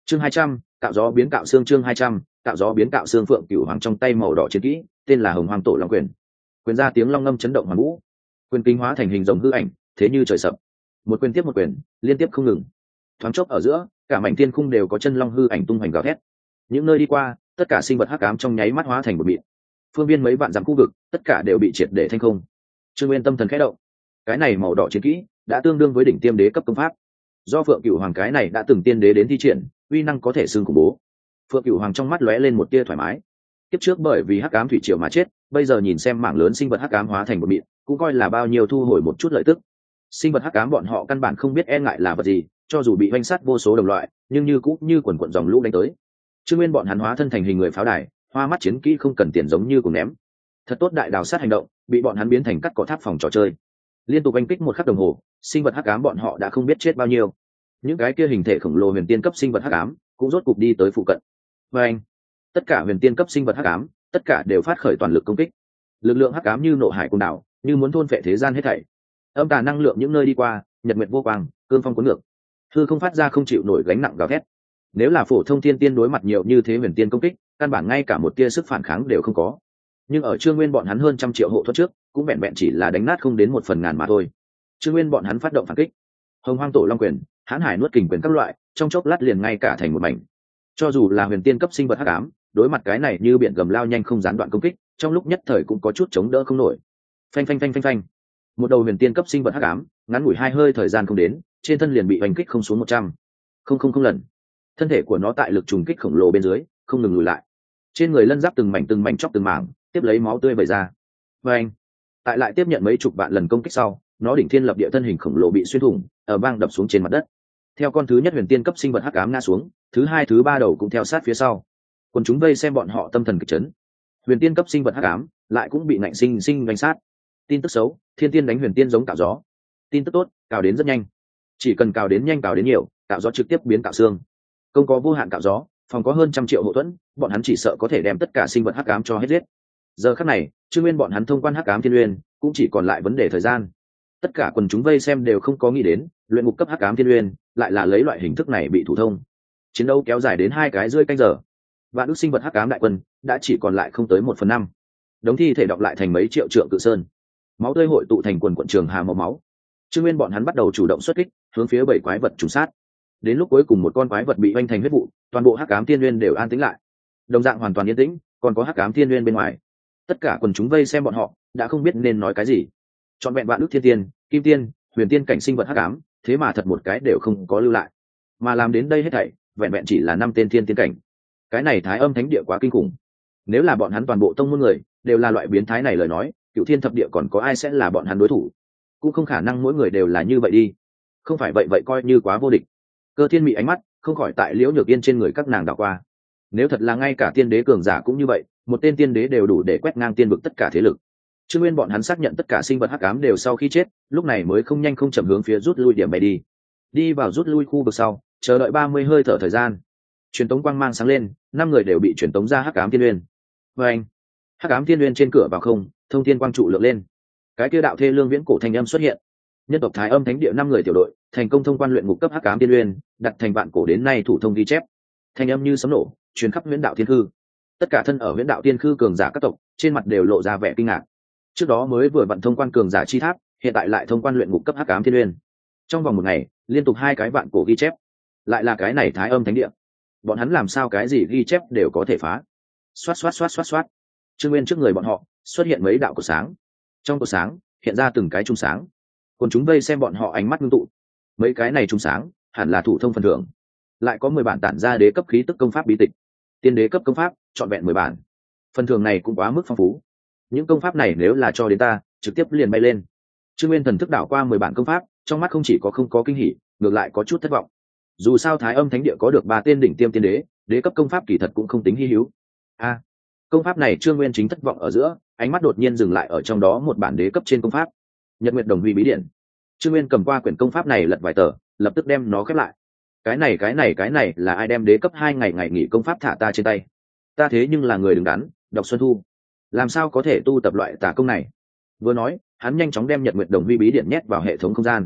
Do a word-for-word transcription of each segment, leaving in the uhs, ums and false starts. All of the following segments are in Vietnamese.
chương hai trăm, cạo gió biến cạo xương. Chương hai trăm, cạo gió biến cạo xương. Phượng Cửu Hoàng trong tay màu đỏ chiến kỹ tên là Hồng Hoang Tổ Long Quyền. Quyền ra tiếng long ngâm chấn động hoàn vũ, quyền kinh hóa thành hình rồng hư ảnh, thế như trời sập, một quyền tiếp một quyền liên tiếp không ngừng. Thoáng chốc ở giữa, cả mảnh thiên khung đều có chân long hư ảnh tung hoành gào thét. Những nơi đi qua, tất cả sinh vật hắc ám trong nháy mắt hóa thành một mịn. Phương viên mấy vạn dặm khu vực, tất cả đều bị triệt để thanh không. Trương Nguyên tâm thần khẽ động, cái này màu đỏ chiến kỹ đã tương đương với đỉnh tiêm đế cấp công pháp. Do Phượng Cửu Hoàng cái này đã từng tiên đế đến thi triển, uy năng có thể xưng khủng bố. Phượng Cửu Hoàng trong mắt lóe lên một tia thoải mái. Tiếp trước bởi vì hắc ám thủy triều mà chết, bây giờ nhìn xem mảng lớn sinh vật hắc ám hóa thành một mịn, cũng coi là bao nhiêu thu hồi một chút lợi tức. Sinh vật hắc ám bọn họ căn bản không biết e ngại là vật gì, cho dù bị oanh sát vô số đồng loại, nhưng như cũng như quần quần dòng lũ đánh tới. Trương Nguyên bọn hắn hóa thân thành hình người pháo đài, hoa mắt chiến kỹ không cần tiền giống như cùng ném. Thật tốt đại đào sát hành động, bị bọn hắn biến thành cắt cỏ tháp phòng trò chơi. Liên tục oanh kích một khắc đồng hồ, sinh vật hắc ám bọn họ đã không biết chết bao nhiêu. Những cái kia hình thể khổng lồ huyền tiên cấp sinh vật hắc ám cũng rốt cục đi tới phụ cận. Và anh, tất cả huyền tiên cấp sinh vật hắc ám, tất cả đều phát khởi toàn lực công kích. Lực lượng hắc ám như nộ hải cuồng đảo, như muốn thôn phệ thế gian hết thảy. Âm tà năng lượng những nơi đi qua, nhật nguyệt vô quang, cương phong cuốn ngược, hư không phát ra không chịu nổi gánh nặng gào thét. Nếu là phổ thông thiên tiên đối mặt nhiều như thế huyền tiên công kích, căn bản ngay cả một tia sức phản kháng đều không có. Nhưng ở Trương Nguyên bọn hắn hơn trăm triệu hộ thuẫn trước, cũng vẹn vẹn chỉ là đánh nát không đến một phần ngàn mà thôi. Trương Nguyên bọn hắn phát động phản kích, Hồng Hoang Tổ Long Quyền, Hãn Hải Nuốt Kình Quyền các loại, trong chốc lát liền ngay cả thành một mảnh. Cho dù là huyền tiên cấp sinh vật hắc ám, đối mặt cái này như biển gầm lao nhanh không gián đoạn công kích, trong lúc nhất thời cũng có chút chống đỡ không nổi. Phanh phanh phanh phanh phanh. Một đầu huyền tiên cấp sinh vật hắc ám, ngắn ngủi hai hơi thời gian không đến, trên thân liền bị hoành kích không xuống một trăm, không không không lần. Thân thể của nó tại lực trùng kích khổng lồ bên dưới, không ngừng lùi lại. Trên người lân giáp từng mảnh từng mảnh chóc từng mảng, tiếp lấy máu tươi vẩy ra. Và anh, tại lại tiếp nhận mấy chục vạn lần công kích sau, nó đỉnh thiên lập địa thân hình khổng lồ bị xuyên thủng, ở vang đập xuống trên mặt đất. Theo con thứ nhất huyền tiên cấp sinh vật hắc ám ngã xuống, thứ hai thứ ba đầu cũng theo sát phía sau. Còn chúng vây xem bọn họ tâm thần kịch chấn. Huyền tiên cấp sinh vật hắc ám lại cũng bị ngạnh sinh sinh đánh sát. Tin tức xấu, thiên tiên đánh huyền tiên giống cạo gió. Tin tức tốt, cào đến rất nhanh. Chỉ cần cào đến nhanh cào đến nhiều, cạo gió trực tiếp biến cạo xương. Công có vô hạn cạo gió, phòng có hơn trăm triệu hộ thuẫn, bọn hắn chỉ sợ có thể đem tất cả sinh vật hắc ám cho hết giết. Giờ khắc này, Trương Nguyên bọn hắn thông quan hắc ám thiên uyên, cũng chỉ còn lại vấn đề thời gian. Tất cả quần chúng vây xem đều không có nghĩ đến, luyện ngục cấp hắc ám thiên uyên lại là lấy loại hình thức này bị thủ thông. Chiến đấu kéo dài đến hai cái rưỡi canh giờ. Vạn ước sinh vật hắc ám đại quân đã chỉ còn lại không tới một phần năm. Đống thi thể đọc lại thành mấy triệu trượng cự sơn, máu tươi hội tụ thành quần quận trường hà màu máu. Trương Nguyên bọn hắn bắt đầu chủ động xuất kích, hướng phía bảy quái vật trùng sát. Đến lúc cuối cùng một con quái vật bị oanh thành huyết vụ, toàn bộ hắc ám thiên uyên đều an tĩnh lại. Đồng dạng hoàn toàn yên tĩnh, còn có hắc ám thiên uyên bên ngoài. Tất cả quần chúng vây xem bọn họ đã không biết nên nói cái gì. Trọn vẹn vạn ước thiên tiên, kim tiên, huyền tiên cảnh sinh vật hắc ám, thế mà thật một cái đều không có lưu lại. Mà làm đến đây hết thảy, vẹn vẹn chỉ là năm tên thiên tiên cảnh. Cái này Thái Âm Thánh Địa quá kinh khủng. Nếu là bọn hắn toàn bộ tông môn người đều là loại biến thái này lời nói, Cửu Thiên Thập Địa còn có ai sẽ là bọn hắn đối thủ? Cũng không khả năng mỗi người đều là như vậy đi. Không phải vậy vậy coi như quá vô địch. Cơ Thiên Mị ánh mắt không khỏi tại Liễu Nhược Yên trên người các nàng đảo qua. Nếu thật là ngay cả tiên đế cường giả cũng như vậy, một tên tiên đế đều đủ để quét ngang tiên vực tất cả thế lực. Trương Nguyên bọn hắn xác nhận tất cả sinh vật hắc ám đều sau khi chết, lúc này mới không nhanh không chậm hướng phía rút lui điểm bay đi. Đi vào rút lui khu vực sau, chờ đợi ba mươi hơi thở thời gian. Truyền tống quang mang sáng lên, năm người đều bị truyền tống ra hắc ám thiên uyên. Và anh, hắc ám thiên uyên trên cửa vào không, thông thiên quang trụ lượng lên. Cái kia đạo thê lương viễn cổ thanh âm xuất hiện. Nhân tộc Thái Âm Thánh Địa năm người tiểu đội, thành công thông quan luyện ngục cấp hắc ám thiên uyên, đặt thành vạn cổ đến nay thủ thông ghi chép. Thanh âm như sấm nổ, truyền khắp huyễn đạo thiên hư. Tất cả thân ở huyễn đạo thiên hư cường giả các tộc, trên mặt đều lộ ra vẻ kinh ngạc. Trước đó mới vừa vận thông quan cường giả chi tháp, hiện tại lại thông quan luyện ngục cấp hắc ám thiên uyên. Trong vòng một ngày, liên tục hai cái vạn cổ ghi chép. Lại là cái này Thái Âm Thánh Địa. Bọn hắn làm sao cái gì ghi chép đều có thể phá. Xoát xoát xoát xoát xoát. Trương Nguyên trước người bọn họ xuất hiện mấy đạo cột sáng. Trong cột sáng hiện ra từng cái trung sáng. Còn chúng vây xem bọn họ ánh mắt ngưng tụ. Mấy cái này trung sáng hẳn là thủ thông phần thưởng. Lại có mười bản tản ra đế cấp khí tức công pháp bí tịch. Tiên đế cấp công pháp, trọn vẹn mười bản. Phần thưởng này cũng quá mức phong phú. Những công pháp này nếu là cho đến ta, trực tiếp liền bay lên. Trương Nguyên thần thức đảo qua mười bản công pháp, trong mắt không chỉ có không có kinh hỉ, ngược lại có chút thất vọng. Dù sao Thái Âm Thánh Địa có được ba tên đỉnh tiêm tiên đế, đế cấp công pháp kỳ thật cũng không tính hi hữu. A, à, công pháp này Trương Nguyên chính thất vọng ở giữa, ánh mắt đột nhiên dừng lại ở trong đó một bản đế cấp trên công pháp. Nhật Nguyệt Đồng Huy Bí Điển. Trương Nguyên cầm qua quyển công pháp này lật vài tờ, lập tức đem nó khép lại. Cái này cái này cái này là ai đem đế cấp hai ngày ngày nghỉ công pháp thả ta trên tay? Ta thế nhưng là người đứng đắn, đọc Xuân Thu, làm sao có thể tu tập loại tà công này? Vừa nói, hắn nhanh chóng đem Nhật Nguyệt Đồng Huy Bí Điển nhét vào hệ thống không gian.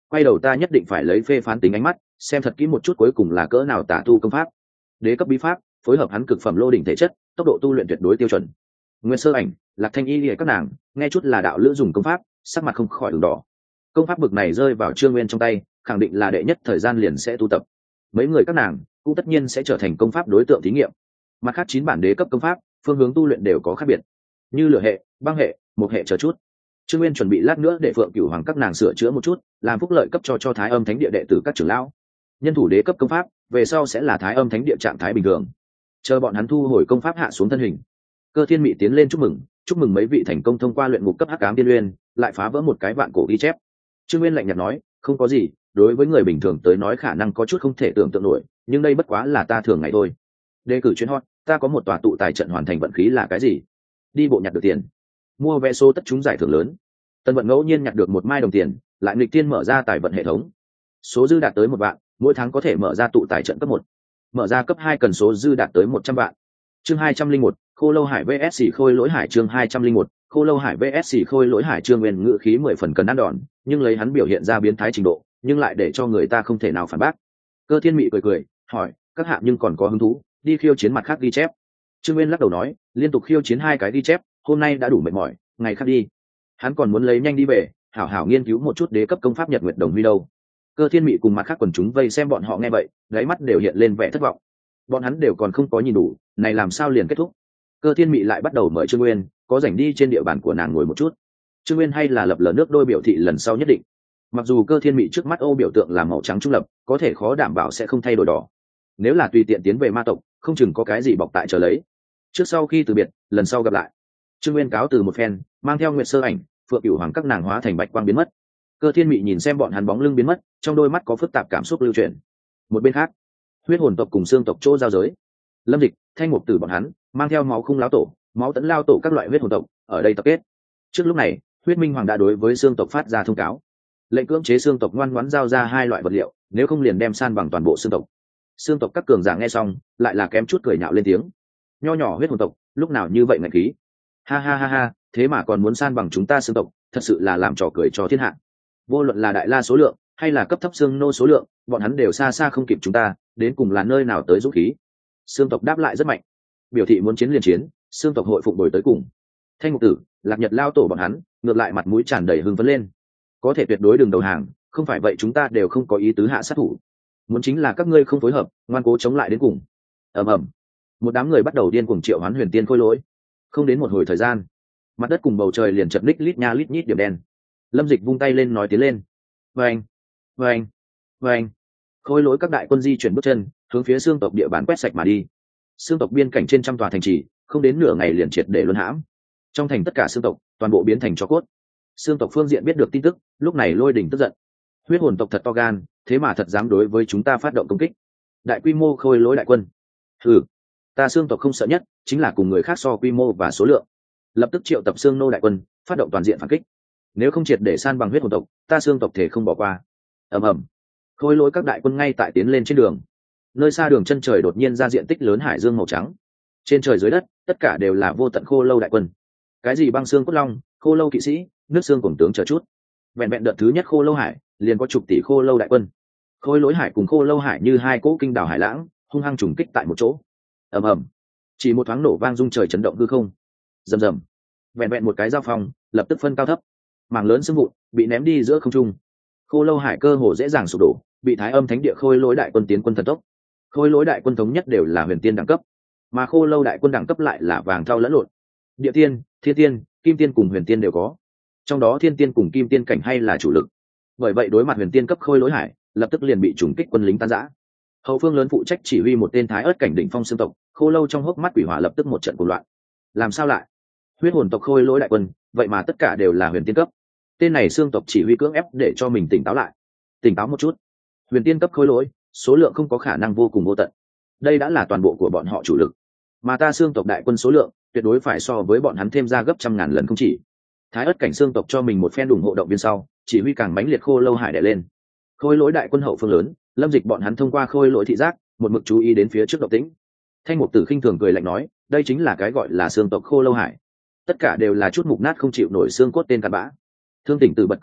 quay đầu ta nhất định phải lấy phê phán tính ánh mắt xem thật kỹ một chút cuối cùng là cỡ nào tả tu công pháp. Đế cấp bí pháp phối hợp hắn cực phẩm lô đỉnh thể chất, tốc độ tu luyện tuyệt đối tiêu chuẩn. Nguyên Sơ Ảnh, Lạc Thanh Y lìa các nàng nghe chút là đạo lữ dùng công pháp, sắc mặt không khỏi đường đỏ. Công pháp bực này rơi vào Trương Nguyên trong tay, khẳng định là đệ nhất thời gian liền sẽ tu tập. Mấy người các nàng cũng tất nhiên sẽ trở thành công pháp đối tượng thí nghiệm. Mặt khác chín bản đế cấp công pháp, phương hướng tu luyện đều có khác biệt, như lửa hệ, băng hệ, một hệ chờ chút. Trương Nguyên chuẩn bị lát nữa để Phượng Cửu Hoàng các nàng sửa chữa một chút, làm phúc lợi cấp cho cho Thái Âm Thánh Địa đệ tử các trưởng lão. Nhân thủ đế cấp công pháp, về sau sẽ là Thái Âm Thánh Địa trạng thái bình thường. Chờ bọn hắn thu hồi công pháp hạ xuống thân hình. Cơ Thiên Mị tiến lên chúc mừng, chúc mừng mấy vị thành công thông qua luyện ngục cấp Hắc Ám Tiên Uyên, lại phá vỡ một cái vạn cổ ghi chép. Trương Nguyên lạnh nhạt nói, không có gì, đối với người bình thường tới nói khả năng có chút không thể tưởng tượng nổi, nhưng đây bất quá là ta thường ngày thôi. Đề cử chuyến hot, ta có một tòa tụ tài trận hoàn thành vận khí là cái gì? Đi bộ nhặt được tiền, mua vé số tất chúng giải thưởng lớn. Tân Vận ngẫu nhiên nhặt được một mai đồng tiền, lại nghịch tiên mở ra tài vận hệ thống. Số dư đạt tới một vạn, mỗi tháng có thể mở ra tụ tài trận cấp một. Mở ra cấp hai cần số dư đạt tới một trăm vạn. Chương hai trăm linh một, Khô Lâu Hải vs Khôi Lỗi Hải chương hai trăm linh một, Khô Lâu Hải vs Khôi Lỗi Hải Trương Nguyên ngự khí mười phần cần ăn đòn, nhưng lấy hắn biểu hiện ra biến thái trình độ, nhưng lại để cho người ta không thể nào phản bác. Cơ Thiên Mị cười cười, hỏi, các hạ nhưng còn có hứng thú đi khiêu chiến mặt khác ghi chép? Trương Nguyên lắc đầu nói, liên tục khiêu chiến hai cái ghi chép, hôm nay đã đủ mệt mỏi, ngày khác đi. Hắn còn muốn lấy nhanh đi về, hảo hảo nghiên cứu một chút đế cấp công pháp Nhật Nguyệt Đồng Huy đâu. Cơ Thiên Mị cùng mặt khác quần chúng vây xem bọn họ nghe vậy, đáy mắt đều hiện lên vẻ thất vọng. Bọn hắn đều còn không có nhìn đủ, này làm sao liền kết thúc? Cơ Thiên Mị lại bắt đầu mời Trương Nguyên, có rảnh đi trên địa bàn của nàng ngồi một chút. Trương Nguyên hay là lập lờ nước đôi biểu thị lần sau nhất định. Mặc dù Cơ Thiên Mị trước mắt ô biểu tượng là màu trắng trung lập, có thể khó đảm bảo sẽ không thay đổi đỏ. Nếu là tùy tiện tiến về ma tộc, không chừng có cái gì bọc tại chờ lấy. Trước sau khi từ biệt, lần sau gặp lại. Trương Nguyên cáo từ một phen, mang theo Nguyệt Sơ Ảnh, Phượng Cửu Hoàng các nàng hóa thành bạch quang biến mất. Cơ Thiên Mị nhìn xem bọn hắn bóng lưng biến mất, trong đôi mắt có phức tạp cảm xúc lưu chuyển. Một bên khác, huyết hồn tộc cùng xương tộc chỗ giao giới, Lâm Dịch, Thanh Mục Tử bọn hắn mang theo máu khung lão tổ, máu tấn lao tổ các loại huyết hồn tộc ở đây tập kết. Trước lúc này, huyết minh hoàng đã đối với xương tộc phát ra thông cáo, lệnh cưỡng chế xương tộc ngoan ngoãn giao ra hai loại vật liệu, nếu không liền đem san bằng toàn bộ xương tộc. Xương tộc các cường giả nghe xong, lại là kém chút cười nhạo lên tiếng. Nho nhỏ huyết hồn tộc, lúc nào như vậy ngạnh khí? Ha ha ha ha, thế mà còn muốn san bằng chúng ta xương tộc, thật sự là làm trò cười cho thiên hạ. Vô luận là đại la số lượng, hay là cấp thấp xương nô số lượng, bọn hắn đều xa xa không kịp chúng ta, đến cùng là nơi nào tới dũng khí. Xương tộc đáp lại rất mạnh, biểu thị muốn chiến liền chiến, xương tộc hội phục bồi tới cùng. Thanh Mục Tử, Lạc Nhật lao tổ bọn hắn ngược lại mặt mũi tràn đầy hưng phấn lên. Có thể tuyệt đối đừng đầu hàng, không phải vậy chúng ta đều không có ý tứ hạ sát thủ. Muốn chính là các ngươi không phối hợp, ngoan cố chống lại đến cùng. Ầm ầm, một đám người bắt đầu điên cuồng triệu hoán huyền tiên khôi lỗi. Không đến một hồi thời gian, mặt đất cùng bầu trời liền chật ních lít nha lít nhít điểm đen. Lâm Dịch vung tay lên nói tiến lên. Vâng, vâng, vâng. Khôi lỗi các đại quân di chuyển bước chân, hướng phía xương tộc địa bàn quét sạch mà đi. Xương tộc biên cảnh trên trăm tòa thành trì, không đến nửa ngày liền triệt để luân hãm. Trong thành tất cả xương tộc, toàn bộ biến thành tro cốt. Xương tộc phương diện biết được tin tức, lúc này lôi đình tức giận. Huyết hồn tộc thật to gan, thế mà thật dám đối với chúng ta phát động công kích. Đại quy mô khôi lỗi đại quân. Ừ, ta xương tộc không sợ nhất, chính là cùng người khác so quy mô và số lượng. Lập tức triệu tập xương nô đại quân, phát động toàn diện phản kích. Nếu không triệt để san bằng huyết hồn tộc, ta xương tộc thể không bỏ qua. Ầm ầm, khôi lỗi các đại quân ngay tại tiến lên trên đường. Nơi xa đường chân trời đột nhiên ra diện tích lớn hải dương màu trắng. Trên trời dưới đất, tất cả đều là vô tận khô lâu đại quân. Cái gì băng xương cốt long, khô lâu kỵ sĩ, nước xương cùng tướng chờ chút. Vẹn vẹn đợt thứ nhất khô lâu hải, liền có chục tỷ khô lâu đại quân. Khôi lỗi hải cùng khô lâu hải như hai cỗ kinh đảo hải lãng, hung hăng trùng kích tại một chỗ. Ầm ầm, chỉ một thoáng nổ vang rung trời chấn động hư không. Rầm rầm, vẹn vẹn một cái giao phong, lập tức phân cao thấp. Mảng lớn sương vụn bị ném đi giữa không trung. Khô lâu hải cơ hồ dễ dàng sụp đổ, bị Thái Âm Thánh Địa khôi lỗi đại quân tiến quân thần tốc. Khôi lỗi đại quân thống nhất đều là huyền tiên đẳng cấp, mà khô lâu đại quân đẳng cấp lại là vàng thau lẫn lộn. Địa tiên, thiên tiên, kim tiên cùng huyền tiên đều có, trong đó thiên tiên cùng kim tiên cảnh hay là chủ lực. Bởi vậy đối mặt huyền tiên cấp khôi lỗi hải, lập tức liền bị trùng kích quân lính tan rã. Hậu phương lớn phụ trách chỉ huy một tên thái ớt cảnh đỉnh phong xương tộc, khô lâu trong hốc mắt quỷ hỏa lập tức một trận cuồng loạn. Làm sao lại? Huyết hồn tộc khôi lỗi đại quân, vậy mà tất cả đều là huyền tiên cấp. Tên này xương tộc chỉ huy cưỡng ép để cho mình tỉnh táo lại. Tỉnh táo một chút. Huyền tiên cấp khôi lỗi, số lượng không có khả năng vô cùng vô tận. Đây đã là toàn bộ của bọn họ chủ lực. Mà ta xương tộc đại quân số lượng, tuyệt đối phải so với bọn hắn thêm ra gấp trăm ngàn lần không chỉ. Thái ớt cảnh xương tộc cho mình một phen ủng hộ động viên sau, chỉ huy càng mãnh liệt khô lâu hải đè lên. Khôi lỗi đại quân hậu phương lớn, Lâm Dịch bọn hắn thông qua khôi lỗi thị giác, một mực chú ý đến phía trước động tĩnh. Thanh Mục Tử khinh thường cười lạnh nói, đây chính là cái gọi là xương tộc khô lâu hải. Tất cả đều là chút mục nát không chịu nổi xương cốt tên cặn bã. Thương Tỉnh Tử bật cười nói,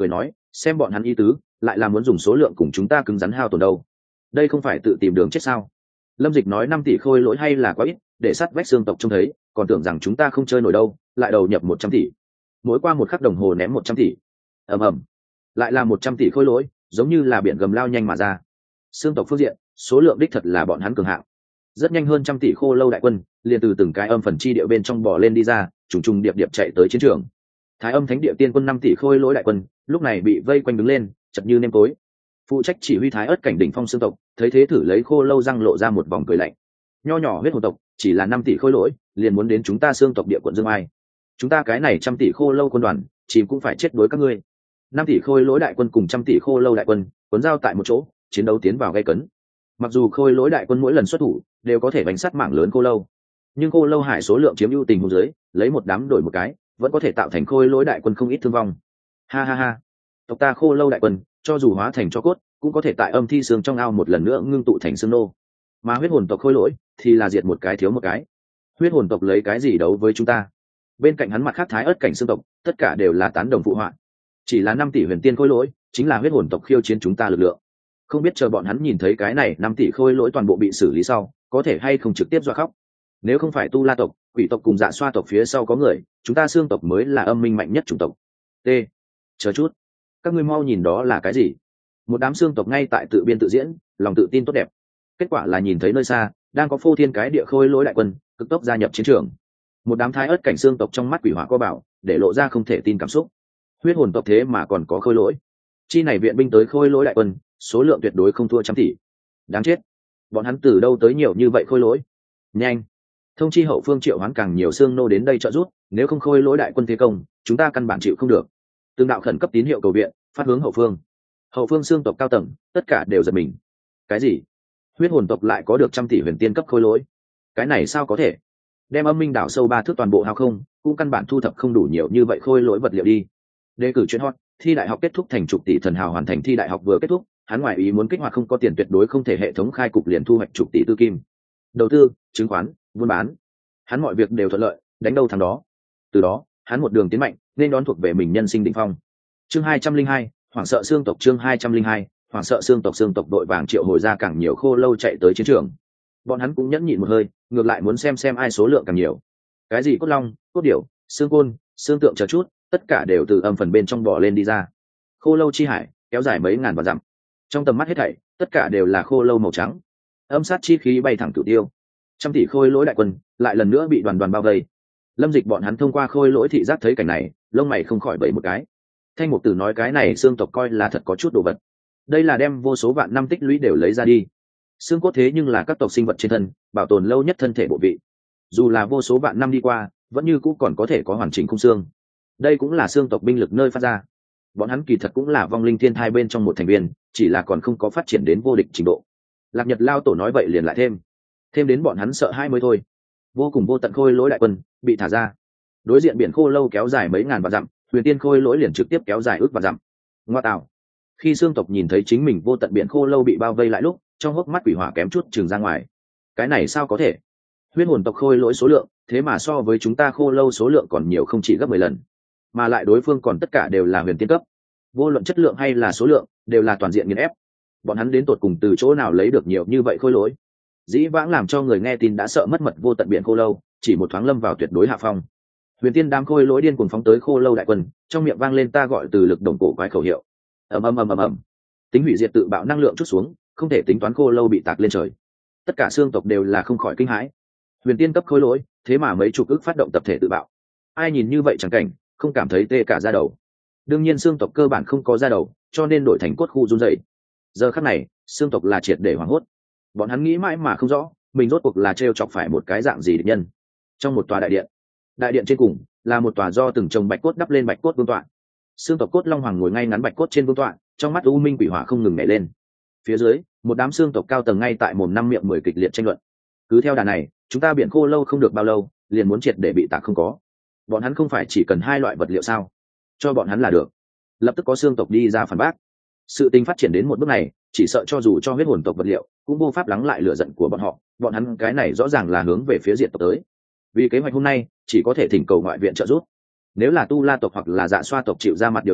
xem bọn hắn ý tứ lại là muốn dùng số lượng cùng chúng ta cứng rắn hao tổn đâu. Đây không phải tự tìm đường chết sao? Lâm Dịch nói năm tỷ khôi lỗi hay là quá ít, để sát vách xương tộc trông thấy còn tưởng rằng chúng ta không chơi nổi đâu, lại đầu nhập một trăm tỷ, mỗi qua một khắc đồng hồ ném một trăm tỷ. Ầm ầm, lại là một trăm tỷ khôi lỗi, giống như là biển gầm lao nhanh mà ra. Xương tộc phương diện số lượng đích thật là bọn hắn cường hạng, rất nhanh hơn trăm tỷ khô lâu đại quân liền từ từng cái âm phần chi địa bên trong bò lên đi ra, trùng trùng điệp điệp chạy tới chiến trường. Thái Âm Thánh Địa tiên quân năm tỷ khôi lỗi đại quân lúc này bị vây quanh đứng lên, chật như nêm tối. Phụ trách chỉ huy Thái Ức cảnh đỉnh phong xương tộc thấy thế thử lấy khô lâu răng lộ ra một vòng cười lạnh. Nho nhỏ huyết hồn tộc chỉ là năm tỷ khôi lỗi liền muốn đến chúng ta xương tộc địa quận Dương Ai, chúng ta cái này trăm tỷ khô lâu quân đoàn chỉ cũng phải chết đối các ngươi. Năm tỷ khôi lỗi đại quân cùng trăm tỷ khô lâu đại quân cuốn giao tại một chỗ, chiến đấu tiến vào gay cấn. Mặc dù khôi lỗi đại quân mỗi lần xuất thủ đều có thể bánh sát mảng lớn khô lâu, nhưng khô lâu hải số lượng chiếm ưu tình huống dưới, lấy một đám đổi một cái vẫn có thể tạo thành khôi lỗi đại quân không ít thương vong. Ha ha ha, tộc ta khô lâu đại quân cho dù hóa thành cho cốt cũng có thể tại âm thi xương trong ao một lần nữa ngưng tụ thành xương nô, mà huyết hồn tộc khôi lỗi thì là diệt một cái thiếu một cái. Huyết hồn tộc lấy cái gì đấu với chúng ta? Bên cạnh hắn mặt khác Thái Ức cảnh xương tộc tất cả đều là tán đồng phụ họa, chỉ là năm tỷ huyền tiên khôi lỗi chính là huyết hồn tộc khiêu chiến chúng ta lực lượng. Không biết chờ bọn hắn nhìn thấy cái này năm tỷ khôi lỗi toàn bộ bị xử lý sau có thể hay không trực tiếp dọa khóc. Nếu không phải tu la tộc, quỷ tộc cùng dạ xoa tộc phía sau có người, chúng ta xương tộc mới là âm minh mạnh nhất chủng tộc. T. Chờ chút, các ngươi mau nhìn đó là cái gì? Một đám xương tộc ngay tại tự biên tự diễn, lòng tự tin tốt đẹp. Kết quả là nhìn thấy nơi xa đang có phô thiên cái địa khôi lỗi đại quân cực tốc gia nhập chiến trường. Một đám Thái Ức cảnh xương tộc trong mắt quỷ hỏa co bảo, để lộ ra không thể tin cảm xúc. Huyết hồn tộc thế mà còn có khôi lỗi, chi này viện binh tới khôi lỗi đại quân số lượng tuyệt đối không thua trăm tỷ. Đáng chết, bọn hắn từ đâu tới nhiều như vậy khôi lỗi? Nhanh thông chi hậu phương triệu hoán càng nhiều xương nô đến đây trợ giúp, nếu không khôi lỗi đại quân thế công chúng ta căn bản chịu không được. Từng đạo khẩn cấp tín hiệu cầu viện phát hướng hậu phương. Hậu phương xương tộc cao tầng tất cả đều giật mình. Cái gì? Huyết hồn tộc lại có được trăm tỷ huyền tiên cấp khôi lỗi? Cái này sao có thể? Đem âm minh đảo sâu ba thước toàn bộ hao không, cũng căn bản thu thập không đủ nhiều như vậy khôi lỗi vật liệu đi. Đề cử chuyên hot, thi đại học kết thúc thành chục tỷ thần hào hoàn thành thi đại học vừa kết thúc, hắn ngoại ý muốn kích hoạt không có tiền tuyệt đối không thể hệ thống khai cục liền thu hoạch chục tỷ tư kim. Đầu tư, chứng khoán, buôn bán, hắn mọi việc đều thuận lợi, đánh đâu thắng đó. Từ đó hắn một đường tiến mạnh, nên đón thuộc về mình nhân sinh đỉnh phong. Chương hai trăm linh hai, hoảng sợ xương tộc. Chương hai trăm linh hai, hoảng sợ xương tộc. Xương tộc đội vàng triệu hồi ra càng nhiều khô lâu chạy tới chiến trường. Bọn hắn cũng nhẫn nhịn một hơi, ngược lại muốn xem xem ai số lượng càng nhiều. Cái gì cốt long, cốt điểu, xương côn, xương tượng chờ chút, tất cả đều từ âm phần bên trong bò lên đi ra. Khô lâu chi hải kéo dài mấy ngàn vạn dặm, trong tầm mắt hết thảy tất cả đều là khô lâu màu trắng. Âm sát chi khí bay thẳng cửu tiêu. Trăm tỷ khôi lỗi đại quân lại lần nữa bị đoàn đoàn bao vây. Lâm Dịch bọn hắn thông qua khôi lỗi thị giác thấy cảnh này, lông mày không khỏi bẩy một cái. Thanh Mục Tử nói cái này xương tộc coi là thật có chút đồ vật. Đây là đem vô số vạn năm tích lũy đều lấy ra đi. Xương cốt thế nhưng là các tộc sinh vật trên thân bảo tồn lâu nhất thân thể bộ vị, dù là vô số vạn năm đi qua vẫn như cũ còn có thể có hoàn chỉnh khung xương. Đây cũng là xương tộc binh lực nơi phát ra. Bọn hắn kỳ thật cũng là vong linh thiên thai bên trong một thành viên, chỉ là còn không có phát triển đến vô địch trình độ. Lạc Nhật Lao Tổ nói vậy liền lại thêm thêm đến bọn hắn sợ hai mới thôi. Vô cùng vô tận khôi lỗi đại quân bị thả ra, đối diện biển khô lâu kéo dài mấy ngàn vạn dặm, huyền tiên khôi lỗi liền trực tiếp kéo dài ước vạn dặm. Ngoa tạo, khi xương tộc nhìn thấy chính mình vô tận biển khô lâu bị bao vây lại lúc, trong hốc mắt quỷ hỏa kém chút trừng ra ngoài. Cái này sao có thể? Huyết hồn tộc khôi lỗi số lượng thế mà so với chúng ta khô lâu số lượng còn nhiều không chỉ gấp mười lần, mà lại đối phương còn tất cả đều là huyền tiên cấp, vô luận chất lượng hay là số lượng đều là toàn diện nghiền ép. Bọn hắn đến tột cùng từ chỗ nào lấy được nhiều như vậy khôi lỗi? Dĩ vãng làm cho người nghe tin đã sợ mất mật vô tận biển khô lâu chỉ một thoáng lâm vào tuyệt đối hạ phong. Huyền tiên đám khôi lỗi điên cuồng phóng tới khô lâu đại quân, trong miệng vang lên ta gọi từ lực đồng cổ quái khẩu hiệu. ầm ầm ầm ầm ầm, tính hủy diệt tự bạo năng lượng chút xuống, không thể tính toán khô lâu bị tạc lên trời. Tất cả xương tộc đều là không khỏi kinh hãi. Huyền tiên cấp khôi lỗi thế mà mấy chục ức phát động tập thể tự bạo, ai nhìn như vậy chẳng cảnh không cảm thấy tê cả da đầu. Đương nhiên xương tộc cơ bản không có da đầu, cho nên đổi thành cốt khu run rẩy. Giờ khắc này xương tộc là triệt để hoảng hốt. Bọn hắn nghĩ mãi mà không rõ mình rốt cuộc là trêu chọc phải một cái dạng gì địch nhân. Trong một tòa đại điện, đại điện trên cùng là một tòa do từng chồng bạch cốt đắp lên bạch cốt vương tọa. Xương tộc cốt long hoàng ngồi ngay ngắn bạch cốt trên vương tọa, trong mắt u minh quỷ hỏa không ngừng nhảy lên. Phía dưới một đám xương tộc cao tầng ngay tại mồm năm miệng mười kịch liệt tranh luận. Cứ theo đà này chúng ta biển khô lâu không được bao lâu liền muốn triệt để bị tạc không có. Bọn hắn không phải chỉ cần hai loại vật liệu sao? Cho bọn hắn là được. Lập tức có xương tộc đi ra phản bác. Sự tình phát triển đến một bước này, chỉ sợ cho dù cho huyết hồn tộc vật liệu cũng vô pháp lắng lại lửa giận của bọn họ. Bọn hắn cái này rõ ràng là hướng về phía diệt tộc tới. Vì kế hoạch hôm nay chỉ có thể thỉnh cầu ngoại viện trợ giúp. Nếu là tu la tộc hoặc là dạ xoa tộc chịu ra mặt điều đình,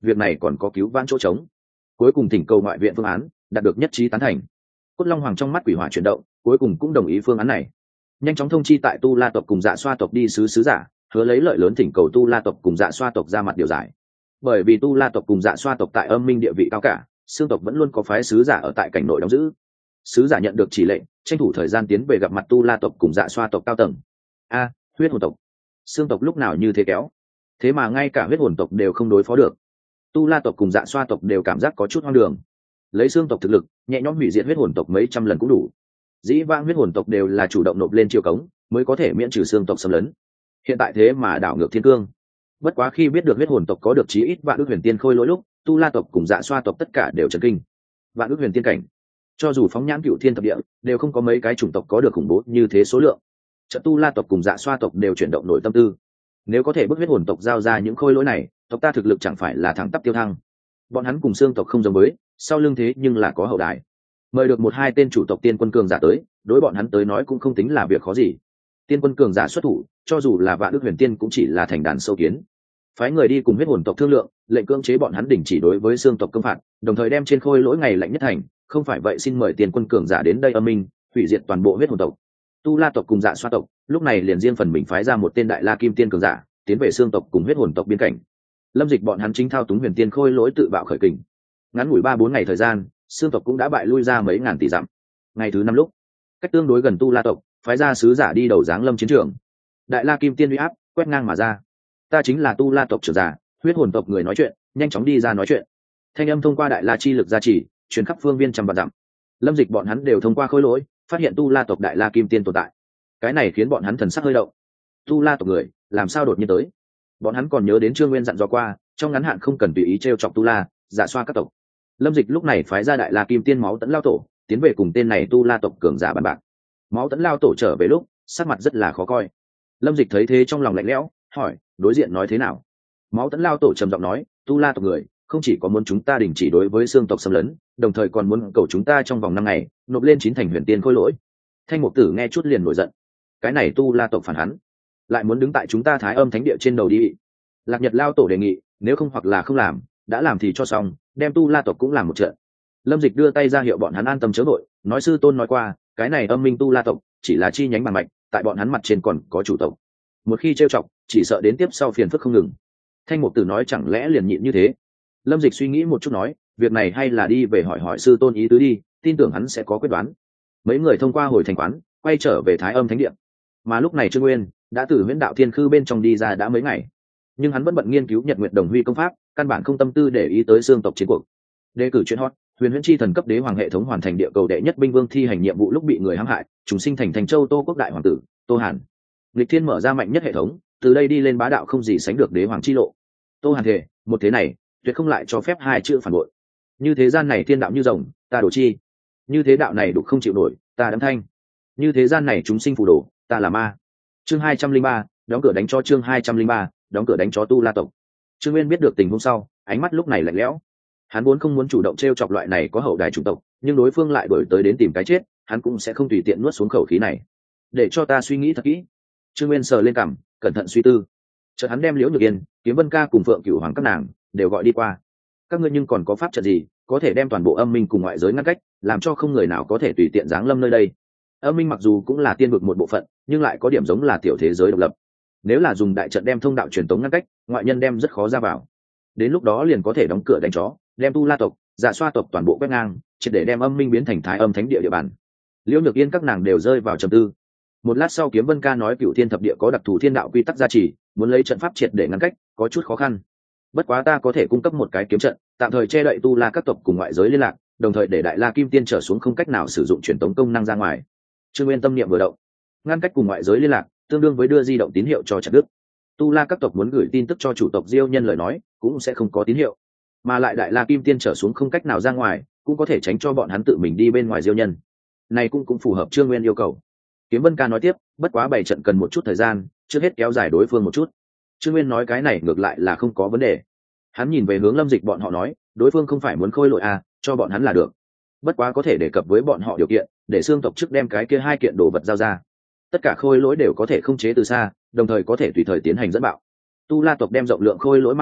việc này còn có cứu vãn chỗ trống. Cuối cùng thỉnh cầu ngoại viện phương án đạt được nhất trí tán thành. Cốt Long Hoàng trong mắt quỷ hỏa chuyển động, cuối cùng cũng đồng ý phương án này. Nhanh chóng thông chi tại Tu La tộc cùng Dạ Xoa tộc đi sứ sứ giả, hứa lấy lợi lớn thỉnh cầu Tu La tộc cùng Dạ Xoa tộc ra mặt điều giải. Bởi vì Tu La tộc cùng Dạ Xoa tộc tại Âm Minh địa vị cao cả, Xương tộc vẫn luôn có phái sứ giả ở tại cảnh nội đóng giữ. Sứ giả nhận được chỉ lệnh, tranh thủ thời gian tiến về gặp mặt Tu La tộc cùng Dạ Xoa tộc cao tầng. A, huyết hồn tộc. Xương tộc lúc nào như thế kéo, thế mà ngay cả huyết hồn tộc đều không đối phó được. Tu La tộc cùng Dạ Xoa tộc đều cảm giác có chút hoang đường. Lấy xương tộc thực lực, nhẹ nhõm hủy diệt huyết hồn tộc mấy trăm lần cũng đủ. Dĩ vãng huyết hồn tộc đều là chủ động nộp lên chiêu cống mới có thể miễn trừ xương tộc xâm lấn. Hiện tại thế mà đảo ngược thiên cương. Bất quá khi biết được huyết hồn tộc có được chí ít vạn ước huyền tiên khôi lỗi lúc, Tu La tộc cùng Dạ Xoa tộc tất cả đều chấn kinh. Vạn ước huyền tiên cảnh, cho dù phóng nhãn cựu thiên thập địa, đều không có mấy cái chủng tộc có được khủng bố như thế số lượng. Trận Tu La tộc cùng Dạ Xoa tộc đều chuyển động nội tâm tư. Nếu có thể bức huyết hồn tộc giao ra những khôi lỗi này, tộc ta thực lực chẳng phải là thẳng tắp tiêu thăng. Bọn hắn cùng xương tộc không giống với, sau lưng thế nhưng là có hậu đài. Mời được một hai tên chủ tộc tiên quân cường giả tới, đối bọn hắn tới nói cũng không tính là việc khó gì. Tiên quân cường giả xuất thủ, cho dù là vạn ước huyền tiên cũng chỉ là thành đàn sâu kiến. Phái người đi cùng huyết hồn tộc thương lượng, lệnh cưỡng chế bọn hắn đình chỉ đối với xương tộc công phạt, đồng thời đem trên khôi lỗi ngày lạnh nhất thành, không phải vậy xin mời tiên quân cường giả đến đây âm minh, hủy diệt toàn bộ huyết hồn tộc. Tu La tộc cùng Dạ Xoa tộc lúc này liền riêng phần mình phái ra một tên đại la kim tiên cường giả, tiến về xương tộc cùng huyết hồn tộc biên cảnh. Lâm Dịch bọn hắn chính thao túng huyền tiên khôi lỗi tự bạo khởi kình. Ngắn ngủi ba bốn ngày thời gian, xương tộc cũng đã bại lui ra mấy ngàn tỷ dặm. Ngày thứ năm lúc, cách tương đối gần Tu La tộc phái ra sứ giả đi đầu giáng lâm chiến trường. Đại la kim tiên uy áp quét ngang mà ra. Ta chính là Tu La tộc trưởng giả, huyết hồn tộc người nói chuyện, nhanh chóng đi ra nói chuyện. Thanh âm thông qua đại la chi lực gia trì, truyền khắp phương viên trăm vạn dặm. Lâm Dịch bọn hắn đều thông qua khôi lỗi phát hiện Tu La tộc đại la kim tiên tồn tại. Cái này khiến bọn hắn thần sắc hơi động. Tu La tộc người làm sao đột nhiên tới? Bọn hắn còn nhớ đến Trương Nguyên dặn dò qua, trong ngắn hạn không cần tùy ý trêu chọc Tu La, Dạ Xoa các tộc. Lâm Dịch lúc này phái ra đại la kim tiên máu tẫn lao tổ, tiến về cùng tên này Tu La tộc cường giả bàn bạc. Máu tẫn lao tổ trở về lúc, sắc mặt rất là khó coi. Lâm Dịch thấy thế trong lòng lạnh lẽo, hỏi, đối diện nói thế nào? Máu tẫn lao tổ trầm giọng nói, Tu La tộc người không chỉ có muốn chúng ta đình chỉ đối với xương tộc xâm lấn, đồng thời còn muốn cầu chúng ta trong vòng năm ngày nộp lên chín thành huyền tiên khôi lỗi. Thanh Mục Tử nghe chút liền nổi giận. Cái này Tu La tộc phản hắn, lại muốn đứng tại chúng ta Thái Âm Thánh địa trên đầu đi. Lạc Nhật lao tổ đề nghị, nếu không hoặc là không làm, đã làm thì cho xong, đem Tu La tộc cũng làm một trận. Lâm Dịch đưa tay ra hiệu bọn hắn an tâm chớ vội, nói sư tôn nói qua, cái này Âm Minh Tu La tộc chỉ là chi nhánh bằng mạch, tại bọn hắn mặt trên còn có chủ tộc. Một khi trêu chọc, chỉ sợ đến tiếp sau phiền phức không ngừng. Thanh Mục Tử nói chẳng lẽ liền nhịn như thế? Lâm Dịch suy nghĩ một chút nói, việc này hay là đi về hỏi hỏi sư tôn ý tứ đi, tin tưởng hắn sẽ có quyết đoán. Mấy người thông qua hồi thành quán, quay trở về Thái Âm Thánh địa. Mà lúc này Trương Nguyên đã từ Huyễn Đạo Thiên Khư bên trong đi ra đã mấy ngày, nhưng hắn vẫn bận nghiên cứu Nhật Nguyệt Đồng Huy công pháp, căn bản không tâm tư để ý tới xương tộc chiến cuộc. Đề cử chuyện hot, Huyền Huyễn Chi thần cấp đế hoàng hệ thống hoàn thành địa cầu đệ nhất binh vương thi hành nhiệm vụ lúc bị người hãm hại, chúng sinh thành Thành Châu Tô quốc đại hoàng tử Tô Hàn. Lịch Thiên mở ra mạnh nhất hệ thống, từ đây đi lên bá đạo không gì sánh được đế hoàng chi lộ. Tô Hàn thể, một thế này tuyệt không lại cho phép hai chữ phản bội. Như thế gian này thiên đạo như rồng, ta đổ chi. Như thế đạo này đục không chịu nổi, ta đấm thanh. Như thế gian này chúng sinh phù đồ, ta là ma. Chương hai trăm linh ba, đóng cửa đánh cho chương hai trăm linh ba, đóng cửa đánh chó Tu La tộc. Trương Nguyên biết được tình huống sau, ánh mắt lúc này lạnh lẽo. Hắn vốn không muốn chủ động trêu chọc loại này có hậu đài chủng tộc, nhưng đối phương lại đổi tới đến tìm cái chết, hắn cũng sẽ không tùy tiện nuốt xuống khẩu khí này. Để cho ta suy nghĩ thật kỹ. Trương Nguyên sờ lên cằm, cẩn thận suy tư. Chợt hắn đem Liễu Nhược Yên, Kiếm Vân Ca cùng Phượng Cửu Hoàng các nàng đều gọi đi qua. Các ngươi nhưng còn có pháp trận gì, có thể đem toàn bộ âm minh cùng ngoại giới ngăn cách, làm cho không người nào có thể tùy tiện giáng lâm nơi đây. Âm minh mặc dù cũng là tiên vực một bộ phận, nhưng lại có điểm giống là tiểu thế giới độc lập. Nếu là dùng đại trận đem thông đạo truyền tống ngăn cách, ngoại nhân đem rất khó ra vào. Đến lúc đó liền có thể đóng cửa đánh chó, đem Tu La tộc, Dạ Xoa tộc toàn bộ quét ngang, triệt để đem âm minh biến thành Thái Âm Thánh địa địa bàn. Liễu Nhược Yên các nàng đều rơi vào trầm tư. Một lát sau Kiếm Vân Ca nói Cửu Thiên thập địa có đặc thù thiên đạo quy tắc gia trì, muốn lấy trận pháp triệt để ngăn cách, có chút khó khăn. Bất quá ta có thể cung cấp một cái kiếm trận, tạm thời che đậy Tu La các tộc cùng ngoại giới liên lạc, đồng thời để Đại La Kim Tiên trở xuống không cách nào sử dụng truyền tống công năng ra ngoài. Trương Nguyên tâm niệm vừa động, ngăn cách cùng ngoại giới liên lạc, tương đương với đưa di động tín hiệu cho chặt đứt. Tu La các tộc muốn gửi tin tức cho chủ tộc Diêu Nhân lời nói, cũng sẽ không có tín hiệu. Mà lại Đại La Kim Tiên trở xuống không cách nào ra ngoài, cũng có thể tránh cho bọn hắn tự mình đi bên ngoài Diêu Nhân. Này cũng cũng phù hợp Trương Nguyên yêu cầu. Kiếm Vân Ca nói tiếp, bất quá bảy trận cần một chút thời gian, trước hết kéo dài đối phương một chút. Trương Nguyên nói cái này ngược lại là không có vấn đề. Hắn nhìn về hướng Lâm Dịch bọn họ nói, đối phương không phải muốn khôi lỗi à, cho bọn hắn là được. Bất quá có thể đề cập với bọn họ điều kiện, để xương tộc trước đem cái kia hai kiện đồ vật giao ra. Tất cả khôi lỗi đều có thể khống chế từ xa, đồng thời có thể tùy thời tiến hành dẫn bạo. Tu La tộc đem rộng lượng khôi lỗi mang về,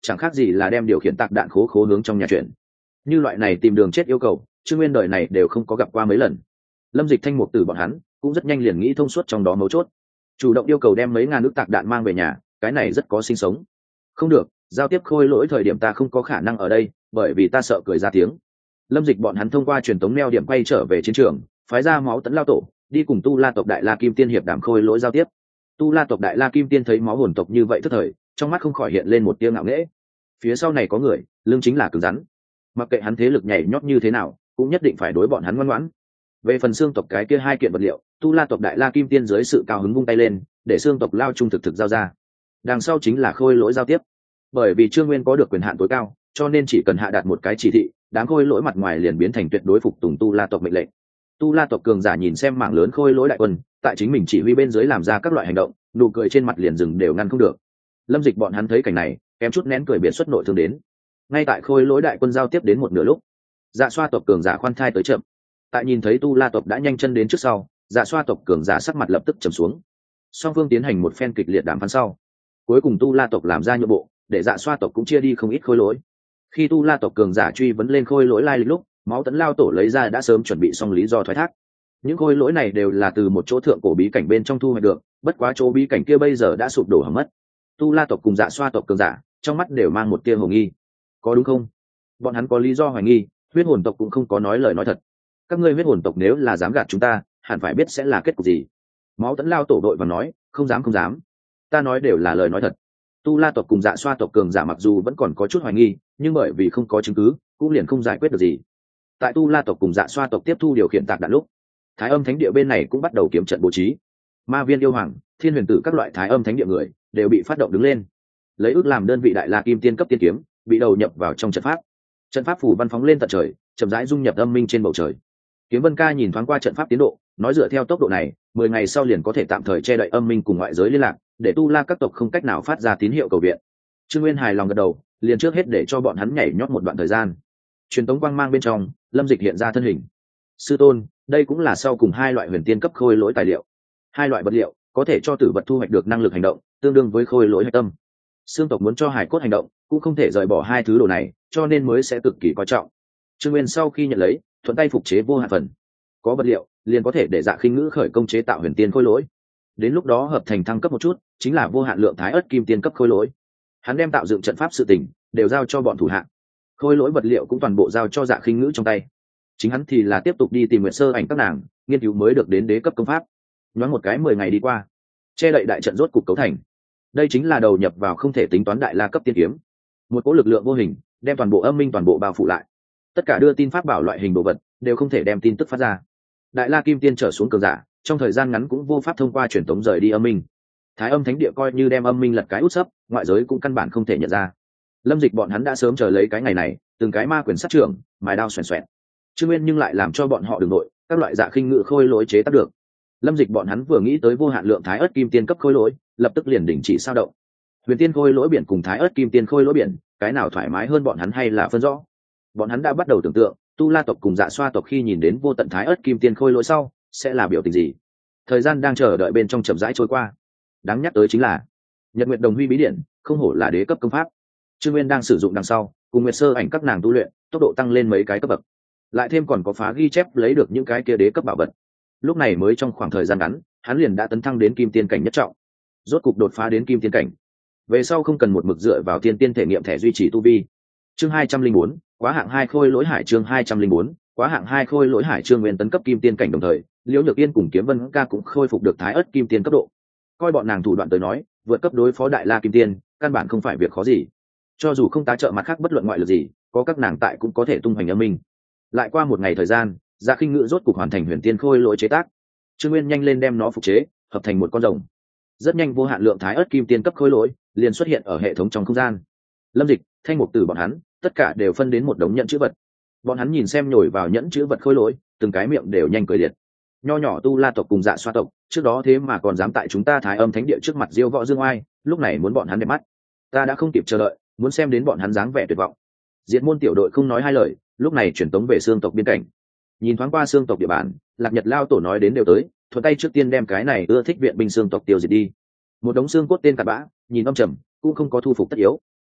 chẳng khác gì là đem điều khiển tạc đạn khố khố hướng trong nhà chuyển. Như loại này tìm đường chết yêu cầu, Trương Nguyên đời này đều không có gặp qua mấy lần. Lâm Dịch Thanh Mục Tử bọn hắn cũng rất nhanh liền nghĩ thông suốt trong đó mấu chốt, chủ động yêu cầu đem mấy ngàn nước tạc đạn mang về nhà, cái này rất có sinh sống. Không được, giao tiếp khôi lỗi thời điểm ta không có khả năng ở đây, bởi vì ta sợ cười ra tiếng. Lâm Dịch bọn hắn thông qua truyền tống neo điểm quay trở về chiến trường, phái ra Máu Tấn Lao Tổ đi cùng Tu La tộc Đại La Kim Tiên hiệp đàm khôi lỗi giao tiếp. Tu La tộc Đại La Kim Tiên thấy máu hồn tộc như vậy tức thời, trong mắt không khỏi hiện lên một tia ngạo nghễ. Phía sau này có người, lưng chính là cứng rắn. Mặc kệ hắn thế lực nhảy nhót như thế nào, cũng nhất định phải đối bọn hắn ngoan ngoãn. Về phần xương tộc cái kia hai kiện vật liệu, Tu La tộc Đại La Kim Tiên dưới sự cao hứng vung tay lên, để xương tộc lao trung thực thực giao ra. Đằng sau chính là khôi lỗi giao tiếp. Bởi vì Trương Nguyên có được quyền hạn tối cao, cho nên chỉ cần hạ đạt một cái chỉ thị, đám khôi lỗi mặt ngoài liền biến thành tuyệt đối phục tùng Tu La tộc mệnh lệnh. Tu La tộc cường giả nhìn xem mảng lớn khôi lỗi đại quân, tại chính mình chỉ huy bên dưới làm ra các loại hành động, nụ cười trên mặt liền dừng đều ngăn không được. Lâm Dịch bọn hắn thấy cảnh này, kém chút nén cười biệt xuất nội thương đến. Ngay tại khôi lỗi đại quân giao tiếp đến một nửa lúc, Dạ Xoa tộc cường giả khoan thai tới chậm. Tại nhìn thấy Tu La tộc đã nhanh chân đến trước sau, Dạ Xoa tộc cường giả sắc mặt lập tức trầm xuống. Song phương tiến hành một phen kịch liệt đàm phán sau, cuối cùng Tu La tộc làm ra nhượng bộ, để Dạ Xoa tộc cũng chia đi không ít khôi lỗi. Khi Tu La tộc cường giả truy vấn lên khôi lỗi lai lịch lúc, Máu Tấn Lao Tổ lấy ra đã sớm chuẩn bị xong lý do thoái thác. Những khôi lỗi này đều là từ một chỗ thượng cổ bí cảnh bên trong thu hoạch được, bất quá chỗ bí cảnh kia bây giờ đã sụp đổ hỏng mất. Tu La tộc cùng Dạ Xoa tộc cường giả trong mắt đều mang một tia hồ nghi. Có đúng không? Bọn hắn có lý do hoài nghi, huyết hồn tộc cũng không có nói lời nói thật. Các ngươi huyết hồn tộc nếu là dám gạt chúng ta, hẳn phải biết sẽ là kết cục gì. Máu Tấn Lao Tổ đội và nói, không dám không dám, ta nói đều là lời nói thật. Tu La tộc cùng Dạ Xoa tộc cường giả mặc dù vẫn còn có chút hoài nghi, nhưng bởi vì không có chứng cứ, cũng liền không giải quyết được gì. Tại Tu La tộc cùng Dạ Xoa tộc tiếp thu điều khiển tạc đạn lúc, Thái Âm Thánh địa bên này cũng bắt đầu kiếm trận bố trí. Ma Viên yêu hoàng, Thiên Huyền tử các loại Thái Âm Thánh địa người đều bị phát động đứng lên, lấy ước làm đơn vị Đại La Kim Tiên cấp tiên kiếm, bị đầu nhập vào trong trận pháp. Trận pháp phủ văn phóng lên tận trời, chậm rãi dung nhập âm minh trên bầu trời. Kiếm Vân Ca nhìn thoáng qua trận pháp tiến độ, nói dựa theo tốc độ này, mười ngày sau liền có thể tạm thời che đậy âm minh cùng ngoại giới liên lạc, để Tu La các tộc không cách nào phát ra tín hiệu cầu viện. Trương Nguyên hài lòng gật đầu, liền trước hết để cho bọn hắn nhảy nhót một đoạn thời gian. Truyền tống quang mang bên trong, Lâm Dịch hiện ra thân hình. Sư tôn, đây cũng là sau cùng hai loại huyền tiên cấp khôi lỗi tài liệu. Hai loại vật liệu có thể cho tử vật thu hoạch được năng lực hành động, tương đương với khôi lỗi hạch tâm. Xương tộc muốn cho hải cốt hành động, cũng không thể rời bỏ hai thứ đồ này, cho nên mới sẽ cực kỳ coi trọng. Trương Nguyên sau khi nhận lấy, thuận tay phục chế vô hạn phần. Có vật liệu, liền có thể để Dạ Khinh Ngữ khởi công chế tạo huyền tiên khôi lỗi. Đến lúc đó hợp thành thăng cấp một chút, chính là vô hạn lượng thái ớt kim tiên cấp khôi lỗi. Hắn đem tạo dựng trận pháp sự tình đều giao cho bọn thủ hạ. Khôi lỗi vật liệu cũng toàn bộ giao cho Dạ Khinh Ngữ trong tay. Chính hắn thì là tiếp tục đi tìm Nguyệt Sơ Ảnh các nàng, nghiên cứu mới được đến đế cấp công pháp. Nhoáng một cái mười ngày đi qua, che đậy đại trận rốt cục cấu thành. Đây chính là đầu nhập vào không thể tính toán đại la cấp tiên kiếm. Một cỗ lực lượng vô hình đem toàn bộ âm minh toàn bộ bao phủ lại. Tất cả đưa tin pháp bảo loại hình đồ vật đều không thể đem tin tức phát ra. Đại la kim tiên trở xuống cường giả, trong thời gian ngắn cũng vô pháp thông qua truyền tống rời đi âm minh. Thái Âm Thánh địa coi như đem âm minh lật cái út sấp, ngoại giới cũng căn bản không thể nhận ra. Lâm Dịch bọn hắn đã sớm chờ lấy cái ngày này, từng cái ma quyền sát trưởng, mài đao xoèn xoẹt. Trương Nguyên nhưng lại làm cho bọn họ đường nội, các loại Dạ Khinh Ngữ khôi lỗi chế tác được. Lâm Dịch bọn hắn vừa nghĩ tới vô hạn lượng thái ớt kim tiên cấp khôi lỗi, lập tức liền đình chỉ sao động. Huyền tiên khôi lỗi biển cùng thái ớt kim tiên khôi lỗi biển, cái nào thoải mái hơn bọn hắn hay là phân rõ? Bọn hắn đã bắt đầu tưởng tượng, Tu La tộc cùng Dạ Xoa tộc khi nhìn đến vô tận thái ớt kim tiên khôi lỗi sau, sẽ là biểu tình gì. Thời gian đang chờ đợi bên trong chậm rãi trôi qua. Đáng nhắc tới chính là Nhật Nguyệt Đồng Huy bí điển, không hổ là đế cấp công pháp. Trương Nguyên đang sử dụng đằng sau, cùng Nguyệt Sơ Ảnh các nàng tu luyện, tốc độ tăng lên mấy cái cấp bậc. Lại thêm còn có phá ghi chép lấy được những cái kia đế cấp bảo vật. Lúc này mới trong khoảng thời gian ngắn, hắn liền đã tấn thăng đến kim tiên cảnh nhất trọng. Rốt cục đột phá đến kim tiên cảnh. Về sau không cần một mực dựa vào tiên tiên thể nghiệm thẻ duy trì tu vi. Chương hai trăm linh bốn, quá hạng hai khôi lỗi hải chương hai trăm linh bốn, quá hạng hai khôi lỗi hải Trương Nguyên tấn cấp kim tiên cảnh đồng thời, Liễu Nhược Yên cùng Kiếm Vân Ca cũng khôi phục được thái ớt kim tiên cấp độ. Coi bọn nàng thủ đoạn tới nói, vượt cấp đối phó đại la kim tiên, căn bản không phải việc khó gì. Cho dù không tá trợ mặt khác bất luận ngoại lực gì, có các nàng tại cũng có thể tung hoành âm minh. Lại qua một ngày thời gian, Dạ Khinh Ngữ rốt cục hoàn thành huyền tiên khôi lỗi chế tác. Trương Nguyên nhanh lên đem nó phục chế, hợp thành một con rồng. Rất nhanh vô hạn lượng thái ớt kim tiên cấp khôi lỗi liền xuất hiện ở hệ thống trong không gian. Lâm Dịch, Thanh Mục Tử bọn hắn, tất cả đều phân đến một đống nhẫn chữ vật. Bọn hắn nhìn xem nhồi vào nhẫn chữ vật khôi lỗi, từng cái miệng đều nhanh cười liệt. Nho nhỏ Tu La tộc cùng Dạ Xoa tộc, trước đó thế mà còn dám tại chúng ta Thái Âm Thánh địa trước mặt diêu võ dương oai, lúc này muốn bọn hắn đẹp mắt. Ta đã không kịp chờ đợi, muốn xem đến bọn hắn dáng vẻ tuyệt vọng. Diệt môn tiểu đội không nói hai lời, lúc này chuyển tống về xương tộc biên cảnh. Nhìn thoáng qua xương tộc địa bàn, Lạc Nhật Lao tổ nói đến đều tới, thuận tay trước tiên đem cái này ưa thích viện binh xương tộc tiêu diệt đi. Một đống xương cốt tên cặn bã, nhìn âm trầm, cũng không có thu phục tất yếu.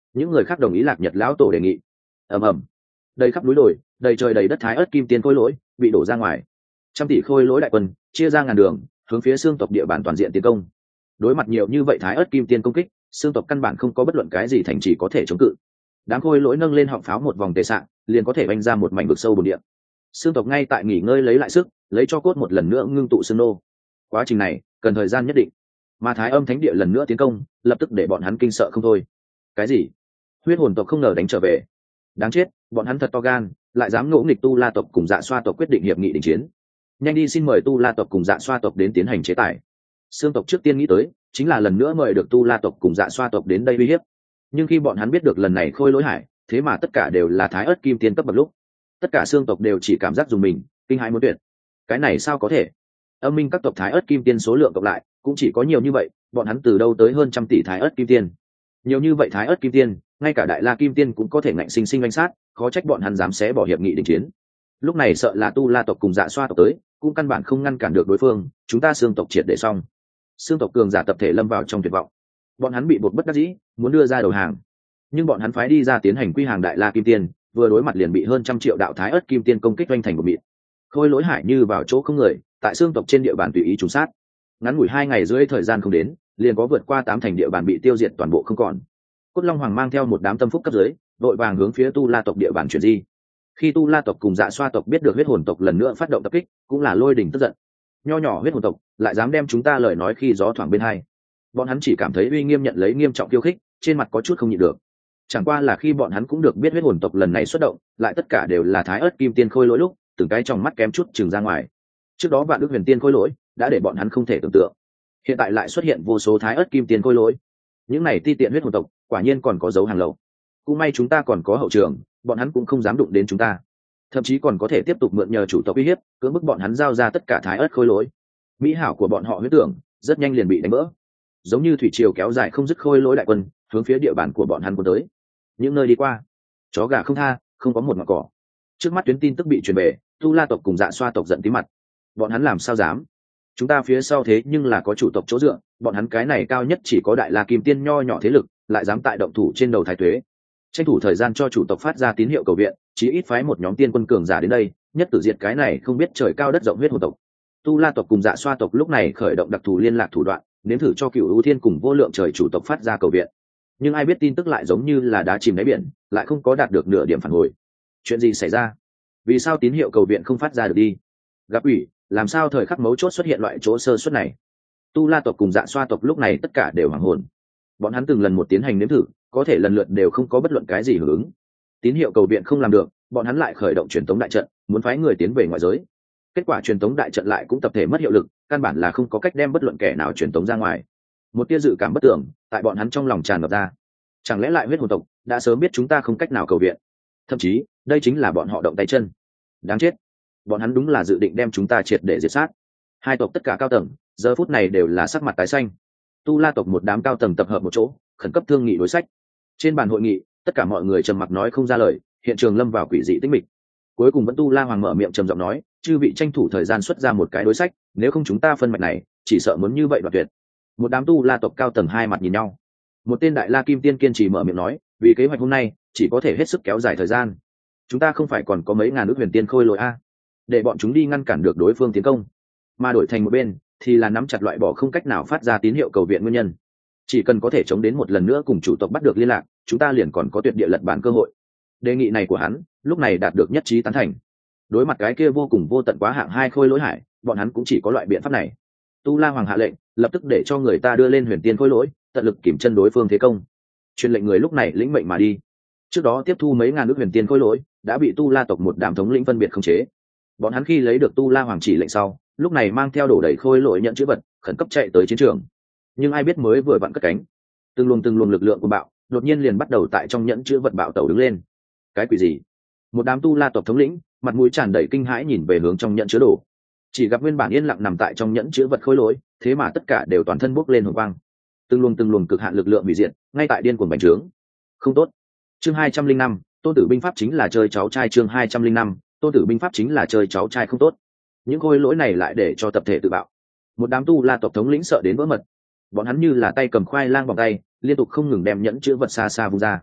những người khác đồng ý lạc nhật lão tổ đề nghị. ầm ầm, đầy khắp núi đồi, đầy trời đầy đất thái ớt kim tiên khôi lỗi bị đổ ra ngoài, trăm tỷ khôi lỗi đại quân chia ra ngàn đường hướng phía xương tộc địa bàn toàn diện tiến công. Đối mặt nhiều như vậy thái ớt kim tiên công kích, xương tộc căn bản không có bất luận cái gì thành trì có thể chống cự. Đám khôi lỗi nâng lên họng pháo một vòng tề sạng, liền có thể vanh ra một mảnh vực sâu bồn địa. Xương tộc ngay tại nghỉ ngơi lấy lại sức, lấy cho cốt một lần nữa ngưng tụ xương nô. Quá trình này cần thời gian nhất định, mà thái âm thánh địa lần nữa tiến công, lập tức để bọn hắn kinh sợ không thôi. Cái gì? Huyết hồn tộc không ngờ đánh trở về. Đáng chết, bọn hắn thật to gan, lại dám ngỗ nghịch tu la tộc cùng dạ xoa tộc quyết định hiệp nghị đình chiến. Nhanh đi xin mời tu la tộc cùng dạ xoa tộc đến tiến hành chế tài. Xương tộc trước tiên nghĩ tới chính là lần nữa mời được tu la tộc cùng dạ xoa tộc đến đây uy hiếp. Nhưng khi bọn hắn biết được lần này khôi lỗi hải thế mà tất cả đều là thái ớt kim tiên cấp bậc lúc, tất cả xương tộc đều chỉ cảm giác dùng mình, kinh hãi muốn tuyệt. Cái này sao có thể? Âm minh các tộc thái ớt kim tiên số lượng cộng lại cũng chỉ có nhiều như vậy, bọn hắn từ đâu tới hơn trăm tỷ thái ớt kim tiên? Nhiều như vậy thái ớt kim tiên, ngay cả đại la kim tiên cũng có thể ngạnh sinh sinh oanh sát, khó trách bọn hắn dám xé bỏ hiệp nghị đình chiến. Lúc này sợ là tu la tộc cùng dạ xoa tộc tới, cũng căn bản không ngăn cản được đối phương, chúng ta xương tộc triệt để xong. Xương tộc cường giả tập thể lâm vào trong tuyệt vọng, bọn hắn bị buộc bất đắc dĩ, muốn đưa ra đầu hàng, nhưng bọn hắn phái đi ra tiến hành quy hàng đại la kim tiên, vừa đối mặt liền bị hơn trăm triệu đạo thái ớt kim tiên công kích oanh thành một mịn. Khôi lỗi hải như vào chỗ không người, tại xương tộc trên địa bàn tùy ý trùng sát. Ngắn ngủi hai ngày rưỡi thời gian không đến, liền có vượt qua tám thành địa bàn bị tiêu diệt toàn bộ không còn. Cốt Long Hoàng mang theo một đám tâm phúc cấp dưới, đội vàng hướng phía tu la tộc địa bàn chuyển di. Khi tu la tộc cùng dạ xoa tộc biết được huyết hồn tộc lần nữa phát động tập kích, cũng là lôi đình tức giận. Nho nhỏ huyết hồn tộc lại dám đem chúng ta lời nói khi gió thoảng bên hai. Bọn hắn chỉ cảm thấy uy nghiêm nhận lấy nghiêm trọng khiêu khích, trên mặt có chút không nhịn được. Chẳng qua là khi bọn hắn cũng được biết huyết hồn tộc lần này xuất động, lại tất cả đều là thái ớt kim tiên khôi lỗi lúc, từng cái trong mắt kém chút chừng ra ngoài. Trước đó vạn ước huyền tiên khôi lỗi đã để bọn hắn không thể tưởng tượng, hiện tại lại xuất hiện vô số thái ớt kim tiên khôi lỗi. Những này ti tiện huyết hồn tộc quả nhiên còn có dấu hàng lậu. Cũng may chúng ta còn có hậu trường, bọn hắn cũng không dám đụng đến chúng ta, thậm chí còn có thể tiếp tục mượn nhờ chủ tộc uy hiếp, cưỡng bức bọn hắn giao ra tất cả thái ớt khôi lỗi. Mỹ hảo của bọn họ huyết tưởng rất nhanh liền bị đánh vỡ, giống như thủy triều kéo dài không dứt khôi lỗi đại quân hướng phía địa bàn của bọn hắn cuốn tới. Những nơi đi qua, chó gà không tha, không có một ngọn cỏ. Trước mắt tuyến tin tức bị truyền về, tu la tộc cùng dạ xoa tộc giận tí mặt. Bọn hắn làm sao dám? Chúng ta phía sau thế nhưng là có chủ tộc chỗ dựa, bọn hắn cái này cao nhất chỉ có đại la kim tiên nho nhỏ thế lực, lại dám tại động thủ trên đầu thái tuế. Tranh thủ thời gian cho chủ tộc phát ra tín hiệu cầu viện, chí ít phái một nhóm tiên quân cường giả đến đây, nhất tử diệt cái này không biết trời cao đất rộng huyết hồn tộc. Tu la tộc cùng dạ xoa tộc lúc này khởi động đặc thù liên lạc thủ đoạn, nếm thử cho cựu ưu thiên cùng vô lượng trời chủ tộc phát ra cầu viện. Nhưng ai biết tin tức lại giống như là đá chìm đáy biển, lại không có đạt được nửa điểm phản hồi. Chuyện gì xảy ra? Vì sao tín hiệu cầu viện không phát ra được đi? Gặp ủy, làm sao thời khắc mấu chốt xuất hiện loại chỗ sơ suất này? Tu la tộc cùng dạ xoa tộc lúc này tất cả đều hoảng hồn. Bọn hắn từng lần một tiến hành nếm thử, có thể lần lượt đều không có bất luận cái gì hưởng ứng. Tín hiệu cầu viện không làm được, bọn hắn lại khởi động truyền tống đại trận, muốn phái người tiến về ngoại giới. Kết quả truyền tống đại trận lại cũng tập thể mất hiệu lực, căn bản là không có cách đem bất luận kẻ nào truyền tống ra ngoài. Một tia dự cảm bất tưởng tại bọn hắn trong lòng tràn ngập ra. Chẳng lẽ lại huyết hồn tộc đã sớm biết chúng ta không cách nào cầu viện? Thậm chí đây chính là bọn họ động tay chân. Đáng chết, bọn hắn đúng là dự định đem chúng ta triệt để diệt sát. Hai tộc tất cả cao tầng giờ phút này đều là sắc mặt tái xanh. Tu la tộc một đám cao tầng tập hợp một chỗ, khẩn cấp thương nghị đối sách. Trên bàn hội nghị, tất cả mọi người trầm mặc nói không ra lời, hiện trường lâm vào quỷ dị tĩnh mịch. Cuối cùng vẫn tu la hoàng mở miệng trầm giọng nói, chư vị tranh thủ thời gian xuất ra một cái đối sách, nếu không chúng ta phân mạch này chỉ sợ muốn như vậy đoạt tuyệt. Một đám tu la tộc cao tầng hai mặt nhìn nhau. Một tên đại la kim tiên kiên trì mở miệng nói, vì kế hoạch hôm nay chỉ có thể hết sức kéo dài thời gian. Chúng ta không phải còn có mấy ngàn ước huyền tiên khôi lỗi a, để bọn chúng đi ngăn cản được đối phương tiến công, mà đổi thành một bên thì là nắm chặt loại bỏ không cách nào phát ra tín hiệu cầu viện nguyên nhân. Chỉ cần có thể chống đến một lần nữa cùng chủ tộc bắt được liên lạc, chúng ta liền còn có tuyệt địa lật bản cơ hội. Đề nghị này của hắn lúc này đạt được nhất trí tán thành. Đối mặt cái kia vô cùng vô tận quá hạng hai khôi lỗi hải, bọn hắn cũng chỉ có loại biện pháp này. Tu la hoàng hạ lệnh, lập tức để cho người ta đưa lên huyền tiên khôi lỗi, tận lực kiểm chân đối phương thế công. Truyền lệnh người lúc này lĩnh mệnh mà đi. Trước đó tiếp thu mấy ngàn ước huyền tiên khôi lỗi đã bị tu la tộc một đám thống lĩnh phân biệt khống chế. Bọn hắn khi lấy được tu la hoàng chỉ lệnh sau, lúc này mang theo đổ đầy khôi lỗi nhận chữ vật, khẩn cấp chạy tới chiến trường. Nhưng ai biết mới vừa vặn cất cánh, từng luồng từng luồng lực lượng của bạo đột nhiên liền bắt đầu tại trong nhẫn chữ vật bạo tẩu đứng lên. Cái quỷ gì? Một đám tu la tộc thống lĩnh mặt mũi tràn đầy kinh hãi nhìn về hướng trong nhẫn chứa đồ, chỉ gặp nguyên bản yên lặng nằm tại trong nhẫn chứa vật khôi lỗi, thế mà tất cả đều toàn thân bốc lên hồng quang, từng luồng từng luồng cực hạn lực lượng hủy diệt ngay tại điên cuồng bành trướng. Không tốt. Chương hai trăm linh năm, tôn tử binh pháp chính là chơi cháu trai. Chương hai trăm linh năm, tôn tử binh pháp chính là chơi cháu trai. Không tốt. Những khôi lỗi này lại để cho tập thể tự bạo. Một đám tu la tộc thống lĩnh sợ đến vỡ mật, bọn hắn như là tay cầm khoai lang vòng tay, liên tục không ngừng đem nhẫn chứa vật xa xa vung ra.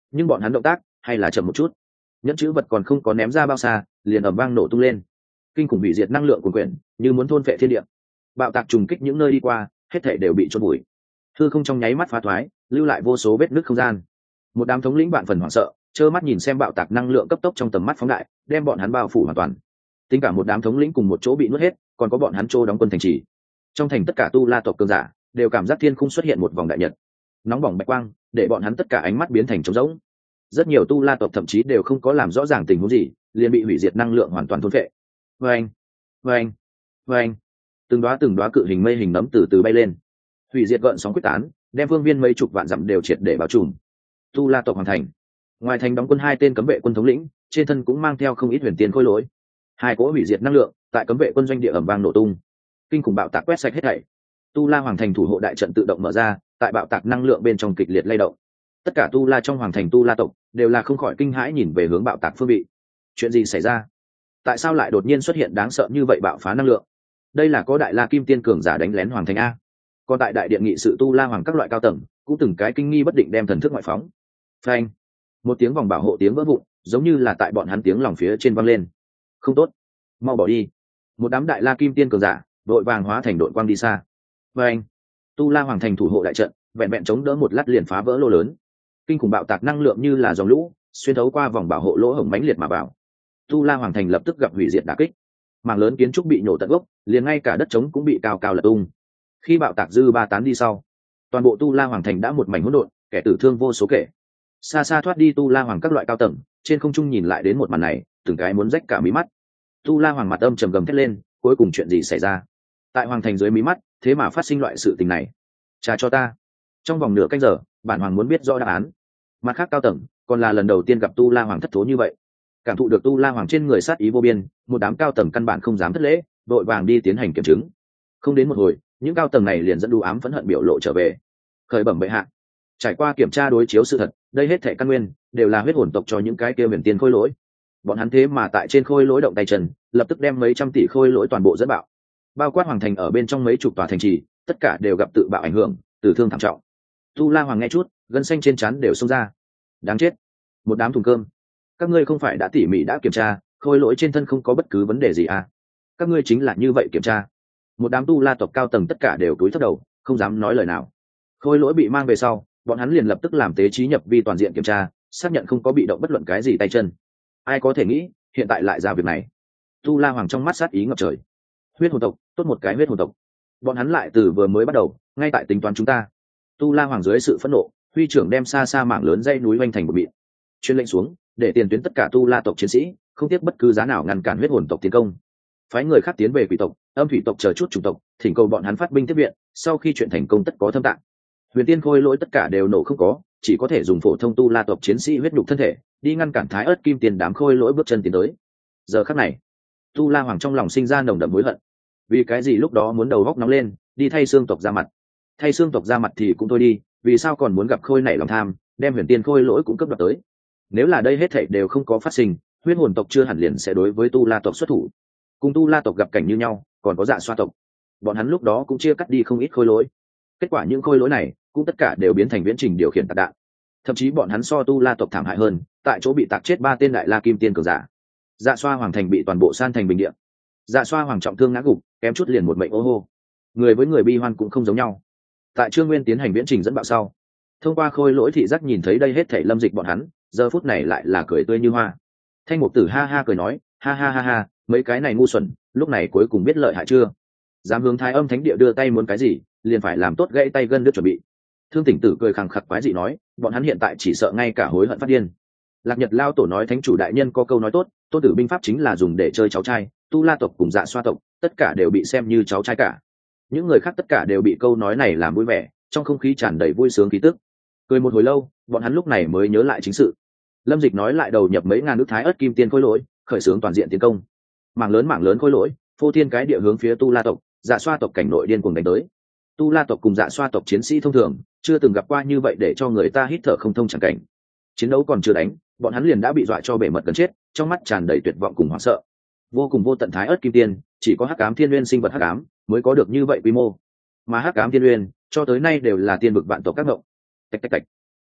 nhưng bọn hắn động tác hay là chậm một chút, nhẫn chữ vật còn không có ném ra bao xa liền ầm vang nổ tung lên, kinh khủng bị diệt năng lượng cuồn quyển như muốn thôn phệ thiên địa, bạo tạc trùng kích những nơi đi qua hết thảy đều bị chôn bụi, hư không trong nháy mắt phá thoái, lưu lại vô số vết nứt không gian. Một đám thống lĩnh bạn phần hoảng sợ trơ mắt nhìn xem bạo tạc năng lượng cấp tốc trong tầm mắt phóng đại, đem bọn hắn bao phủ hoàn toàn. Tính cả một đám thống lĩnh cùng một chỗ bị nuốt hết, còn có bọn hắn trô đóng quân thành trì. Trong thành tất cả tu la tộc cường giả đều cảm giác thiên khung xuất hiện một vòng đại nhật, nóng bỏng bạch quang để bọn hắn tất cả ánh mắt biến thành trống rỗng. Rất nhiều tu la tộc thậm chí đều không có làm rõ ràng tình huống gì, liền bị hủy diệt năng lượng hoàn toàn thôn phệ. Vâng, vâng, vâng, từng đóa từng đóa cự hình mây hình nấm từ từ bay lên, hủy diệt gợn sóng quyết tán, đem phương viên mấy chục vạn dặm đều triệt để bao trùm. Tu la tộc hoàn thành. Ngoài thành đóng quân hai tên cấm vệ quân thống lĩnh, trên thân cũng mang theo không ít huyền tiên khôi lỗi. Hai cỗ hủy diệt năng lượng tại cấm vệ quân doanh địa ầm vang nổ tung, kinh khủng bạo tạc quét sạch hết thảy. Tu la hoàng thành thủ hộ đại trận tự động mở ra, tại bạo tạc năng lượng bên trong kịch liệt lay động. Tất cả tu la trong hoàng thành tu la tộc đều là không khỏi kinh hãi nhìn về hướng bạo tạc phương vị. Chuyện gì xảy ra? Tại sao lại đột nhiên xuất hiện đáng sợ như vậy bạo phá năng lượng? Đây là có đại la kim tiên cường giả đánh lén hoàng thành a? Còn tại đại điện nghị sự tu la hoàng các loại cao tầng cũng từng cái kinh nghi bất định đem thần thức ngoại phóng. Phanh! Một tiếng vòng bảo hộ tiếng vỡ vụn, giống như là tại bọn hắn tiếng lòng phía trên vang lên. Không tốt, mau bỏ đi! Một đám đại la kim tiên cường giả đội vàng hóa thành đội quang đi xa. Phanh! Tu la hoàng thành thủ hộ đại trận vẹn vẹn chống đỡ một lát liền phá vỡ lô lớn, kinh khủng bạo tạc năng lượng như là dòng lũ xuyên thấu qua vòng bảo hộ lỗ hổng mãnh liệt mà vào. Tu la hoàng thành lập tức gặp hủy diệt đả kích, mảng lớn kiến trúc bị nổ tận gốc, liền ngay cả đất trống cũng bị cao cao lật tung. Khi bạo tạc dư ba tán đi sau, toàn bộ tu la hoàng thành đã một mảnh hỗn độn, kẻ tử thương vô số kể. Xa xa thoát đi tu la hoàng các loại cao tầng, trên không trung nhìn lại đến một màn này, từng cái muốn rách cả mí mắt. Tu la hoàng mặt âm trầm gầm thét lên, cuối cùng chuyện gì xảy ra? Tại hoàng thành dưới mí mắt, thế mà phát sinh loại sự tình này. Trả cho ta. Trong vòng nửa canh giờ, bản hoàng muốn biết rõ đáp án. Mặt khác cao tầng, còn là lần đầu tiên gặp tu la hoàng thất thố như vậy. Cảm thụ được tu la hoàng trên người sát ý vô biên, một đám cao tầng căn bản không dám thất lễ, đội vàng đi tiến hành kiểm chứng. Không đến một hồi, những cao tầng này liền dẫn đu ám phẫn hận biểu lộ trở về. Khởi bẩm bệ hạ, trải qua kiểm tra đối chiếu sự thật, đây hết thảy căn nguyên đều là huyết hồn tộc cho những cái kia huyền tiên khôi lỗi. Bọn hắn thế mà tại trên khôi lỗi động tay chân, lập tức đem mấy trăm tỷ khôi lỗi toàn bộ dẫn bạo. Bao quát hoàng thành ở bên trong mấy chục tòa thành trì, tất cả đều gặp tự bạo ảnh hưởng, tử thương thảm trọng. Tu la hoàng nghe chút, gân xanh trên trán đều xông ra. Đáng chết, một đám thùng cơm. Các ngươi không phải đã tỉ mỉ đã kiểm tra, khôi lỗi trên thân không có bất cứ vấn đề gì à? Các ngươi chính là như vậy kiểm tra? Một đám tu la tộc cao tầng tất cả đều cúi thấp đầu, không dám nói lời nào. Khôi lỗi bị mang về sau, bọn hắn liền lập tức làm tế trí nhập vi toàn diện kiểm tra, xác nhận không có bị động bất luận cái gì tay chân. Ai có thể nghĩ hiện tại lại ra việc này? Tu la hoàng trong mắt sát ý ngập trời. Huyết hồn tộc, tốt một cái huyết hồn tộc. Bọn hắn lại từ vừa mới bắt đầu ngay tại tính toán chúng ta. Tu la hoàng dưới sự phẫn nộ, huy trưởng đem xa xa mảng lớn dây núi oanh thành một mịn, chuyên lệnh xuống để tiền tuyến tất cả tu la tộc chiến sĩ không tiếc bất cứ giá nào ngăn cản huyết hồn tộc tiến công, phái người khác tiến về quỷ tộc, âm thủy tộc chờ chút chủng tộc, thỉnh cầu bọn hắn phát binh tiếp viện. Sau khi chuyện thành công tất có thâm tạng, huyền tiên khôi lỗi tất cả đều nổ không có, chỉ có thể dùng phổ thông tu la tộc chiến sĩ huyết nhục thân thể đi ngăn cản thái ớt kim tiền đám khôi lỗi bước chân tiến tới. Giờ khắc này, tu la hoàng trong lòng sinh ra nồng đậm hối hận. Vì cái gì lúc đó muốn đầu góc nóng lên đi thay xương tộc ra mặt? Thay xương tộc ra mặt thì cũng thôi đi, vì sao còn muốn gặp khôi nảy lòng tham, đem huyền tiên khôi lỗi cũng cấp đoạt tới? Nếu là đây hết thảy đều không có phát sinh, huyết hồn tộc chưa hẳn liền sẽ đối với tu la tộc xuất thủ. Cùng tu la tộc gặp cảnh như nhau, còn có dạ xoa tộc, bọn hắn lúc đó cũng chia cắt đi không ít khôi lỗi. Kết quả những khôi lỗi này cũng tất cả đều biến thành viễn trình điều khiển tạc đạn. Thậm chí bọn hắn so tu la tộc thảm hại hơn, tại chỗ bị tạc chết ba tên đại la kim tiên cường giả. Dạ xoa hoàng thành bị toàn bộ san thành bình địa. Dạ xoa hoàng trọng thương ngã gục, kém chút liền một mệnh ô hô. Người với người bi hoan cũng không giống nhau. Tại trương nguyên tiến hành viễn trình dẫn bạo sau, thông qua khôi lỗi thị giác nhìn thấy đây hết thảy lâm dịch bọn hắn, giờ phút này lại là cười tươi như hoa. Thanh mục tử ha ha cười nói, ha ha ha ha, mấy cái này ngu xuẩn, lúc này cuối cùng biết lợi hại chưa? Dám hướng thái âm thánh địa đưa tay muốn cái gì, liền phải làm tốt gãy tay gân đứt chuẩn bị. Thương Tỉnh Tử cười khằng khặc quái dị nói, bọn hắn hiện tại chỉ sợ ngay cả hối hận phát điên. Lạc Nhật Lao Tổ nói thánh chủ đại nhân có câu nói tốt, tôn tử binh pháp chính là dùng để chơi cháu trai, tu la tộc cùng dạ xoa tộc, tất cả đều bị xem như cháu trai cả. Những người khác tất cả đều bị câu nói này làm vui vẻ, trong không khí tràn đầy vui sướng khí tức. Cười một hồi lâu, bọn hắn lúc này mới nhớ lại chính sự. Lâm Dịch nói lại đầu nhập mấy ngàn nước thái ớt kim tiên khôi lỗi, khởi xướng toàn diện tiến công. Mảng lớn mảng lớn khôi lỗi, phô thiên cái địa hướng phía tu la tộc, dạ xoa tộc cảnh nội điên cuồng đánh tới. Tu la tộc cùng dạ xoa tộc chiến sĩ thông thường chưa từng gặp qua như vậy để cho người ta hít thở không thông chẳng cảnh. Chiến đấu còn chưa đánh, bọn hắn liền đã bị dọa cho bể mật gần chết, trong mắt tràn đầy tuyệt vọng cùng hoảng sợ. Vô cùng vô tận thái ớt kim tiên, chỉ có hắc ám thiên nguyên sinh vật hắc ám mới có được như vậy quy mô. Mà hắc ám thiên nguyên cho tới nay đều là tiên vực vạn tộc các ngộng. Tạch tạch tạch.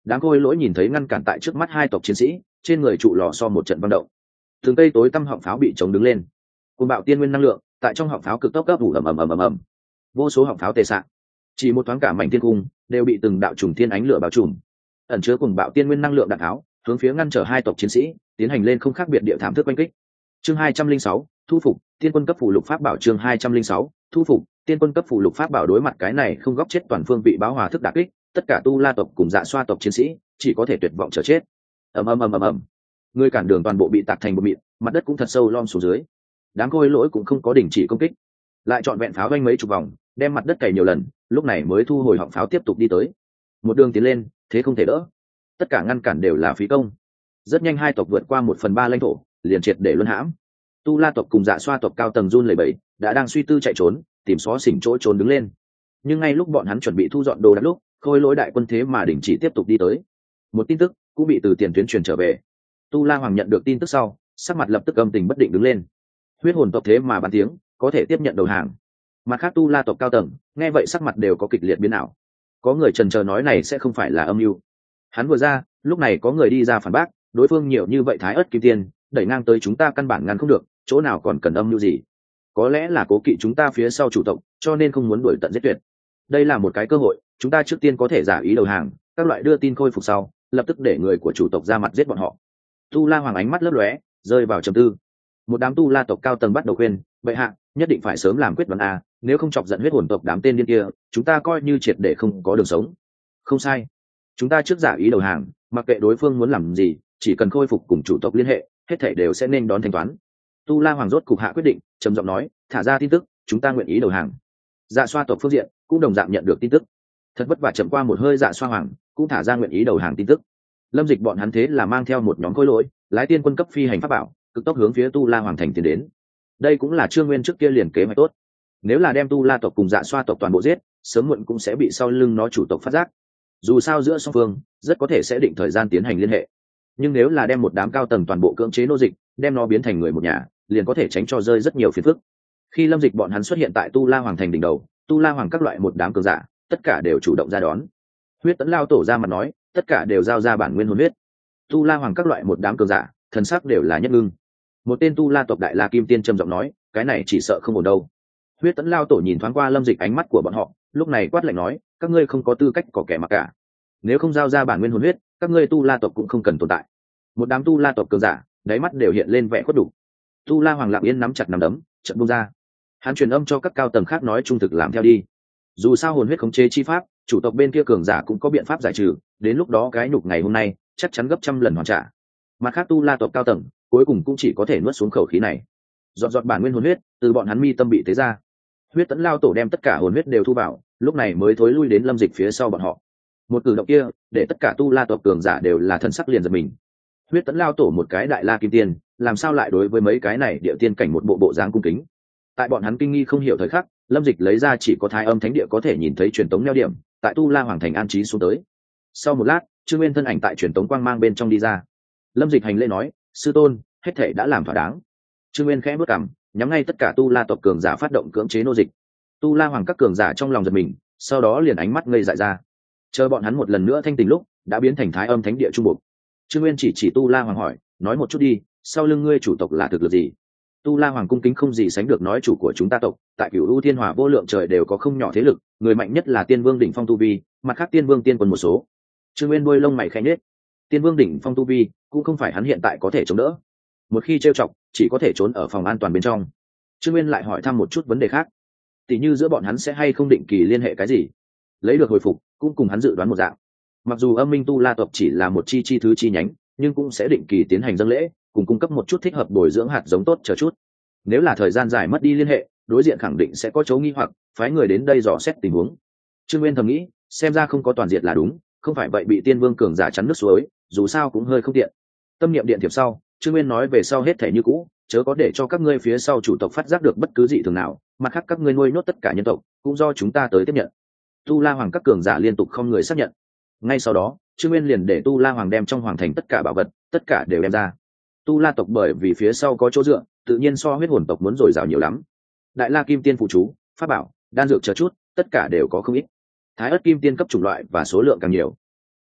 Đám khôi lỗi nhìn thấy ngăn cản tại trước mắt hai tộc chiến sĩ, trên người trụ lò so một trận vang động, thường tây tối tăm họng pháo bị chống đứng lên, cùng bạo tiên nguyên năng lượng tại trong họng pháo cực tốc cấp ủ ầm ầm ầm ầm ầm, vô số họng pháo tề xạ, chỉ một thoáng cả mảnh thiên cung đều bị từng đạo trùng thiên ánh lửa bao trùm, ẩn chứa cùng bạo tiên nguyên năng lượng đạn tháo hướng phía ngăn trở hai tộc chiến sĩ tiến hành lên không khác biệt địa thảm thức oanh kích. Chương hai trăm linh sáu, thu phục tiên quân cấp phù lục pháp bảo. Chương hai trăm linh sáu, thu phục tiên quân cấp phù lục pháp bảo. Đối mặt cái này không góc chết toàn phương vị báo hòa thức đả kích, tất cả tu la tộc cùng dạ xoa tộc chiến sĩ chỉ có thể tuyệt vọng chờ chết. ầm ầm ầm ầm ầm, người cản đường toàn bộ bị tạc thành một mịn, mặt đất cũng thật sâu lom xuống dưới. Đám khôi lỗi cũng không có đình chỉ công kích, lại chọn vẹn pháo vanh mấy chục vòng, đem mặt đất cày nhiều lần, lúc này mới thu hồi họng pháo tiếp tục đi tới. Một đường tiến lên, thế không thể đỡ, tất cả ngăn cản đều là phí công. Rất nhanh hai tộc vượt qua một phần ba lãnh thổ, liền triệt để luân hãm. Tu la tộc cùng dạ xoa tộc cao tầng run lẩy bẩy, đã đang suy tư chạy trốn, tìm xó xỉnh chỗ trốn đứng lên. Nhưng ngay lúc bọn hắn chuẩn bị thu dọn đồ đạc lúc, khôi lỗi đại quân thế mà đình chỉ tiếp tục đi tới. Một tin tức cũng bị từ tiền tuyến truyền trở về. Tu la hoàng nhận được tin tức sau, sắc mặt lập tức âm tình bất định đứng lên. Huyết hồn tộc thế mà bàn tiếng, có thể tiếp nhận đầu hàng. Mặt khác tu la tộc cao tầng nghe vậy sắc mặt đều có kịch liệt biến ảo. Có người chần chờ nói này sẽ không phải là âm mưu. Hắn vừa ra, lúc này có người đi ra phản bác, đối phương nhiều như vậy thái ớt kim tiên, đẩy ngang tới chúng ta căn bản ngăn không được, chỗ nào còn cần âm mưu gì? Có lẽ là cố kỵ chúng ta phía sau chủ tộc, cho nên không muốn đuổi tận giết tuyệt. Đây là một cái cơ hội, chúng ta trước tiên có thể giả ý đầu hàng, các loại đưa tin khôi phục sau, lập tức để người của chủ tộc ra mặt giết bọn họ. Tu La hoàng ánh mắt lấp lóe, rơi vào trầm tư. Một đám tu la tộc cao tầng bắt đầu khuyên, bệ hạ nhất định phải sớm làm quyết đoán a, nếu không chọc giận huyết hồn tộc đám tên điên kia, chúng ta coi như triệt để không có đường sống. Không sai, chúng ta trước giả ý đầu hàng, mặc kệ đối phương muốn làm gì, chỉ cần khôi phục cùng chủ tộc liên hệ, hết thảy đều sẽ nên đón thanh toán. Tu La hoàng rốt cục hạ quyết định, trầm giọng nói, thả ra tin tức, chúng ta nguyện ý đầu hàng. Dạ xoa tộc phương diện cũng đồng dạng nhận được tin tức, thật vất vả chậm qua một hơi, dạ xoa hoàng cũng thả ra nguyện ý đầu hàng tin tức. Lâm Dịch bọn hắn thế là mang theo một nhóm khối lỗi, lái tiên quân cấp phi hành pháp bảo, cực tốc hướng phía Tu La hoàng thành tiến đến. Đây cũng là Trương Nguyên trước kia liền kế hoạch tốt. Nếu là đem Tu La tộc cùng dạ xoa tộc toàn bộ giết, sớm muộn cũng sẽ bị sau lưng nó chủ tộc phát giác. Dù sao giữa song phương rất có thể sẽ định thời gian tiến hành liên hệ. Nhưng nếu là đem một đám cao tầng toàn bộ cưỡng chế nô dịch, đem nó biến thành người một nhà, liền có thể tránh cho rơi rất nhiều phiền phức. Khi Lâm Dịch bọn hắn xuất hiện tại Tu La hoàng thành đỉnh đầu, Tu La hoàng các loại một đám cường giả, tất cả đều chủ động ra đón. Huyết Tấn Lao tổ ra mặt nói, tất cả đều giao ra bản nguyên hồn huyết. Tu La hoàng các loại một đám cường giả, thần sắc đều là nhất ngưng. Một tên Tu La tộc đại La Kim Tiên trầm giọng nói, cái này chỉ sợ không ổn đâu. Huyết Tấn Lao tổ nhìn thoáng qua Lâm Dịch ánh mắt của bọn họ, lúc này quát lạnh nói, các ngươi không có tư cách có kẻ mặc cả. Nếu không giao ra bản nguyên hồn huyết, các ngươi Tu La tộc cũng không cần tồn tại. Một đám Tu La tộc cường giả, đáy mắt đều hiện lên vẻ khuất đủ. Tu La hoàng lặng yên nắm chặt nắm đấm, chợt buông ra. Hắn truyền âm cho các cao tầng khác nói trung thực làm theo đi. Dù sao hồn huyết khống chế chi pháp, chủ tộc bên kia cường giả cũng có biện pháp giải trừ, đến lúc đó cái nhục ngày hôm nay chắc chắn gấp trăm lần hoàn trả. Mặt khác Tu La tộc cao tầng cuối cùng cũng chỉ có thể nuốt xuống khẩu khí này. Dọn dọn bản nguyên hồn huyết từ bọn hắn mi tâm bị tế ra. Huyết Tấn Lao tổ đem tất cả hồn huyết đều thu vào, lúc này mới thối lui đến Lâm Dịch phía sau bọn họ. Một cử động kia để tất cả Tu La tộc cường giả đều là thần sắc liền giật mình. Huyết Tấn Lao tổ một cái đại La Kim Tiên, làm sao lại đối với mấy cái này địa tiên cảnh một bộ bộ dáng cung kính? Tại bọn hắn kinh nghi không hiểu thời khắc, Lâm Dịch lấy ra chỉ có Thái Âm Thánh Địa có thể nhìn thấy truyền tống neo điểm, tại Tu La hoàng thành an trí xuống tới. Sau một lát, Trương Nguyên thân ảnh tại truyền tống quang mang bên trong đi ra. Lâm Dịch hành lễ nói, sư tôn, hết thể đã làm thỏa đáng. Trương Nguyên khẽ bước cằm, nhắm ngay tất cả Tu La tộc cường giả phát động cưỡng chế nô dịch. Tu La hoàng các cường giả trong lòng giật mình, sau đó liền ánh mắt ngây dại ra. Chờ bọn hắn một lần nữa thanh tình lúc, đã biến thành Thái Âm Thánh Địa trung bộ. Trương Nguyên chỉ chỉ Tu La hoàng hỏi, nói một chút đi, sau lưng ngươi chủ tộc là thực lực gì? Tu La hoàng cung kính không gì sánh được nói, chủ của chúng ta tộc tại Cửu U Thiên Hỏa vô lượng trời đều có không nhỏ thế lực, người mạnh nhất là Tiên Vương đỉnh phong tu vi, mặt khác Tiên Vương tiên quân một số. Trương Nguyên đuôi lông mày khẽ nhếch. Tiên Vương đỉnh phong tu vi cũng không phải hắn hiện tại có thể chống đỡ, một khi trêu chọc chỉ có thể trốn ở phòng an toàn bên trong. Trương Nguyên lại hỏi thăm một chút vấn đề khác, tỉ như giữa bọn hắn sẽ hay không định kỳ liên hệ cái gì, lấy được hồi phục cũng cùng hắn dự đoán một dạng. Mặc dù Âm Minh Tu La tộc chỉ là một chi chi thứ chi nhánh, nhưng cũng sẽ định kỳ tiến hành dâng lễ, cùng cung cấp một chút thích hợp bồi dưỡng hạt giống tốt chờ chút. Nếu là thời gian dài mất đi liên hệ, đối diện khẳng định sẽ có chỗ nghi hoặc, phái người đến đây dò xét tình huống. Trương Nguyên thầm nghĩ, xem ra không có toàn diện là đúng, không phải vậy bị Tiên Vương cường giả chắn nước suối, dù sao cũng hơi không tiện. Tâm niệm điện thiệp sau, Trương Nguyên nói về sau hết thể như cũ, chớ có để cho các ngươi phía sau chủ tộc phát giác được bất cứ dị thường nào, mặt khác các ngươi nuôi nhốt tất cả nhân tộc, cũng do chúng ta tới tiếp nhận. Tu La hoàng các cường giả liên tục không người xác nhận. Ngay sau đó, Trương Nguyên liền để Tu La hoàng đem trong hoàng thành tất cả bảo vật, tất cả đều đem ra. Tu La tộc bởi vì phía sau có chỗ dựa, tự nhiên so huyết hồn tộc muốn dồi dào nhiều lắm. Đại La Kim Tiên phụ chú, pháp bảo, đan dược chờ chút, tất cả đều có không ít. Thái Ức Kim Tiên cấp chủng loại và số lượng càng nhiều.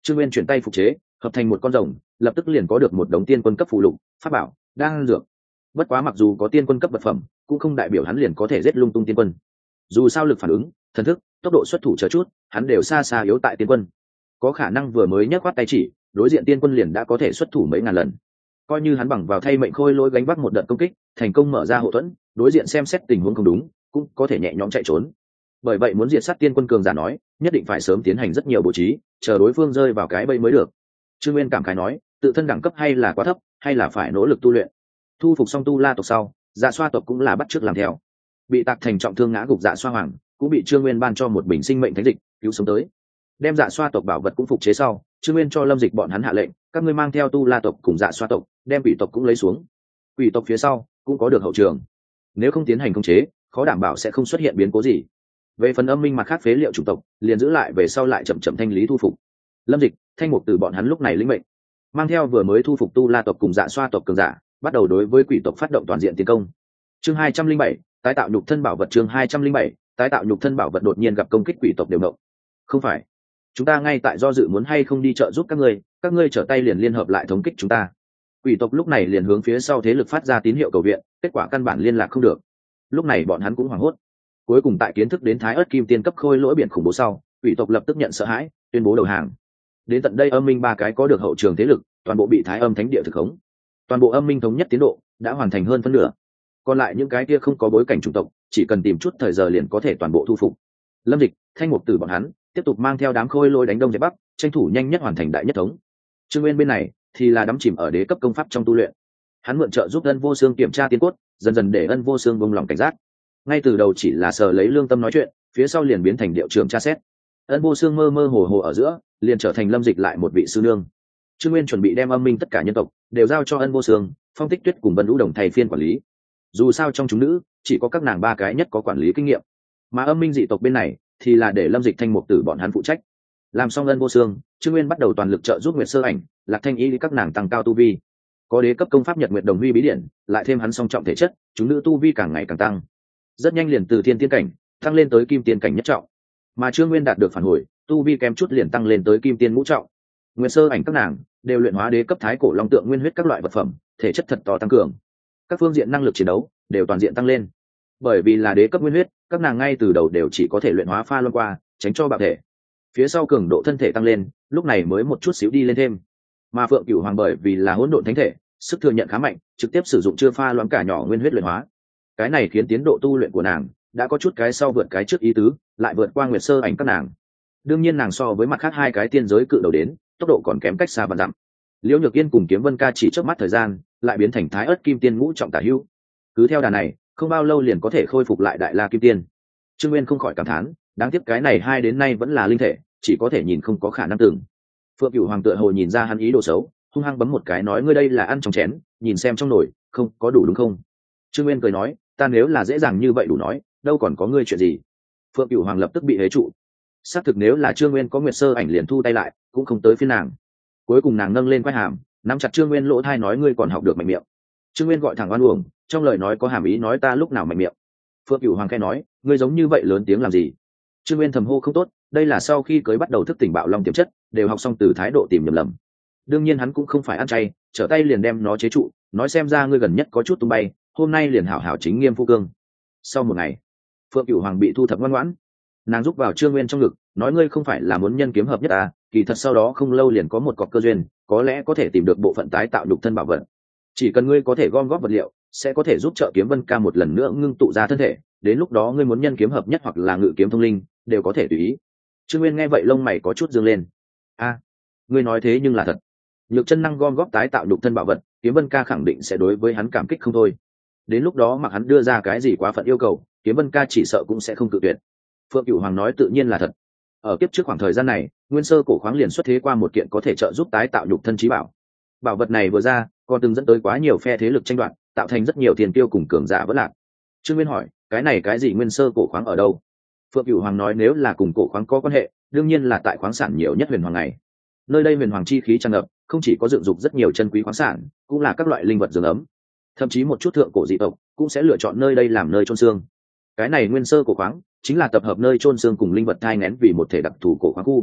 Trương Nguyên chuyển tay phục chế hợp thành một con rồng, lập tức liền có được một đống tiên quân cấp phụ lục, pháp bảo, đan dược. Bất quá mặc dù có tiên quân cấp vật phẩm, cũng không đại biểu hắn liền có thể giết lung tung tiên quân. Dù sao lực phản ứng, thần thức, tốc độ xuất thủ chờ chút, hắn đều xa xa yếu tại tiên quân. Có khả năng vừa mới nhấc quát tay chỉ, đối diện tiên quân liền đã có thể xuất thủ mấy ngàn lần. Coi như hắn bằng vào thay mệnh khôi lỗi gánh vác một đợt công kích, thành công mở ra hộ thuẫn, đối diện xem xét tình huống không đúng, cũng có thể nhẹ nhõm chạy trốn. Bởi vậy muốn diệt sát tiên quân cường giả nói, nhất định phải sớm tiến hành rất nhiều bố trí, chờ đối phương rơi vào cái bẫy mới được. Trương Nguyên cảm khái nói, tự thân đẳng cấp hay là quá thấp, hay là phải nỗ lực tu luyện. Thu phục xong tu la tộc sau, dạ xoa tộc cũng là bắt chước làm theo. Bị tạc thành trọng thương ngã gục dạ xoa hoàng, cũng bị Trương Nguyên ban cho một bình sinh mệnh thánh dịch, cứu sống tới. Đem dạ xoa tộc bảo vật cũng phục chế sau, Trương Nguyên cho Lâm Dịch bọn hắn hạ lệnh, các ngươi mang theo tu la tộc cùng dạ xoa tộc, đem quỷ tộc cũng lấy xuống. Quỷ tộc phía sau cũng có được hậu trường, nếu không tiến hành khống chế, khó đảm bảo sẽ không xuất hiện biến cố gì. Về phần âm minh mặt khác phế liệu chủng tộc, liền giữ lại về sau lại chậm chậm thanh lý thu phục. Lâm Dịch, Thanh Mục từ bọn hắn lúc này lĩnh mệnh, mang theo vừa mới thu phục tu la tộc cùng dạ xoa tộc cường giả, bắt đầu đối với quỷ tộc phát động toàn diện tiến công. Chương hai trăm linh bảy, tái tạo nhục thân bảo vật. Chương hai trăm linh bảy, tái tạo nhục thân bảo vật. Đột nhiên gặp công kích quỷ tộc đều động. Không phải, chúng ta ngay tại do dự muốn hay không đi trợ giúp các ngươi, các ngươi trở tay liền liên hợp lại thống kích chúng ta. Quỷ tộc lúc này liền hướng phía sau thế lực phát ra tín hiệu cầu viện, kết quả căn bản liên lạc không được. Lúc này bọn hắn cũng hoảng hốt. Cuối cùng tại kiến thức đến Thái Ức Kim Tiên cấp khôi lỗi biển khủng bố sau, quỷ tộc lập tức nhận sợ hãi, tuyên bố đầu hàng. Đến tận đây âm minh ba cái có được hậu trường thế lực, toàn bộ bị Thái Âm Thánh Địa thực khống. Toàn bộ âm minh thống nhất tiến độ đã hoàn thành hơn phân nửa. Còn lại những cái kia không có bối cảnh chủng tộc, chỉ cần tìm chút thời giờ liền có thể toàn bộ thu phục. Lâm Dịch, Thanh Mục Tử bọn hắn tiếp tục mang theo đám khôi lỗi đánh đông dẹp bắc, tranh thủ nhanh nhất hoàn thành đại nhất thống. Trương Nguyên bên này thì là đắm chìm ở đế cấp công pháp trong tu luyện. Hắn mượn trợ giúp Ân Vô Xương kiểm tra tiên cốt, dần dần để Ân Vô Xương buông lòng cảnh giác. Ngay từ đầu chỉ là sờ lấy lương tâm nói chuyện, phía sau liền biến thành điệu trường tra xét. Ân Vô Xương mơ mơ hồ hồ ở giữa, liền trở thành Lâm Dịch lại một vị sư nương. Trương Nguyên chuẩn bị đem âm minh tất cả nhân tộc đều giao cho Ân Vô Xương, Phong Tích Tuyết cùng Vân Lũ Đồng thay phiên quản lý. Dù sao trong chúng nữ, chỉ có các nàng ba cái nhất có quản lý kinh nghiệm, mà âm minh dị tộc bên này thì là để Lâm Dịch, Thanh Mục Tử bọn hắn phụ trách. Làm xong Ân Vô Xương, Trương Nguyên bắt đầu toàn lực trợ giúp Nguyệt Sơ Ảnh, Lạc Thanh Y các nàng tăng cao tu vi. Có đế cấp công pháp Nhật Nguyệt Đồng Huy bí điển, lại thêm hắn song trọng thể chất, chúng nữ tu vi càng ngày càng tăng. Rất nhanh liền từ thiên tiên cảnh tăng lên tới kim tiên cảnh nhất trọng, mà Trương Nguyên đạt được phản hồi, tu vi kém chút liền tăng lên tới kim tiên ngũ trọng. Nguyệt Sơ Ảnh các nàng đều luyện hóa đế cấp thái cổ long tượng nguyên huyết các loại vật phẩm, thể chất thật to tăng cường, các phương diện năng lực chiến đấu đều toàn diện tăng lên. Bởi vì là đế cấp nguyên huyết, các nàng ngay từ đầu đều chỉ có thể luyện hóa pha loan qua, tránh cho bạo thể. Phía sau cường độ thân thể tăng lên, lúc này mới một chút xíu đi lên thêm. Mà Phượng Cửu Hoàng bởi vì là hỗn độn thánh thể, sức thừa nhận khá mạnh, trực tiếp sử dụng chưa pha loãng cả nhỏ nguyên huyết luyện hóa. Cái này khiến tiến độ tu luyện của nàng đã có chút cái sau vượt cái trước ý tứ, lại vượt qua Nguyệt Sơ Ảnh các nàng. Đương nhiên nàng so với mặt khác hai cái tiên giới cự đầu đến, tốc độ còn kém cách xa vạn dặm. Liễu Nhược Yên cùng Kiếm Vân Ca chỉ chớp mắt thời gian, lại biến thành Thái Ức Kim Tiên ngũ trọng tả hữu. Cứ theo đà này, không bao lâu liền có thể khôi phục lại Đại La Kim Tiên. Trương Nguyên không khỏi cảm thán, đáng tiếc cái này hai đến nay vẫn là linh thể, chỉ có thể nhìn không có khả năng tưởng. Phượng Cửu Hoàng tựa hồ nhìn ra hắn ý đồ xấu, hung hăng bấm một cái nói ngươi đây là ăn trong chén, nhìn xem trong nồi, không có đủ đúng không? Trương Nguyên cười nói, ta nếu là dễ dàng như vậy đủ nói, đâu còn có ngươi chuyện gì. Phượng Cửu Hoàng lập tức bị hế trụ. Xác thực nếu là Trương Nguyên có Nguyệt Sơ Ảnh liền thu tay lại, cũng không tới phiên nàng. Cuối cùng nàng nâng lên quai hàm, nắm chặt Trương Nguyên lỗ thai nói ngươi còn học được mạnh miệng. Trương Nguyên gọi thẳng oan uổng, trong lời nói có hàm ý nói ta lúc nào mạnh miệng. Phượng Cửu Hoàng khẽ nói, ngươi giống như vậy lớn tiếng làm gì? Trương Nguyên thầm hô không tốt, đây là sau khi cưới bắt đầu thức tỉnh bạo long tiềm chất, đều học xong từ thái độ tìm nhầm lầm. Đương nhiên hắn cũng không phải ăn chay, trở tay liền đem nó chế trụ, nói xem ra ngươi gần nhất có chút tung bay, hôm nay liền hảo hảo chính nghiêm phu cương. Sau một ngày, Phượng Cửu Hoàng bị thu thập ngoan ngoãn, nàng rúc vào Trương Nguyên trong ngực, nói ngươi không phải là muốn nhân kiếm hợp nhất à, kỳ thật sau đó không lâu liền có một cọc cơ duyên, có lẽ có thể tìm được bộ phận tái tạo nhục thân bảo vật. Chỉ cần ngươi có thể gom góp vật liệu, sẽ có thể giúp trợ Kiếm Vân Ca một lần nữa ngưng tụ ra thân thể, đến lúc đó ngươi muốn nhân kiếm hợp nhất hoặc là ngự kiếm thông linh, đều có thể tùy ý. Trương Nguyên nghe vậy lông mày có chút dương lên. A, ngươi nói thế nhưng là thật. Nhược chân năng gom góp tái tạo nhục thân bảo vật, Kiếm Vân Ca khẳng định sẽ đối với hắn cảm kích không thôi. Đến lúc đó mặc hắn đưa ra cái gì quá phận yêu cầu, Kiếm Vân Ca chỉ sợ cũng sẽ không cự tuyệt. Phượng Cửu Hoàng nói tự nhiên là thật. Ở kiếp trước khoảng thời gian này, Nguyên Sơ cổ khoáng liền xuất thế qua một kiện có thể trợ giúp tái tạo nhục thân trí bảo. Bảo vật này vừa ra, còn từng dẫn tới quá nhiều phe thế lực tranh đoạt, tạo thành rất nhiều tiền tiêu cùng cường giả vỡ lạc. Trương Nguyên hỏi, cái này cái gì Nguyên Sơ cổ khoáng ở đâu? Phượng Cửu Hoàng nói nếu là cùng cổ khoáng có quan hệ, đương nhiên là tại khoáng sản nhiều nhất Huyền Hoàng này. Nơi đây Huyền Hoàng chi khí tràn ngập, không chỉ có dựng dục rất nhiều chân quý khoáng sản, cũng là các loại linh vật dưỡng ấm. Thậm chí một chút thượng cổ dị tộc cũng sẽ lựa chọn nơi đây làm nơi chôn xương. Cái này Nguyên Sơ cổ khoáng chính là tập hợp nơi chôn xương cùng linh vật thai nghén vì một thể đặc thù cổ khoáng khu.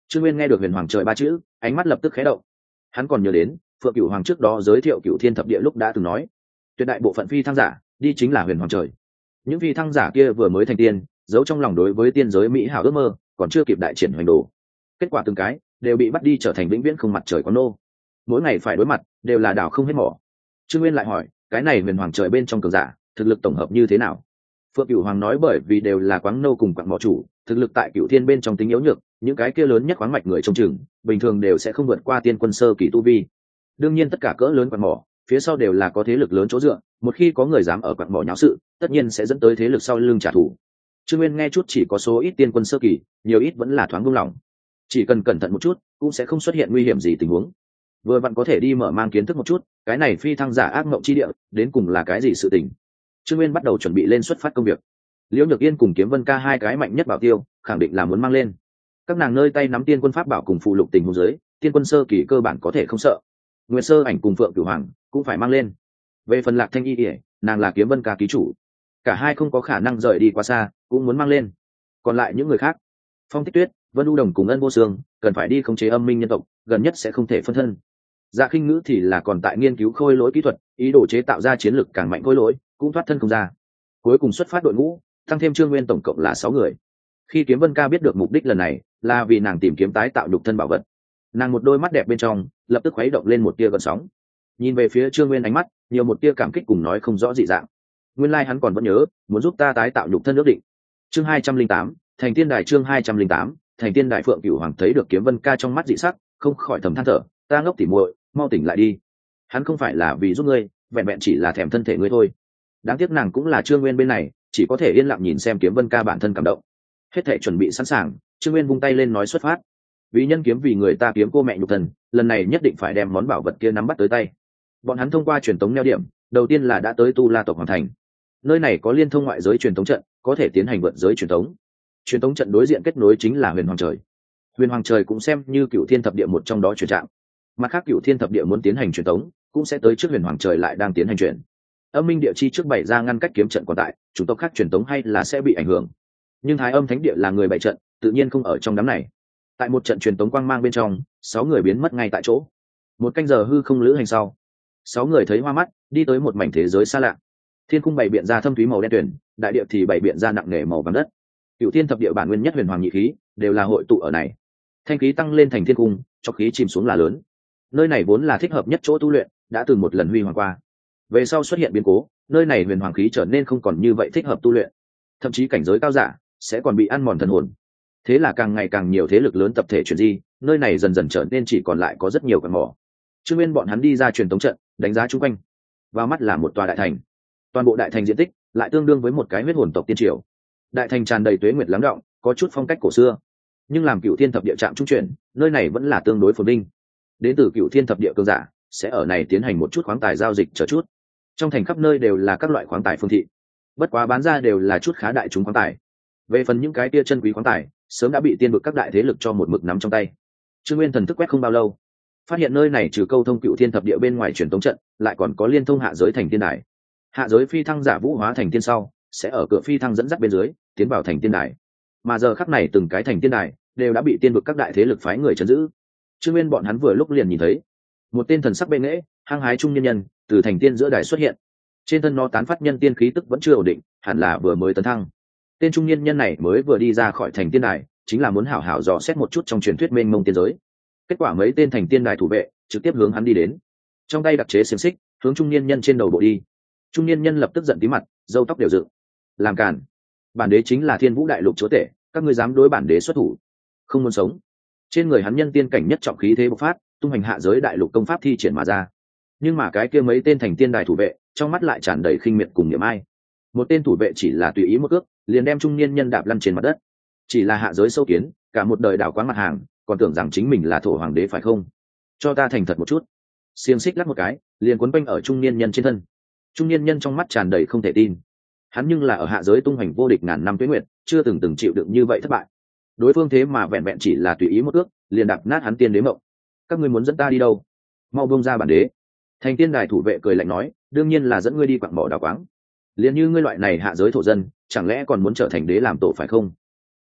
Trương Nguyên nghe được huyền hoàng trời ba chữ, ánh mắt lập tức khé động. Hắn còn nhớ đến Phượng Cửu Hoàng trước đó giới thiệu Cửu Thiên thập địa lúc đã từng nói, tuyệt đại bộ phận phi thăng giả đi chính là huyền hoàng trời. Những phi thăng giả kia vừa mới thành tiên, giấu trong lòng đối với tiên giới mỹ hảo ước mơ, còn chưa kịp đại triển hoành đồ, kết quả từng cái đều bị bắt đi trở thành vĩnh viễn không mặt trời có nô. Mỗi ngày phải đối mặt đều là đảo không hết mỏ. Trương Nguyên lại hỏi, cái này huyền hoàng trời bên trong cường giả thực lực tổng hợp như thế nào? Phượng Cửu Hoàng nói, bởi vì đều là quáng nô cùng quặng mỏ chủ, thực lực tại Cửu Thiên bên trong tính yếu nhược, những cái kia lớn nhất khoáng mạch người trông chừng bình thường đều sẽ không vượt qua tiên quân sơ kỳ tu vi. Đương nhiên tất cả cỡ lớn quặng mỏ phía sau đều là có thế lực lớn chỗ dựa, một khi có người dám ở quặng mỏ nháo sự, tất nhiên sẽ dẫn tới thế lực sau lưng trả thù. Trương Nguyên nghe chút chỉ có số ít tiên quân sơ kỳ, nhiều ít vẫn là thoáng buông lỏng, chỉ cần cẩn thận một chút cũng sẽ không xuất hiện nguy hiểm gì tình huống. Vừa vặn có thể đi mở mang kiến thức một chút cái này phi thăng giả ác mộng chi địa đến cùng là cái gì sự tình. Trương Nguyên bắt đầu chuẩn bị lên xuất phát công việc. Liễu Nhược Yên cùng Kiếm Vân Ca hai cái mạnh nhất bảo tiêu khẳng định là muốn mang lên. Các nàng nơi tay nắm tiên quân pháp bảo cùng phụ lục tình huống dưới, tiên quân sơ kỳ cơ bản có thể không sợ. Nguyệt Sơ Ảnh cùng Phượng Cửu Hoàng cũng phải mang lên. Về phần Lạc Thanh Y ỉa, nàng là Kiếm Vân Ca ký chủ, cả hai không có khả năng rời đi quá xa, cũng muốn mang lên. Còn lại những người khác, Phong Tích Tuyết, Vân U Đồng cùng Ân Vô Sương cần phải đi khống chế âm minh nhân tộc, gần nhất sẽ không thể phân thân. Dạ Khinh Ngữ thì là còn tại nghiên cứu khôi lỗi kỹ thuật, ý đồ chế tạo ra chiến lực càng mạnh khôi lỗi, cũng thoát thân không ra. Cuối cùng xuất phát đội ngũ tăng thêm Trương Nguyên tổng cộng là sáu người. Khi Kiếm Vân Ca biết được mục đích lần này là vì nàng tìm kiếm tái tạo nhục thân bảo vật, nàng một đôi mắt đẹp bên trong lập tức khuấy động lên một tia gợn sóng, nhìn về phía Trương Nguyên, ánh mắt nhiều một tia cảm kích cùng nói không rõ dị dạng. Nguyên lai like hắn còn vẫn nhớ muốn giúp ta tái tạo nhục thân ước định. Chương hai trăm linh tám, Thành Tiên Đài. Chương hai trăm linh tám, Thành Tiên Đài. Phượng Cửu Hoàng thấy được Kiếm Vân Ca trong mắt dị sắc, không khỏi thầm than thở, ta ngốc tỉ muội, mau tỉnh lại đi. Hắn không phải là vì giúp ngươi, vẹn vẹn chỉ là thèm thân thể ngươi thôi. Đáng tiếc nàng cũng là Trương Nguyên bên này, chỉ có thể yên lặng nhìn xem Kiếm Vân Ca bản thân cảm động. Hết thảy chuẩn bị sẵn sàng, Trương Nguyên vung tay lên nói xuất phát. Vì nhân kiếm vì người ta kiếm cô mẹ nhục thân, lần này nhất định phải đem món bảo vật kia nắm bắt tới tay. Bọn hắn thông qua truyền tống neo điểm, đầu tiên là đã tới Tu La tộc Hoàng thành. Nơi này có liên thông ngoại giới truyền tống trận, có thể tiến hành vượt giới truyền tống. Truyền tống trận đối diện kết nối chính là Huyền Hoàng Trời. Huyền Hoàng Trời cũng xem như Cửu Thiên thập địa một trong đó truyền trạng. Mặt khác Cửu Thiên thập địa muốn tiến hành truyền tống, cũng sẽ tới trước Huyền Hoàng Trời lại đang tiến hành chuyển. Âm minh địa chi trước bày ra ngăn cách kiếm trận còn tại, chủng tộc khác truyền tống hay là sẽ bị ảnh hưởng. Nhưng Thái Âm Thánh địa là người bày trận, tự nhiên không ở trong đám này. Tại một trận truyền tống quang mang bên trong, sáu người biến mất ngay tại chỗ. Một canh giờ hư không lữ hành sau, sáu người thấy hoa mắt, đi tới một mảnh thế giới xa lạ. Thiên cung bày biện ra thâm thúy màu đen tuyền, đại địa thì bày biện ra nặng nề màu vàng đất. Cửu Thiên thập địa bản nguyên nhất huyền hoàng nhị khí đều là hội tụ ở này. Thanh khí tăng lên thành thiên cung, cho khí chìm xuống là lớn. Nơi này vốn là thích hợp nhất chỗ tu luyện, đã từng một lần huy hoàng qua. Về sau xuất hiện biến cố, nơi này huyền hoàng khí trở nên không còn như vậy thích hợp tu luyện, thậm chí cảnh giới cao giả sẽ còn bị ăn mòn thần hồn. Thế là càng ngày càng nhiều thế lực lớn tập thể chuyển di, nơi này dần dần trở nên chỉ còn lại có rất nhiều quặng mỏ. Trương Nguyên bọn hắn đi ra truyền tống trận, đánh giá chung quanh. Vào mắt là một tòa đại thành. Toàn bộ đại thành diện tích lại tương đương với một cái huyết hồn tộc tiên triều. Đại thành tràn đầy tuế nguyệt lắng đọng, có chút phong cách cổ xưa. Nhưng làm Cửu Thiên thập địa trạm trung chuyển, nơi này vẫn là tương đối phồn vinh. Đến từ Cửu Thiên thập địa cường giả sẽ ở này tiến hành một chút khoáng tài giao dịch chờ chút. Trong thành khắp nơi đều là các loại khoáng tài phương thị, bất quá bán ra đều là chút khá đại chúng khoáng tài. Về phần những cái tia chân quý khoáng tài, sớm đã bị tiên vực các đại thế lực cho một mực nắm trong tay. Trương Nguyên thần thức quét không bao lâu, phát hiện nơi này trừ câu thông Cửu Thiên thập địa bên ngoài truyền tống trận, lại còn có liên thông hạ giới Thành Tiên Đài. Hạ giới phi thăng giả vũ hóa thành tiên sau, sẽ ở cửa phi thăng dẫn dắt bên dưới tiến vào Thành Tiên Đài. Mà giờ khắc này từng cái Thành Tiên Đài đều đã bị tiên vực các đại thế lực phái người trấn giữ. Trương Nguyên bọn hắn vừa lúc liền nhìn thấy một tên thần sắc bệ nghễ, hăng hái trung nhân nhân từ thành tiên giữa đài xuất hiện. Trên thân nó tán phát nhân tiên khí tức vẫn chưa ổn định, hẳn là vừa mới tấn thăng. Tên trung nhân nhân này mới vừa đi ra khỏi Thành Tiên Đài, chính là muốn hảo hảo dò xét một chút trong truyền thuyết mênh mông tiên giới. Kết quả mấy tên Thành Tiên Đài thủ vệ trực tiếp hướng hắn đi đến, trong tay đặc chế xiềng xích hướng trung niên nhân trên đầu bộ đi. Trung niên nhân lập tức giận tí mặt, râu tóc đều dựng. Làm càn! Bản đế chính là Thiên Vũ Đại Lục chúa tể, các ngươi dám đối bản đế xuất thủ? Không muốn sống! Trên người hắn nhân tiên cảnh nhất trọng khí thế bộc phát, tung hành hạ giới đại lục công pháp thi triển mà ra. Nhưng mà cái kia mấy tên Thành Tiên Đài thủ vệ trong mắt lại tràn đầy khinh miệt cùng niệm ai. Một tên thủ vệ chỉ là tùy ý một cước, liền đem trung niên nhân đạp lăn trên mặt đất. Chỉ là hạ giới sâu kiến, cả một đời đảo quán mặt hàng, còn tưởng rằng chính mình là thổ hoàng đế phải không? Cho ta thành thật một chút! Xiềng xích lắc một cái, liền quấn quanh ở trung niên nhân trên thân. Trung niên nhân trong mắt tràn đầy không thể tin. Hắn nhưng là ở hạ giới tung hành vô địch ngàn năm tuế nguyệt, chưa từng từng chịu đựng như vậy thất bại. Đối phương thế mà vẹn vẹn chỉ là tùy ý một ước, liền đạp nát hắn tiên đế mộng. Các ngươi muốn dẫn ta đi đâu? Mau buông ra bản đế! Thành Tiên Đài thủ vệ cười lạnh nói, đương nhiên là dẫn ngươi đi quặng mỏ đào quáng. Liền như ngươi loại này hạ giới thổ dân, chẳng lẽ còn muốn trở thành đế làm tổ phải không?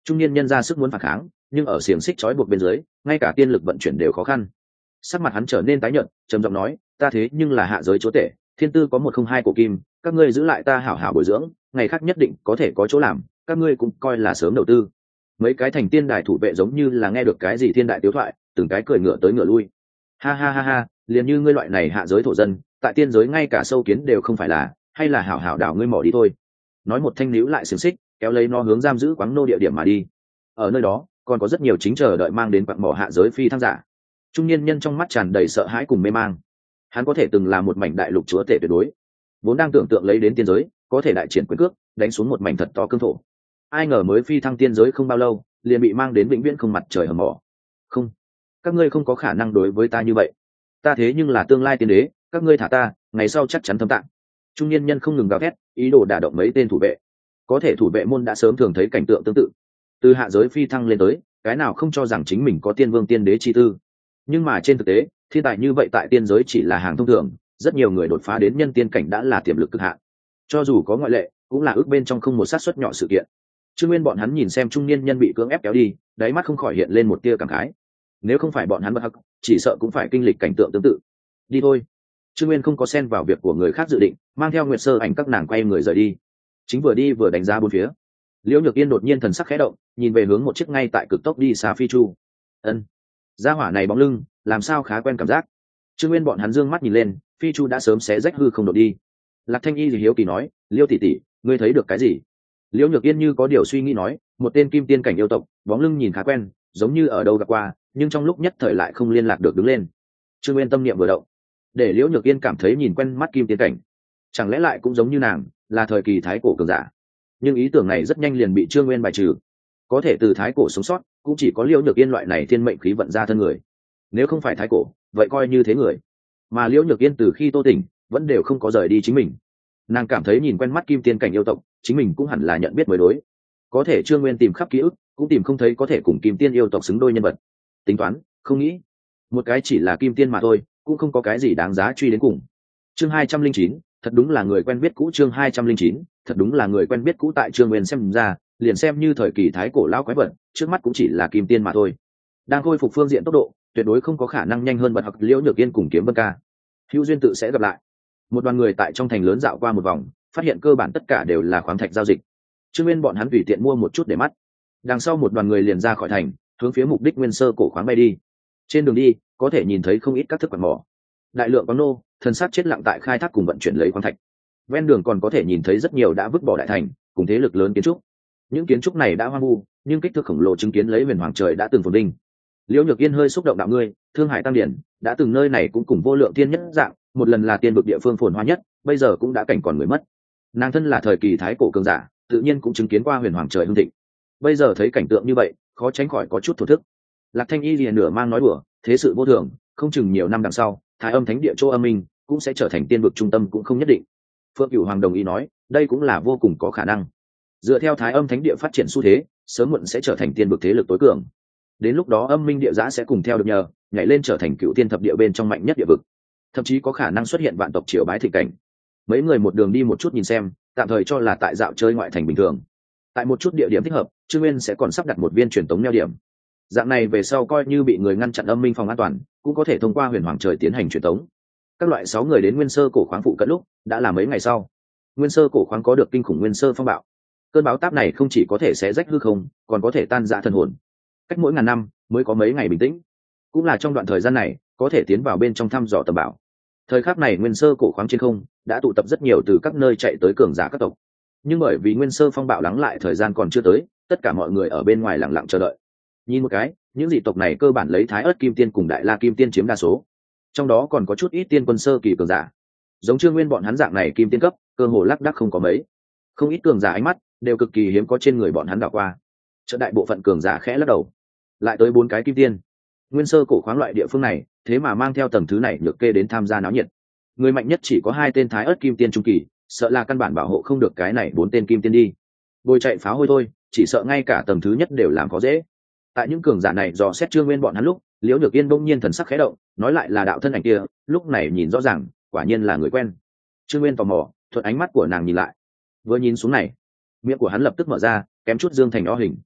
Trung niên nhân ra sức muốn phản kháng, nhưng ở xiềng xích trói buộc bên dưới, ngay cả tiên lực vận chuyển đều khó khăn. Sắc mặt hắn trở nên tái nhợt, trầm giọng nói, ta thế nhưng là hạ giới chúa tể, thiên tư có một không hai của kim, các ngươi giữ lại ta hảo hảo bồi dưỡng, ngày khác nhất định có thể có chỗ làm, các ngươi cũng coi là sớm đầu tư. Mấy cái thành tiên đài thủ vệ giống như là nghe được cái gì thiên đại tiếu thoại, từng cái cười ngửa tới ngửa lui. Ha ha ha ha, liền như ngươi loại này hạ giới thổ dân, tại tiên giới ngay cả sâu kiến đều không phải là, hay là hảo hảo đảo ngươi mỏ đi thôi. Nói một thanh níu lại xiềng xích, kéo lấy nó hướng giam giữ quáng nô địa điểm mà đi. Ở nơi đó còn có rất nhiều chính chờ đợi mang đến quặng mỏ hạ giới phi thăng giả. Trung niên nhân trong mắt tràn đầy sợ hãi cùng mê mang. Hắn có thể từng là một mảnh đại lục chúa tể tuyệt đối, vốn đang tưởng tượng lấy đến tiên giới có thể đại triển quyền cước đánh xuống một mảnh thật to cương thổ. Ai ngờ mới phi thăng tiên giới không bao lâu liền bị mang đến vĩnh viễn không mặt trời hầm mỏ. Không, các ngươi không có khả năng đối với ta như vậy, ta thế nhưng là tương lai tiên đế, các ngươi thả ta, ngày sau chắc chắn thâm tạng. Trung niên nhân không ngừng gào thét, ý đồ đả động mấy tên thủ vệ. Có thể thủ vệ môn đã sớm thường thấy cảnh tượng tương tự, từ hạ giới phi thăng lên tới, cái nào không cho rằng chính mình có tiên vương tiên đế chi tư. Nhưng mà trên thực tế, thiên tài như vậy tại tiên giới chỉ là hàng thông thường, rất nhiều người đột phá đến nhân tiên cảnh đã là tiềm lực cực hạn. Cho dù có ngoại lệ, cũng là ước bên trong không một sát suất nhỏ sự kiện. Trương Nguyên bọn hắn nhìn xem trung niên nhân bị cưỡng ép kéo đi, đáy mắt không khỏi hiện lên một tia cảm khái. Nếu không phải bọn hắn bất hắc, chỉ sợ cũng phải kinh lịch cảnh tượng tương tự. Đi thôi. Trương Nguyên không có xen vào việc của người khác dự định, mang theo Nguyệt Sơ Ảnh các nàng quay người rời đi. Chính vừa đi vừa đánh giá bốn phía. Liễu Nhược Yên đột nhiên thần sắc khẽ động, nhìn về hướng một chiếc ngay tại cực tốc đi xa phi chu. Ân, gia hỏa này bóng lưng, làm sao khá quen cảm giác. Trương Nguyên bọn hắn dương mắt nhìn lên, phi chu đã sớm xé rách hư không đột đi. Lạc Thanh Y thì hiếu kỳ nói, Liêu tỷ tỷ, ngươi thấy được cái gì? Liễu Nhược Yên như có điều suy nghĩ nói, một tên kim tiên cảnh yêu tộc, bóng lưng nhìn khá quen, giống như ở đâu gặp qua, nhưng trong lúc nhất thời lại không liên lạc được đứng lên. Trương Nguyên tâm niệm vừa động, để Liễu Nhược Yên cảm thấy nhìn quen mắt kim tiên cảnh, chẳng lẽ lại cũng giống như nàng, là thời kỳ thái cổ cường giả? Nhưng ý tưởng này rất nhanh liền bị Trương Nguyên bài trừ. Có thể từ thái cổ sống sót, cũng chỉ có Liễu Nhược Yên loại này thiên mệnh khí vận ra thân người. Nếu không phải thái cổ, vậy coi như thế người. Mà Liễu Nhược Yên từ khi tô tỉnh, vẫn đều không có rời đi chính mình. Nàng cảm thấy nhìn quen mắt kim tiên cảnh yêu tộc, chính mình cũng hẳn là nhận biết mới đối. Có thể Trương Nguyên tìm khắp ký ức, cũng tìm không thấy có thể cùng kim tiên yêu tộc xứng đôi nhân vật. Tính toán, không nghĩ. Một cái chỉ là kim tiên mà thôi, cũng không có cái gì đáng giá truy đến cùng. Chương hai trăm linh chín, thật đúng là người quen biết cũ. Chương hai trăm linh chín, thật đúng là người quen biết cũ. Tại Trương Nguyên xem ra, liền xem như thời kỳ thái cổ lão quái vật, trước mắt cũng chỉ là kim tiên mà thôi. Đang khôi phục phương diện tốc độ, tuyệt đối không có khả năng nhanh hơn bật học Liễu Nhược Yên cùng Kiếm Vân Ca. Hữu duyên tự sẽ gặp lại. Một đoàn người tại trong thành lớn dạo qua một vòng, phát hiện cơ bản tất cả đều là khoáng thạch giao dịch. Trương Nguyên bọn hắn tùy tiện mua một chút để mắt. Đằng sau một đoàn người liền ra khỏi thành, hướng phía mục đích nguyên sơ cổ khoáng bay đi. Trên đường đi, có thể nhìn thấy không ít các thức quặng mỏ. Đại lượng quáng nô, thần sắc chết lặng tại khai thác cùng vận chuyển lấy khoáng thạch. Ven đường còn có thể nhìn thấy rất nhiều đã vứt bỏ đại thành, cùng thế lực lớn kiến trúc. Những kiến trúc này đã hoang vu, nhưng kích thước khổng lồ chứng kiến lấy huyền hoàng trời đã từng phồn vinh. Liễu Nhược Yên hơi xúc động đạo ngươi, Thương Hải Tăng Điển, đã từng nơi này cũng cùng vô lượng tiên nhất dạng, một lần là tiên vực địa phương phồn hoa nhất, bây giờ cũng đã cảnh còn người mất. Nàng thân là thời kỳ thái cổ cường giả, tự nhiên cũng chứng kiến qua huyền hoàng trời hưng thịnh. Bây giờ thấy cảnh tượng như vậy, khó tránh khỏi có chút thổ thức. Lạc Thanh Y liền nửa mang nói đùa, thế sự vô thường, không chừng nhiều năm đằng sau, Thái Âm Thánh Địa chỗ âm minh cũng sẽ trở thành tiên vực trung tâm cũng không nhất định. Phượng Cửu Hoàng đồng ý nói, đây cũng là vô cùng có khả năng. Dựa theo Thái Âm Thánh Địa phát triển xu thế, sớm muộn sẽ trở thành tiên vực thế lực tối cường. Đến lúc đó âm minh địa giã sẽ cùng theo được nhờ, nhảy lên trở thành cựu tiên thập địa bên trong mạnh nhất địa vực, thậm chí có khả năng xuất hiện vạn tộc triều bái thịnh cảnh. Mấy người một đường đi một chút nhìn xem, tạm thời cho là tại dạo chơi ngoại thành bình thường. Tại một chút địa điểm thích hợp, Trương Nguyên sẽ còn sắp đặt một viên truyền tống neo điểm. Dạng này về sau coi như bị người ngăn chặn âm minh phòng an toàn, cũng có thể thông qua huyền hoàng trời tiến hành truyền tống. Các loại sáu người đến nguyên sơ cổ khoáng phụ cận lúc đã là mấy ngày sau. Nguyên sơ cổ khoáng có được kinh khủng nguyên sơ phong bạo. Cơn bão táp này không chỉ có thể xé rách hư không, còn có thể tan rã thần hồn. Cách mỗi ngàn năm mới có mấy ngày bình tĩnh, cũng là trong đoạn thời gian này có thể tiến vào bên trong thăm dò tầm bảo. Thời khắc này nguyên sơ cổ khoáng trên không đã tụ tập rất nhiều từ các nơi chạy tới cường giả các tộc, nhưng bởi vì nguyên sơ phong bạo lắng lại thời gian còn chưa tới, tất cả mọi người ở bên ngoài lặng lặng chờ đợi. Nhìn một cái, những dị tộc này cơ bản lấy Thái Ức Kim Tiên cùng Đại La Kim Tiên chiếm đa số, trong đó còn có chút ít tiên quân sơ kỳ cường giả. Giống Trương Nguyên bọn hắn dạng này kim tiên cấp, cơ hồ lác đác không có mấy. Không ít cường giả ánh mắt đều cực kỳ hiếm có trên người bọn hắn đảo qua. Chợ đại bộ phận cường giả khẽ lắc đầu. Lại tới bốn cái kim tiên. Nguyên sơ cổ khoáng loại địa phương này, thế mà mang theo tầng thứ này nhược kê đến tham gia náo nhiệt. Người mạnh nhất chỉ có hai tên Thái Ức Kim Tiên trung kỳ, sợ là căn bản bảo hộ không được cái này bốn tên kim tiên đi. Bồi chạy pháo hôi thôi, chỉ sợ ngay cả tầng thứ nhất đều làm khó dễ. Tại những cường giả này dò xét Trương Nguyên bọn hắn lúc, Liễu Nhược Yên bỗng nhiên thần sắc khẽ động, nói lại là đạo thân ảnh kia, lúc này nhìn rõ ràng, quả nhiên là người quen. Trương Nguyên tò mò, thuận ánh mắt của nàng nhìn lại. Vừa nhìn xuống này, miệng của hắn lập tức mở ra, kém chút dương thành o hình.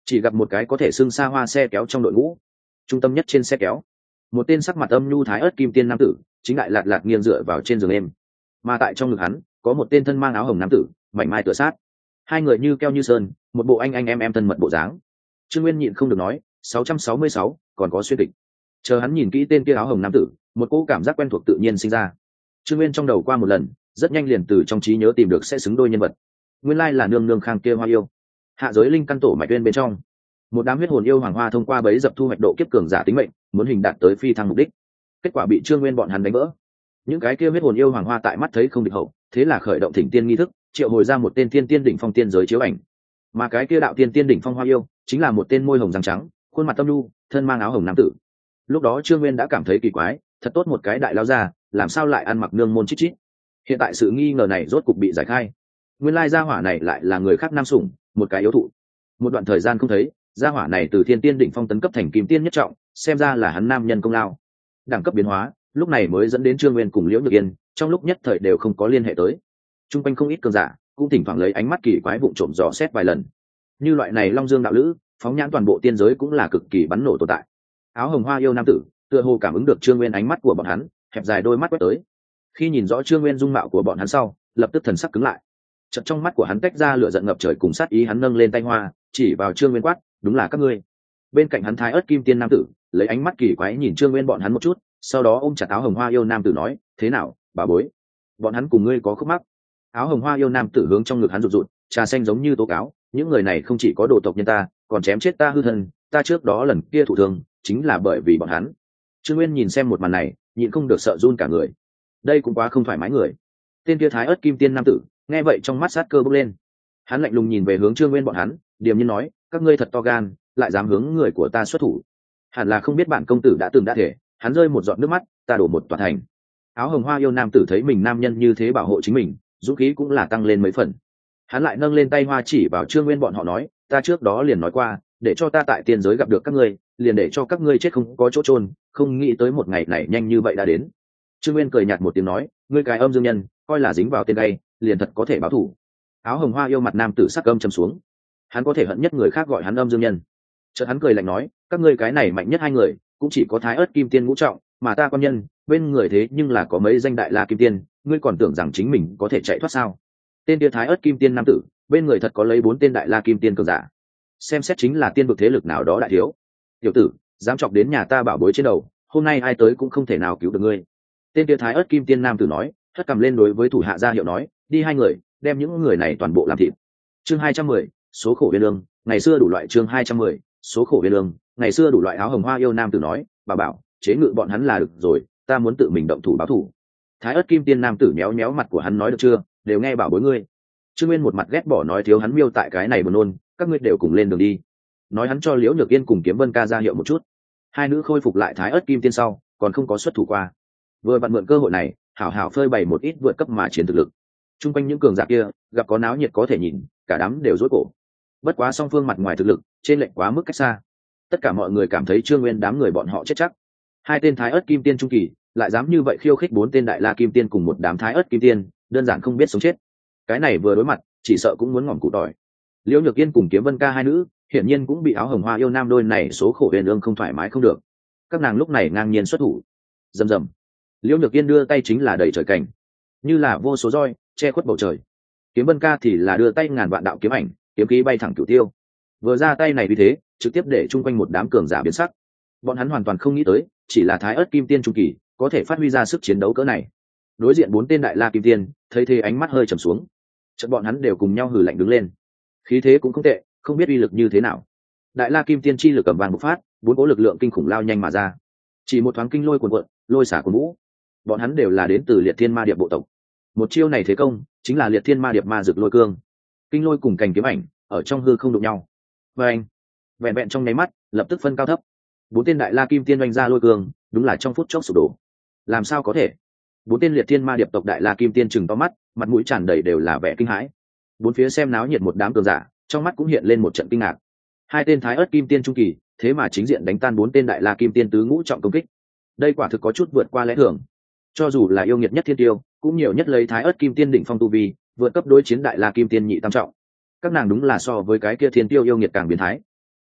chỉ gặp một cái có thể xưng xa hoa xe kéo trong đội ngũ, trung tâm nhất trên xe kéo một tên sắc mặt âm nhu thái ớt kim tiên nam tử chính lại lạt lạt nghiêng dựa vào trên giường em, mà tại trong ngực hắn có một tên thân mang áo hồng nam tử mảnh mai tựa sát, hai người như keo như sơn, một bộ anh anh em em thân mật bộ dáng. Trương Nguyên nhịn không được nói sáu trăm sáu mươi sáu còn có xuyên kịch. Chờ hắn nhìn kỹ tên kia áo hồng nam tử, một cỗ cảm giác quen thuộc tự nhiên sinh ra. Trương Nguyên trong đầu qua một lần, rất nhanh liền từ trong trí nhớ tìm được sẽ xứng đôi nhân vật. Nguyên lai là nương nương khang kia hoa yêu. Hạ giới linh căn tổ mạch uyên bên trong, một đám huyết hồn yêu hoàng hoa thông qua bấy dập thu hoạch độ kiếp cường giả tính mệnh, muốn hình đạt tới phi thăng mục đích. Kết quả bị Trương Nguyên bọn hắn đánh vỡ. Những cái kia huyết hồn yêu hoàng hoa tại mắt thấy không địch hậu, thế là khởi động thỉnh tiên nghi thức, triệu hồi ra một tên tiên tiên đỉnh phong tiên giới chiếu ảnh. Mà cái kia đạo tiên tiên đỉnh phong hoa yêu, chính là một tên môi hồng răng trắng, khuôn mặt tâm nhu, thân mang áo hồng nam tử. Lúc đó Trương Nguyên đã cảm thấy kỳ quái, thật tốt một cái đại lao ra, làm sao lại ăn mặc nương môn chít chít. Hiện tại sự nghi ngờ này rốt cục bị giải khai. Nguyên lai gia hỏa này lại là người khác nam sủng, một cái yếu thụ. Một đoạn thời gian không thấy, gia hỏa này từ thiên tiên đỉnh phong tấn cấp thành kim tiên nhất trọng, xem ra là hắn nam nhân công lao. Đẳng cấp biến hóa, lúc này mới dẫn đến Trương Nguyên cùng Liễu Nhược Yên, trong lúc nhất thời đều không có liên hệ tới. Trung quanh không ít cường giả, cũng thỉnh thoảng lấy ánh mắt kỳ quái vụng trộm dò xét vài lần. Như loại này Long Dương đạo lữ, phóng nhãn toàn bộ tiên giới cũng là cực kỳ bắn nổ tồn tại. Áo hồng hoa yêu nam tử, tựa hồ cảm ứng được Trương Nguyên ánh mắt của bọn hắn, hẹp dài đôi mắt quét tới. Khi nhìn rõ Trương Nguyên dung mạo của bọn hắn sau, lập tức thần sắc cứng lại. Chợt trong mắt của hắn tách ra lửa giận ngập trời cùng sát ý, hắn nâng lên tay hoa, chỉ vào Trương Nguyên quát, đúng là các ngươi. Bên cạnh hắn thái ớt kim tiên nam tử, lấy ánh mắt kỳ quái nhìn Trương Nguyên bọn hắn một chút, sau đó ôm chặt áo hồng hoa yêu nam tử nói, thế nào, bà bối, bọn hắn cùng ngươi có khúc mắc? Áo hồng hoa yêu nam tử hướng trong ngực hắn rụt rụt, trà xanh giống như tố cáo, những người này không chỉ có đồ tộc nhân ta, còn chém chết ta hư thân, ta trước đó lần kia thụ thương, chính là bởi vì bọn hắn. Trương Nguyên nhìn xem một màn này, nhịn không được sợ run cả người. Đây cũng quá không thoải mái người. Tên kia thái ớt kim tiên nam tử, nghe vậy trong mắt sát cơ bốc lên. Hắn lạnh lùng nhìn về hướng Trương Nguyên bọn hắn, điềm nhiên nói, các ngươi thật to gan, lại dám hướng người của ta xuất thủ. Hẳn là không biết bản công tử đã từng đã thể, hắn rơi một giọt nước mắt, ta đổ một tòa thành. Áo hồng hoa yêu nam tử thấy mình nam nhân như thế bảo hộ chính mình, dũng khí cũng là tăng lên mấy phần. Hắn lại nâng lên tay hoa chỉ vào Trương Nguyên bọn họ nói, ta trước đó liền nói qua, để cho ta tại tiên giới gặp được các ngươi, liền để cho các ngươi chết không có chỗ chôn, không nghĩ tới một ngày này nhanh như vậy đã đến. Trương Nguyên cười nhạt một tiếng nói, ngươi cái âm dương nhân, coi là dính vào tên đây, liền thật có thể báo thù. Áo hồng hoa yêu mặt nam tử sắc âm trầm xuống. Hắn có thể hận nhất người khác gọi hắn âm dương nhân. Chợt hắn cười lạnh nói, các ngươi cái này mạnh nhất hai người, cũng chỉ có thái ớt kim tiên ngũ trọng, mà ta quan nhân, bên người thế nhưng là có mấy danh đại la kim tiên, ngươi còn tưởng rằng chính mình có thể chạy thoát sao? Tên kia thái ớt kim tiên nam tử, bên người thật có lấy bốn tên đại la kim tiên cường giả. Xem xét chính là tiên vực thế lực nào đó đại thiếu. Tiểu tử, dám chọc đến nhà ta bảo bối trên đầu, hôm nay ai tới cũng không thể nào cứu được ngươi. Tên kia thái ớt kim tiên nam tử nói, hất cầm lên đối với thủ hạ ra hiệu nói, đi hai người, đem những người này toàn bộ làm thịt. Chương hai trăm mười, số khổ viên lương, ngày xưa đủ loại. Chương hai trăm mười, số khổ viên lương, ngày xưa đủ loại. Áo hồng hoa yêu nam tử nói, bà bảo, chế ngự bọn hắn là được rồi, ta muốn tự mình động thủ báo thủ. Thái ớt kim tiên nam tử méo méo mặt của hắn nói, được chưa, đều nghe bảo bối ngươi. Trương Nguyên một mặt ghét bỏ nói, thiếu hắn miêu tại cái này buồn nôn, các ngươi đều cùng lên đường đi. Nói hắn cho Liễu Nhược Yên cùng Kiếm Vân Ca ra hiệu một chút. Hai nữ khôi phục lại thái ớt kim tiên sau, còn không có xuất thủ qua. Vừa vặn mượn cơ hội này, hảo hảo phơi bày một ít vượt cấp mà chiến thực lực. Trung quanh những cường giả kia, gặp có náo nhiệt có thể nhìn, cả đám đều rối cổ. Bất quá song phương mặt ngoài thực lực, trên lệch quá mức cách xa. Tất cả mọi người cảm thấy Trương Nguyên đám người bọn họ chết chắc. Hai tên thái ớt kim tiên trung kỳ, lại dám như vậy khiêu khích bốn tên đại la kim tiên cùng một đám thái ớt kim tiên, đơn giản không biết sống chết. Cái này vừa đối mặt, chỉ sợ cũng muốn ngỏm cụ tỏi. Liễu Nhược Yên cùng Kiếm Vân Ca hai nữ, hiển nhiên cũng bị áo hồng hoa yêu nam đôi này số khổ huyền ương không thoải mái không được. Các nàng lúc này ngang nhiên xuất thủ. Rầm rầm. Liễu Nhược Yên đưa tay chính là đẩy trời cảnh, như là vô số roi che khuất bầu trời. Kiếm Vân Ca thì là đưa tay ngàn vạn đạo kiếm ảnh, kiếm khí bay thẳng cửu tiêu. Vừa ra tay này vì thế, trực tiếp để chung quanh một đám cường giả biến sắc. Bọn hắn hoàn toàn không nghĩ tới, chỉ là thái ớt kim tiên trung kỳ, có thể phát huy ra sức chiến đấu cỡ này. Đối diện bốn tên đại la kim tiên, thấy thế ánh mắt hơi trầm xuống. Chợt bọn hắn đều cùng nhau hừ lạnh đứng lên. Khí thế cũng không tệ, không biết uy lực như thế nào. Đại la kim tiên chi lực cầm vàng bộc phát, bốn cỗ lực lượng kinh khủng lao nhanh mà ra. Chỉ một thoáng kinh lôi cuồn cuộn, lôi xả cuồn vũ. Bọn hắn đều là đến từ Liệt Thiên Ma Điệp bộ tộc. Một chiêu này thế công, chính là Liệt Thiên Ma Điệp ma dược lôi cương. Kinh lôi cùng cành kiếm ảnh, ở trong hư không đụng nhau. Và anh, vẹn vẹn trong nháy mắt, lập tức phân cao thấp. Bốn tên đại la kim tiên oanh ra lôi cương, đúng là trong phút chốc sụp đổ. Làm sao có thể? Bốn tên Liệt Thiên Ma Điệp tộc đại la kim tiên chừng to mắt, mặt mũi tràn đầy đều là vẻ kinh hãi. Bốn phía xem náo nhiệt một đám cường giả, trong mắt cũng hiện lên một trận kinh ngạc. Hai tên thái ớt kim tiên trung kỳ, thế mà chính diện đánh tan bốn tên đại la kim tiên tứ ngũ trọng công kích. Đây quả thực có chút vượt qua lẽ thường. Cho dù là yêu nghiệt nhất thiên tiêu, cũng nhiều nhất lấy thái ớt kim tiên đỉnh phong tu vi, vượt cấp đối chiến đại la kim tiên nhị tam trọng. Các nàng đúng là so với cái kia thiên tiêu yêu nghiệt càng biến thái.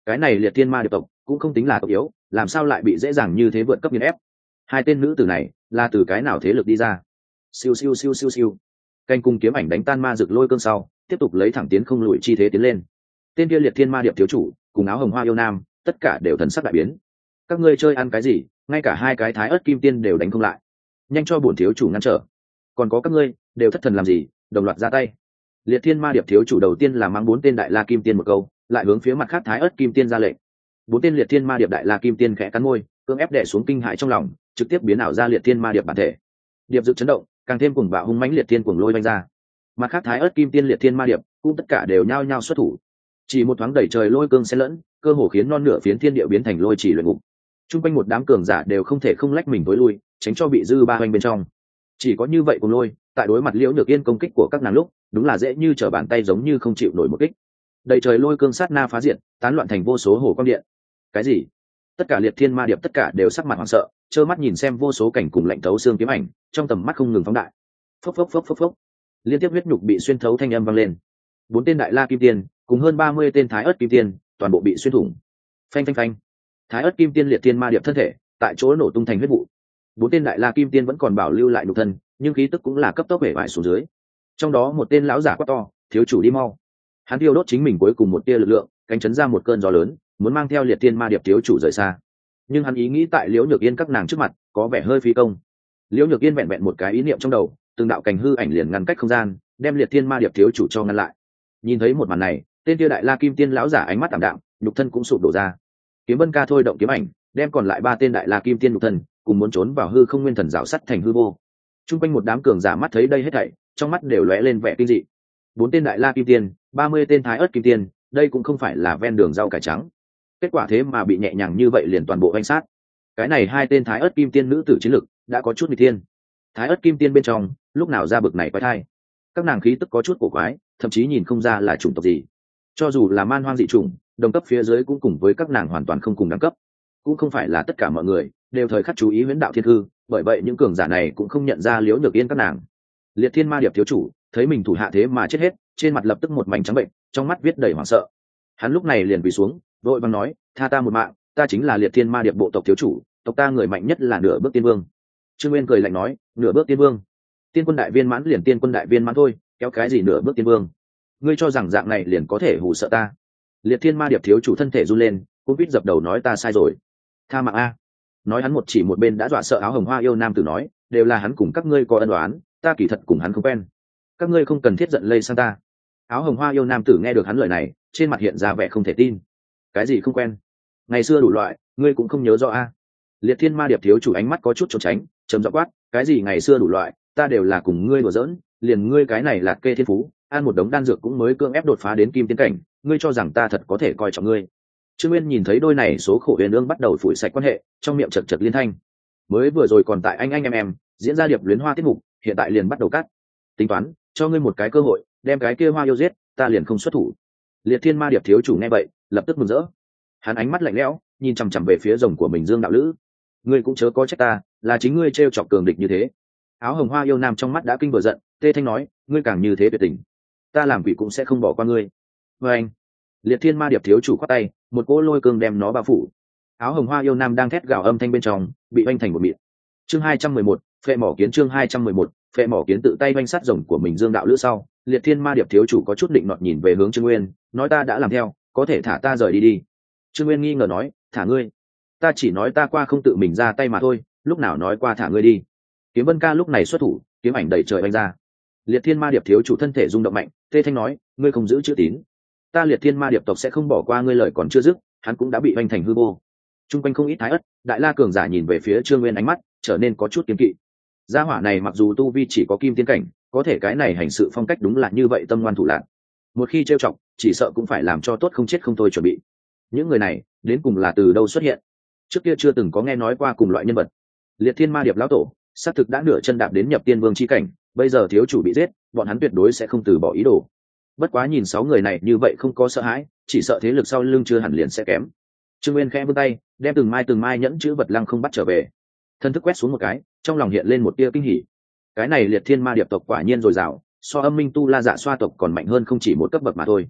cái này liệt thiên ma điệp tộc cũng không tính là tộc yếu, làm sao lại bị dễ dàng như thế vượt cấp nghiền ép. Hai tên nữ tử này là từ cái nào thế lực đi ra? Siêu siêu siêu siêu siêu. Canh cung kiếm ảnh đánh tan ma rực lôi cương sau, tiếp tục lấy thẳng tiến không lùi chi thế tiến lên. Tên kia liệt thiên ma điệp thiếu chủ cùng áo hồng hoa yêu nam tất cả đều thần sắc đại biến. Các ngươi chơi ăn cái gì, ngay cả hai cái thái ớt kim tiên đều đánh không lại, nhanh cho bổn thiếu chủ ngăn trở. Còn có các ngươi đều thất thần làm gì, đồng loạt ra tay. Liệt thiên ma điệp thiếu chủ đầu tiên là mang bốn tên đại la kim tiên một câu, lại hướng phía mặt khác thái ớt kim tiên ra lệnh. Bốn tên liệt thiên ma điệp đại la kim tiên khẽ cắn môi, cưỡng ép đè xuống kinh hại trong lòng, trực tiếp biến ảo ra liệt thiên ma điệp bản thể. Điệp dự chấn động, càng thêm cuồng bạo hung mãnh liệt thiên cuồng lôi vanh ra. Mặt khác thái ớt kim tiên liệt thiên ma điệp cũng tất cả đều nhao nhao xuất thủ. Chỉ một thoáng đẩy trời lôi cương xen lẫn, cơ hồ khiến non nửa phiến thiên địa biến thành lôi chỉ luyện ngục. Trung quanh một đám cường giả đều không thể không lách mình tối lui, tránh cho bị dư ba hoành bên trong. Chỉ có như vậy cùng lôi, tại đối mặt Liễu Nhược Yên công kích của các nàng lúc, đúng là dễ như trở bàn tay, giống như không chịu nổi một kích. Đầy trời lôi cương sát na phá diện, tán loạn thành vô số hồ quang điện. Cái gì? Tất cả liệt thiên ma điệp tất cả đều sắc mặt hoảng sợ, trơ mắt nhìn xem vô số cảnh cùng lạnh thấu xương kiếm ảnh, trong tầm mắt không ngừng phóng đại. Phốc phốc phốc phốc phốc. Liên tiếp huyết nhục bị xuyên thấu thanh âm vang lên. Bốn tên đại la kim tiên, cùng hơn ba mươi tên thái ớt kim tiên, toàn bộ bị xuyên thủng. Phanh phanh phanh. Thái ớt kim tiên liệt thiên ma điệp thân thể, tại chỗ nổ tung thành huyết vụ. Bốn tên đại la kim tiên vẫn còn bảo lưu lại nhục thân, nhưng khí tức cũng là cấp tốc bể bại xuống dưới. Trong đó một tên lão giả quát to, thiếu chủ đi mau. Hắn tiêu đốt chính mình cuối cùng một tia lực lượng, cánh chấn ra một cơn gió lớn, muốn mang theo liệt thiên ma điệp thiếu chủ rời xa. Nhưng hắn ý nghĩ tại Liễu Nhược Yên các nàng trước mặt có vẻ hơi phi công. Liễu Nhược Yên vẹn vẹn một cái ý niệm trong đầu, từng đạo cảnh hư ảnh liền ngăn cách không gian, đem liệt thiên ma điệp thiếu chủ cho ngăn lại. Nhìn thấy một màn này, tên kia đại la kim tiên lão giả ánh mắt tạm đạm, nhục thân cũng sụp đổ ra. Kiếm Vân Ca thôi động kiếm ảnh, đem còn lại ba tên đại la kim tiên nhục thân cùng muốn trốn vào hư không nguyên thần rào sắt thành hư vô. Trung quanh một đám cường giả mắt thấy đây hết thảy, trong mắt đều lóe lên vẻ kinh dị. Bốn tên đại la kim tiên, ba mươi tên thái ớt kim tiên, đây cũng không phải là ven đường rau cải trắng. Kết quả thế mà bị nhẹ nhàng như vậy liền toàn bộ vanh sát. Cái này hai tên thái ớt kim tiên nữ tử chiến lực đã có chút nghịch thiên. Thái ớt kim tiên bên trong, lúc nào ra bực này quái thai. Các nàng khí tức có chút cổ quái, thậm chí nhìn không ra là chủng tộc gì. Cho dù là man hoang dị chủng, đồng cấp phía dưới cũng cùng với các nàng hoàn toàn không cùng đẳng cấp. Cũng không phải là tất cả mọi người đều thời khắc chú ý huyễn đạo thiên hư, bởi vậy những cường giả này cũng không nhận ra Liễu Nhược Yên các nàng. Liệt thiên ma điệp thiếu chủ thấy mình thủ hạ thế mà chết hết, trên mặt lập tức một mảnh trắng bệnh, trong mắt viết đầy hoảng sợ. Hắn lúc này liền quỳ xuống, vội vàng nói, tha ta một mạng, ta chính là liệt thiên ma điệp bộ tộc thiếu chủ, tộc ta người mạnh nhất là nửa bước tiên vương. Trương Nguyên cười lạnh nói, nửa bước tiên vương? Tiên quân đại viên mãn liền tiên quân đại viên mãn thôi, kéo cái gì nửa bước tiên vương? Ngươi cho rằng dạng này liền có thể hù sợ ta? Liệt thiên ma điệp thiếu chủ thân thể run lên, cũng vít dập đầu nói, ta sai rồi, tha mạng a. Nói hắn một chỉ một bên đã dọa sợ áo hồng hoa yêu nam tử nói, đều là hắn cùng các ngươi có ân oán, ta kỳ thật cùng hắn không quen, các ngươi không cần thiết giận lây sang ta. Áo hồng hoa yêu nam tử nghe được hắn lời này, trên mặt hiện ra vẻ không thể tin. Cái gì không quen? Ngày xưa đủ loại, ngươi cũng không nhớ rõ a? Liệt thiên ma điệp thiếu chủ ánh mắt có chút trốn tránh, trầm giọng quát, cái gì ngày xưa đủ loại, ta đều là cùng ngươi đùa giỡn, liền ngươi cái này là kê thiên phú, ăn một đống đan dược cũng mới cưỡng ép đột phá đến kim tiên cảnh, ngươi cho rằng ta thật có thể coi trọng ngươi? Trương Nguyên nhìn thấy đôi này số khổ huyền ương bắt đầu phủi sạch quan hệ, trong miệng chật chật liên thanh. Mới vừa rồi còn tại anh anh em em diễn ra điệp luyến hoa tiết mục, hiện tại liền bắt đầu cắt. Tính toán, cho ngươi một cái cơ hội, đem cái kia hoa yêu giết, ta liền không xuất thủ. Liệt thiên ma điệp thiếu chủ nghe vậy, lập tức mừng rỡ. Hắn ánh mắt lạnh lẽo, nhìn chằm chằm về phía rồng của mình Dương đạo lữ. Ngươi cũng chớ có trách ta, là chính ngươi trêu chọc cường địch như thế. Áo hồng hoa yêu nam trong mắt đã kinh vừa giận, tê thanh nói, ngươi càng như thế tuyệt tình, ta làm quỷ cũng sẽ không bỏ qua ngươi. Và anh, liệt thiên ma điệp thiếu chủ khoát tay, một cỗ lôi cương đem nó bao phủ. Áo hồng hoa yêu nam đang thét gào âm thanh bên trong, bị oanh thành một mịn. Chương hai trăm mười một, phệ mỏ kiến. Chương hai trăm mười một, phệ mỏ kiến. Tự tay oanh sát rồng của mình Dương đạo lữ sau, liệt thiên ma điệp thiếu chủ có chút định nọt nhìn về hướng Trương Nguyên, nói, ta đã làm theo, có thể thả ta rời đi đi. Trương Nguyên nghi ngờ nói, thả ngươi? Ta chỉ nói ta qua không tự mình ra tay mà thôi, lúc nào nói qua thả ngươi đi? Kiếm Vân Ca lúc này xuất thủ, kiếm ảnh đầy trời oanh ra. Liệt thiên ma điệp thiếu chủ thân thể rung động mạnh, tê thanh nói, ngươi không giữ chữ tín, ta liệt thiên ma điệp tộc sẽ không bỏ qua ngươi. Lời còn chưa dứt, hắn cũng đã bị oanh thành hư vô. Trung quanh không ít thái ất đại la cường giả nhìn về phía Trương Nguyên, ánh mắt trở nên có chút kiêng kỵ. Gia hỏa này mặc dù tu vi chỉ có kim tiên cảnh, có thể cái này hành sự phong cách đúng là như vậy, tâm ngoan thủ lạn. Một khi trêu chọc, chỉ sợ cũng phải làm cho tốt không chết không thôi chuẩn bị. Những người này đến cùng là từ đâu xuất hiện? Trước kia chưa từng có nghe nói qua cùng loại nhân vật. Liệt thiên ma điệp lão tổ xác thực đã nửa chân đạp đến nhập tiên vương chi cảnh, bây giờ thiếu chủ bị giết, bọn hắn tuyệt đối sẽ không từ bỏ ý đồ. Bất quá nhìn sáu người này như vậy không có sợ hãi, chỉ sợ thế lực sau lưng chưa hẳn liền sẽ kém. Trương Nguyên khẽ vươn tay, đem từng mai từng mai nhẫn chữ vật lăng không bắt trở về. Thân thức quét xuống một cái, trong lòng hiện lên một tia kinh hỉ. Cái này liệt thiên ma điệp tộc quả nhiên dồi dào, so âm minh tu la dạ xoa tộc còn mạnh hơn không chỉ một cấp bậc mà thôi.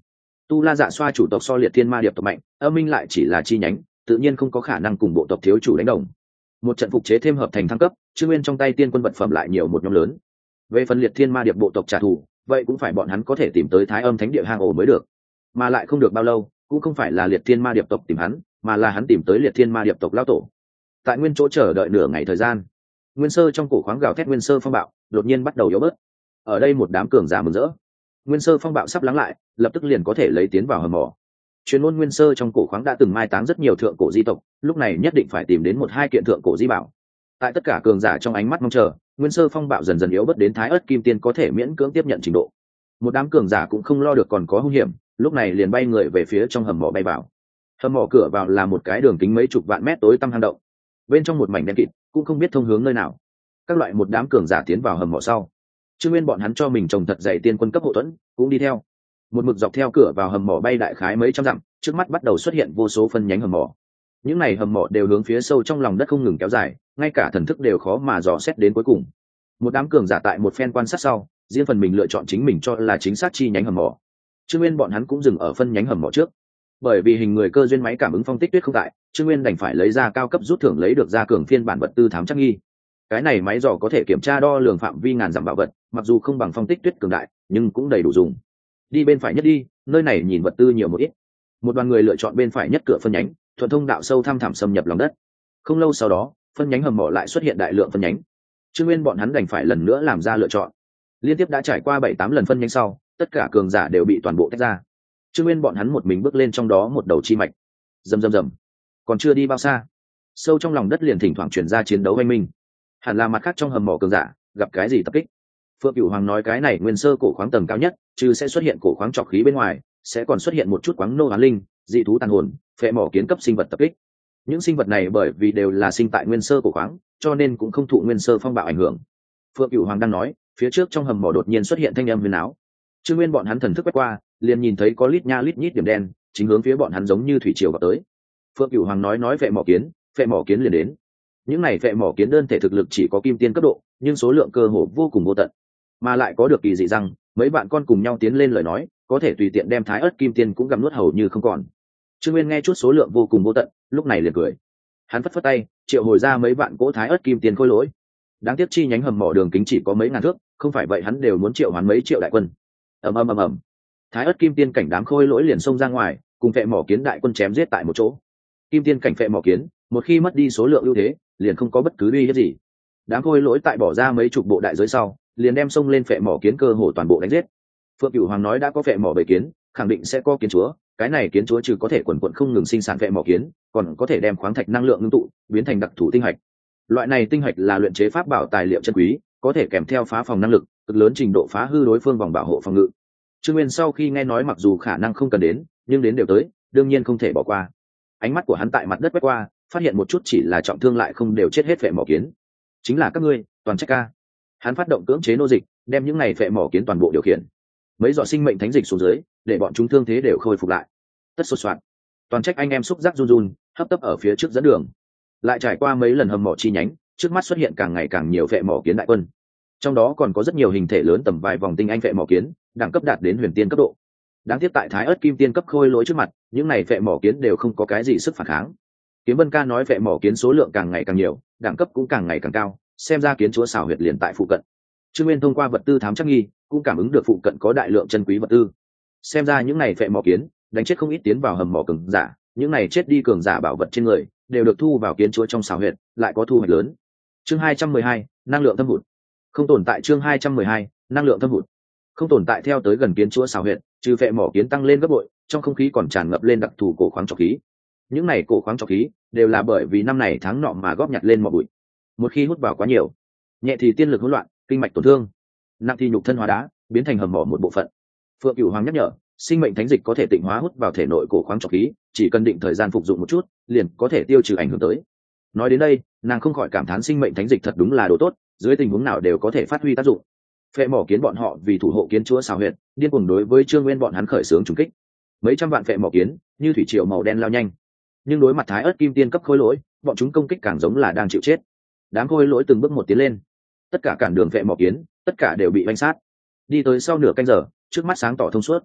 Tu La Dạ Xoa chủ tộc so Liệt Thiên Ma Điệp tộc mạnh, Âm Minh lại chỉ là chi nhánh, tự nhiên không có khả năng cùng bộ tộc thiếu chủ đánh đồng. Một trận phục chế thêm hợp thành thăng cấp, Trương Nguyên trong tay tiên quân vật phẩm lại nhiều một nhóm lớn. Về phần Liệt Thiên Ma Điệp bộ tộc trả thù, vậy cũng phải bọn hắn có thể tìm tới Thái Âm Thánh Địa hang ổ mới được. Mà lại không được bao lâu, cũng không phải là Liệt Thiên Ma Điệp tộc tìm hắn, mà là hắn tìm tới Liệt Thiên Ma Điệp tộc lão tổ. Tại nguyên chỗ chờ đợi nửa ngày thời gian, nguyên sơ trong cổ khoáng gào thét nguyên sơ phong bạo, đột nhiên bắt đầu yếu bớt. Ở đây một đám cường giả mừng rỡ. Nguyên sơ phong bạo sắp lắng lại, lập tức liền có thể lấy tiến vào hầm mỏ. Chuyên môn nguyên sơ trong cổ khoáng đã từng mai táng rất nhiều thượng cổ di tộc, lúc này nhất định phải tìm đến một hai kiện thượng cổ di bảo. Tại tất cả cường giả trong ánh mắt mong chờ, nguyên sơ phong bạo dần dần yếu bớt đến Thái Ức Kim Tiên có thể miễn cưỡng tiếp nhận trình độ. Một đám cường giả cũng không lo được còn có hung hiểm, lúc này liền bay người về phía trong hầm mỏ bay vào. Hầm mỏ cửa vào là một cái đường kính mấy chục vạn mét tối tăm hang động, bên trong một mảnh đen kịt, cũng không biết thông hướng nơi nào. Các loại một đám cường giả tiến vào hầm mỏ sau, Trương Nguyên bọn hắn cho mình trồng thật dày tiên quân cấp hộ thuẫn, cũng đi theo. Một mực dọc theo cửa vào hầm mỏ bay đại khái mấy trăm dặm, trước mắt bắt đầu xuất hiện vô số phân nhánh hầm mỏ. Những này hầm mỏ đều hướng phía sâu trong lòng đất không ngừng kéo dài, ngay cả thần thức đều khó mà dò xét đến cuối cùng. Một đám cường giả tại một phen quan sát sau, riêng phần mình lựa chọn chính mình cho là chính xác chi nhánh hầm mỏ. Trương Nguyên bọn hắn cũng dừng ở phân nhánh hầm mỏ trước. Bởi vì hình người cơ duyên máy cảm ứng phong tích tuyết không tại, Trương Nguyên đành phải lấy ra cao cấp rút thưởng lấy được ra cường phiên bản vật tư thám chắc nghi. Cái này máy dò có thể kiểm tra đo lường phạm vi ngàn dặm bảo vật, mặc dù không bằng phong tích tuyết cường đại, nhưng cũng đầy đủ dùng. Đi bên phải nhất đi, nơi này nhìn vật tư nhiều một ít. Một đoàn người lựa chọn bên phải nhất cửa phân nhánh, thuận thông đạo sâu thăm thẳm xâm nhập lòng đất. Không lâu sau đó, phân nhánh hầm mỏ lại xuất hiện đại lượng phân nhánh. Trương Nguyên bọn hắn đành phải lần nữa làm ra lựa chọn. Liên tiếp đã trải qua bảy tám lần phân nhánh sau, tất cả cường giả đều bị toàn bộ tách ra. Trương Nguyên bọn hắn một mình bước lên trong đó một đầu chi mạch. Rầm rầm rầm. Còn chưa đi bao xa, sâu trong lòng đất liền thỉnh thoảng truyền ra chiến đấu oanh minh. Hẳn là mặt khác trong hầm mỏ cường giả gặp cái gì tập kích. Phượng Cửu Hoàng nói cái này nguyên sơ cổ khoáng tầng cao nhất, chứ sẽ xuất hiện cổ khoáng trọc khí bên ngoài, sẽ còn xuất hiện một chút khoáng nô hoán linh, dị thú tàn hồn, phệ mỏ kiến cấp sinh vật tập kích. Những sinh vật này bởi vì đều là sinh tại nguyên sơ cổ khoáng, cho nên cũng không thụ nguyên sơ phong bạo ảnh hưởng. Phượng Cửu Hoàng đang nói, phía trước trong hầm mỏ đột nhiên xuất hiện thanh âm huyền áo. Trương Nguyên bọn hắn thần thức quét qua, liền nhìn thấy có lít nha lít nhít điểm đen, chính hướng phía bọn hắn giống như thủy triều vào tới. Phượng Cửu Hoàng nói nói phệ mỏ kiến, phệ mỏ kiến liền đến. Những này phệ mỏ kiến đơn thể thực lực chỉ có kim tiên cấp độ, nhưng số lượng cơ hồ vô cùng vô tận, mà lại có được kỳ dị rằng mấy bạn con cùng nhau tiến lên lời nói, có thể tùy tiện đem Thái Ức Kim Tiên cũng gặm nuốt hầu như không còn. Trương Nguyên nghe chút số lượng vô cùng vô tận, lúc này liền cười. Hắn phất phất tay, triệu hồi ra mấy bạn cỗ Thái Ức Kim Tiên khôi lỗi. Đáng tiếc chi nhánh hầm mỏ đường kính chỉ có mấy ngàn thước, không phải vậy hắn đều muốn triệu hoán mấy triệu đại quân. Ầm ầm ầm ầm. Thái Ức Kim Tiên cảnh đám khôi lỗi liền xông ra ngoài, cùng phệ mỏ kiến đại quân chém giết tại một chỗ. Kim Tiên cảnh phệ mỏ kiến, một khi mất đi số lượng ưu thế, liền không có bất cứ uy hiếp gì. Đám khôi lỗi tại bỏ ra mấy chục bộ đại giới sau, liền đem xông lên phệ mỏ kiến cơ hồ toàn bộ đánh giết. Phượng Cửu Hoàng nói đã có phệ mỏ bầy kiến, khẳng định sẽ có kiến chúa, cái này kiến chúa trừ có thể quần quần không ngừng sinh sản phệ mỏ kiến, còn có thể đem khoáng thạch năng lượng ngưng tụ biến thành đặc thù tinh hạch. Loại này tinh hạch là luyện chế pháp bảo tài liệu chân quý, có thể kèm theo phá phòng năng lực, cực lớn trình độ phá hư đối phương vòng bảo hộ phòng ngự. Trương Nguyên sau khi nghe nói mặc dù khả năng không cần đến, nhưng đến đều tới, đương nhiên không thể bỏ qua. Ánh mắt của hắn tại mặt đất quét qua, phát hiện một chút chỉ là trọng thương lại không đều chết hết phệ mỏ kiến. Chính là các ngươi, toàn trách ca. Hắn phát động cưỡng chế nô dịch, đem những này phệ mỏ kiến toàn bộ điều khiển. Mấy giọt sinh mệnh thánh dịch xuống dưới, để bọn chúng thương thế đều khôi phục lại. Tất sột soạn, toàn trách anh em xúc giác run run, hấp tấp ở phía trước dẫn đường. Lại trải qua mấy lần hầm mỏ chi nhánh, trước mắt xuất hiện càng ngày càng nhiều phệ mỏ kiến đại quân. Trong đó còn có rất nhiều hình thể lớn tầm vài vòng tinh anh phệ mỏ kiến, đẳng cấp đạt đến huyền tiên cấp độ. Đáng tiếc tại Thái Ức Kim Tiên cấp khôi lỗi trước mặt, những này phệ mỏ kiến đều không có cái gì sức phản kháng. Kiếm Vân Ca nói phệ mỏ kiến số lượng càng ngày càng nhiều, đẳng cấp cũng càng ngày càng cao, xem ra kiến chúa xảo huyệt liền tại phụ cận. Trương Nguyên thông qua vật tư thám chắc nghi, cũng cảm ứng được phụ cận có đại lượng chân quý vật tư. Xem ra những này phệ mỏ kiến đánh chết không ít tiến vào hầm mỏ cường giả, những này chết đi cường giả bảo vật trên người đều được thu vào kiến chúa trong xảo huyệt, lại có thu hoạch lớn. Chương hai trăm mười hai, năng lượng thâm hụt. Không tồn tại chương hai trăm mười hai, năng lượng thâm hụt. Không tồn tại theo tới gần kiến chúa xảo huyệt, trừ phệ mỏ kiến tăng lên gấp bội, trong không khí còn tràn ngập lên đặc thù cổ khoáng trọc khí. Những này cổ khoáng trọc khí đều là bởi vì năm này tháng nọ mà góp nhặt lên mỏ bụi. Một khi hút vào quá nhiều, nhẹ thì tiên lực hỗn loạn, kinh mạch tổn thương, nặng thì nhục thân hóa đá, biến thành hầm mỏ một bộ phận. Phượng Cửu Hoàng nhắc nhở, sinh mệnh thánh dịch có thể tịnh hóa hút vào thể nội cổ khoáng trọc khí, chỉ cần định thời gian phục dụng một chút, liền có thể tiêu trừ ảnh hưởng tới. Nói đến đây, nàng không khỏi cảm thán sinh mệnh thánh dịch thật đúng là đồ tốt, dưới tình huống nào đều có thể phát huy tác dụng. Phệ mỏ kiến bọn họ vì thủ hộ kiến chúa xào huyệt, điên cuồng đối với Trương Nguyên bọn hắn khởi xướng trùng kích. Mấy trăm vạn phệ mỏ kiến, như thủy triều màu đen lao nhanh. Nhưng đối mặt Thái Ức Kim Tiên cấp khối lỗi, bọn chúng công kích càng giống là đang chịu chết. Đám khối lỗi từng bước một tiến lên, tất cả cản đường phệ mỏ kiến, tất cả đều bị vây sát. Đi tới sau nửa canh giờ, trước mắt sáng tỏ thông suốt.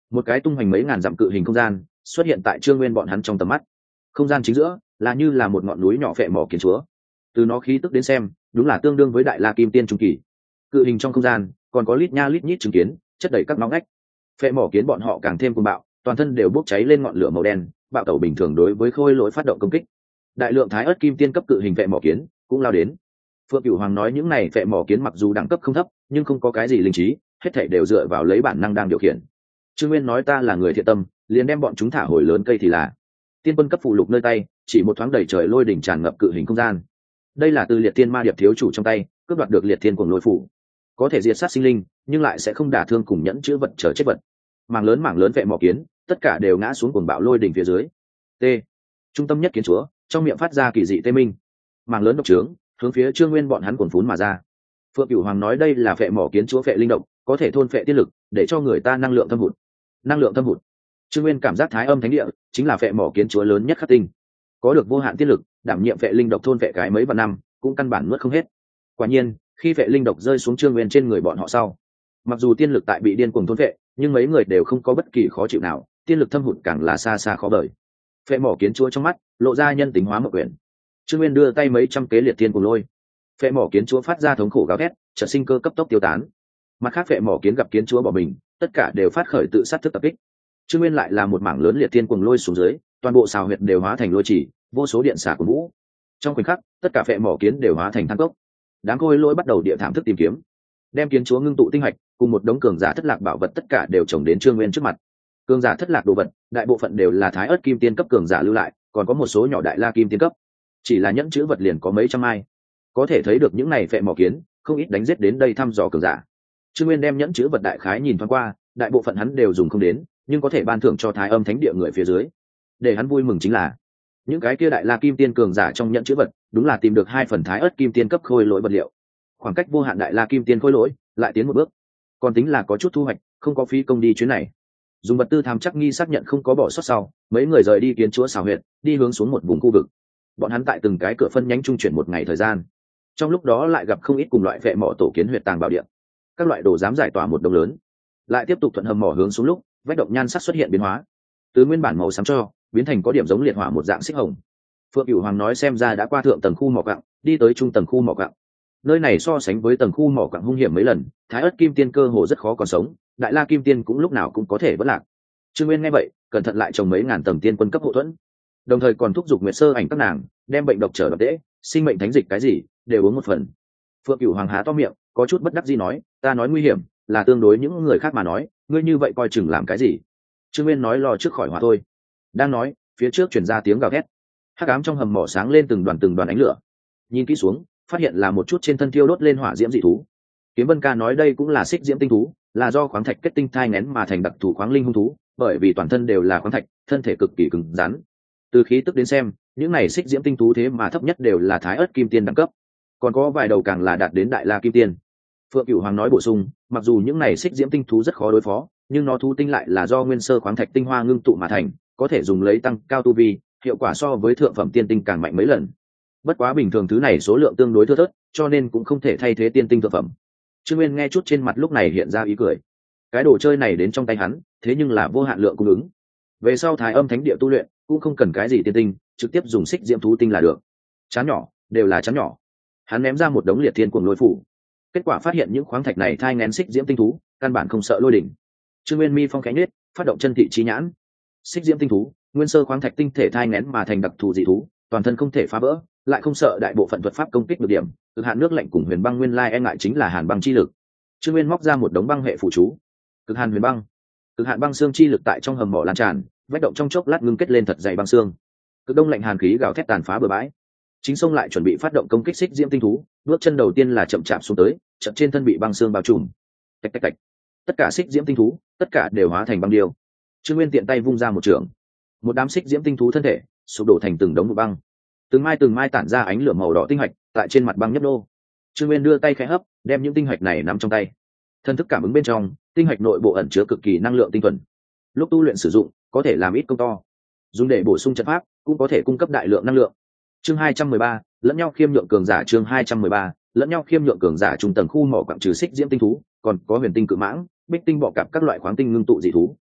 một cái tung hoành mấy ngàn dặm cự hình không gian xuất hiện tại Trương Nguyên bọn hắn trong tầm mắt. Không gian chính giữa là như là một ngọn núi nhỏ phệ mỏ kiến chúa, từ nó khí tức đến xem đúng là tương đương với đại la kim tiên trung kỳ. Cự hình trong không gian còn có lít nha lít nhít chứng kiến chất đầy các ngõ ngách. Phệ mỏ kiến bọn họ càng thêm cuồng bạo, toàn thân đều bốc cháy lên ngọn lửa màu đen, bạo tẩu bình thường đối với khôi lỗi phát động công kích. Đại lượng thái ớt kim tiên cấp cự hình phệ mỏ kiến cũng lao đến. Phượng Cửu Hoàng nói những này phệ mỏ kiến mặc dù đẳng cấp không thấp nhưng không có cái gì linh trí, hết thảy đều dựa vào lấy bản năng đang điều khiển. Trương Nguyên nói ta là người thiện tâm, liền đem bọn chúng thả hồi lớn cây thì là. Tiên quân cấp phụ lục nơi tay, chỉ một thoáng đầy trời lôi đỉnh tràn ngập cự hình không gian. Đây là từ Liệt Thiên Ma Điệp thiếu chủ trong tay cướp đoạt được Liệt Thiên Cuồng Lôi phủ, có thể diệt sát sinh linh nhưng lại sẽ không đả thương cùng nhẫn chữ vật trở chết vật. Mảng lớn mảng lớn phệ mỏ kiến, tất cả đều ngã xuống cuồng bạo lôi đỉnh phía dưới. T. Trung tâm nhất kiến chúa, trong miệng phát ra kỳ dị tê minh. Mảng lớn độc trướng, hướng phía Trương Nguyên bọn hắn cuồn phún mà ra. Phượng Cửu Hoàng nói đây là phệ mỏ kiến chúa phệ linh độc, có thể thôn phệ tiên lực, để cho người ta năng lượng thâm hụt. Năng lượng thâm hụt. Trương Nguyên cảm giác Thái Âm Thánh Địa chính là phệ mỏ kiến chúa lớn nhất khắc tinh, có được vô hạn tiên lực, đảm nhiệm phệ linh độc thôn phệ cái mấy vạn năm, cũng căn bản nuốt không hết. Quả nhiên, khi phệ linh độc rơi xuống Trương Nguyên trên người bọn họ sau, mặc dù tiên lực tại bị điên cuồng thôn phệ, nhưng mấy người đều không có bất kỳ khó chịu nào, tiên lực thâm hụt càng là xa xa khó bời. Phệ mỏ kiến chúa trong mắt lộ ra nhân tính hóa mộng quyển. Trương Nguyên đưa tay mấy trăm kế liệt thiên cùng lôi, phệ mỏ kiến chúa phát ra thống khổ gào thét, chợt sinh cơ cấp tốc tiêu tán. Mặt khác phệ mỏ kiến gặp kiến chúa bỏ mình, tất cả đều phát khởi tự sát thức tập kích. Trương Nguyên lại là một mảng lớn liệt thiên cuồng lôi xuống dưới, toàn bộ xào huyệt đều hóa thành lôi chỉ, vô số điện xả của vũ. Trong khoảnh khắc, tất cả phệ mỏ kiến đều hóa thành than cốc. Đám khôi lỗi bắt đầu địa thảm thức tìm kiếm, đem kiến chúa ngưng tụ tinh hạch cùng một đống cường giả thất lạc bảo vật tất cả đều chồng đến Trương Nguyên trước mặt. Cường giả thất lạc đồ vật, đại bộ phận đều là thái ớt kim tiên cấp cường giả lưu lại, còn có một số nhỏ đại la kim tiên cấp. Chỉ là nhẫn chữ vật liền có mấy trăm ai. Có thể thấy được những này phệ mỏ kiến, không ít đánh giết đến đây thăm dò cường giả. Trương Nguyên đem nhẫn chữ vật đại khái nhìn thoáng qua, đại bộ phận hắn đều dùng không đến, nhưng có thể ban thưởng cho Thái Âm Thánh Địa người phía dưới. Để hắn vui mừng chính là, những cái kia đại la kim tiên cường giả trong nhẫn chữ vật, đúng là tìm được hai phần thái ớt kim tiên cấp khôi lỗi vật liệu. Khoảng cách vô hạn đại la kim tiên khôi lỗi, lại tiến một bước. Còn tính là có chút thu hoạch, không có phí công đi chuyến này. Dùng vật tư tham chắc nghi xác nhận không có bỏ sót sau, mấy người rời đi kiến chúa xào huyệt, đi hướng xuống một vùng khu vực. Bọn hắn tại từng cái cửa phân nhánh trung chuyển một ngày thời gian. Trong lúc đó lại gặp không ít cùng loại phệ mỏ tổ kiến huyệt tàng bảo địa. Các loại đồ dám giải tỏa một đồng lớn. Lại tiếp tục thuận hầm mỏ hướng xuống lúc, vách động nhan sắc xuất hiện biến hóa. Từ nguyên bản màu xám cho, biến thành có điểm giống liệt hỏa một dạng xích hồng. Phượng Cửu Hoàng nói xem ra đã qua thượng tầng khu mỏ quặng, đi tới trung tầng khu mỏ quặng. Nơi này so sánh với tầng khu mỏ quặng hung hiểm mấy lần, thái ớt kim tiên cơ hồ rất khó còn sống, đại la kim tiên cũng lúc nào cũng có thể vỡ lạc. Trương Nguyên nghe vậy, cẩn thận lại trồng mấy ngàn tầng tiên quân cấp hộ thuẫn, đồng thời còn thúc giục Nguyệt Sơ Ảnh các nàng đem bệnh độc trở độc tễ, sinh mệnh thánh dịch cái gì đều uống một phần. Phượng Cửu Hoàng há to miệng, có chút bất đắc dĩ nói, ta nói nguy hiểm, là tương đối những người khác mà nói, ngươi như vậy coi chừng làm cái gì? Trương Nguyên nói lo trước khỏi hỏa thôi. Đang nói, phía trước truyền ra tiếng gào thét, hắc ám trong hầm mỏ sáng lên từng đoàn từng đoàn ánh lửa. Nhìn kỹ xuống, phát hiện là một chút trên thân thiêu đốt lên hỏa diễm dị thú. Kiếm Vân Ca nói đây cũng là xích diễm tinh thú, là do khoáng thạch kết tinh thai nén mà thành đặc thù khoáng linh hung thú, bởi vì toàn thân đều là khoáng thạch, thân thể cực kỳ cứng rắn. Từ khí tức đến xem, những này xích diễm tinh thú thế mà thấp nhất đều là thái ớt kim tiên đẳng cấp, còn có vài đầu càng là đạt đến đại la kim tiên. Phượng Cửu Hoàng nói bổ sung, mặc dù những này xích diễm tinh thú rất khó đối phó, nhưng nó thú tinh lại là do nguyên sơ khoáng thạch tinh hoa ngưng tụ mà thành, có thể dùng lấy tăng cao tu vi, hiệu quả so với thượng phẩm tiên tinh càng mạnh mấy lần. Bất quá bình thường thứ này số lượng tương đối thưa thớt, cho nên cũng không thể thay thế tiên tinh thượng phẩm. Trương Nguyên nghe chút trên mặt lúc này hiện ra ý cười. Cái đồ chơi này đến trong tay hắn, thế nhưng là vô hạn lượng cung ứng. Về sau Thái Âm Thánh Địa tu luyện, cũng không cần cái gì tiên tinh, trực tiếp dùng xích diễm thú tinh là được. Chán nhỏ, đều là chán nhỏ. Hắn ném ra một đống liệt thiên cuồng lôi phủ. Kết quả phát hiện những khoáng thạch này thai nghén xích diễm tinh thú, căn bản không sợ lôi đỉnh. Trương Nguyên mi phong khẽ nhếch, phát động chân thị trí nhãn. Xích diễm tinh thú, nguyên sơ khoáng thạch tinh thể thai nghén mà thành đặc thù dị thú, toàn thân không thể phá vỡ, lại không sợ đại bộ phận thuật pháp công kích được điểm, cực hạn nước lạnh cùng huyền băng nguyên lai e ngại chính là hàn băng chi lực. Trương Nguyên móc ra một đống băng hệ phụ chú. Cực hạn huyền băng, cực hạn băng xương chi lực tại trong hầm mỏ lan tràn, vách động trong chốc lát ngưng kết lên thật dày băng xương. Cực đông lạnh hàn khí gào thét tàn phá bờ bãi. Chính sông lại chuẩn bị phát động công kích xích diễm tinh thú, bước chân đầu tiên là chậm chạp xuống tới, chậm trên thân bị băng xương bao trùm. Tạch tạch tạch. Tất cả xích diễm tinh thú, tất cả đều hóa thành băng điêu. Trương Nguyên tiện tay vung ra một trường, một đám xích diễm tinh thú thân thể sụp đổ thành từng đống vụ băng, từng mai từng mai tản ra ánh lửa màu đỏ tinh hạch tại trên mặt băng nhấp đô. Trương Nguyên đưa tay khẽ hấp, đem những tinh hạch này nắm trong tay. Thân thức cảm ứng bên trong, tinh hạch nội bộ ẩn chứa cực kỳ năng lượng tinh thuần. Lúc tu luyện sử dụng, có thể làm ít công to. Dùng để bổ sung trận pháp, cũng có thể cung cấp đại lượng năng lượng. Chương hai trăm mười ba, lẫn nhau khiêm nhượng cường giả chương hai trăm mười ba, lẫn nhau khiêm nhượng cường giả trung tầng khu mỏ quặng trừ xích diễm tinh thú, còn có huyền tinh cự mãng, bích tinh bọ cạp các loại khoáng tinh ngưng tụ dị thú.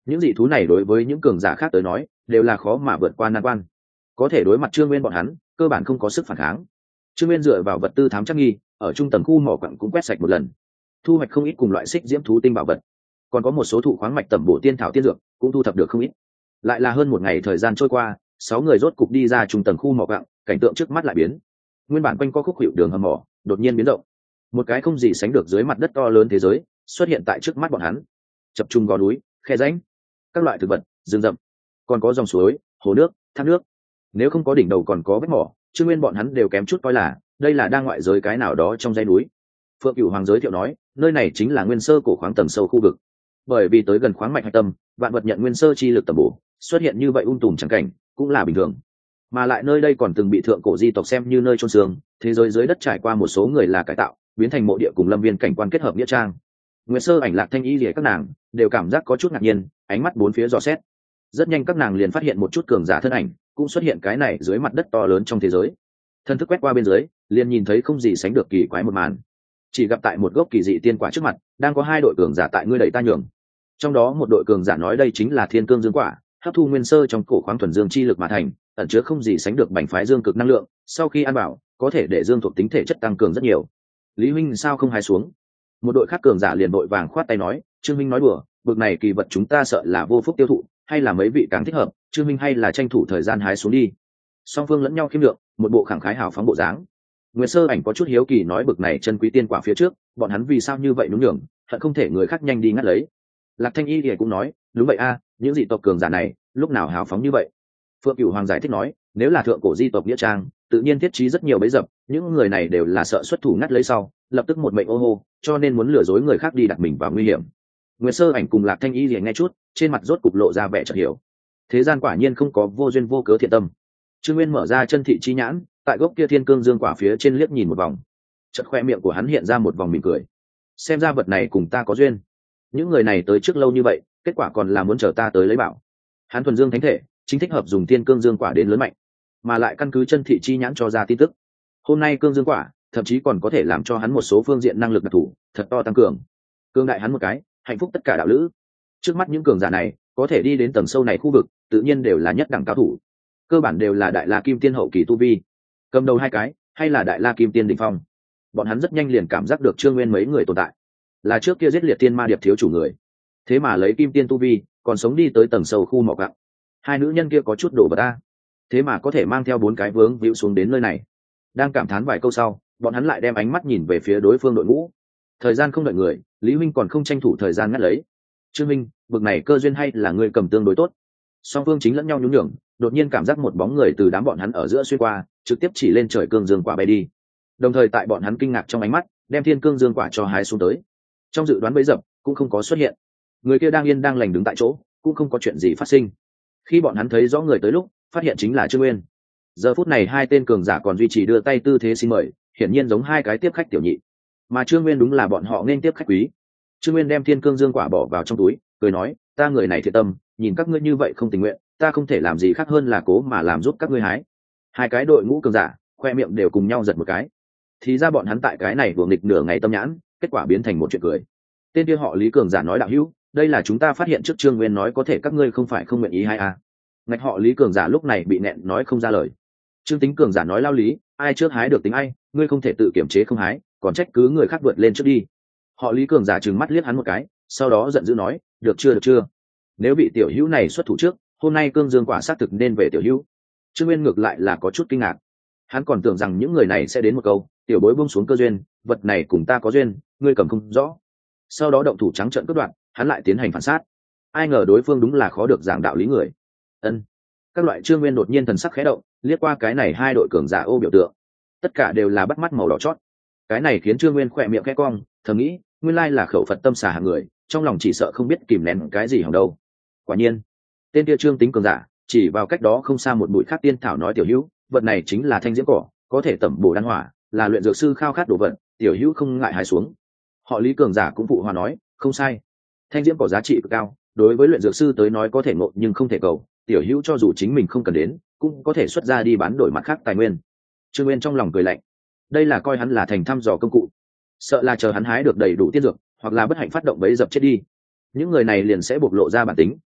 những dị thú này đối với những cường giả khác tới nói đều là khó mà vượt qua nan quan, có thể đối mặt Trương Nguyên bọn hắn cơ bản không có sức phản kháng. Trương Nguyên dựa vào vật tư thám trắc nghi ở trung tầng khu mỏ quặng cũng quét sạch một lần, thu hoạch không ít cùng loại xích diễm thú tinh bảo vật, còn có một số thụ khoáng mạch tẩm bổ tiên thảo tiên dược cũng thu thập được không ít. Lại là hơn một ngày thời gian trôi qua, sáu người rốt cục đi ra trung tầng khu mỏ quặng, cảnh tượng trước mắt lại biến. Nguyên bản quanh co khúc hiệu đường hầm mỏ đột nhiên biến động, một cái không gì sánh được dưới mặt đất to lớn thế giới xuất hiện tại trước mắt bọn hắn, chập trung gò núi, khe rãnh, các loại thực vật, rừng rậm, còn có dòng suối, hồ nước, thác nước. Nếu không có đỉnh đầu còn có vết mỏ, Trương Nguyên bọn hắn đều kém chút coi là đây là đang ngoại giới cái nào đó trong dãy núi. Phượng Cửu Hoàng giới thiệu nói, nơi này chính là nguyên sơ cổ khoáng tầng sâu khu vực. Bởi vì tới gần khoáng mạch hạch tâm, vạn vật nhận nguyên sơ chi lực tầm bổ, xuất hiện như vậy ung tùm chẳng cảnh cũng là bình thường. Mà lại nơi đây còn từng bị thượng cổ di tộc xem như nơi chôn xương, thế giới dưới đất trải qua một số người là cải tạo, biến thành mộ địa cùng lâm viên cảnh quan kết hợp nghĩa trang. Nguyên sơ ảnh Lạc Thanh Y liễu các nàng đều cảm giác có chút ngạc nhiên, ánh mắt bốn phía dò xét. Rất nhanh các nàng liền phát hiện một chút cường giả thân ảnh cũng xuất hiện cái này dưới mặt đất to lớn trong thế giới. Thân thức quét qua bên dưới, liền nhìn thấy không gì sánh được kỳ quái một màn. Chỉ gặp tại một gốc kỳ dị tiên quả trước mặt, đang có hai đội cường giả tại ngươi đẩy ta nhường. Trong đó một đội cường giả nói đây chính là Thiên Cương Dương quả, hấp thu nguyên sơ trong cổ khoáng thuần dương chi lực mà thành, ẩn chứa không gì sánh được bành phái dương cực năng lượng, sau khi ăn vào, có thể để dương thuộc tính thể chất tăng cường rất nhiều. Lý huynh sao không hái xuống? Một đội khác cường giả liền đội vàng khoát tay nói, Trương huynh nói đùa, bực này kỳ vật chúng ta sợ là vô phúc tiêu thụ, hay là mấy vị càng thích hợp, Trương huynh hay là tranh thủ thời gian hái xuống đi. Song phương lẫn nhau khiêm lượng, một bộ khẳng khái hào phóng bộ dáng. Nguyệt Sơ Ảnh có chút hiếu kỳ nói bực này chân quý tiên quả phía trước, bọn hắn vì sao như vậy đúng nhường, hận không thể người khác nhanh đi ngắt lấy. Lạc Thanh Y thì cũng nói, đúng vậy a, những dị tộc cường giả này, lúc nào hào phóng như vậy. Phượng Cửu Hoàng giải thích nói, nếu là thượng cổ di tộc nghĩa trang, tự nhiên thiết trí rất nhiều bẫy dập, những người này đều là sợ xuất thủ ngắt lấy sau, lập tức một mệnh ô hô, cho nên muốn lừa dối người khác đi đặt mình vào nguy hiểm. Nguyệt Sơ Ảnh cùng Lạc Thanh Y liền nghe chút, trên mặt rốt cục lộ ra vẻ chợt hiểu. Thế gian quả nhiên không có vô duyên vô cớ thiện tâm. Trương Nguyên mở ra chân thị chi nhãn, tại gốc kia Thiên Cương Dương quả phía trên liếc nhìn một vòng, chợt khoe miệng của hắn hiện ra một vòng mỉm cười. Xem ra vật này cùng ta có duyên. Những người này tới trước lâu như vậy, kết quả còn là muốn chờ ta tới lấy bảo. Hắn thuần dương thánh thể, chính thích hợp dùng Thiên Cương Dương quả đến lớn mạnh, mà lại căn cứ chân thị chi nhãn cho ra tin tức. Hôm nay Cương Dương quả, thậm chí còn có thể làm cho hắn một số phương diện năng lực đặc thù, thật to tăng cường. Cương đại hắn một cái, hạnh phúc tất cả đạo lữ. Trước mắt những cường giả này, có thể đi đến tầng sâu này khu vực, tự nhiên đều là nhất đẳng cao thủ. Cơ bản đều là đại la kim tiên hậu kỳ tu vi. Cầm đầu hai cái, hay là đại la kim tiên đỉnh phong. Bọn hắn rất nhanh liền cảm giác được Trương Nguyên mấy người tồn tại, là trước kia giết liệt tiên ma điệp thiếu chủ người. Thế mà lấy kim tiên tu vi, còn sống đi tới tầng sâu khu mỏ gạo. Hai nữ nhân kia có chút đổ vào ta, thế mà có thể mang theo bốn cái vướng víu xuống đến nơi này. Đang cảm thán vài câu sau, bọn hắn lại đem ánh mắt nhìn về phía đối phương đội ngũ. Thời gian không đợi người, Lý huynh còn không tranh thủ thời gian ngắt lấy. Trương minh, bực này cơ duyên hay là người cầm tương đối tốt. Song phương chính lẫn nhau nhún nhường, đột nhiên cảm giác một bóng người từ đám bọn hắn ở giữa xuyên qua, trực tiếp chỉ lên trời cương dương quả bay đi. Đồng thời tại bọn hắn kinh ngạc trong ánh mắt, đem Thiên Cương Dương quả cho hái xuống tới. Trong dự đoán bấy dập cũng không có xuất hiện. Người kia đang yên đang lành đứng tại chỗ, cũng không có chuyện gì phát sinh. Khi bọn hắn thấy rõ người tới lúc, phát hiện chính là Trương Nguyên. Giờ phút này hai tên cường giả còn duy trì đưa tay tư thế xin mời, hiển nhiên giống hai cái tiếp khách tiểu nhị. Mà Trương Nguyên đúng là bọn họ nên tiếp khách quý. Trương Nguyên đem Thiên Cương Dương quả bỏ vào trong túi, cười nói, ta người này thiện tâm, nhìn các ngươi như vậy không tình nguyện, ta không thể làm gì khác hơn là cố mà làm giúp các ngươi hái. Hai cái đội ngũ cường giả, khoe miệng đều cùng nhau giật một cái. Thì ra bọn hắn tại cái này đuổi nghịch nửa ngày tâm nhãn, kết quả biến thành một chuyện cười. Tên kia họ Lý cường giả nói đạo hữu, đây là chúng ta phát hiện trước Trương Nguyên nói có thể các ngươi không phải không nguyện ý hay à? Ngạch họ Lý cường giả lúc này bị nẹn nói không ra lời. Trương Tính cường giả nói lao lý, ai trước hái được tính ai, ngươi không thể tự kiểm chế không hái, còn trách cứ người khác vượt lên trước đi. Họ Lý cường giả trừng mắt liếc hắn một cái, sau đó giận dữ nói, được chưa được chưa? Nếu bị tiểu hữu này xuất thủ trước, hôm nay Cương Dương quả xác thực nên về tiểu hữu. Trương Nguyên ngược lại là có chút kinh ngạc, hắn còn tưởng rằng những người này sẽ đến một câu, tiểu bối buông xuống cơ duyên, vật này cùng ta có duyên, ngươi cầm không rõ. Sau đó động thủ trắng trợn cướp đoạt, hắn lại tiến hành phản sát. Ai ngờ đối phương đúng là khó được giảng đạo lý người. Ân. Các loại Trương Nguyên đột nhiên thần sắc khẽ động, liếc qua cái này hai đội cường giả ô biểu tượng, tất cả đều là bắt mắt màu đỏ chót. Cái này khiến Trương Nguyên khỏe miệng khẽ cong, thầm nghĩ, nguyên lai là khẩu Phật tâm xà hạng người, trong lòng chỉ sợ không biết kìm nén cái gì hỏng đâu. Quả nhiên, tên kia Trương Tính cường giả chỉ vào cách đó không xa một bụi khác tiên thảo nói tiểu hữu, vật này chính là thanh diễm cỏ, có thể tẩm bổ đan hỏa, là luyện dược sư khao khát đồ vật, tiểu hữu không ngại hái xuống. Họ Lý cường giả cũng phụ hòa nói, không sai, thanh diễm cỏ giá trị cực cao, đối với luyện dược sư tới nói có thể ngộ nhưng không thể cầu, tiểu hữu cho dù chính mình không cần đến, cũng có thể xuất ra đi bán đổi mặt khác tài nguyên. Trương Nguyên trong lòng cười lạnh, đây là coi hắn là thành thăm dò công cụ, sợ là chờ hắn hái được đầy đủ tiên dược, hoặc là bất hạnh phát động bấy dập chết đi, những người này liền sẽ bộc lộ ra bản tính,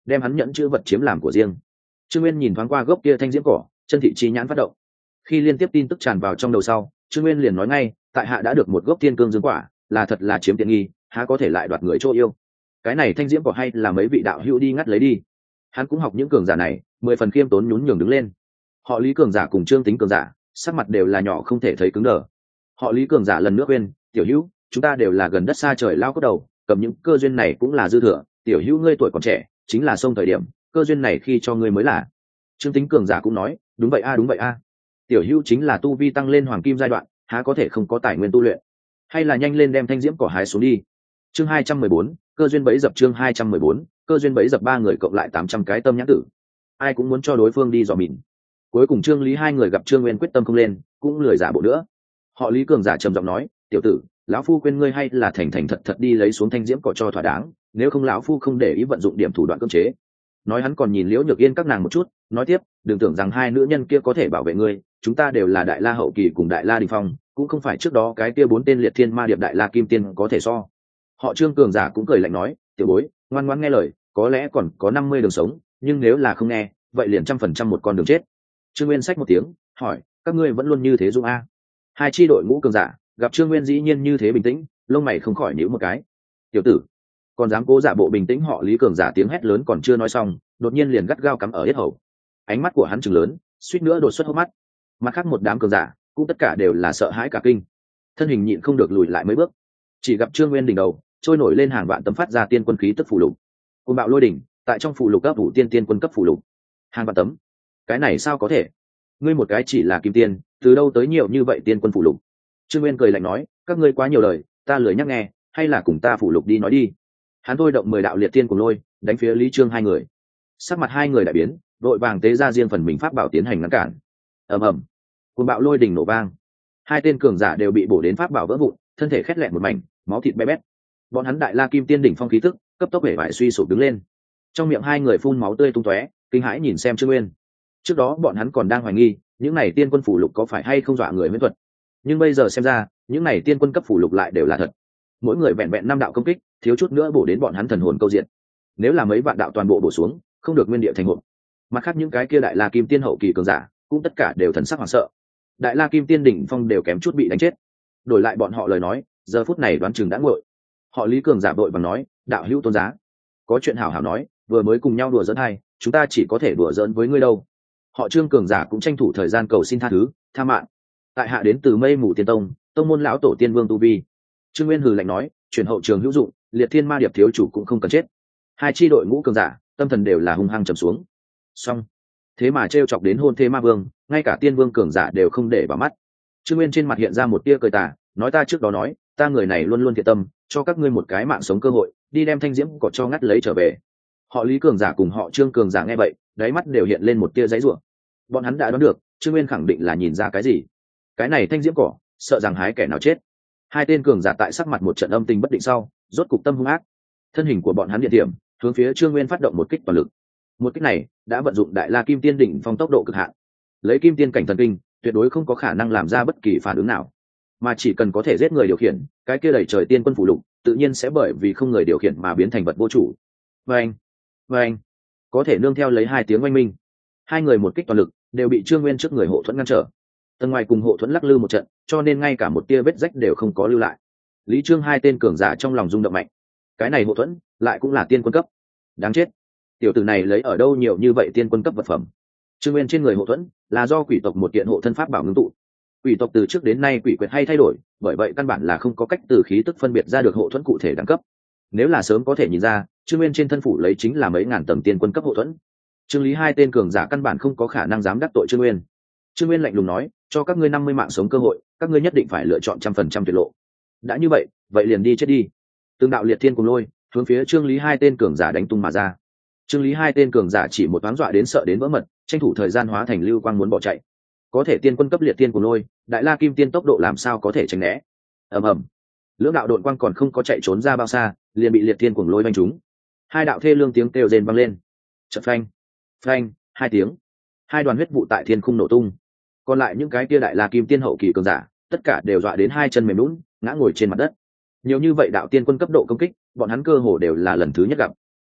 đem hắn nhẫn chữ vật chiếm làm của riêng. Trương Nguyên nhìn thoáng qua gốc kia thanh diễm cỏ, chân thị chi nhãn phát động. Khi liên tiếp tin tức tràn vào trong đầu sau, Trương Nguyên liền nói ngay, tại hạ đã được một gốc thiên cương dương quả, là thật là chiếm tiện nghi, há có thể lại đoạt người chỗ yêu. Cái này thanh diễm cỏ hay là mấy vị đạo hữu đi ngắt lấy đi. Hắn cũng học những cường giả này, mười phần khiêm tốn nhún nhường đứng lên. Họ Lý cường giả cùng Trương Tính cường giả, sắc mặt đều là nhỏ không thể thấy cứng đờ. Họ Lý cường giả lần nữa quên, tiểu hữu, chúng ta đều là gần đất xa trời lao cốt đầu, cầm những cơ duyên này cũng là dư thừa, tiểu hữu ngươi tuổi còn trẻ, chính là sông thời điểm, cơ duyên này khi cho ngươi mới là. Trương Tính cường giả cũng nói, đúng vậy a đúng vậy a. Tiểu hữu chính là tu vi tăng lên hoàng kim giai đoạn, há có thể không có tài nguyên tu luyện, hay là nhanh lên đem thanh diễm cỏ hái xuống đi. Chương hai trăm mười bốn, cơ duyên bẫy dập. Chương hai trăm mười bốn, cơ duyên bẫy dập. Ba người cộng lại tám trăm cái tâm nhãn tử, ai cũng muốn cho đối phương đi dò mìn. Cuối cùng Trương Lý hai người gặp Trương Nguyên quyết tâm không lên, cũng lười giả bộ nữa. Họ Lý cường giả trầm giọng nói, tiểu tử, lão phu quên ngươi hay là thành thành thật thật đi lấy xuống thanh diễm cỏ cho thỏa đáng, nếu không lão phu không để ý vận dụng điểm thủ đoạn cưỡng chế. Nói hắn còn nhìn Liễu Nhược Yên các nàng một chút, nói tiếp, đừng tưởng rằng hai nữ nhân kia có thể bảo vệ ngươi, chúng ta đều là đại la hậu kỳ cùng đại la đỉnh phong, cũng không phải trước đó cái kia bốn tên liệt thiên ma điệp đại la kim tiên có thể so. Họ Trương cường giả cũng cười lạnh nói, tiểu bối, ngoan ngoãn nghe lời, có lẽ còn có năm mươi đường sống, nhưng nếu là không nghe, vậy liền trăm phần trăm một con đường chết. Trương Nguyên xách một tiếng, hỏi, các ngươi vẫn luôn như thế dung a? Hai chi đội ngũ cường giả gặp Trương Nguyên dĩ nhiên như thế bình tĩnh, lông mày không khỏi nhíu một cái. Tiểu tử, còn dám cố giả bộ bình tĩnh. Họ Lý cường giả tiếng hét lớn còn chưa nói xong, đột nhiên liền gắt gao cắm ở yết hầu. Ánh mắt của hắn trừng lớn, suýt nữa đột xuất hốc mắt. Mặt khác một đám cường giả cũng tất cả đều là sợ hãi cả kinh, thân hình nhịn không được lùi lại mấy bước. Chỉ gặp Trương Nguyên đỉnh đầu trôi nổi lên hàng vạn tấm phát ra tiên quân khí tức phù lục, côn bạo lôi đỉnh tại trong phù lục cấp vũ tiên tiên quân cấp phù lục, hàng vạn tấm. Cái này sao có thể? Ngươi một cái chỉ là kim tiên, từ đâu tới nhiều như vậy tiên quân phù lục? Trương Nguyên cười lạnh nói, các ngươi quá nhiều lời, ta lười nhắc nghe, hay là cùng ta phù lục đi nói đi. Hắn thôi động mười đạo liệt tiên cùng lôi đánh phía Lý Trương hai người. Sắc mặt hai người đại biến, đội vàng tế ra riêng phần mình pháp bảo tiến hành ngăn cản. Ầm ầm, cuồng bạo lôi đỉnh nổ vang, hai tên cường giả đều bị bổ đến pháp bảo vỡ vụn, thân thể khét lẹn một mảnh, máu thịt bé bét. Bọn hắn đại la kim tiên đỉnh phong khí tức cấp tốc hể vải suy sụp đứng lên, trong miệng hai người phun máu tươi tung tóe, kinh hãi nhìn xem Trương Nguyên. Trước đó bọn hắn còn đang hoài nghi những này tiên quân phủ lục có phải hay không dọa người huyễn thuật, nhưng bây giờ xem ra những này tiên quân cấp phủ lục lại đều là thật. Mỗi người vẹn vẹn năm đạo công kích, thiếu chút nữa bổ đến bọn hắn thần hồn câu diện. Nếu là mấy vạn đạo toàn bộ bổ xuống, không được nguyên địa thành hồn. Mặt khác những cái kia đại la kim tiên hậu kỳ cường giả cũng tất cả đều thần sắc hoảng sợ, đại la kim tiên đỉnh phong đều kém chút bị đánh chết. Đổi lại bọn họ lời nói, giờ phút này đoán chừng đã nguội. Họ Lý cường giả vội vàng nói, đạo hữu tôn giá, có chuyện hảo hảo nói, vừa mới cùng nhau đùa giỡn hay, chúng ta chỉ có thể đùa giỡn với ngươi đâu. Họ Trương cường giả cũng tranh thủ thời gian cầu xin tha thứ, tha mạng. Tại hạ đến từ Mây Mù Tiên Tông, tông môn lão tổ tiên vương tu vi. Trương Nguyên hừ lạnh nói, chuyển hậu trường hữu dụng, liệt thiên ma điệp thiếu chủ cũng không cần chết. Hai chi đội ngũ cường giả tâm thần đều là hung hăng trầm xuống. Xong, thế mà trêu chọc đến hôn thế ma vương, ngay cả tiên vương cường giả đều không để vào mắt. Trương Nguyên trên mặt hiện ra một tia cười tà, nói ta trước đó nói, ta người này luôn luôn thiện tâm, cho các ngươi một cái mạng sống cơ hội, đi đem thanh diễm cỏ cho ngắt lấy trở về. Họ Lý cường giả cùng họ Trương cường giả nghe vậy, đáy mắt đều hiện lên một tia giấy rủa. Bọn hắn đã đoán được Trương Nguyên khẳng định là nhìn ra cái gì. Cái này thanh diễm cỏ, sợ rằng hái kẻ nào chết. Hai tên cường giả tại sắc mặt một trận âm tình bất định sau, rốt cục tâm hung ác, thân hình của bọn hắn địa điểm hướng phía Trương Nguyên phát động một kích toàn lực. Một kích này đã vận dụng đại la kim tiên đỉnh phong tốc độ cực hạn, lấy kim tiên cảnh thần kinh tuyệt đối không có khả năng làm ra bất kỳ phản ứng nào, mà chỉ cần có thể giết người điều khiển, cái kia đầy trời tiên quân phụ lục tự nhiên sẽ bởi vì không người điều khiển mà biến thành vật vô chủ. Vâng, vâng, có thể nương theo lấy hai tiếng oanh minh, hai người một kích toàn lực đều bị Trương Nguyên trước người hộ thuẫn ngăn trở. Tầng ngoài cùng hộ thuẫn lắc lư một trận, cho nên ngay cả một tia vết rách đều không có lưu lại. Lý Trương hai tên cường giả trong lòng rung động mạnh, cái này hộ thuẫn lại cũng là tiên quân cấp, đáng chết, tiểu tử này lấy ở đâu nhiều như vậy tiên quân cấp vật phẩm. Trương Nguyên trên người hộ thuẫn là do quỷ tộc một kiện hộ thân pháp bảo ngưng tụ. Quỷ tộc từ trước đến nay quỷ quyệt hay thay đổi, bởi vậy căn bản là không có cách từ khí tức phân biệt ra được hộ thuẫn cụ thể đẳng cấp. Nếu là sớm có thể nhìn ra, Trương Nguyên trên thân phủ lấy chính là mấy ngàn tầng tiên quân cấp hộ thuẫn. Trương Lý hai tên cường giả căn bản không có khả năng dám đắc tội Trương Nguyên. Trương Nguyên lạnh lùng nói, cho các ngươi năm mươi mạng sống cơ hội, các ngươi nhất định phải lựa chọn trăm phần trăm tuyệt lộ. Đã như vậy, vậy liền đi chết đi. Từng đạo liệt thiên cùng lôi hướng phía Trương Lý hai tên cường giả đánh tung mà ra. Trương Lý hai tên cường giả chỉ một thoáng dọa đến sợ đến vỡ mật, tranh thủ thời gian hóa thành lưu quang muốn bỏ chạy. Có thể tiên quân cấp liệt tiên cùng lôi, đại la kim tiên tốc độ làm sao có thể tránh né. Ầm ầm, lưỡng đạo độn quang còn không có chạy trốn ra bao xa, liền bị liệt tiên cùng lôi vanh trúng. Hai đạo thê lương tiếng kêu rên vang lên. Chợt phanh, phanh, hai tiếng, hai đoàn huyết vụ tại thiên khung nổ tung. Còn lại những cái kia đại la kim tiên hậu kỳ cường giả, tất cả đều dọa đến hai chân mềm nhũn, ngã ngồi trên mặt đất. Nhiều như vậy đạo tiên quân cấp độ công kích, bọn hắn cơ hồ đều là lần thứ nhất gặp.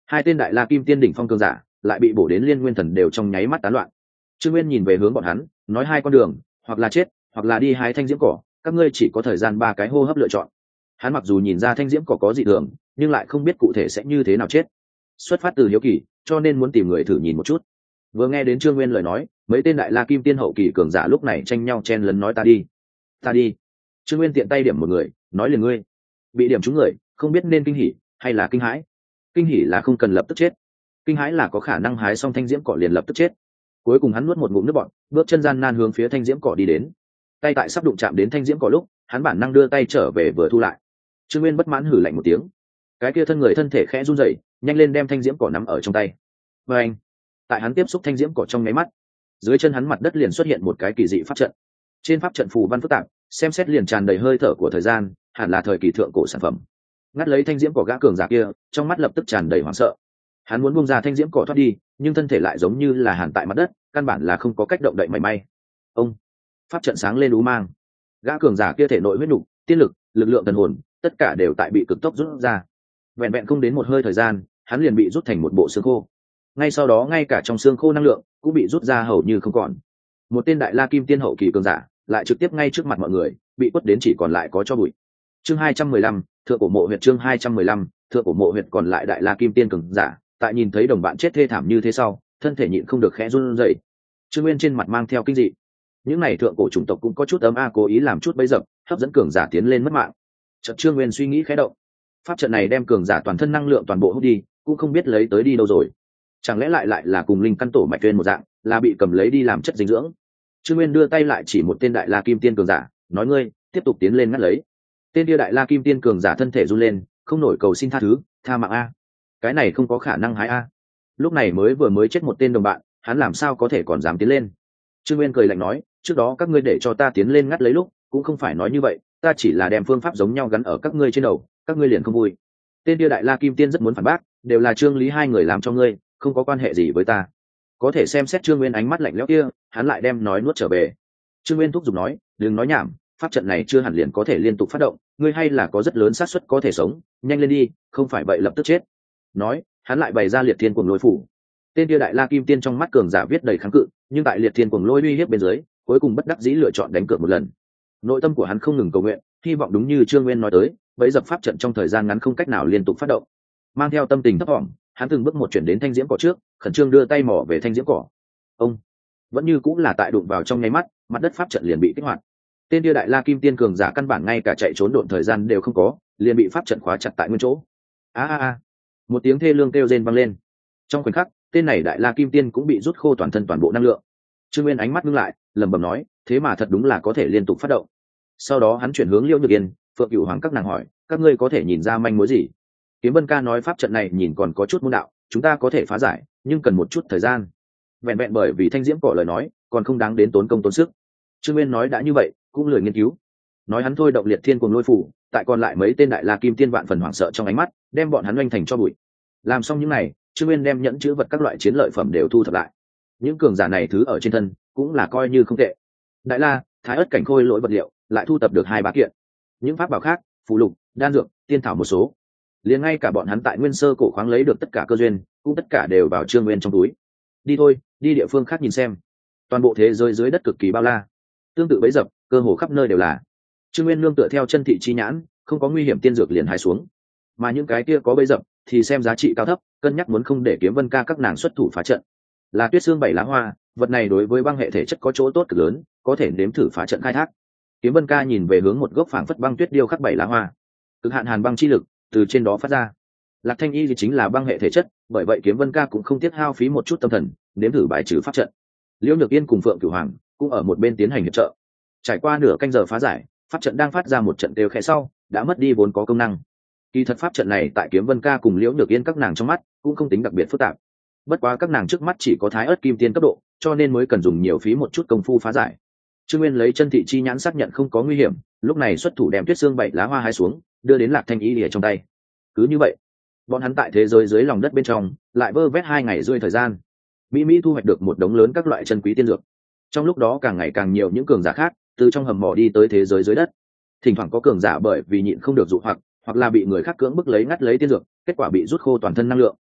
hai tên đại la kim tiên đỉnh phong cường giả lại bị bổ đến liên nguyên thần đều trong nháy mắt tán loạn. Trương Nguyên nhìn về hướng bọn hắn, nói hai con đường, hoặc là chết, hoặc là đi hái thanh diễm cỏ, các ngươi chỉ có thời gian ba cái hô hấp lựa chọn. Hắn mặc dù nhìn ra thanh diễm cỏ có dị thường, nhưng lại không biết cụ thể sẽ như thế nào chết. Xuất phát từ hiếu kỳ, cho nên muốn tìm người thử nhìn một chút. Vừa nghe đến Trương Nguyên lời nói, mấy tên đại la kim tiên hậu kỳ cường giả lúc này tranh nhau chen lấn nói ta đi, ta đi. Trương Nguyên tiện tay điểm một người, nói liền ngươi. Bị điểm trúng người, không biết nên kinh hỉ hay là kinh hãi. Kinh hỉ là không cần lập tức chết, kinh hãi là có khả năng hái xong thanh diễm cỏ liền lập tức chết. Cuối cùng hắn nuốt một ngụm nước bọt, bước chân gian nan hướng phía thanh diễm cỏ đi đến. Tay tại sắp đụng chạm đến thanh diễm cỏ lúc, hắn bản năng đưa tay trở về vừa thu lại. Trương Nguyên bất mãn hử lạnh một tiếng, cái kia thân người thân thể khẽ run rẩy, nhanh lên đem thanh diễm cỏ nắm ở trong tay. Và anh, tại hắn tiếp xúc thanh diễm cỏ trong nháy mắt, dưới chân hắn mặt đất liền xuất hiện một cái kỳ dị pháp trận. Trên pháp trận phù văn phức tạp, xem xét liền tràn đầy hơi thở của thời gian, hẳn là thời kỳ thượng cổ sản phẩm. Ngắt lấy thanh diễm cỏ gã cường giả kia, trong mắt lập tức tràn đầy hoảng sợ. Hắn muốn buông ra thanh diễm cỏ thoát đi, nhưng thân thể lại giống như là hàn tại mặt đất, căn bản là không có cách động đậy mảy may. Ông, pháp trận sáng lên ú mang, gã cường giả kia thể nội huyết nục, tiên lực, lực lượng thần hồn, tất cả đều tại bị cực tốc rút ra. Vẹn vẹn không đến một hơi thời gian, hắn liền bị rút thành một bộ xương khô. Ngay sau đó ngay cả trong xương khô năng lượng cũng bị rút ra hầu như không còn. Một tên đại la kim tiên hậu kỳ cường giả lại trực tiếp ngay trước mặt mọi người bị quất đến chỉ còn lại có cho bụi. Chương hai trăm mười lăm, thượng cổ mộ huyệt. Chương hai trăm mười lăm, thượng cổ mộ huyệt. Còn lại đại la kim tiên cường giả tại nhìn thấy đồng bạn chết thê thảm như thế sau, thân thể nhịn không được khẽ run rẩy. Trương Nguyên trên mặt mang theo kinh dị. Những này thượng cổ chủng tộc cũng có chút ấm a cố ý làm chút bẫy dập, hấp dẫn cường giả tiến lên mất mạng. Chợt Trương Nguyên suy nghĩ khẽ động, pháp trận này đem cường giả toàn thân năng lượng toàn bộ hút đi, cũng không biết lấy tới đi đâu rồi. Chẳng lẽ lại lại là cùng linh căn tổ mạch tuyên một dạng, là bị cầm lấy đi làm chất dinh dưỡng. Trương Nguyên đưa tay lại chỉ một tên đại la kim tiên cường giả, nói ngươi tiếp tục tiến lên ngắt lấy. Tên kia đại la kim tiên cường giả thân thể run lên, không nổi cầu xin tha thứ, tha mạng a. Cái này không có khả năng hái a. Lúc này mới vừa mới chết một tên đồng bạn, hắn làm sao có thể còn dám tiến lên. Trương Nguyên cười lạnh nói, trước đó các ngươi để cho ta tiến lên ngắt lấy lúc cũng không phải nói như vậy, ta chỉ là đem phương pháp giống nhau gắn ở các ngươi trên đầu, các ngươi liền không vui. Tên kia đại la kim tiên rất muốn phản bác, đều là Trương Lý hai người làm cho ngươi, không có quan hệ gì với ta. Có thể xem xét Trương Nguyên ánh mắt lạnh lẽo kia, hắn lại đem nói nuốt trở về. Trương Nguyên thúc giục nói, đừng nói nhảm, pháp trận này chưa hẳn liền có thể liên tục phát động, ngươi hay là có rất lớn xác suất có thể sống, nhanh lên đi, không phải vậy lập tức chết. Nói, hắn lại bày ra liệt thiên cuồng lôi phủ. Tên kia đại la kim tiên trong mắt cường giả viết đầy kháng cự, nhưng tại liệt thiên cuồng lôi uy hiếp bên dưới, cuối cùng bất đắc dĩ lựa chọn đánh cược một lần. Nội tâm của hắn không ngừng cầu nguyện, hy vọng đúng như Trương Nguyên nói tới, bẫy dập pháp trận trong thời gian ngắn không cách nào liên tục phát động. Mang theo tâm tình thấp thỏm, hắn từng bước một chuyển đến thanh diễm cỏ trước, khẩn trương đưa tay mò về thanh diễm cỏ. Ông, vẫn như cũng là tại đụng vào trong nháy mắt, mặt đất pháp trận liền bị kích hoạt. Tên kia đại la kim tiên cường giả căn bản ngay cả chạy trốn độn thời gian đều không có, liền bị pháp trận khóa chặt tại nguyên chỗ. A a a, một tiếng thê lương kêu rên vang lên. Trong khoảnh khắc, tên này đại la kim tiên cũng bị rút khô toàn thân toàn bộ năng lượng. Trương Nguyên ánh mắt ngưng lại, lẩm bẩm nói, thế mà thật đúng là có thể liên tục phát động. Sau đó hắn chuyển hướng Liễu Nhược Yên, Phượng Cửu Hoàng các nàng hỏi, các ngươi có thể nhìn ra manh mối gì? Kiếm Vân Ca nói pháp trận này nhìn còn có chút môn đạo, chúng ta có thể phá giải, nhưng cần một chút thời gian. Vẹn vẹn bởi vì thanh diễm cỏ lời nói, còn không đáng đến tốn công tốn sức. Trương Nguyên nói đã như vậy, cũng lười nghiên cứu. Nói hắn thôi động liệt thiên cuồng lôi phủ, tại còn lại mấy tên đại la kim tiên vạn phần hoảng sợ trong ánh mắt, đem bọn hắn oanh thành cho bụi. Làm xong những này, Trương Nguyên đem nhẫn chữ vật các loại chiến lợi phẩm đều thu thập lại. Những cường giả này thứ ở trên thân cũng là coi như không tệ. Đại la, thái ớt cảnh khôi lỗi vật liệu, lại thu thập được hai ba kiện. Những pháp bảo khác, phù lục, đan dược, tiên thảo một số. Liền ngay cả bọn hắn tại nguyên sơ cổ khoáng lấy được tất cả cơ duyên, cũng tất cả đều vào Trương Nguyên trong túi. Đi thôi, đi địa phương khác nhìn xem. Toàn bộ thế giới dưới đất cực kỳ bao la, tương tự bấy dập, cơ hồ khắp nơi đều là. Trương Nguyên nương tựa theo chân thị chi nhãn, không có nguy hiểm tiên dược liền hái xuống, mà những cái kia có bấy dập thì xem giá trị cao thấp, cân nhắc muốn không để Kiếm Vân Ca các nàng xuất thủ phá trận. Là tuyết xương bảy lá hoa, vật này đối với băng hệ thể chất có chỗ tốt cực lớn, có thể nếm thử phá trận khai thác. Kiếm Vân Ca nhìn về hướng một gốc phảng phất băng tuyết điêu khắc bảy lá hoa, cực hạn hàn băng chi lực từ trên đó phát ra. Lạc Thanh Y thì chính là băng hệ thể chất, bởi vậy Kiếm Vân Ca cũng không tiếc hao phí một chút tâm thần, nếm thử bài trừ pháp trận. Liễu Nhược Yên cùng Phượng Cửu Hoàng cũng ở một bên tiến hành hiệp trợ. Trải qua nửa canh giờ phá giải, pháp trận đang phát ra một trận đều khẽ sau, đã mất đi vốn có công năng. Kỳ thật pháp trận này tại Kiếm Vân Ca cùng Liễu Nhược Yên các nàng trong mắt cũng không tính đặc biệt phức tạp. Bất quá các nàng trước mắt chỉ có thái ớt kim tiên cấp độ, cho nên mới cần dùng nhiều phí một chút công phu phá giải. Trương Nguyên lấy chân thị chi nhãn xác nhận không có nguy hiểm, lúc này xuất thủ đem tuyết xương bảy lá hoa hái xuống, đưa đến Lạc Thanh Y lìa trong tay. Cứ như vậy, bọn hắn tại thế giới dưới lòng đất bên trong lại vơ vét hai ngày rưỡi thời gian, mỹ mỹ thu hoạch được một đống lớn các loại chân quý tiên dược. Trong lúc đó càng ngày càng nhiều những cường giả khác từ trong hầm mỏ đi tới thế giới dưới đất. Thỉnh thoảng có cường giả bởi vì nhịn không được dụ hoặc, hoặc là bị người khác cưỡng bức lấy ngắt lấy tiên dược, kết quả bị rút khô toàn thân năng lượng.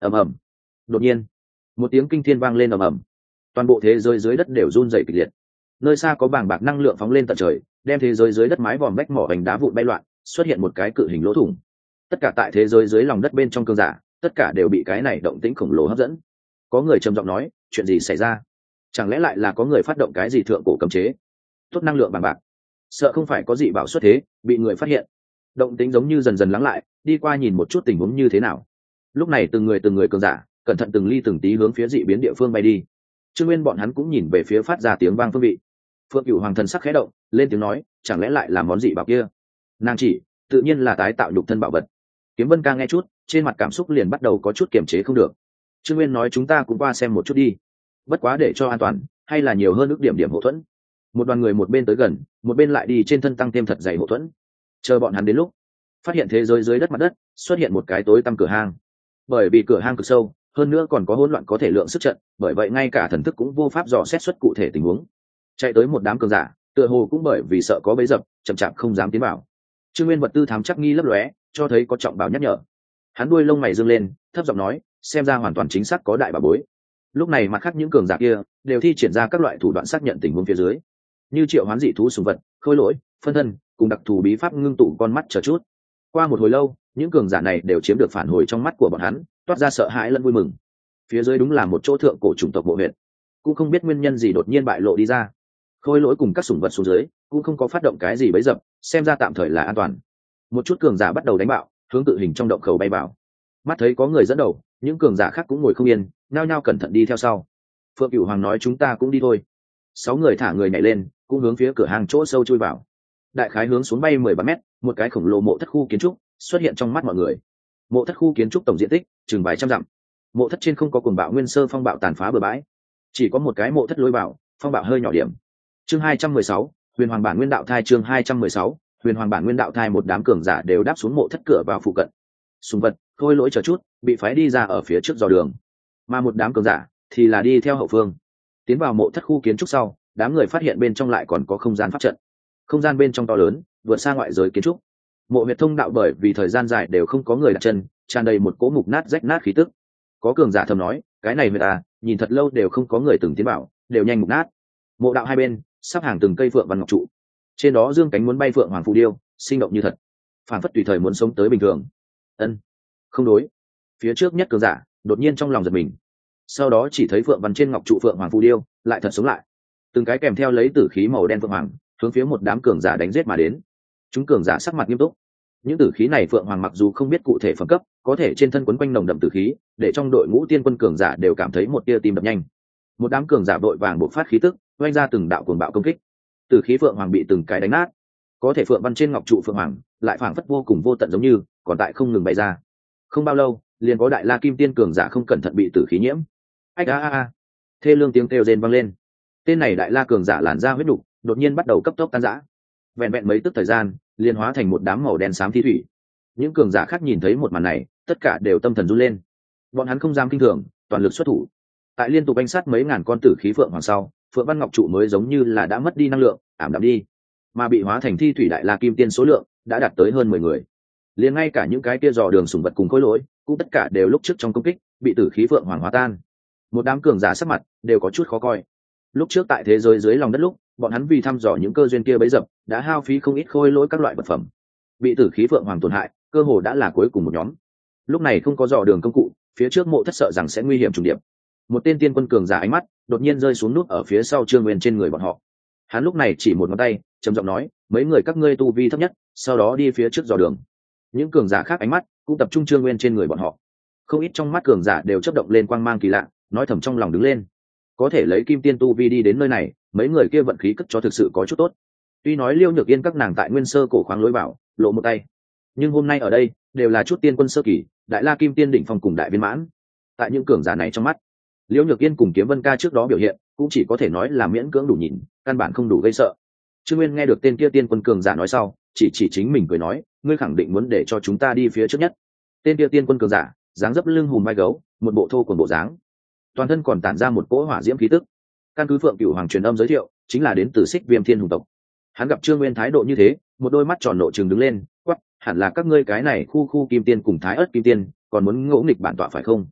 ầm ầm. Đột nhiên một tiếng kinh thiên vang lên ầm ầm, toàn bộ thế giới dưới đất đều run rẩy kịch liệt. Nơi xa có bàng bạc năng lượng phóng lên tận trời, đem thế giới dưới đất mái vòm vách mỏ hành đá vụn bay loạn, xuất hiện một cái cự hình lỗ thủng. Tất cả tại thế giới dưới lòng đất bên trong cương giả, tất cả đều bị cái này động tĩnh khổng lồ hấp dẫn. Có người trầm giọng nói, chuyện gì xảy ra? Chẳng lẽ lại là có người phát động cái gì thượng cổ cấm chế? Tốt năng lượng bàng bạc, sợ không phải có dị bảo xuất thế, bị người phát hiện. Động tĩnh giống như dần dần lắng lại, đi qua nhìn một chút tình huống như thế nào. Lúc này từng người từng người cường giả, cẩn thận từng ly từng tí hướng phía dị biến địa phương bay đi. Trương Nguyên bọn hắn cũng nhìn về phía phát ra tiếng vang phương vị. Phượng Cửu Hoàng thần sắc khẽ động, lên tiếng nói, chẳng lẽ lại là món dị bảo kia? Nàng chỉ, tự nhiên là tái tạo nhục thân bảo vật. Kiếm Vân Ca nghe chút, trên mặt cảm xúc liền bắt đầu có chút kiềm chế không được. Trương Nguyên nói chúng ta cũng qua xem một chút đi, bất quá để cho an toàn, hay là nhiều hơn ước điểm điểm hộ thuẫn. Một đoàn người một bên tới gần, một bên lại đi trên thân tăng thêm thật dày hộ thuẫn. Chờ bọn hắn đến lúc, phát hiện thế giới dưới đất mặt đất xuất hiện một cái tối tăm cửa hang. Bởi vì cửa hang cực sâu, hơn nữa còn có hỗn loạn có thể lượng sức trận, bởi vậy ngay cả thần thức cũng vô pháp dò xét xuất cụ thể tình huống. Chạy tới một đám cường giả, tựa hồ cũng bởi vì sợ có bẫy dập, chậm chạp không dám tiến vào. Trương Nguyên vật tư thám chắc nghi lấp lóe, cho thấy có trọng bảo nhắc nhở. Hắn đuôi lông mày dương lên, thấp giọng nói, xem ra hoàn toàn chính xác có đại bảo bối. Lúc này mặt khác những cường giả kia đều thi triển ra các loại thủ đoạn xác nhận tình huống phía dưới, như triệu hoán dị thú sùng vật, khôi lỗi, phân thân, cùng đặc thù bí pháp ngưng tụ con mắt chờ chút. Qua một hồi lâu, những cường giả này đều chiếm được phản hồi trong mắt của bọn hắn, toát ra sợ hãi lẫn vui mừng. Phía dưới đúng là một chỗ thượng cổ chủng tộc bộ huyện, cũng không biết nguyên nhân gì đột nhiên bại lộ đi ra. Khôi lỗi cùng các sủng vật xuống dưới cũng không có phát động cái gì bấy dập, xem ra tạm thời là an toàn. Một chút cường giả bắt đầu đánh bạo, hướng tự hình trong động khẩu bay vào. Mắt thấy có người dẫn đầu, những cường giả khác cũng ngồi không yên, nhao nhao cẩn thận đi theo sau. Phượng Cửu Hoàng nói chúng ta cũng đi thôi. Sáu người thả người nhảy lên, cũng hướng phía cửa hàng chỗ sâu chui vào. Đại khái hướng xuống bay mười ba mét, một cái khổng lồ mộ thất khu kiến trúc xuất hiện trong mắt mọi người. Mộ thất khu kiến trúc tổng diện tích chừng vài trăm dặm. Mộ thất trên không có cuồng bạo nguyên sơ phong bạo tàn phá bừa bãi, chỉ có một cái mộ thất lối vào, phong bạo hơi nhỏ điểm. Chương hai trăm mười sáu, Huyền Hoàng bản nguyên đạo thai. Chương hai trăm mười sáu, Huyền Hoàng bản nguyên đạo thai. Một đám cường giả đều đáp xuống mộ thất cửa vào phụ cận. Sùng vật, khôi lỗi chờ chút bị phái đi ra ở phía trước dò đường, mà một đám cường giả thì là đi theo hậu phương. Tiến vào mộ thất khu kiến trúc sau, đám người phát hiện bên trong lại còn có không gian pháp trận. Không gian bên trong to lớn, vượt xa ngoại giới kiến trúc. Mộ huyệt thông đạo bởi vì thời gian dài đều không có người đặt chân, tràn đầy một cỗ mục nát rách nát khí tức. Có cường giả thầm nói, cái này huyệt à, nhìn thật lâu đều không có người từng tiến vào, đều nhanh mục nát. Mộ đạo hai bên sắp hàng từng cây phượng văn ngọc trụ, trên đó dương cánh muốn bay phượng hoàng phù điêu, sinh động như thật, phản phất tùy thời muốn sống tới bình thường. Ân, không đối. Phía trước nhất cường giả đột nhiên trong lòng giật mình, sau đó chỉ thấy phượng văn trên ngọc trụ phượng hoàng phù điêu lại thật sống lại, từng cái kèm theo lấy tử khí màu đen phượng hoàng hướng phía một đám cường giả đánh giết mà đến. Chúng cường giả sắc mặt nghiêm túc. Những tử khí này phượng hoàng mặc dù không biết cụ thể phẩm cấp, có thể trên thân quấn quanh nồng đậm tử khí, để trong đội ngũ tiên quân cường giả đều cảm thấy một tia tim đập nhanh. Một đám cường giả vội vàng bộc phát khí tức, oanh ra từng đạo cuồng bạo công kích. Tử khí phượng hoàng bị từng cái đánh nát, có thể phượng văn trên ngọc trụ phượng hoàng lại phảng phất vô cùng vô tận giống như còn tại không ngừng bay ra. Không bao lâu, liền có đại la kim tiên cường giả không cẩn thận bị tử khí nhiễm. Ách a a a, thê lương tiếng kêu rên vang lên. Tên này đại la cường giả làn da huyết đục, đột nhiên bắt đầu cấp tốc tan rã. Vẹn vẹn mấy tức thời gian, liền hóa thành một đám màu đen xám thi thủy. Những cường giả khác nhìn thấy một màn này, tất cả đều tâm thần run lên. Bọn hắn không dám kinh thường, toàn lực xuất thủ. Tại liên tục đánh sát mấy ngàn con tử khí phượng hoàng sau, phượng văn ngọc trụ mới giống như là đã mất đi năng lượng, ảm đạm đi, mà bị hóa thành thi thủy đại la kim tiên số lượng đã đạt tới hơn mười người. Liền ngay cả những cái kia dò đường sủng vật cùng khối lỗi, cũng tất cả đều lúc trước trong công kích bị tử khí phượng hoàng hóa tan. Một đám cường giả sắc mặt đều có chút khó coi. Lúc trước tại thế giới dưới lòng đất lúc, bọn hắn vì thăm dò những cơ duyên kia bấy dập, đã hao phí không ít khôi lỗi các loại vật phẩm. Bị tử khí phượng hoàng tổn hại, cơ hồ đã là cuối cùng một nhóm. Lúc này không có dò đường công cụ, phía trước mộ thất sợ rằng sẽ nguy hiểm trùng điệp. Một tên tiên quân cường giả ánh mắt đột nhiên rơi xuống nút ở phía sau Trương Nguyên trên người bọn họ. Hắn lúc này chỉ một ngón tay, trầm giọng nói, mấy người các ngươi tu vi thấp nhất, sau đó đi phía trước dò đường. Những cường giả khác ánh mắt cũng tập trung Trương Nguyên trên người bọn họ. Không ít trong mắt cường giả đều chớp động lên quang mang kỳ lạ, nói thầm trong lòng đứng lên. Có thể lấy kim tiên tu vi đi đến nơi này, mấy người kia vận khí cất cho thực sự có chút tốt. Tuy nói Liêu Nhược Yên các nàng tại nguyên sơ cổ khoáng lối bảo lộ một tay, nhưng hôm nay ở đây đều là chút tiên quân sơ kỳ, đại la kim tiên đỉnh phong cùng đại viên mãn. Tại những cường giả này trong mắt, Liêu Nhược Yên cùng Kiếm Vân Ca trước đó biểu hiện cũng chỉ có thể nói là miễn cưỡng đủ nhìn, căn bản không đủ gây sợ. Trương Nguyên nghe được tên kia tiên quân cường giả nói sau, chỉ chỉ chính mình cười nói, ngươi khẳng định muốn để cho chúng ta đi phía trước nhất. Tên kia tiên quân cường giả dáng dấp lưng hùm vai gấu, một bộ thô quần bộ dáng, toàn thân còn tản ra một cỗ hỏa diễm khí tức. Căn cứ Phượng Cửu Hoàng truyền âm giới thiệu, chính là đến từ Xích Viêm Thiên hùng tộc. Hắn gặp Trương Nguyên thái độ như thế, một đôi mắt tròn nộ trừng đứng lên, quắc, hẳn là các ngươi cái này khu khu kim tiên cùng thái ớt kim tiên, còn muốn ngỗ nghịch bản tọa phải không?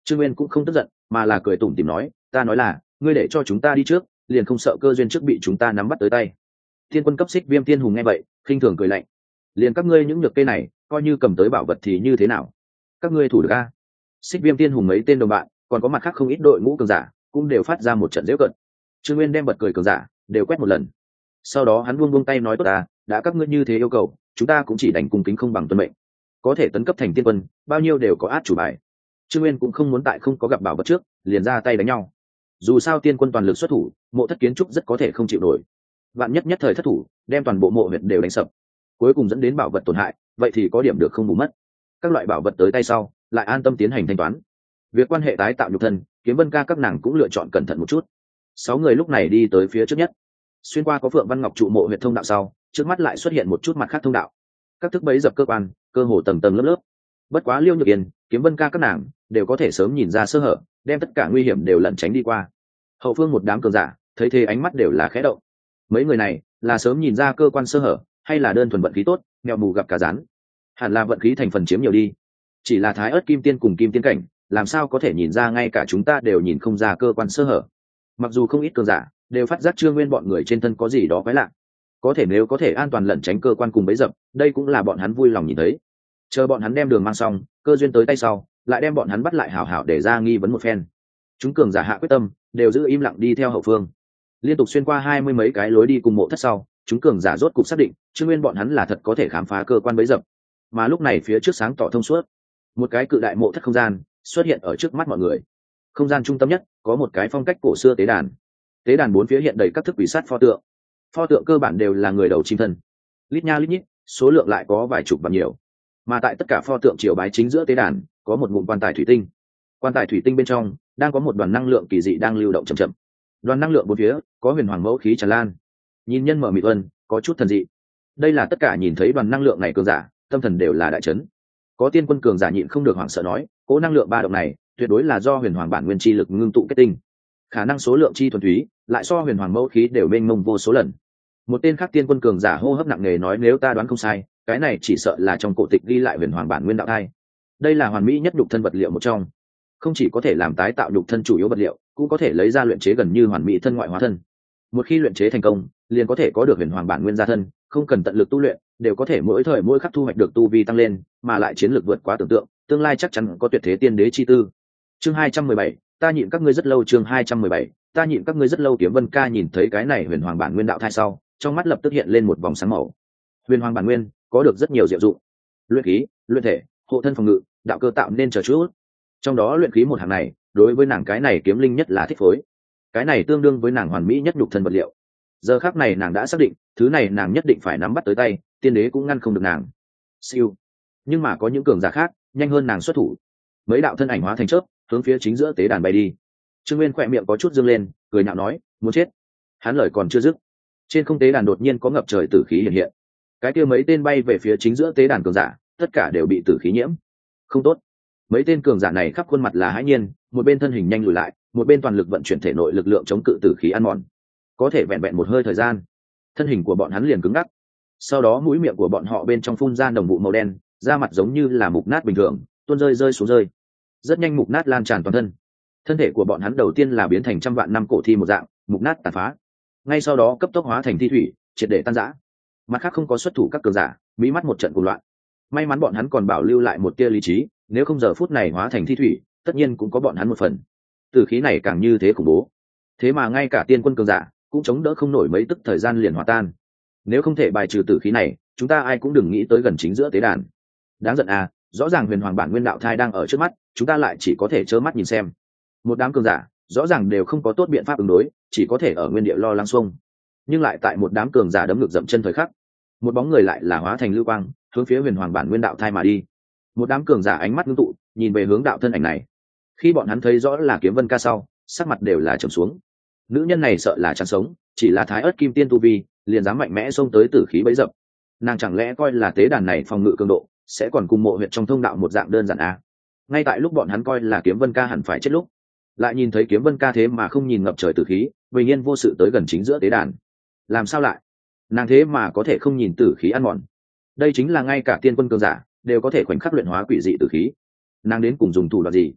Trương Nguyên cũng không tức giận, mà là cười tủm tỉm nói, ta nói là ngươi để cho chúng ta đi trước, liền không sợ cơ duyên trước bị chúng ta nắm bắt tới tay. Thiên quân cấp xích viêm tiên hùng nghe vậy khinh thường cười lạnh, liền các ngươi những nhược cây này coi như cầm tới bảo vật thì như thế nào, các ngươi thủ được a? Xích viêm tiên hùng mấy tên đồng bạn còn có mặt khác không ít đội ngũ cường giả cũng đều phát ra một trận giễu cợt. Trương Nguyên đem bật cười cường giả đều quét một lần, sau đó hắn buông buông tay nói, tốt ta, đã các ngươi như thế yêu cầu, chúng ta cũng chỉ đành cung kính không bằng tuân mệnh, có thể tấn cấp thành tiên quân bao nhiêu đều có át chủ bài. Trương Nguyên cũng không muốn tại không có gặp bảo vật trước liền ra tay đánh nhau, dù sao tiên quân toàn lực xuất thủ, mộ thất kiến trúc rất có thể không chịu nổi, vạn nhất nhất thời thất thủ đem toàn bộ mộ huyệt đều đánh sập, cuối cùng dẫn đến bảo vật tổn hại, vậy thì có điểm được không bù mất. Các loại bảo vật tới tay sau lại an tâm tiến hành thanh toán. Việc quan hệ tái tạo nhục thân, Kiếm Vân ca các nàng cũng lựa chọn cẩn thận một chút. Sáu người lúc này đi tới phía trước nhất, xuyên qua có Phượng Văn Ngọc trụ mộ huyệt thông đạo sau, trước mắt lại xuất hiện một chút mặt khác thông đạo, các thức bẫy dập cơ quan cơ hồ tầng tầng lớp lớp. Bất quá Liêu Nhược Yên, Kiếm Vân ca các nàng đều có thể sớm nhìn ra sơ hở, đem tất cả nguy hiểm đều lẩn tránh đi qua. Hậu phương một đám cường giả thấy thế ánh mắt đều là khẽ động. Mấy người này là sớm nhìn ra cơ quan sơ hở, hay là đơn thuần vận khí tốt, mèo mù gặp cá rán? Hẳn là vận khí thành phần chiếm nhiều đi. Chỉ là Thái Ức Kim Tiên cùng Kim Tiên cảnh, làm sao có thể nhìn ra, ngay cả chúng ta đều nhìn không ra cơ quan sơ hở. Mặc dù không ít cường giả đều phát giác Trương Nguyên bọn người trên thân có gì đó quái lạ, có thể nếu có thể an toàn lẩn tránh cơ quan cùng bấy dập, đây cũng là bọn hắn vui lòng nhìn thấy. Chờ bọn hắn đem đường mang xong, cơ duyên tới tay sau, lại đem bọn hắn bắt lại hảo hảo để ra nghi vấn một phen. Chúng cường giả hạ quyết tâm, đều giữ im lặng đi theo hậu phương, liên tục xuyên qua hai mươi mấy cái lối đi cùng mộ thất sau, chúng cường giả rốt cục xác định Trương Nguyên bọn hắn là thật có thể khám phá cơ quan bấy dập. Mà lúc này phía trước sáng tỏ thông suốt, một cái cự đại mộ thất không gian xuất hiện ở trước mắt mọi người. Không gian trung tâm nhất có một cái phong cách cổ xưa tế đàn, tế đàn bốn phía hiện đầy các thức quỷ sát pho tượng, pho tượng cơ bản đều là người đầu chim thân, lít nha lít nhít, số lượng lại có vài chục và nhiều. Mà tại tất cả pho tượng triều bái chính giữa tế đàn có một ngụm quan tài thủy tinh, quan tài thủy tinh bên trong đang có một đoàn năng lượng kỳ dị đang lưu động chậm chậm. Đoàn năng lượng bốn phía có huyền hoàng mẫu khí tràn lan, nhìn nhân mở mịt vân, có chút thần dị. Đây là tất cả nhìn thấy đoàn năng lượng này cường giả tâm thần đều là đại chấn. Có tiên quân cường giả nhịn không được hoảng sợ nói, cỗ năng lượng ba động này tuyệt đối là do huyền hoàng bản nguyên chi lực ngưng tụ kết tinh, khả năng số lượng chi thuần túy lại so huyền hoàng mẫu khí đều mênh mông vô số lần. Một tên khác tiên quân cường giả hô hấp nặng nề nói, nếu ta đoán không sai, cái này chỉ sợ là trong cổ tịch ghi lại huyền hoàng bản nguyên đạo thai. Đây là hoàn mỹ nhất nhục thân vật liệu một trong, không chỉ có thể làm tái tạo nhục thân chủ yếu vật liệu, cũng có thể lấy ra luyện chế gần như hoàn mỹ thân ngoại hóa thân. Một khi luyện chế thành công, liền có thể có được huyền hoàng bản nguyên gia thân, không cần tận lực tu luyện, đều có thể mỗi thời mỗi khắc thu hoạch được tu vi tăng lên, mà lại chiến lược vượt quá tưởng tượng, tương lai chắc chắn có tuyệt thế tiên đế chi tư. Chương hai trăm mười bảy, ta nhịn các ngươi rất lâu. Chương hai trăm mười bảy, ta nhịn các ngươi rất lâu. Kiếm Vân ca nhìn thấy cái này huyền hoàng bản nguyên đạo thai sau, trong mắt lập tức hiện lên một vòng sáng màu. Huyền hoàng bản nguyên có được rất nhiều diệu dụng, luyện khí, luyện thể, hộ thân phòng ngự, đạo cơ tạo nên chờ chút. Trong đó luyện khí một hàng này, đối với nàng cái này kiếm linh nhất là thích phối. Cái này tương đương với nàng hoàn mỹ nhất nhục thân vật liệu. Giờ khắc này nàng đã xác định, thứ này nàng nhất định phải nắm bắt tới tay, tiên đế cũng ngăn không được nàng. Siêu. Nhưng mà có những cường giả khác nhanh hơn nàng xuất thủ, mấy đạo thân ảnh hóa thành chớp hướng phía chính giữa tế đàn bay đi. Trương Nguyên khỏe miệng có chút dương lên, cười nhạo nói, muốn chết. Hắn lời còn chưa dứt, trên không tế đàn đột nhiên có ngập trời tử khí hiện hiện. Cái kia mấy tên bay về phía chính giữa tế đàn cường giả, tất cả đều bị tử khí nhiễm. Không tốt. Mấy tên cường giả này khắp khuôn mặt là hãi nhiên, một bên thân hình nhanh lùi lại, một bên toàn lực vận chuyển thể nội lực lượng chống cự tử khí ăn mòn. Có thể vẹn vẹn một hơi thời gian, thân hình của bọn hắn liền cứng ngắc. Sau đó mũi miệng của bọn họ bên trong phun ra nồng vụ màu đen, da mặt giống như là mục nát bình thường, tuôn rơi rơi xuống rơi. Rất nhanh mục nát lan tràn toàn thân. Thân thể của bọn hắn đầu tiên là biến thành trăm vạn năm cổ thi một dạng, mục nát tàn phá. Ngay sau đó cấp tốc hóa thành thi thủy, triệt để tan rã. Mặt khác không có xuất thủ các cường giả, mỹ mắt một trận cuồng loạn. May mắn bọn hắn còn bảo lưu lại một tia lý trí, nếu không giờ phút này hóa thành thi thủy, tất nhiên cũng có bọn hắn một phần. Tử khí này càng như thế khủng bố, thế mà ngay cả tiên quân cường giả cũng chống đỡ không nổi mấy tức thời gian liền hòa tan. Nếu không thể bài trừ tử khí này, chúng ta ai cũng đừng nghĩ tới gần chính giữa tế đàn. Đáng giận à, rõ ràng huyền hoàng bản nguyên đạo thai đang ở trước mắt, chúng ta lại chỉ có thể trơ mắt nhìn xem. Một đám cường giả rõ ràng đều không có tốt biện pháp ứng đối, chỉ có thể ở nguyên địa lo lắng xung. Nhưng lại tại một đám cường giả đấm ngược dậm chân thời khắc, một bóng người lại là hóa thành lưu quang, hướng phía huyền hoàng bản nguyên đạo thai mà đi. Một đám cường giả ánh mắt ngưng tụ, nhìn về hướng đạo thân ảnh này. Khi bọn hắn thấy rõ là Kiếm Vân ca sau, sắc mặt đều là trầm xuống. Nữ nhân này sợ là chẳng sống, chỉ là Thái Ức Kim Tiên tu vi, liền dám mạnh mẽ xông tới tử khí bấy dập. Nàng chẳng lẽ coi là tế đàn này phòng ngự cường độ sẽ còn cùng mộ huyệt trong thông đạo một dạng đơn giản à? Ngay tại lúc bọn hắn coi là Kiếm Vân ca hẳn phải chết lúc, lại nhìn thấy Kiếm Vân ca thế mà không nhìn ngập trời tử khí, bình yên vô sự tới gần chính giữa tế đàn. Làm sao lại? Nàng thế mà có thể không nhìn tử khí ăn mòn? Đây chính là ngay cả tiên quân cường giả đều có thể khoảnh khắc luyện hóa quỷ dị tử khí. Nàng đến cùng dùng thủ đoạn gì?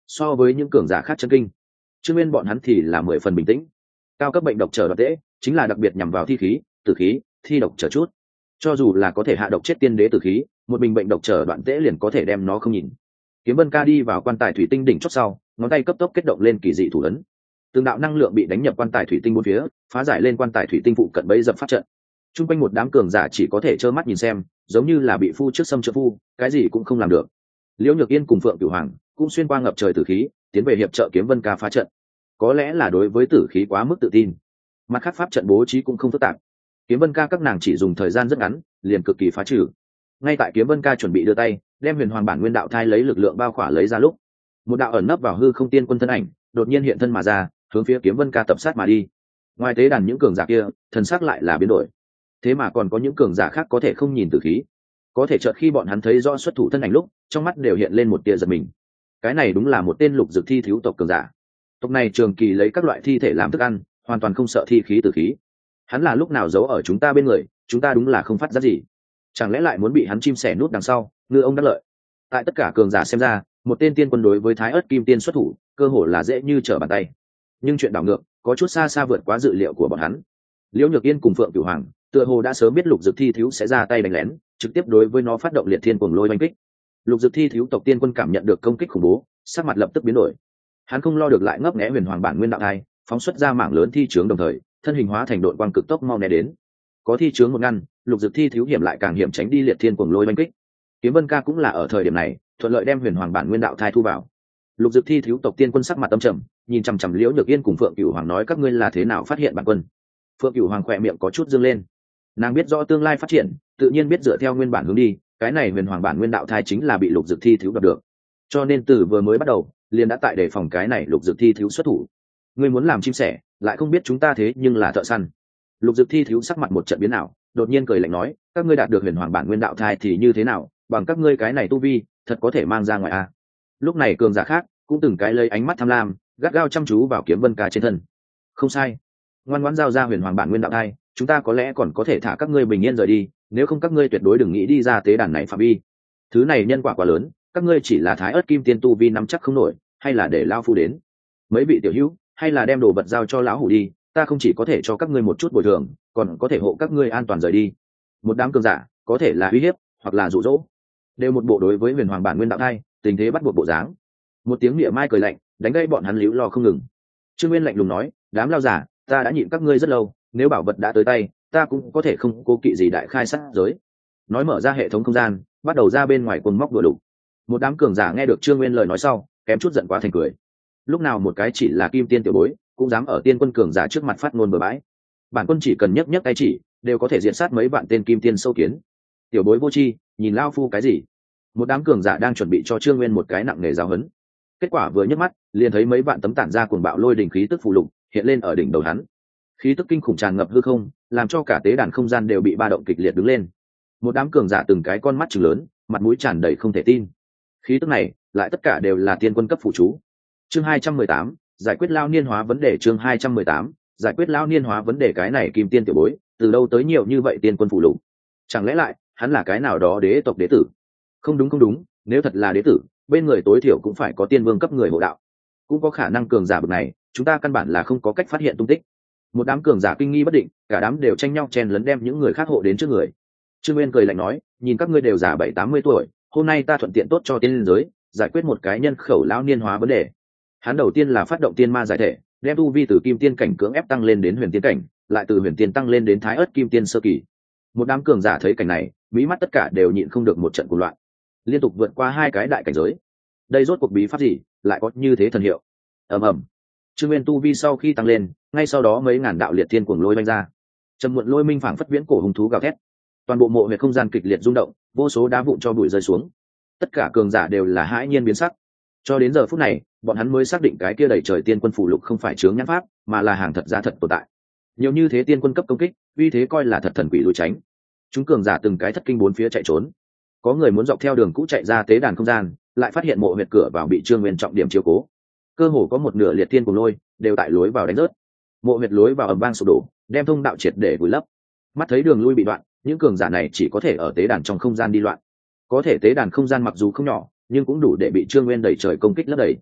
so với những cường giả khác chân kinh. Trương Nguyên bọn hắn thì là mười phần bình tĩnh. Cao cấp bệnh độc trở đoạn tễ chính là đặc biệt nhằm vào thi khí, tử khí, thi độc trở chút. Cho dù là có thể hạ độc chết tiên đế tử khí, một bình bệnh độc trở đoạn tễ liền có thể đem nó không nhìn. Kiếm Vân Ca đi vào quan tài thủy tinh đỉnh chót sau, ngón tay cấp tốc kết động lên kỳ dị thủ ấn. Từng đạo năng lượng bị đánh nhập quan tài thủy tinh bốn phía, phá giải lên quan tài thủy tinh phụ cận bẫy dập pháp trận. Trung quanh một đám cường giả chỉ có thể trơ mắt nhìn xem, giống như là bị phu trước xâm trợ phu, cái gì cũng không làm được. Liễu Nhược Yên cùng Phượng Cửu Hoàng cũng xuyên qua ngập trời tử khí, tiến về hiệp trợ Kiếm Vân Ca phá trận. Có lẽ là đối với tử khí quá mức tự tin, mặt khác pháp trận bố trí cũng không phức tạp. Kiếm Vân Ca các nàng chỉ dùng thời gian rất ngắn, liền cực kỳ phá trừ. Ngay tại Kiếm Vân Ca chuẩn bị đưa tay đem huyền hoàng bản nguyên đạo thai lấy lực lượng bao khỏa lấy ra lúc, một đạo ẩn nấp vào hư không tiên quân thân ảnh đột nhiên hiện thân mà ra, hướng phía Kiếm Vân Ca tập sát mà đi. Ngoài tế đàn những cường giả kia, thần sắc lại là biến đổi. Thế mà còn có những cường giả khác có thể không nhìn tử khí, có thể chợt khi bọn hắn thấy rõ xuất thủ thân ảnh lúc, trong mắt đều hiện lên một tia giật mình. Cái này đúng là một tên lục dược thi thiếu tộc cường giả. Tộc này trường kỳ lấy các loại thi thể làm thức ăn, hoàn toàn không sợ thi khí tử khí. Hắn là lúc nào giấu ở chúng ta bên người, chúng ta đúng là không phát giác gì. Chẳng lẽ lại muốn bị hắn chim sẻ nút đằng sau, ngư ông đắc lợi? Tại tất cả cường giả xem ra, một tên tiên quân đối với Thái Ức Kim Tiên xuất thủ, cơ hội là dễ như trở bàn tay. Nhưng chuyện đảo ngược, có chút xa xa vượt quá dự liệu của bọn hắn. Liễu Nhược Yên cùng Phượng Cửu Hoàng, tựa hồ đã sớm biết lục dược thi thiếu sẽ ra tay đánh lén, trực tiếp đối với nó phát động liệt thiên cuồng lôi oanh kích. Lục dược thi thiếu tộc tiên quân cảm nhận được công kích khủng bố, sắc mặt lập tức biến đổi. Hắn không lo được lại ngấp nghé huyền hoàng bản nguyên đạo thai, phóng xuất ra mảng lớn thi chướng đồng thời, thân hình hóa thành đội quang cực tốc mau né đến. Có thi chướng một ngăn, lục dược thi thiếu hiểm lại càng hiểm tránh đi liệt thiên cuồng lôi oanh kích. Kiếm Vân Ca cũng là ở thời điểm này thuận lợi đem huyền hoàng bản nguyên đạo thai thu vào. Lục dược thi thiếu tộc tiên quân sắc mặt âm trầm, nhìn chằm chằm Liễu Nhược Yên cùng Phượng Cửu Hoàng nói các ngươi là thế nào phát hiện bản quân. Phượng Cửu Hoàng khỏe miệng có chút dương lên, nàng biết rõ tương lai phát triển, tự nhiên biết dựa theo nguyên bản hướng đi, cái này huyền hoàng bản nguyên đạo thai chính là bị lục dược thi thiếu gặp được, cho nên từ vừa mới bắt đầu liền đã tại đề phòng cái này lục dược thi thiếu xuất thủ. Ngươi muốn làm chim sẻ, lại không biết chúng ta thế nhưng là thợ săn. Lục dược thi thiếu sắc mặt một trận biến ảo, đột nhiên cười lạnh nói các ngươi đạt được huyền hoàng bản nguyên đạo thai thì như thế nào, bằng các ngươi cái này tu vi thật có thể mang ra ngoài à? Lúc này cường giả khác cũng từng cái lấy ánh mắt tham lam gắt gao chăm chú vào Kiếm Vân Ca trên thân. Không sai, ngoan ngoãn giao ra huyền hoàng bản nguyên đạo thai, chúng ta có lẽ còn có thể thả các ngươi bình yên rời đi, nếu không các ngươi tuyệt đối đừng nghĩ đi ra tế đàn này phạm vi. Thứ này nhân quả quá lớn, các ngươi chỉ là Thái Ức Kim Tiên tu vi nắm chắc không nổi, hay là để lão phu đến? Mấy vị tiểu hữu, hay là đem đồ vật giao cho lão hủ đi, ta không chỉ có thể cho các ngươi một chút bồi thường, còn có thể hộ các ngươi an toàn rời đi. Một đám cường giả, có thể là uy hiếp, hoặc là dụ dỗ, đều một bộ đối với huyền hoàng bản nguyên đạo thai, tình thế bắt buộc bộ dáng. Một tiếng niệm mai cười lạnh, đánh gây bọn hắn líu lo không ngừng. Trương Nguyên lạnh lùng nói, đám lao giả, ta đã nhịn các ngươi rất lâu, nếu bảo vật đã tới tay, ta cũng có thể không cố kỵ gì đại khai sát giới. Nói mở ra hệ thống không gian, bắt đầu ra bên ngoài quần móc đùa đủ. Một đám cường giả nghe được Trương Nguyên lời nói sau, kém chút giận quá thành cười. Lúc nào một cái chỉ là kim tiên tiểu bối, cũng dám ở tiên quân cường giả trước mặt phát ngôn bừa bãi. Bản quân chỉ cần nhấc nhấc tay chỉ, đều có thể diệt sát mấy vạn tên kim tiên sâu kiến. Tiểu bối vô tri, nhìn lao phu cái gì? Một đám cường giả đang chuẩn bị cho Trương Nguyên một cái nặng nề giáo huấn. Kết quả vừa nhấc mắt, liền thấy mấy vạn tấm tản ra cuồng bạo lôi đỉnh khí tức phù lục hiện lên ở đỉnh đầu hắn. Khí tức kinh khủng tràn ngập hư không, làm cho cả tế đàn không gian đều bị ba động kịch liệt đứng lên. Một đám cường giả từng cái con mắt trừng lớn, mặt mũi tràn đầy không thể tin. Khí tức này, lại tất cả đều là tiên quân cấp phụ chú. Chương hai trăm mười tám, giải quyết lao niên hóa vấn đề. Chương hai trăm mười tám, giải quyết lao niên hóa vấn đề. Cái này kim tiên tiểu bối, từ đâu tới nhiều như vậy tiên quân phụ lục? Chẳng lẽ lại hắn là cái nào đó đế tộc đế tử? Không đúng không đúng, nếu thật là đế tử, bên người tối thiểu cũng phải có tiên vương cấp người hộ đạo, cũng có khả năng cường giả bậc này, chúng ta căn bản là không có cách phát hiện tung tích. Một đám cường giả kinh nghi bất định, cả đám đều tranh nhau chen lấn đem những người khác hộ đến trước người. Trương Nguyên cười lạnh nói, nhìn các ngươi đều già bảy tám mươi tuổi, hôm nay ta thuận tiện tốt cho tiên giới, giải quyết một cái nhân khẩu lão niên hóa vấn đề. Hắn đầu tiên là phát động tiên ma giải thể, đem tu vi từ kim tiên cảnh cưỡng ép tăng lên đến huyền tiên cảnh, lại từ huyền tiên tăng lên đến thái ớt kim tiên sơ kỳ. Một đám cường giả thấy cảnh này, mí mắt tất cả đều nhịn không được một trận cuồng loạn, liên tục vượt qua hai cái đại cảnh giới. Đây rốt cuộc bí pháp gì, lại có như thế thần hiệu? Ầm ầm. Trương Nguyên tu vi sau khi tăng lên, ngay sau đó mấy ngàn đạo liệt thiên cuồng lôi vanh ra, trầm muộn lôi minh phảng phất viễn cổ hung thú gào thét, toàn bộ mộ huyệt không gian kịch liệt rung động, vô số đá vụn cho bụi rơi xuống. Tất cả cường giả đều là hãi nhiên biến sắc. Cho đến giờ phút này, bọn hắn mới xác định cái kia đầy trời tiên quân phù lục không phải chướng nhãn pháp, mà là hàng thật giá thật tồn tại. Nhiều như thế tiên quân cấp công kích, uy thế coi là thật thần quỷ lùi tránh. Chúng cường giả từng cái thất kinh bốn phía chạy trốn. Có người muốn dọc theo đường cũ chạy ra tế đàn không gian, lại phát hiện mộ huyệt cửa vào bị Trương Nguyên trọng điểm chiếu cố. Cơ hồ có một nửa liệt tiên cùng lôi đều tại lối vào đánh rớt. Mộ huyệt lối vào ầm vang sụp đổ, đem thông đạo triệt để vùi lấp. Mắt thấy đường lui bị đoạn, những cường giả này chỉ có thể ở tế đàn trong không gian đi loạn. Có thể tế đàn không gian mặc dù không nhỏ, nhưng cũng đủ để bị Trương Nguyên đẩy trời công kích lấp đầy.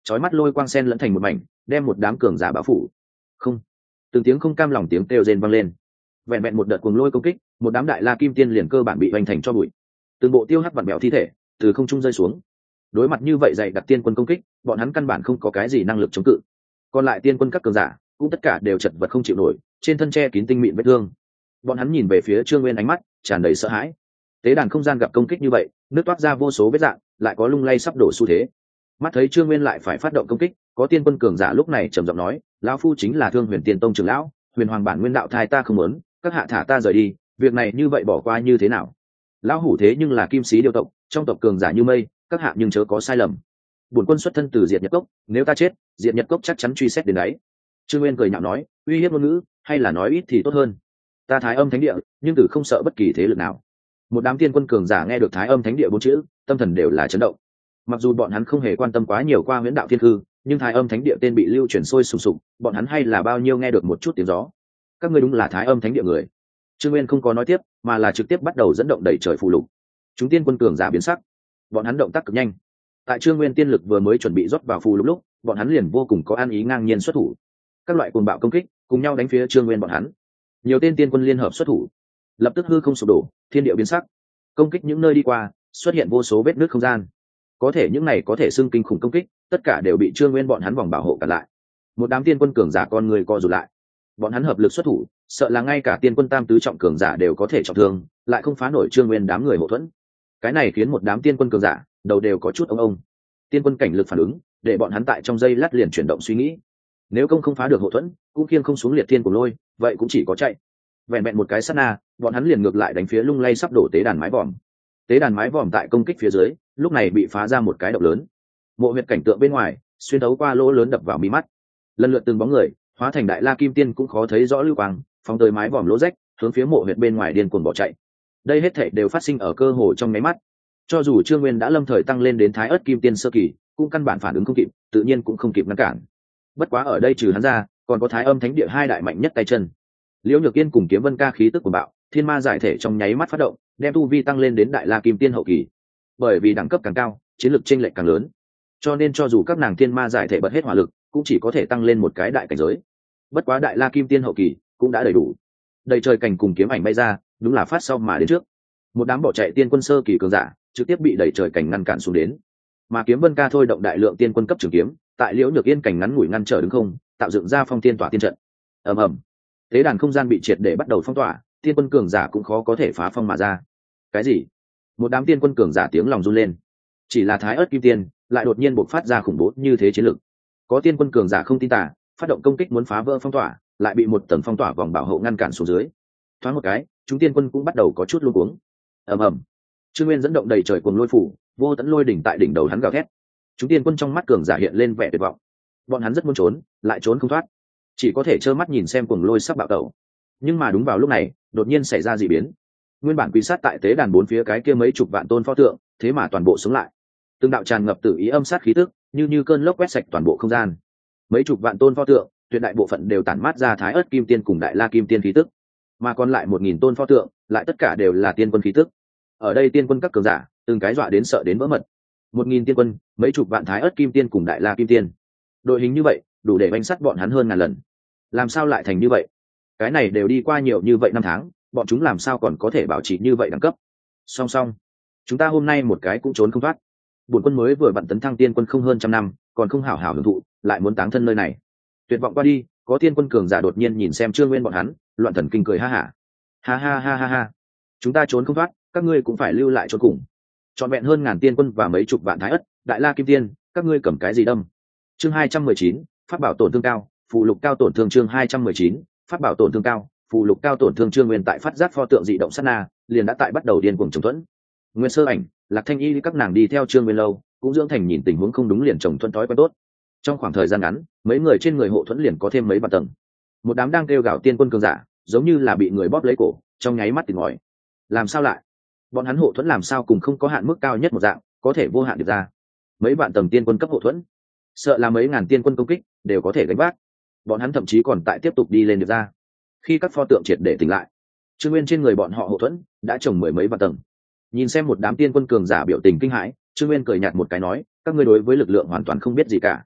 chói mắt lôi quang sen lẫn thành một mảnh, đem một đám cường giả bao phủ. Không, từng tiếng không cam lòng tiếng kêu rên vang lên. Vẹn vẹn một đợt cuồng lôi công kích, một đám đại la kim tiên liền cơ bản bị hoành thành cho bụi. Từng bộ tiêu hắc vặn bẹo thi thể từ không trung rơi xuống. Đối mặt như vậy dày đặc tiên quân công kích, bọn hắn căn bản không có cái gì năng lực chống cự. Còn lại tiên quân các cường giả cũng tất cả đều chật vật không chịu nổi, trên thân che kín tinh mịn vết thương. Bọn hắn nhìn về phía Trương Nguyên, ánh mắt tràn đầy sợ hãi. Tế đàn không gian gặp công kích như vậy, nước toát ra vô số vết rạn, lại có lung lay sắp đổ xu thế. Mắt thấy Trương Nguyên lại phải phát động công kích, có tiên quân cường giả lúc này trầm giọng nói: lão phu chính là Thương Huyền Tiên Tông trưởng lão, huyền hoàng bản nguyên đạo thai ta không muốn, các hạ thả ta rời đi, việc này như vậy bỏ qua như thế nào? Lão hủ thế nhưng là kim sĩ điêu tộc, trong tộc cường giả như mây, các hạ nhưng chớ có sai lầm. Bổn quân xuất thân từ Diệt Nhật Cốc, nếu ta chết, Diệt Nhật Cốc chắc chắn truy xét đến đấy. Trương Nguyên cười nhạo nói, uy hiếp ngôn ngữ, hay là nói ít thì tốt hơn. Ta Thái Âm Thánh Địa, nhưng từ không sợ bất kỳ thế lực nào. Một đám tiên quân cường giả nghe được Thái Âm Thánh Địa bốn chữ, tâm thần đều là chấn động. Mặc dù bọn hắn không hề quan tâm quá nhiều qua Huyễn Đạo Thiên Hư, nhưng Thái Âm Thánh Địa tên bị lưu truyền sôi sùng sục, bọn hắn hay là bao nhiêu nghe được một chút tiếng gió. Các ngươi đúng là Thái Âm Thánh Địa người. Trương Nguyên không có nói tiếp, mà là trực tiếp bắt đầu dẫn động đẩy trời phù lục. Chúng tiên quân cường giả biến sắc, bọn hắn động tác cực nhanh. Tại Trương Nguyên tiên lực vừa mới chuẩn bị rót vào phù lục lúc, bọn hắn liền vô cùng có an ý ngang nhiên xuất thủ. Các loại cuồng bạo công kích cùng nhau đánh phía Trương Nguyên bọn hắn. Nhiều tên tiên quân liên hợp xuất thủ, lập tức hư không sụp đổ, thiên địa biến sắc. Công kích những nơi đi qua, xuất hiện vô số vết nứt không gian. Có thể những này có thể xưng kinh khủng công kích, tất cả đều bị Trương Nguyên bọn hắn vòng bảo hộ cả lại. Một đám tiên quân cường giả con người co rụt lại. Bọn hắn hợp lực xuất thủ, sợ là ngay cả tiên quân tam tứ trọng cường giả đều có thể trọng thương, lại không phá nổi Trương Nguyên đám người hậu thuẫn. Cái này khiến một đám tiên quân cường giả đầu đều có chút ông ông. Tiên quân cảnh lực phản ứng, để bọn hắn tại trong giây lát liền chuyển động suy nghĩ. Nếu công không phá được hậu thuẫn, cũng khiêng không xuống liệt thiên của lôi, vậy cũng chỉ có chạy. Vẹn vẹn một cái sát na, bọn hắn liền ngược lại đánh phía lung lay sắp đổ tế đàn mái vòm. Tế đàn mái vòm tại công kích phía dưới, lúc này bị phá ra một cái động lớn. Mộ huyệt cảnh tượng bên ngoài, xuyên thấu qua lỗ lớn đập vào mi mắt. Lần lượt từng bóng người, hóa thành đại la kim tiên cũng khó thấy rõ lưu quang, phóng tới mái vòm lỗ rách, hướng phía mộ huyệt bên ngoài điên cuồng bỏ chạy. Đây hết thảy đều phát sinh ở cơ hồ trong mấy mắt. Cho dù Trương Nguyên đã lâm thời tăng lên đến Thái Ức Kim Tiên sơ kỳ, cũng căn bản phản ứng không kịp, tự nhiên cũng không kịp ngăn cản. Bất quá ở đây trừ hắn ra, còn có Thái Âm Thánh Địa hai đại mạnh nhất tay chân. Liễu Nhược Yên cùng Kiếm Vân Ca khí tức của bạo, thiên ma giải thể trong nháy mắt phát động, đem tu vi tăng lên đến đại la kim tiên hậu kỳ. Bởi vì đẳng cấp càng cao, chiến lực chênh lệch càng lớn, cho nên cho dù các nàng thiên ma giải thể bật hết hỏa lực, cũng chỉ có thể tăng lên một cái đại cảnh giới. Bất quá đại la kim tiên hậu kỳ cũng đã đầy đủ. Đầy trời cảnh cùng kiếm ảnh bay ra, đúng là phát sau mà đến trước. Một đám bỏ chạy tiên quân sơ kỳ cường giả, trực tiếp bị đẩy trời cảnh ngăn cản xuống đến. Mà Kiếm Vân Ca thôi động đại lượng tiên quân cấp trường kiếm, tại Liễu Nhược Yên cảnh ngắn ngủi ngăn trở đứng không, tạo dựng ra phong tiên tỏa tiên trận. Ầm ầm. Tế đàn không gian bị triệt để bắt đầu phong tỏa, tiên quân cường giả cũng khó có thể phá phong mà ra. Cái gì? Một đám tiên quân cường giả tiếng lòng run lên. Chỉ là Thái Ức Kim Tiên, lại đột nhiên bộc phát ra khủng bố như thế chiến lực. Có tiên quân cường giả không tin tả, phát động công kích muốn phá vỡ phong tỏa, lại bị một tầng phong tỏa vòng bảo hộ ngăn cản xuống dưới. Thoáng một cái, chúng tiên quân cũng bắt đầu có chút luống cuống. Ầm ầm. Trương Nguyên dẫn động đầy trời cuồng lôi phủ, vô tận lôi đỉnh tại đỉnh đầu hắn gào thét. Chúng tiên quân trong mắt cường giả hiện lên vẻ tuyệt vọng. Bọn hắn rất muốn trốn, lại trốn không thoát, chỉ có thể trơ mắt nhìn xem cuồng lôi sắp bạo tẩu. Nhưng mà đúng vào lúc này, đột nhiên xảy ra dị biến. Nguyên bản quy sát tại tế đàn bốn phía cái kia mấy chục vạn tôn pho tượng, thế mà toàn bộ sống lại. Từng đạo tràn ngập tự ý âm sát khí tức, như như cơn lốc quét sạch toàn bộ không gian. Mấy chục vạn tôn pho tượng, tuyệt đại bộ phận đều tản mát ra Thái Ức Kim Tiên cùng Đại La Kim Tiên khí tức, mà còn lại một nghìn tôn pho tượng, lại tất cả đều là tiên quân khí tức. Ở đây tiên quân các cường giả, từng cái dọa đến sợ đến vỡ mật. Một nghìn tiên quân, mấy chục vạn Thái Ức Kim Tiên cùng Đại La Kim Tiên, đội hình như vậy, đủ để bánh sắt bọn hắn hơn ngàn lần. Làm sao lại thành như vậy? Cái này đều đi qua nhiều như vậy năm tháng, bọn chúng làm sao còn có thể bảo trì như vậy đẳng cấp? Song song, chúng ta hôm nay một cái cũng trốn không thoát. Bổn quân mới vừa bận tấn thăng tiên quân không hơn trăm năm, còn không hảo hảo hưởng thụ, lại muốn táng thân nơi này. Tuyệt vọng qua đi, có tiên quân cường giả đột nhiên nhìn xem Trương Nguyên bọn hắn, loạn thần kinh cười ha hả. Ha ha ha ha ha. Chúng ta trốn không thoát, các ngươi cũng phải lưu lại cho cùng. Trọn vẹn hơn ngàn tiên quân và mấy chục vạn Thái Ất, Đại La Kim Tiên, các ngươi cầm cái gì đâm? Chương hai trăm mười chín, pháp bảo tổn thương cao, phụ lục cao tổn thương chương hai trăm mười chín, pháp bảo tổn thương cao, phụ lục cao tổn thương Trương Nguyên tại phát giác pho tượng dị động sát na, liền đã tại bắt đầu điên cuồng chống thuẫn. Nguyên Sơ Ảnh, Lạc Thanh Y các nàng đi theo Trương Nguyên lâu, cũng dưỡng thành nhìn tình huống không đúng liền trồng thuẫn thói quen tốt. Trong khoảng thời gian ngắn, mấy người trên người hộ thuẫn liền có thêm mấy vạn tầng. Một đám đang kêu gào tiên quân cường giả, giống như là bị người bóp lấy cổ, trong nháy mắt tỉnh ngòi. Làm sao lại? Bọn hắn hộ thuẫn làm sao cùng không có hạn mức cao nhất một dạng, có thể vô hạn được ra. Mấy vạn tầng tiên quân cấp hộ thuẫn, sợ là mấy ngàn tiên quân công kích đều có thể gánh vác. Bọn hắn thậm chí còn tại tiếp tục đi lên được ra. Khi các pho tượng triệt để tỉnh lại, Trương Nguyên trên người bọn họ hộ thuẫn đã trồng mười mấy vạn tầng. Nhìn xem một đám tiên quân cường giả biểu tình kinh hãi, Trương Nguyên cười nhạt một cái nói, các ngươi đối với lực lượng hoàn toàn không biết gì cả,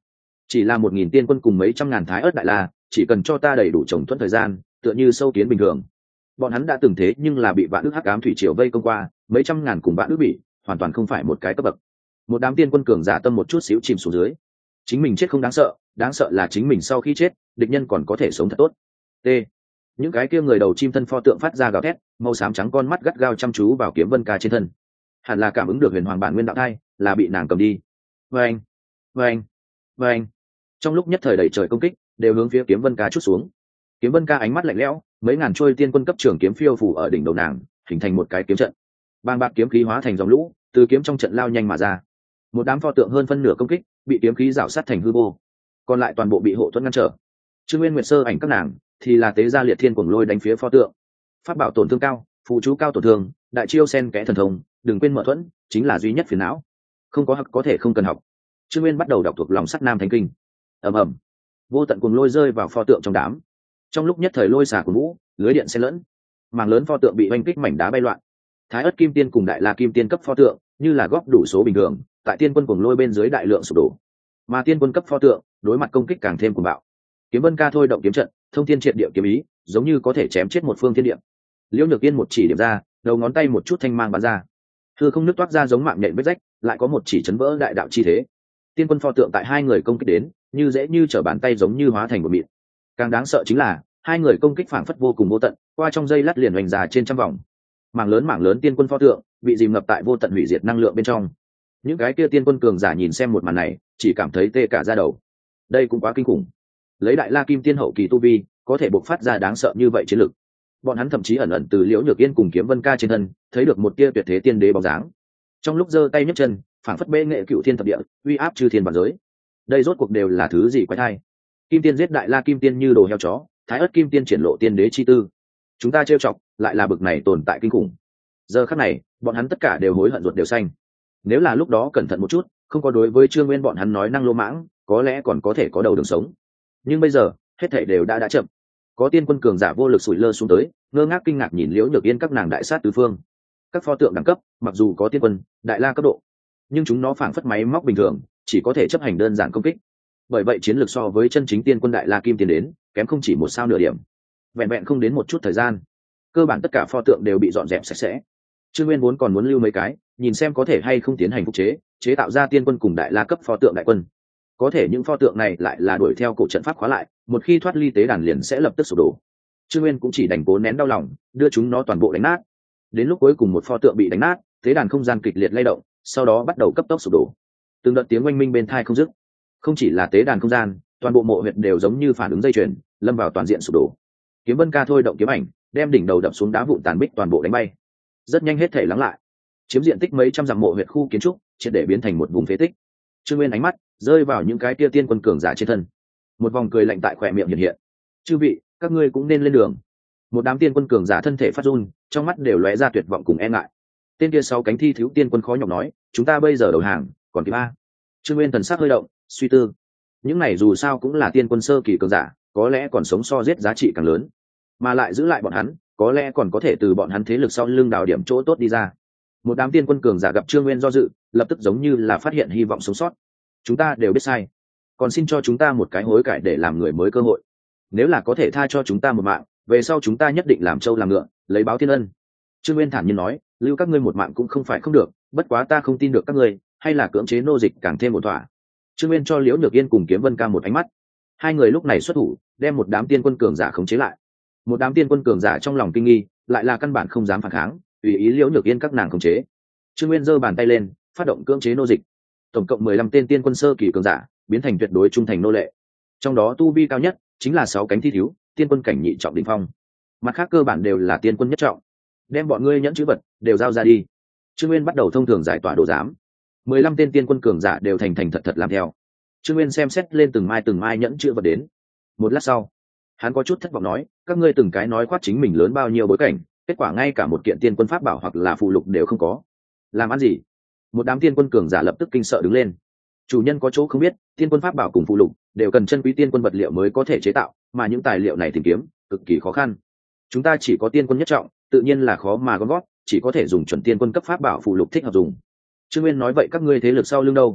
chỉ là một nghìn tiên quân cùng mấy trăm ngàn thái ớt đại la, chỉ cần cho ta đầy đủ trồng thuẫn thời gian, tựa như sâu kiến bình thường. Bọn hắn đã từng thế nhưng là bị vạn ước hắc ám thủy triều vây công qua, mấy trăm ngàn cùng vạn ước bị, hoàn toàn không phải một cái cấp bậc. Một đám tiên quân cường giả tâm một chút xíu chìm xuống dưới. Chính mình chết không đáng sợ, đáng sợ là chính mình sau khi chết, địch nhân còn có thể sống thật tốt. T. Những cái kia người đầu chim thân pho tượng phát ra gào thét, màu xám trắng con mắt gắt gao chăm chú vào Kiếm Vân Ca trên thân. Hẳn là cảm ứng được huyền hoàng bản nguyên đạo thai, là bị nàng cầm đi. Vâng, vâng, vâng. Trong lúc nhất thời đầy trời công kích, đều hướng phía Kiếm Vân Ca chút xuống. Kiếm Vân Ca ánh mắt lạnh lẽo, mấy ngàn trôi tiên quân cấp trưởng kiếm phiêu phủ ở đỉnh đầu nàng, hình thành một cái kiếm trận. Bàng bạc kiếm khí hóa thành dòng lũ, từ kiếm trong trận lao nhanh mà ra. Một đám pho tượng hơn phân nửa công kích, bị kiếm khí rảo sát thành hư vô, còn lại toàn bộ bị hộ thuẫn ngăn trở. Trương Nguyên Nguyệt sơ ảnh các nàng thì là tế gia liệt thiên cuồng lôi đánh phía pho tượng. Pháp bảo tổn thương cao, phụ chú cao tổn thương, đại chiêu sen kẽ thần thông, đừng quên mở thuẫn, chính là duy nhất phiền não. Không có học có thể không cần học. Trương Nguyên bắt đầu đọc thuộc lòng sắt nam thánh kinh. Ầm ầm, vô tận cuồng lôi rơi vào pho tượng trong đám. Trong lúc nhất thời lôi xả của vũ, lưới điện xen lẫn, mảng lớn pho tượng bị oanh kích mảnh đá bay loạn. Thái ất kim tiên cùng đại la kim tiên cấp pho tượng, như là góp đủ số bình thường, tại tiên quân cuồng lôi bên dưới đại lượng sụp đổ. Mà tiên quân cấp pho tượng, đối mặt công kích càng thêm cuồng bạo. Kiếm Vân Ca thôi động kiếm trận, thông thiên triệt địa kiếm ý, giống như có thể chém chết một phương thiên địa. Liễu Nhược Yên một chỉ điểm ra, đầu ngón tay một chút thanh mang bắn ra, hư không nứt toát ra giống mạng nhện vết rách, lại có một chỉ chấn vỡ đại đạo chi thế. Tiên quân pho tượng tại hai người công kích đến, như dễ như trở bàn tay giống như hóa thành một mịn. Càng đáng sợ chính là, hai người công kích phảng phất vô cùng vô tận, qua trong giây lát liền hoành ra trên trăm vòng. Mảng lớn mảng lớn tiên quân pho tượng bị dìm ngập tại vô tận hủy diệt năng lượng bên trong. Những cái kia tiên quân cường giả nhìn xem một màn này, chỉ cảm thấy tê cả da đầu. Đây cũng quá kinh khủng. Lấy đại la kim tiên hậu kỳ tu vi, có thể bộc phát ra đáng sợ như vậy chiến lực. Bọn hắn thậm chí ẩn ẩn từ Liễu Nhược Yên cùng Kiếm Vân Ca trên thân, thấy được một tia tuyệt thế tiên đế bóng dáng. Trong lúc giơ tay nhấc chân, phảng phất bệ nghệ cựu thiên thập địa, uy áp chư thiên vạn giới. Đây rốt cuộc đều là thứ gì quái thai? Kim tiên giết đại la kim tiên như đồ heo chó, thái ất kim tiên triển lộ tiên đế chi tư. Chúng ta trêu chọc, lại là bực này tồn tại kinh khủng. Giờ khắc này, bọn hắn tất cả đều hối hận ruột đều xanh. Nếu là lúc đó cẩn thận một chút, không có đối với Trương Nguyên bọn hắn nói năng lô mãng, có lẽ còn có thể có đầu đường sống. Nhưng bây giờ, hết thảy đều đã đã chậm. Có tiên quân cường giả vô lực sủi lơ xuống tới, ngơ ngác kinh ngạc nhìn Liễu Nhược Yên các nàng đại sát tứ phương. Các pho tượng đẳng cấp, mặc dù có tiên quân, đại la cấp độ, nhưng chúng nó phảng phất máy móc bình thường, chỉ có thể chấp hành đơn giản công kích. Bởi vậy chiến lược so với chân chính tiên quân đại la kim tiên đến, kém không chỉ một sao nửa điểm. Vẹn vẹn không đến một chút thời gian, cơ bản tất cả pho tượng đều bị dọn dẹp sạch sẽ. Trương Nguyên vốn còn muốn lưu mấy cái, nhìn xem có thể hay không tiến hành phục chế, chế tạo ra tiên quân cùng đại la cấp pho tượng đại quân. Có thể những pho tượng này lại là đuổi theo cổ trận pháp khóa lại, một khi thoát ly tế đàn liền sẽ lập tức sụp đổ. Trương Nguyên cũng chỉ đành cố nén đau lòng, đưa chúng nó toàn bộ đánh nát. Đến lúc cuối cùng một pho tượng bị đánh nát, tế đàn không gian kịch liệt lay động, sau đó bắt đầu cấp tốc sụp đổ. Từng đợt tiếng oanh minh bên tai không dứt. Không chỉ là tế đàn không gian, toàn bộ mộ huyệt đều giống như phản ứng dây chuyền, lâm vào toàn diện sụp đổ. Kiếm Vân Ca thôi động kiếm ảnh, đem đỉnh đầu đập xuống đá vụn tàn bích toàn bộ đánh bay. Rất nhanh hết thể lắng lại. Chiếm diện tích mấy trăm dặm mộ huyệt khu kiến trúc, triệt để biến thành một vùng phế tích. Trương Nguyên ánh mắt rơi vào những cái tia tiên quân cường giả trên thân, một vòng cười lạnh tại khỏe miệng hiện hiện. Chư vị, các ngươi cũng nên lên đường. Một đám tiên quân cường giả thân thể phát run, trong mắt đều lóe ra tuyệt vọng cùng e ngại. Tên kia sau cánh thi thiếu tiên quân khó nhọc nói, chúng ta bây giờ đầu hàng, còn kịp a? Trương Nguyên thần sắc hơi động, suy tư. Những này dù sao cũng là tiên quân sơ kỳ cường giả, có lẽ còn sống so giết giá trị càng lớn, mà lại giữ lại bọn hắn, có lẽ còn có thể từ bọn hắn thế lực sau lưng đào điểm chỗ tốt đi ra. Một đám tiên quân cường giả gặp Trương Nguyên do dự, lập tức giống như là phát hiện hy vọng sống sót. Chúng ta đều biết sai, còn xin cho chúng ta một cái hối cải để làm người mới cơ hội. Nếu là có thể tha cho chúng ta một mạng, về sau chúng ta nhất định làm trâu làm ngựa, lấy báo thiên ân. Trương Nguyên thản nhiên nói, lưu các ngươi một mạng cũng không phải không được, bất quá ta không tin được các ngươi, hay là cưỡng chế nô dịch càng thêm một thỏa. Trương Nguyên cho Liễu Nhược Yên cùng Kiếm Vân Ca một ánh mắt. Hai người lúc này xuất thủ, đem một đám tiên quân cường giả khống chế lại. Một đám tiên quân cường giả trong lòng kinh nghi, lại là căn bản không dám phản kháng, tùy ý Liễu Nhược Yên các nàng khống chế. Trương Nguyên giơ bàn tay lên, phát động cưỡng chế nô dịch. Tổng cộng mười lăm tên tiên quân sơ kỳ cường giả, biến thành tuyệt đối trung thành nô lệ. Trong đó tu vi cao nhất chính là sáu cánh thi thiếu, tiên quân cảnh nhị trọng đỉnh phong. Mặt khác cơ bản đều là tiên quân nhất trọng. Đem bọn ngươi nhẫn chữ vật đều giao ra đi. Trương Nguyên bắt đầu thông thường giải tỏa đồ giám. Mười lăm tên tiên quân cường giả đều thành thành thật thật làm theo. Trương Nguyên xem xét lên từng mai từng mai nhẫn chữ vật đến. Một lát sau, hắn có chút thất vọng nói, các ngươi từng cái nói khoác chính mình lớn bao nhiêu bối cảnh, kết quả ngay cả một kiện tiên quân pháp bảo hoặc là phụ lục đều không có. Làm ăn gì? Một đám tiên quân cường giả lập tức kinh sợ đứng lên. Chủ nhân có chỗ không biết, tiên quân pháp bảo cùng phụ lục đều cần chân quý tiên quân vật liệu mới có thể chế tạo, mà những tài liệu này tìm kiếm cực kỳ khó khăn. Chúng ta chỉ có tiên quân nhất trọng, tự nhiên là khó mà gom gót, chỉ có thể dùng chuẩn tiên quân cấp pháp bảo phụ lục thích hợp dùng. Trương Nguyên nói vậy các ngươi thế lực sau lưng đâu?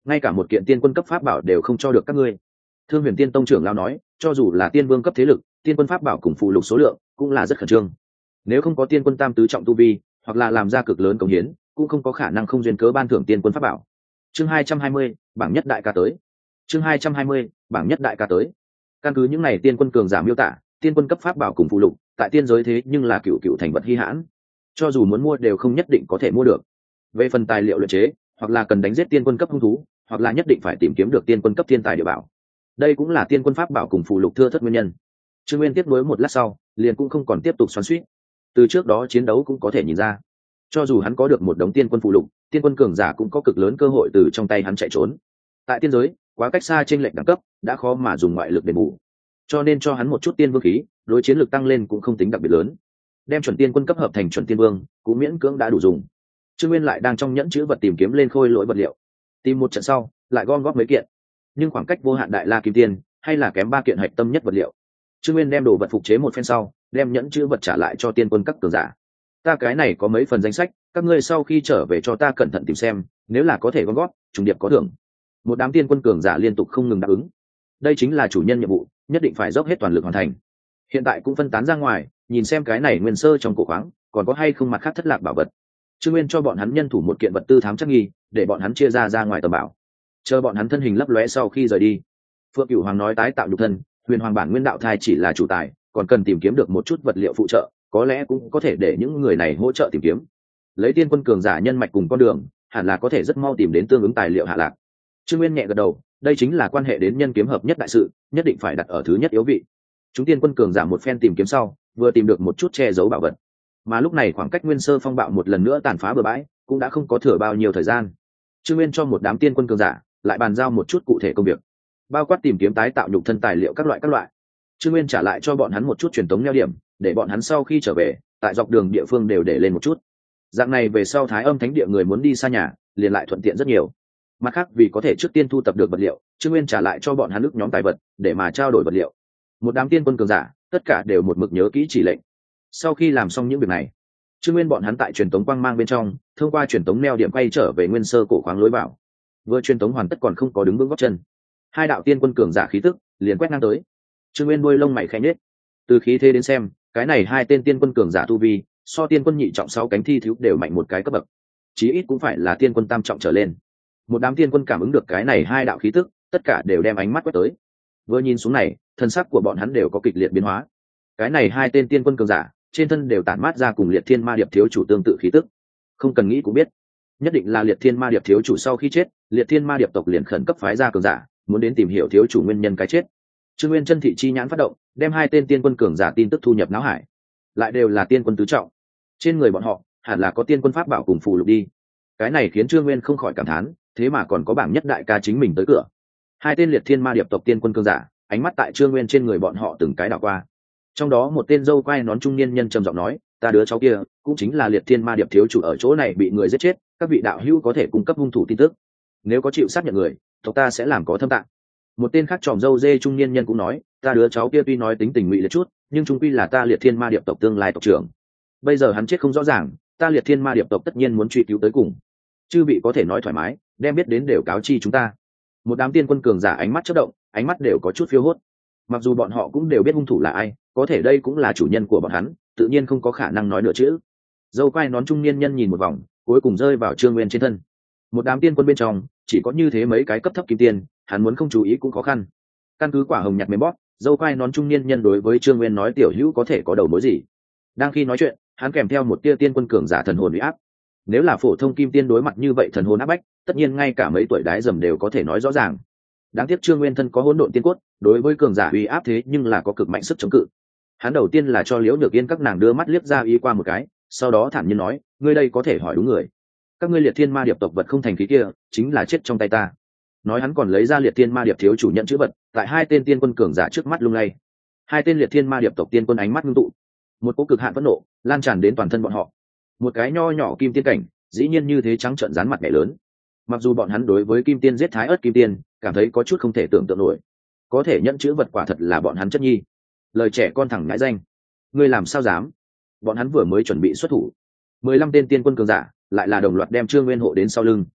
ngay cả một kiện tiên quân cấp pháp bảo đều không cho được các ngươi. Thương Huyền Tiên Tông trưởng lão nói, cho dù là tiên vương cấp thế lực, tiên quân pháp bảo cùng phụ lục số lượng cũng là rất khẩn trương. Nếu không có tiên quân tam tứ trọng tu vi, hoặc là làm ra cực lớn công hiến, cũng không có khả năng không duyên cớ ban thưởng tiên quân pháp bảo. Chương hai trăm hai mươi, bảng nhất đại ca tới. Chương hai trăm hai mươi, bảng nhất đại ca tới. Căn cứ những này tiên quân cường giả miêu tả, tiên quân cấp pháp bảo cùng phụ lục, tại tiên giới thế nhưng là cựu cựu thành vật hi hãn, cho dù muốn mua đều không nhất định có thể mua được. Về phần tài liệu luyện chế, hoặc là cần đánh giết tiên quân cấp hung thú, hoặc là nhất định phải tìm kiếm được tiên quân cấp thiên tài địa bảo. Đây cũng là tiên quân pháp bảo cùng phụ lục thưa thất nguyên nhân. Trương Nguyên tiếp nối một lát sau, liền cũng không còn tiếp tục xoắn xuýt. Từ trước đó chiến đấu cũng có thể nhìn ra, cho dù hắn có được một đống tiên quân phụ lục, tiên quân cường giả cũng có cực lớn cơ hội từ trong tay hắn chạy trốn. Tại tiên giới, quá cách xa trên lệnh đẳng cấp, đã khó mà dùng ngoại lực để bù. Cho nên cho hắn một chút tiên vương khí, đối chiến lực tăng lên cũng không tính đặc biệt lớn. Đem chuẩn tiên quân cấp hợp thành chuẩn tiên vương, cũng miễn cưỡng đã đủ dùng. Trương Nguyên lại đang trong nhẫn chữ vật tìm kiếm lên khôi lỗi vật liệu. Tìm một trận sau, lại gom góp mấy kiện. Nhưng khoảng cách vô hạn đại la kim tiên, hay là kém ba kiện hạch tâm nhất vật liệu. Trương Nguyên đem đồ vật phục chế một phen sau, đem nhẫn chữ vật trả lại cho tiên quân các cường giả. Ta cái này có mấy phần danh sách, các ngươi sau khi trở về cho ta cẩn thận tìm xem, nếu là có thể gom góp, trùng điệp có thưởng. Một đám tiên quân cường giả liên tục không ngừng đáp ứng. Đây chính là chủ nhân nhiệm vụ, nhất định phải dốc hết toàn lực hoàn thành. Hiện tại cũng phân tán ra ngoài, nhìn xem cái này nguyên sơ trong cổ khoáng, còn có hay không mặt khác thất lạc bảo vật. Trương Nguyên cho bọn hắn nhân thủ một kiện vật tư thám chắc nghi, để bọn hắn chia ra ra ngoài tầm bảo. Chờ bọn hắn thân hình lấp lóe sau khi rời đi. Phượng Cửu Hoàng nói tái tạo nhục thân, Huyền Hoàng bản nguyên đạo thai chỉ là chủ tài, còn cần tìm kiếm được một chút vật liệu phụ trợ, có lẽ cũng có thể để những người này hỗ trợ tìm kiếm. Lấy tiên quân cường giả nhân mạch cùng con đường, hẳn là có thể rất mau tìm đến tương ứng tài liệu hạ lạc. Trương Nguyên nhẹ gật đầu, đây chính là quan hệ đến nhân kiếm hợp nhất đại sự, nhất định phải đặt ở thứ nhất yếu vị. Chúng tiên quân cường giả một phen tìm kiếm sau, vừa tìm được một chút che giấu bảo vật. Mà lúc này khoảng cách nguyên sơ phong bạo một lần nữa tàn phá bừa bãi, cũng đã không có thừa bao nhiêu thời gian. Trương Nguyên cho một đám tiên quân cường giả lại bàn giao một chút cụ thể công việc, bao quát tìm kiếm tái tạo nhục thân tài liệu các loại các loại. Trương Nguyên trả lại cho bọn hắn một chút truyền tống neo điểm, để bọn hắn sau khi trở về, tại dọc đường địa phương đều để lên một chút. Dạng này về sau Thái Âm Thánh địa người muốn đi xa nhà, liền lại thuận tiện rất nhiều. Mặt khác vì có thể trước tiên thu tập được vật liệu, Trương Nguyên trả lại cho bọn hắn ước nhóm tài vật, để mà trao đổi vật liệu. Một đám tiên quân cường giả, tất cả đều một mực nhớ kỹ chỉ lệnh. Sau khi làm xong những việc này, Trương Nguyên bọn hắn tại truyền tống quang mang bên trong, thông qua truyền tống neo điểm quay trở về nguyên sơ cổ khoáng lối vào. Vừa truyền tống hoàn tất còn không có đứng vững gót chân, hai đạo tiên quân cường giả khí tức liền quét ngang tới. Trương Nguyên đuôi lông mày khẽ nhếch. Từ khí thế đến xem, cái này hai tên tiên quân cường giả tu vi, so tiên quân nhị trọng sáu cánh thi thiếu đều mạnh một cái cấp bậc, chí ít cũng phải là tiên quân tam trọng trở lên. Một đám tiên quân cảm ứng được cái này hai đạo khí tức, tất cả đều đem ánh mắt quét tới. Vừa nhìn xuống này, thân sắc của bọn hắn đều có kịch liệt biến hóa. Cái này hai tên tiên quân cường giả, trên thân đều tản mát ra cùng Liệt Thiên Ma Điệp thiếu chủ tương tự khí tức. Không cần nghĩ cũng biết, nhất định là Liệt Thiên Ma Điệp thiếu chủ sau khi chết, Liệt Thiên Ma Điệp tộc liền khẩn cấp phái ra cường giả, muốn đến tìm hiểu thiếu chủ nguyên nhân cái chết. Trương Nguyên chân thị chi nhãn phát động, đem hai tên tiên quân cường giả tin tức thu nhập não hải. Lại đều là tiên quân tứ trọng, trên người bọn họ hẳn là có tiên quân pháp bảo cùng phù lục đi. Cái này khiến Trương Nguyên không khỏi cảm thán, thế mà còn có bảng nhất đại ca chính mình tới cửa. Hai tên Liệt Thiên Ma Điệp tộc tiên quân cường giả, ánh mắt tại Trương Nguyên trên người bọn họ từng cái đảo qua. Trong đó một tên râu quai nón trung niên nhân trầm giọng nói, ta đứa cháu kia cũng chính là Liệt Thiên Ma Điệp thiếu chủ ở chỗ này bị người giết chết, các vị đạo hữu có thể cung cấp hung thủ tin tức, nếu có chịu xác nhận người, tộc ta sẽ làm có thâm tạng. Một tên khác tròm râu dê trung niên nhân cũng nói, ta đứa cháu kia tuy nói tính tình ngụy liệt chút, nhưng trung quy là ta Liệt Thiên Ma Điệp tộc tương lai tộc trưởng. Bây giờ hắn chết không rõ ràng, ta Liệt Thiên Ma Điệp tộc tất nhiên muốn truy cứu tới cùng. Chư vị có thể nói thoải mái, đem biết đến đều cáo chi chúng ta. Một đám tiên quân cường giả ánh mắt chớp động, ánh mắt đều có chút phiêu hốt. Mặc dù bọn họ cũng đều biết hung thủ là ai, có thể đây cũng là chủ nhân của bọn hắn, tự nhiên không có khả năng nói nửa chữ. Dâu quai nón trung niên nhân nhìn một vòng, cuối cùng rơi vào Trương Nguyên trên thân. Một đám tiên quân bên trong, chỉ có như thế mấy cái cấp thấp kim tiên, hắn muốn không chú ý cũng khó khăn. Căn cứ quả hồng nhặt mềm bóp, dâu quai nón trung niên nhân đối với Trương Nguyên nói tiểu hữu có thể có đầu mối gì. Đang khi nói chuyện, hắn kèm theo một tia tiên quân cường giả thần hồn uy áp. Nếu là phổ thông kim tiên đối mặt như vậy thần hồn áp bách, tất nhiên ngay cả mấy tuổi đái dầm đều có thể nói rõ ràng. Đáng tiếc Trương Nguyên thân có hỗn độn tiên cốt, đối với cường giả uy áp thế nhưng là có cực mạnh sức chống cự. Hắn đầu tiên là cho Liễu Nhược Yên các nàng đưa mắt liếc ra ý qua một cái, sau đó thản nhiên nói, ngươi đây có thể hỏi đúng người. Các ngươi Liệt Thiên Ma Điệp tộc vật không thành khí kia, chính là chết trong tay ta. Nói hắn còn lấy ra Liệt Thiên Ma Điệp thiếu chủ nhận chữ vật, tại hai tên tiên quân cường giả trước mắt lung lay. Hai tên Liệt Thiên Ma Điệp tộc tiên quân ánh mắt ngưng tụ, một cỗ cực hạn phẫn nộ lan tràn đến toàn thân bọn họ. Một cái nho nhỏ kim tiên cảnh, dĩ nhiên như thế trắng trợn dán mặt mẹ lớn. Mặc dù bọn hắn đối với kim tiên giết thái ớt kim tiên cảm thấy có chút không thể tưởng tượng nổi, có thể nhận chữ vật quả thật là bọn hắn chất nhi. Lời trẻ con thẳng ngãi danh, ngươi làm sao dám? Bọn hắn vừa mới chuẩn bị xuất thủ, mười lăm tên tiên quân cường giả lại là đồng loạt đem Trương Nguyên hộ đến sau lưng.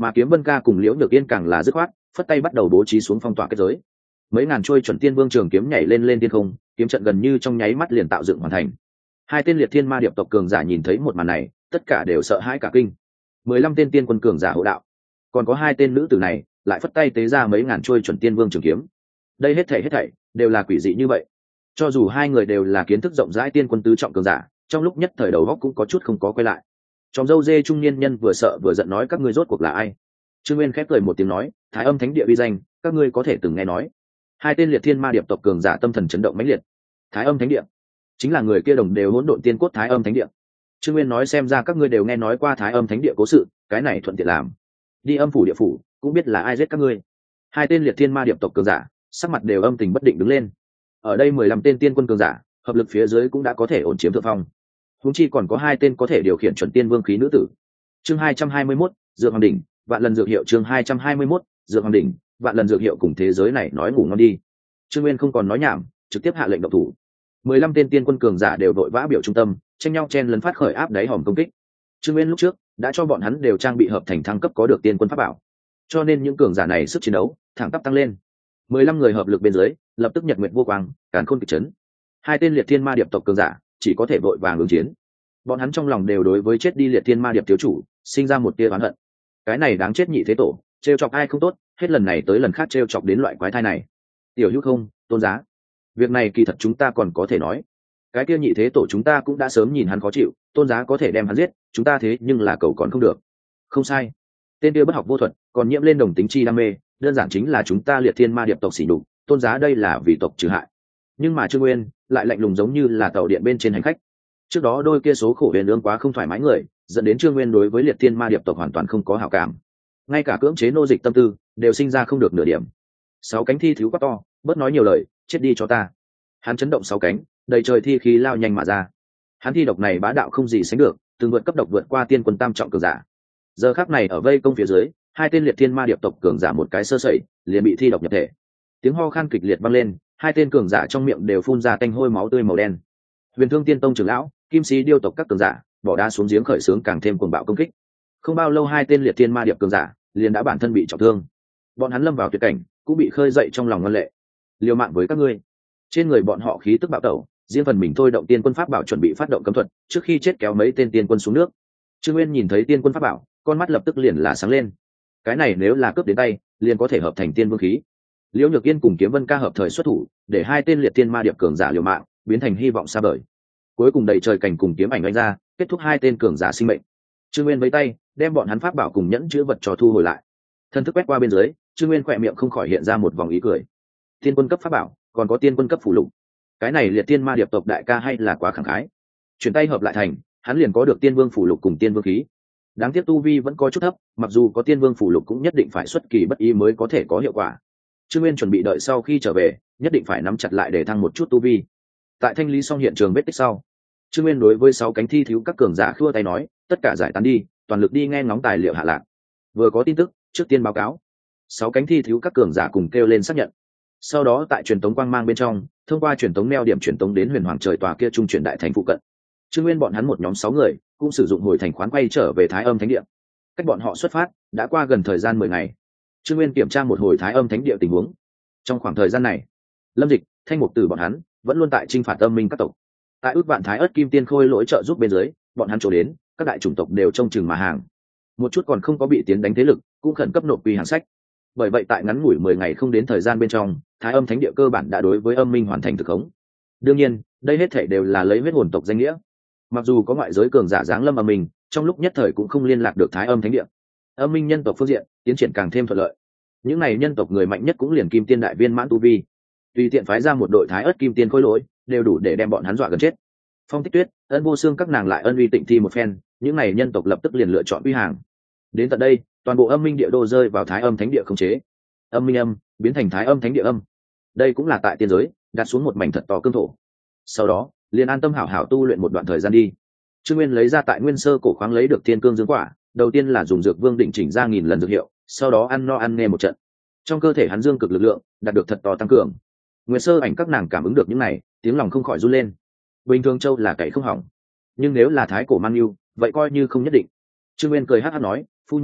mà kiếm vân ca cùng liễu nhược yên càng là dứt khoát phất tay bắt đầu bố trí xuống phong tỏa kết giới. Mấy ngàn trôi chuẩn tiên vương trường kiếm nhảy lên lên thiên không, kiếm trận gần như trong nháy mắt liền tạo dựng hoàn thành. Hai tên liệt thiên ma điệp tộc cường giả nhìn thấy một màn này, tất cả đều sợ hãi cả kinh. Mười lăm tên tiên quân cường giả hộ đạo, còn có hai tên nữ tử này lại phất tay tế ra mấy ngàn trôi chuẩn tiên vương trường kiếm. Đây hết thảy hết thảy đều là quỷ dị như vậy. Cho dù hai người đều là kiến thức rộng rãi tiên quân tứ trọng cường giả, trong lúc nhất thời đầu óc cũng có chút không có quay lại. Trong dâu dê trung niên nhân vừa sợ vừa giận nói các ngươi rốt cuộc là ai? Trương Nguyên khép cười một tiếng nói, Thái Âm Thánh Địa uy danh, các ngươi có thể từng nghe nói. Hai tên liệt thiên ma điệp tộc cường giả tâm thần chấn động mãnh liệt. Thái Âm Thánh Địa chính là người kia đồng đều hỗn độn tiên cốt Thái Âm Thánh Địa. Trương Nguyên nói xem ra các ngươi đều nghe nói qua Thái Âm Thánh Địa cố sự, cái này thuận tiện làm. Đi âm phủ địa phủ, cũng biết là ai giết các ngươi. Hai tên liệt thiên ma điệp tộc cường giả, sắc mặt đều âm tình bất định đứng lên. Ở đây mười lăm tên tiên quân cường giả, hợp lực phía dưới cũng đã có thể ổn chiếm thượng phong. Huống chi còn có hai tên có thể điều khiển chuẩn tiên vương khí nữ tử. Chương hai trăm hai mươi mốt, Dược Hoàng đỉnh, vạn lần dược hiệu chương hai trăm hai mươi mốt, Dược Hoàng đỉnh, vạn lần dược hiệu cùng thế giới này nói ngủ ngon đi. Trương Nguyên không còn nói nhảm, trực tiếp hạ lệnh động thủ. Mười lăm tên tiên quân cường giả đều đội vã biểu trung tâm, tranh nhau chen lấn phát khởi áp đáy hòm công kích. Trương Nguyên lúc trước đã cho bọn hắn đều trang bị hợp thành thăng cấp có được tiên quân pháp bảo, cho nên những cường giả này sức chiến đấu thẳng tắp tăng lên. Mười lăm người hợp lực bên dưới, lập tức nhật nguyệt vô quang, càn khôn kịch chấn. Hai tên liệt thiên ma điệp tộc cường giả chỉ có thể vội vàng ứng chiến. Bọn hắn trong lòng đều đối với chết đi liệt thiên ma điệp thiếu chủ sinh ra một tia oán hận. Cái này đáng chết nhị thế tổ, trêu chọc ai không tốt, hết lần này tới lần khác trêu chọc đến loại quái thai này. Tiểu Hữu không, Tôn giá, việc này kỳ thật chúng ta còn có thể nói. Cái kia nhị thế tổ chúng ta cũng đã sớm nhìn hắn khó chịu, Tôn giá có thể đem hắn giết, chúng ta thế nhưng là cầu còn không được. Không sai, tên kia bất học vô thuật, còn nhiễm lên đồng tính chi đam mê, đơn giản chính là chúng ta liệt thiên ma điệp tộc xỉ nhục, Tôn giá đây là vì tộc trừ hại. Nhưng mà Trương Nguyên lại lạnh lùng giống như là tàu điện bên trên hành khách. Trước đó đôi kia số khổ huyền lương quá không thoải mái người, dẫn đến Trương Nguyên đối với liệt thiên ma điệp tộc hoàn toàn không có hảo cảm, ngay cả cưỡng chế nô dịch tâm tư đều sinh ra không được nửa điểm. Sáu cánh thi thiếu quá to, bớt nói nhiều lời, chết đi cho ta. Hắn chấn động sáu cánh, đầy trời thi khí lao nhanh mà ra. Hắn thi độc này bá đạo không gì sánh được, từng vượt cấp độc vượt qua tiên quân tam trọng cường giả. Giờ khắc này ở vây công phía dưới, hai tên liệt thiên ma điệp tộc cường giả một cái sơ sẩy, liền bị thi độc nhập thể. Tiếng ho khan kịch liệt vang lên, hai tên cường giả trong miệng đều phun ra tanh hôi máu tươi màu đen. Huyền Thương Tiên Tông trưởng lão, Kim Sĩ Điêu tộc các cường giả, bỏ đá xuống giếng khởi xướng càng thêm cuồng bạo công kích. Không bao lâu hai tên liệt thiên ma điệp cường giả liền đã bản thân bị trọng thương. Bọn hắn lâm vào tuyệt cảnh, cũng bị khơi dậy trong lòng ngân lệ. Liều mạng với các ngươi. Trên người bọn họ khí tức bạo tẩu, riêng phần mình thôi động tiên quân pháp bảo chuẩn bị phát động cấm thuật, trước khi chết kéo mấy tên tiên quân xuống nước. Trương Nguyên nhìn thấy tiên quân pháp bảo, con mắt lập tức liền là sáng lên. Cái này nếu là cướp đến tay, liền có thể hợp thành tiên vương khí. Liễu Nhược Yên cùng Kiếm Vân Ca hợp thời xuất thủ, để hai tên liệt thiên ma điệp cường giả liều mạng, biến thành hy vọng xa vời. Cuối cùng đầy trời cảnh cùng kiếm ảnh đánh ra, kết thúc hai tên cường giả sinh mệnh. Trương Nguyên với tay đem bọn hắn pháp bảo cùng nhẫn chữ vật cho thu hồi lại. Thân thức quét qua bên dưới, Trương Nguyên khỏe miệng không khỏi hiện ra một vòng ý cười. Tiên quân cấp pháp bảo, còn có tiên quân cấp phụ lục. Cái này liệt thiên ma điệp tộc đại ca hay là quá khẳng khái. Chuyển tay hợp lại thành, hắn liền có được tiên vương phụ lục cùng tiên vương khí. Đáng tiếc tu vi vẫn có chút thấp, mặc dù có tiên vương phụ lục cũng nhất định phải xuất kỳ bất ý mới có thể có hiệu quả. Trương Nguyên chuẩn bị đợi sau khi trở về, nhất định phải nắm chặt lại để thăng một chút tu vi. Tại thanh lý xong hiện trường vết tích sau, Trương Nguyên đối với sáu cánh thi thiếu các cường giả khua tay nói, tất cả giải tán đi, toàn lực đi nghe ngóng tài liệu hạ lạc. Vừa có tin tức, trước tiên báo cáo. Sáu cánh thi thiếu các cường giả cùng kêu lên xác nhận. Sau đó tại truyền tống quang mang bên trong, thông qua truyền tống neo điểm truyền tống đến huyền hoàng trời tòa kia trung chuyển đại thành phụ cận. Trương Nguyên bọn hắn một nhóm sáu người, cũng sử dụng hồi thành khoán quay trở về Thái Âm Thánh Địa. Cách bọn họ xuất phát đã qua gần thời gian mười ngày. Trương Nguyên kiểm tra một hồi Thái Âm Thánh Địa tình huống. Trong khoảng thời gian này, Lâm Dịch, Thanh Mục Tử bọn hắn vẫn luôn tại chinh phạt âm minh các tộc. Tại ước vạn Thái Ức Kim Tiên Khôi lỗi trợ giúp bên dưới, bọn hắn chỗ đến, các đại chủng tộc đều trông chừng mà hàng. Một chút còn không có bị tiến đánh thế lực, cũng khẩn cấp nộp quy hàng sách. Bởi vậy tại ngắn ngủi mười ngày không đến thời gian bên trong, Thái Âm Thánh Địa cơ bản đã đối với âm minh hoàn thành thực khống. Đương nhiên, đây hết thảy đều là lấy huyết hồn tộc danh nghĩa. Mặc dù có ngoại giới cường giả giáng lâm âm minh, trong lúc nhất thời cũng không liên lạc được Thái Âm Thánh Địa. Âm minh nhân tộc phương diện tiến triển càng thêm thuận lợi. Những này nhân tộc người mạnh nhất cũng liền Kim Tiên đại viên mãn tu vi, tùy tiện phái ra một đội Thái Ức Kim Tiên Khôi lỗi, đều đủ để đem bọn hắn dọa gần chết. Phong Tích Tuyết, Ân Vô Xương các nàng lại ân uy tịnh thi một phen, những này nhân tộc lập tức liền lựa chọn quy hàng. Đến tận đây, toàn bộ âm minh địa đô rơi vào Thái Âm Thánh Địa khống chế. Âm minh âm biến thành Thái Âm Thánh Địa âm. Đây cũng là tại tiên giới đặt xuống một mảnh thật to cương thổ. Sau đó, liền an tâm hảo hảo tu luyện một đoạn thời gian đi. Trương Nguyên lấy ra tại Nguyên Sơ cổ khoáng lấy được Thiên Cương Dương Quả, đầu tiên là dùng dược vương định chỉnh ra nghìn lần dược hiệu, sau đó ăn no ăn nghe một trận. Trong cơ thể hắn dương cực lực lượng đạt được thật to tăng cường. Nguyên Sơ ảnh các nàng cảm ứng được những này, tiếng lòng không khỏi run lên. Bình thường châu là cậy không hỏng, nhưng nếu là thái cổ mang yêu, vậy coi như không nhất định. Trương Nguyên cười hắc hắc nói, phu nhân,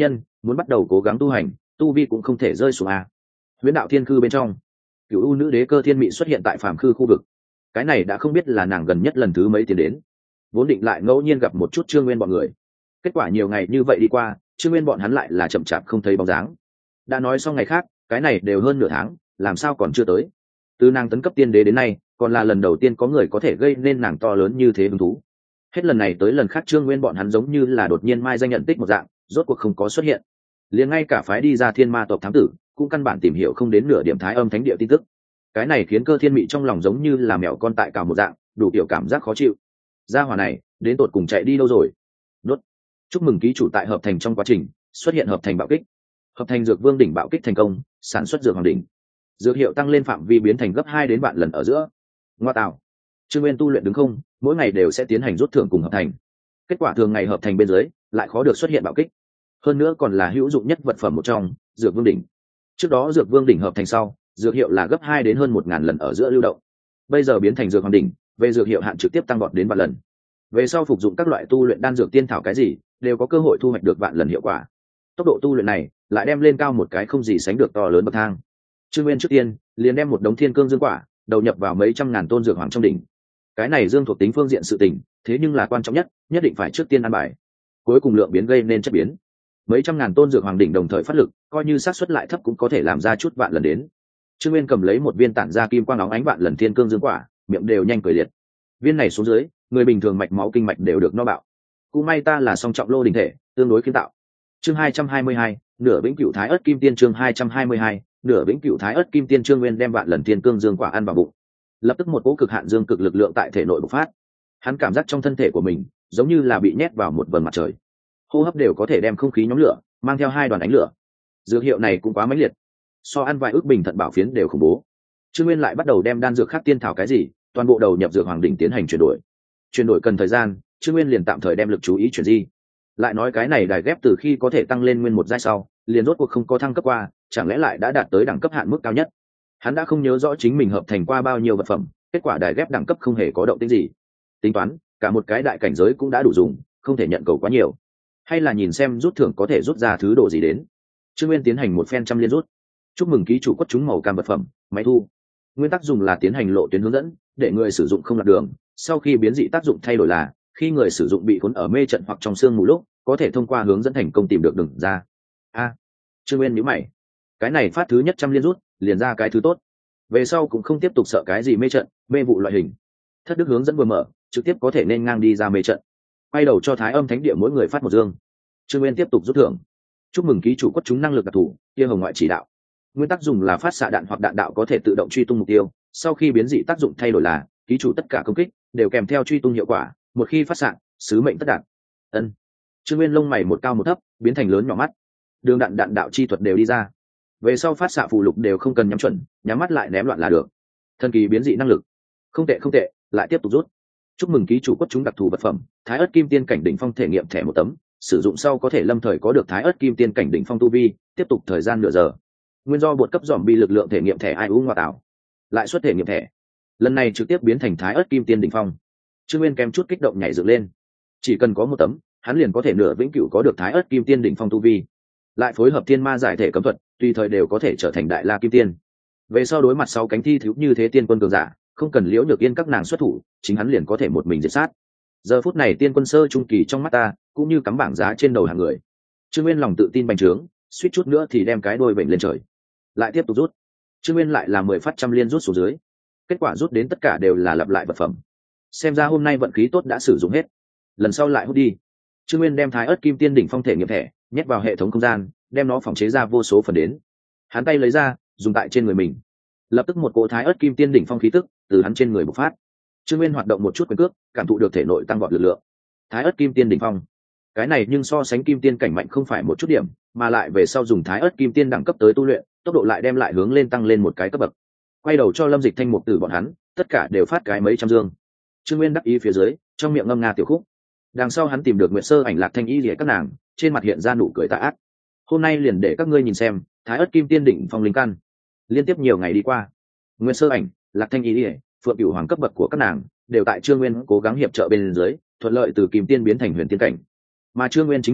muốn bắt đầu cố gắng tu hành, tu vi cũng không thể rơi xuống a. Huyễn đạo thiên khư bên trong, cựu u nữ đế Cơ Thiên Mị xuất hiện tại phàm khư khu vực. Cái này đã không biết là nàng gần nhất lần thứ mấy tiến đến, vốn định lại ngẫu nhiên gặp một chút Trương Nguyên bọn người. Kết quả nhiều ngày như vậy đi qua, Trương Nguyên bọn hắn lại là chậm chạp không thấy bóng dáng. Đã nói xong ngày khác, cái này đều hơn nửa tháng, làm sao còn chưa tới. Từ nàng tấn cấp tiên đế đến nay, còn là lần đầu tiên có người có thể gây nên nàng to lớn như thế hứng thú. Hết lần này tới lần khác Trương Nguyên bọn hắn giống như là đột nhiên mai danh nhận tích một dạng, rốt cuộc không có xuất hiện. Liền ngay cả phái đi ra Thiên Ma tộc thám tử, cũng căn bản tìm hiểu không đến nửa điểm Thái Âm thánh địa tin tức. Cái này khiến Cơ Thiên Mị trong lòng giống như là mèo con tại cào một dạng, đủ kiểu cảm giác khó chịu. Gia hỏa này, đến tột cùng chạy đi đâu rồi? Đốt. Chúc mừng ký chủ tại hợp thành trong quá trình xuất hiện hợp thành bạo kích. Hợp thành dược vương đỉnh bạo kích thành công, sản xuất dược hoàng đỉnh. Dược hiệu tăng lên phạm vi biến thành gấp hai đến vạn lần ở giữa. Ngoa tạo. Trương Nguyên tu luyện đứng không, mỗi ngày đều sẽ tiến hành rút thưởng cùng hợp thành. Kết quả thường ngày hợp thành bên dưới, lại khó được xuất hiện bạo kích. Hơn nữa còn là hữu dụng nhất vật phẩm một trong, dược vương đỉnh. Trước đó dược vương đỉnh hợp thành sau, dược hiệu là gấp hai đến hơn một ngàn lần ở giữa lưu động. Bây giờ biến thành dược hoàng đỉnh, về dược hiệu hạn trực tiếp tăng vọt đến vạn lần. Về sau phục dụng các loại tu luyện đan dược tiên thảo cái gì, đều có cơ hội thu hoạch được vạn lần hiệu quả. Tốc độ tu luyện này lại đem lên cao một cái không gì sánh được to lớn bậc thang. Trương Nguyên trước tiên liền đem một đống thiên cương dương quả đầu nhập vào mấy trăm ngàn tôn dược hoàng trong đỉnh. Cái này dương thuộc tính phương diện sự tình, thế nhưng là quan trọng nhất, nhất định phải trước tiên ăn bài. Cuối cùng lượng biến gây nên chất biến. Mấy trăm ngàn tôn dược hoàng đỉnh đồng thời phát lực, coi như xác suất lại thấp cũng có thể làm ra chút vạn lần đến. Trương Nguyên cầm lấy một viên tản ra kim quang óng ánh vạn lần thiên cương dương quả, miệng đều nhanh cười liệt. Viên này xuống dưới, người bình thường mạch máu kinh mạch đều được no bạo. Cũng may ta là song trọng lô đình thể, tương đối kiến tạo. Chương hai trăm hai mươi hai, nửa vĩnh cửu thái ớt kim tiên. Chương hai trăm hai mươi hai, nửa vĩnh cửu thái ớt kim tiên. Trương Nguyên đem vạn lần thiên cương dương quả ăn vào bụng, lập tức một cỗ cực hạn dương cực lực lượng tại thể nội bộc phát. Hắn cảm giác trong thân thể của mình giống như là bị nhét vào một vầng mặt trời, hô hấp đều có thể đem không khí nhóm lửa, mang theo hai đoàn ánh lửa. Dược hiệu này cũng quá mãnh liệt, so ăn vài ước bình thận bảo phiến đều khủng bố. Trương Nguyên lại bắt đầu đem đan dược khác tiên thảo cái gì, toàn bộ đầu nhập dược hoàng đỉnh tiến hành chuyển đổi. Chuyển đổi cần thời gian, Trương Nguyên liền tạm thời đem lực chú ý chuyển di. Lại nói cái này đài ghép từ khi có thể tăng lên nguyên một giai sau, liền rốt cuộc không có thăng cấp qua, chẳng lẽ lại đã đạt tới đẳng cấp hạn mức cao nhất. Hắn đã không nhớ rõ chính mình hợp thành qua bao nhiêu vật phẩm, kết quả đài ghép đẳng cấp không hề có động tĩnh gì. Tính toán, cả một cái đại cảnh giới cũng đã đủ dùng, không thể nhận cầu quá nhiều. Hay là nhìn xem rút thưởng có thể rút ra thứ đồ gì đến. Trương Nguyên tiến hành một phen trăm liên rút. Chúc mừng ký chủ quất trúng màu cam vật phẩm, máy thu. Nguyên tắc dùng là tiến hành lộ tuyến hướng dẫn, để người sử dụng không lạc đường. Sau khi biến dị tác dụng thay đổi là, khi người sử dụng bị cuốn ở mê trận hoặc trong sương mù lúc, có thể thông qua hướng dẫn thành công tìm được đường ra. A, Trương Nguyên nhíu mày. Cái này phát thứ nhất trăm liên rút, liền ra cái thứ tốt. Về sau cũng không tiếp tục sợ cái gì mê trận, mê vụ loại hình. Thất đức hướng dẫn vừa mở, trực tiếp có thể nên ngang đi ra mê trận. Quay đầu cho Thái Âm Thánh Địa mỗi người phát một dương. Trương Nguyên tiếp tục rút thưởng. Chúc mừng ký chủ quất trúng năng lực đặc thù, kia hồng ngoại chỉ đạo. Nguyên tắc dùng là phát xạ đạn hoặc đạn đạo có thể tự động truy tung mục tiêu, sau khi biến dị tác dụng thay đổi là ký chủ tất cả công kích đều kèm theo truy tung hiệu quả, một khi phát xạ, sứ mệnh tất đạt. Ân. Trương Nguyên lông mày một cao một thấp, biến thành lớn nhỏ mắt. Đường đạn đạn đạo chi thuật đều đi ra. Về sau phát xạ phù lục đều không cần nhắm chuẩn, nhắm mắt lại ném loạn là được. Thần kỳ biến dị năng lực. Không tệ không tệ, lại tiếp tục rút. Chúc mừng ký chủ quất trúng đặc thù vật phẩm, Thái Ức Kim Tiên cảnh đỉnh phong thể nghiệm thẻ một tấm, sử dụng sau có thể lâm thời có được Thái Ức Kim Tiên cảnh đỉnh phong tu vi, tiếp tục thời gian nửa giờ. Nguyên do bột cấp dòm bi lực lượng thể nghiệm thẻ ai u ngoa tạo. Lại xuất thể nghiệm thẻ. Lần này trực tiếp biến thành Thái Ức Kim Tiên đỉnh phong. Trương Nguyên kém chút kích động nhảy dựng lên. Chỉ cần có một tấm, hắn liền có thể nửa vĩnh cửu có được Thái Ức Kim Tiên đỉnh phong tu vi. Lại phối hợp thiên ma giải thể cấm thuật, tùy thời đều có thể trở thành đại la kim tiên. Về sau đối mặt sau cánh thi thiếu như thế tiên quân cường giả, không cần liễu nhược yên các nàng xuất thủ, chính hắn liền có thể một mình diệt sát. Giờ phút này tiên quân sơ trung kỳ trong mắt ta, cũng như cắm bảng giá trên đầu hàng người. Trương Nguyên lòng tự tin bành trướng, suýt chút nữa thì đem cái đôi bệnh lên trời. Lại tiếp tục rút. Trương Nguyên lại làm mười phát trăm liên rút xuống dưới. Kết quả rút đến tất cả đều là lặp lại vật phẩm. Xem ra hôm nay vận khí tốt đã sử dụng hết. Lần sau lại hút đi. Trương Nguyên đem Thái Ức Kim Tiên đỉnh phong thể nghiệm thẻ nhét vào hệ thống không gian, đem nó phòng chế ra vô số phần đến. Hắn tay lấy ra, dùng tại trên người mình. Lập tức một cỗ Thái Ức Kim Tiên đỉnh phong khí tức từ hắn trên người bộc phát. Trương Nguyên hoạt động một chút quyền cước, cảm thụ được thể nội tăng vọt lực lượng. Thái Ức Kim Tiên đỉnh phong, cái này nhưng so sánh Kim Tiên cảnh mạnh không phải một chút điểm, mà lại về sau dùng Thái Ức Kim Tiên đẳng cấp tới tu luyện, tốc độ lại đem lại hướng lên tăng lên một cái cấp bậc. Quay đầu cho Lâm Dịch Thanh Mục Tử bọn hắn, tất cả đều phát cái mấy trăm dương. Trương Nguyên đắc ý phía dưới, trong miệng ngâm nga tiểu khúc. Đằng sau hắn tìm được Nguyệt Sơ Ảnh Lạc Thanh Y liễu các nàng, trên mặt hiện ra nụ cười tà ác. Hôm nay liền để các ngươi nhìn xem, Thái Ức Kim Tiên đỉnh phong linh căn. Liên tiếp nhiều ngày đi qua, Nguyệt Sơ Ảnh, Lạc Thanh Y liễu, Phượng Cửu Hoàng cấp bậc của các nàng đều tại Trương Nguyên cố gắng hiệp trợ bên dưới, thuận lợi từ Kim Tiên biến thành Huyền Tiên cảnh. Mà Trương Nguyên chính mình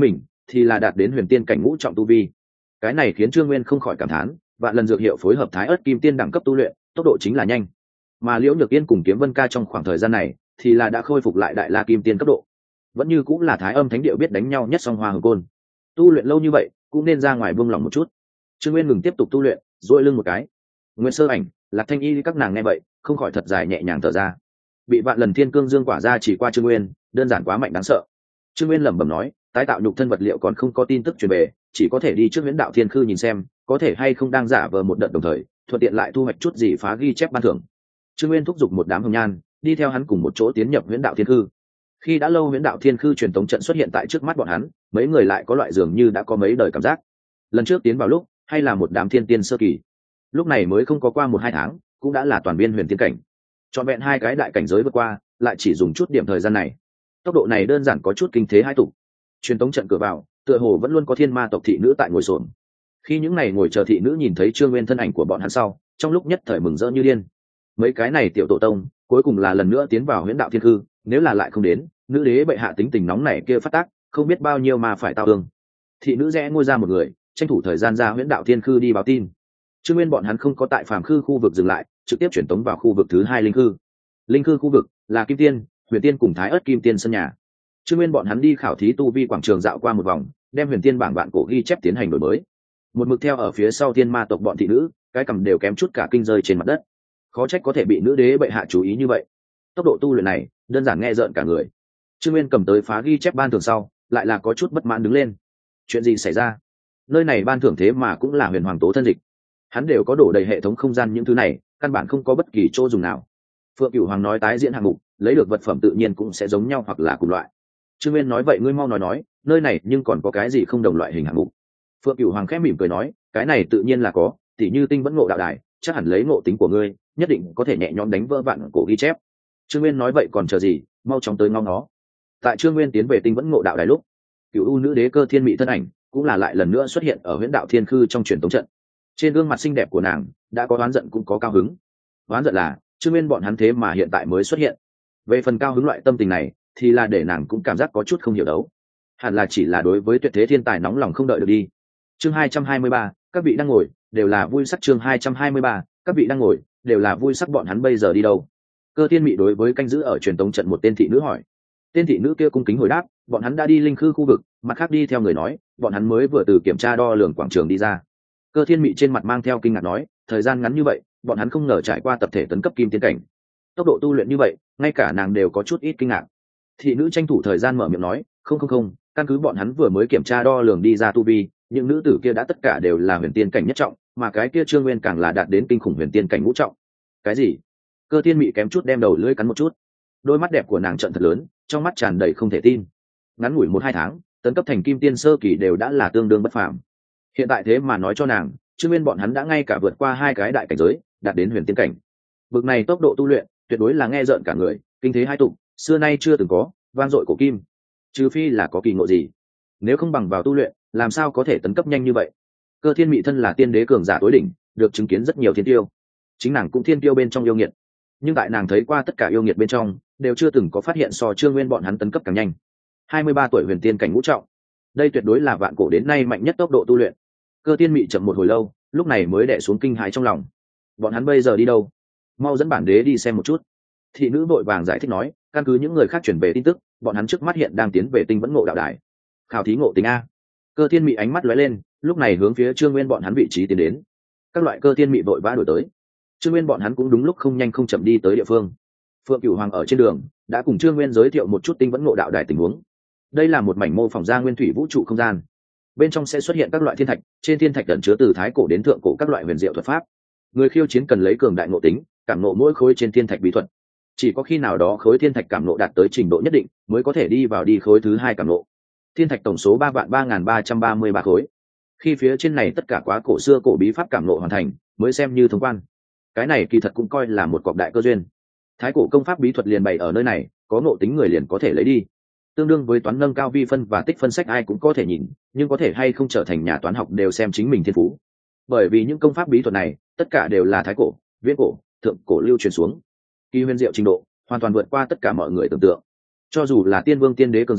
thì là đạt đến huyền tiên cảnh ngũ trọng tu vi. Cái này khiến Trương Nguyên không khỏi cảm thán, vạn lần dược hiệu phối hợp thái ớt kim tiên đẳng cấp tu luyện, tốc độ chính là nhanh. Mà Liễu Nhược Yên cùng Kiếm Vân Ca trong khoảng thời gian này thì là đã khôi phục lại đại la kim tiên cấp độ, vẫn như cũng là thái âm thánh điệu biết đánh nhau nhất song hoa hồng côn. Tu luyện lâu như vậy cũng nên ra ngoài buông lỏng một chút. Trương Nguyên ngừng tiếp tục tu luyện, duỗi lưng một cái. Nguyên Sơ Ảnh, Lạc Thanh Y các nàng nghe vậy không khỏi thật dài nhẹ nhàng thở ra. Bị vạn lần thiên cương dương quả ra chỉ qua Trương Nguyên, đơn giản quá mạnh đáng sợ. Trương Nguyên lẩm bẩm nói, tái tạo nhục thân vật liệu còn không có tin tức truyền về, chỉ có thể đi trước Huyễn Đạo Thiên Khư nhìn xem có thể hay không đang giả vờ một đợt, đồng thời thuận tiện lại thu hoạch chút gì phá ghi chép ban thưởng. Trương Nguyên thúc giục một đám hồng nhan đi theo hắn cùng một chỗ tiến nhập Huyễn Đạo Thiên Khư. Khi đã lâu Huyễn Đạo Thiên Khư truyền tống trận xuất hiện tại trước mắt bọn hắn, mấy người lại có loại dường như đã có mấy đời cảm giác. Lần trước tiến vào lúc hay là một đám thiên tiên sơ kỳ, lúc này mới không có qua một hai tháng cũng đã là toàn viên huyền tiên cảnh. Trọn vẹn hai cái đại cảnh giới vượt qua, lại chỉ dùng chút điểm thời gian này. Tốc độ này đơn giản có chút kinh thế hai tục. Truyền tống trận cửa vào, tựa hồ vẫn luôn có thiên ma tộc thị nữ tại ngồi xổm. Khi những này ngồi chờ thị nữ nhìn thấy Trương Nguyên thân ảnh của bọn hắn sau, trong lúc nhất thời mừng rỡ như điên. Mấy cái này tiểu tổ tông cuối cùng là lần nữa tiến vào Huyễn Đạo Thiên Khư, nếu là lại không đến, nữ đế bệ hạ tính tình nóng này kia phát tác, không biết bao nhiêu mà phải tao ương. Thị nữ rẽ ngôi ra một người, tranh thủ thời gian ra Huyễn Đạo Thiên Khư đi báo tin. Trương Nguyên bọn hắn không có tại phàm khư khu vực dừng lại, trực tiếp chuyển tống vào khu vực thứ hai linh khư. Linh khư khu vực là Kim Tiên, Huyền Tiên cùng Thái Ức Kim Tiên sân nhà. Trương Nguyên bọn hắn đi khảo thí tu vi quảng trường dạo qua một vòng, đem Huyền Tiên bảng vạn cổ ghi chép tiến hành đổi mới. Một mực theo ở phía sau thiên ma tộc bọn thị nữ, cái cầm đều kém chút cả kinh rơi trên mặt đất. Khó trách có thể bị nữ đế bệ hạ chú ý như vậy. Tốc độ tu luyện này đơn giản nghe rợn cả người. Trương Nguyên cầm tới phá ghi chép ban thưởng sau, lại là có chút bất mãn đứng lên. Chuyện gì xảy ra? Nơi này ban thưởng thế mà cũng là Huyền Hoàng Tố thân dịch. Hắn đều có đổ đầy hệ thống không gian những thứ này, căn bản không có bất kỳ chỗ dùng nào. Phượng Cửu Hoàng nói tái diễn hạng mục, lấy được vật phẩm tự nhiên cũng sẽ giống nhau hoặc là cùng loại. Trương Nguyên nói vậy ngươi mau nói nói, nơi này nhưng còn có cái gì không đồng loại hình hạng mục? Phượng Cửu Hoàng khẽ mỉm cười nói, cái này tự nhiên là có, tỉ như tinh vẫn ngộ đạo đài, chắc hẳn lấy ngộ tính của ngươi, nhất định có thể nhẹ nhõm đánh vỡ vạn cổ ghi chép. Trương Nguyên nói vậy còn chờ gì, mau chóng tới ngó nó. Tại Trương Nguyên tiến về tinh vẫn ngộ đạo đài lúc, Cửu U nữ đế Cơ Thiên Mị thân ảnh cũng là lại lần nữa xuất hiện ở Huyễn Đạo Thiên Khư trong truyền tống trận. Trên gương mặt xinh đẹp của nàng đã có oán giận cũng có cao hứng. Oán giận là Trương Nguyên bọn hắn thế mà hiện tại mới xuất hiện. Về phần cao hứng loại tâm tình này thì là để nàng cũng cảm giác có chút không hiểu đấu, hẳn là chỉ là đối với tuyệt thế thiên tài nóng lòng không đợi được đi. Chương hai trăm hai mươi ba, các vị đang ngồi đều là vui sắc. Chương hai trăm hai mươi ba, các vị đang ngồi đều là vui sắc. Bọn hắn bây giờ đi đâu? Cơ Thiên Mị đối với canh giữ ở truyền tống trận một tên thị nữ hỏi. Tên thị nữ kia cung kính hồi đáp, bọn hắn đã đi linh khư khu vực, mặt khác đi theo người nói bọn hắn mới vừa từ kiểm tra đo lường quảng trường đi ra. Cơ Thiên Mị trên mặt mang theo kinh ngạc nói, thời gian ngắn như vậy bọn hắn không ngờ trải qua tập thể tấn cấp kim tiên cảnh. Tốc độ tu luyện như vậy ngay cả nàng đều có chút ít kinh ngạc. Thị nữ tranh thủ thời gian mở miệng nói, không không không, căn cứ bọn hắn vừa mới kiểm tra đo lường đi ra tu vi, những nữ tử kia đã tất cả đều là huyền tiên cảnh nhất trọng, mà cái kia Trương Nguyên càng là đạt đến kinh khủng huyền tiên cảnh ngũ trọng. Cái gì? Cơ Thiên Mị kém chút đem đầu lưỡi cắn một chút. Đôi mắt đẹp của nàng trợn thật lớn, trong mắt tràn đầy không thể tin. Ngắn ngủi một hai tháng tấn cấp thành kim tiên sơ kỳ đều đã là tương đương bất phàm. Hiện tại thế mà nói cho nàng Trương Nguyên bọn hắn đã ngay cả vượt qua hai cái đại cảnh giới, đạt đến huyền tiên cảnh. Bực này tốc độ tu luyện tuyệt đối là nghe rợn cả người, kinh thế hai tụng, xưa nay chưa từng có, vang dội cổ kim. Trừ phi là có kỳ ngộ gì, nếu không bằng vào tu luyện làm sao có thể tấn cấp nhanh như vậy. Cơ Thiên Mị thân là tiên đế cường giả tối đỉnh, được chứng kiến rất nhiều thiên tiêu, chính nàng cũng thiên tiêu bên trong yêu nghiệt, nhưng tại nàng thấy qua tất cả yêu nghiệt bên trong đều chưa từng có phát hiện so Trương Nguyên bọn hắn tấn cấp càng nhanh. hai mươi ba tuổi huyền tiên cảnh ngũ trọng, đây tuyệt đối là vạn cổ đến nay mạnh nhất tốc độ tu luyện. Cơ Thiên Mị chậm một hồi lâu, lúc này mới đè xuống kinh hãi trong lòng. Bọn hắn bây giờ đi đâu? Mau dẫn bản đế đi xem một chút. Thị nữ vội vàng giải thích nói, căn cứ những người khác chuyển về tin tức, bọn hắn trước mắt hiện đang tiến về tinh vẫn ngộ đạo đài, khảo thí ngộ tính a. Cơ Thiên Mị ánh mắt lóe lên, lúc này hướng phía Trương Nguyên bọn hắn vị trí tiến đến. Các loại Cơ Thiên Mị vội vã đuổi tới. Trương Nguyên bọn hắn cũng đúng lúc không nhanh không chậm đi tới địa phương. Phượng Cửu Hoàng ở trên đường đã cùng Trương Nguyên giới thiệu một chút tinh vẫn ngộ đạo đài tình huống. Đây là một mảnh mô phỏng ra nguyên thủy vũ trụ không gian, bên trong sẽ xuất hiện các loại thiên thạch, trên thiên thạch ẩn chứa từ thái cổ đến thượng cổ các loại huyền diệu thuật pháp. Người khiêu chiến cần lấy cường đại ngộ tính cảm ngộ mỗi khối trên thiên thạch bí thuật, chỉ có khi nào đó khối thiên thạch cảm ngộ đạt tới trình độ nhất định mới có thể đi vào đi khối thứ hai cảm ngộ. Thiên thạch tổng số ba vạn ba nghìn ba trăm ba mươi ba khối, khi phía trên này tất cả quá cổ xưa cổ bí pháp cảm ngộ hoàn thành mới xem như thông quan. Cái này kỳ thật cũng coi là một cọc đại cơ duyên. Thái cổ công pháp bí thuật liền bày ở nơi này, có ngộ tính người liền có thể lấy đi. Tương đương với toán nâng cao vi phân và tích phân sách ai cũng có thể nhìn, nhưng có thể hay không trở thành nhà toán học đều xem chính mình thiên phú. Bởi vì những công pháp bí thuật này tất cả đều là thái cổ, viễn cổ, thượng cổ lưu truyền xuống, kỳ huyền diệu trình độ hoàn toàn vượt qua tất cả mọi người tưởng tượng. Cho dù là tiên vương tiên đế cường giả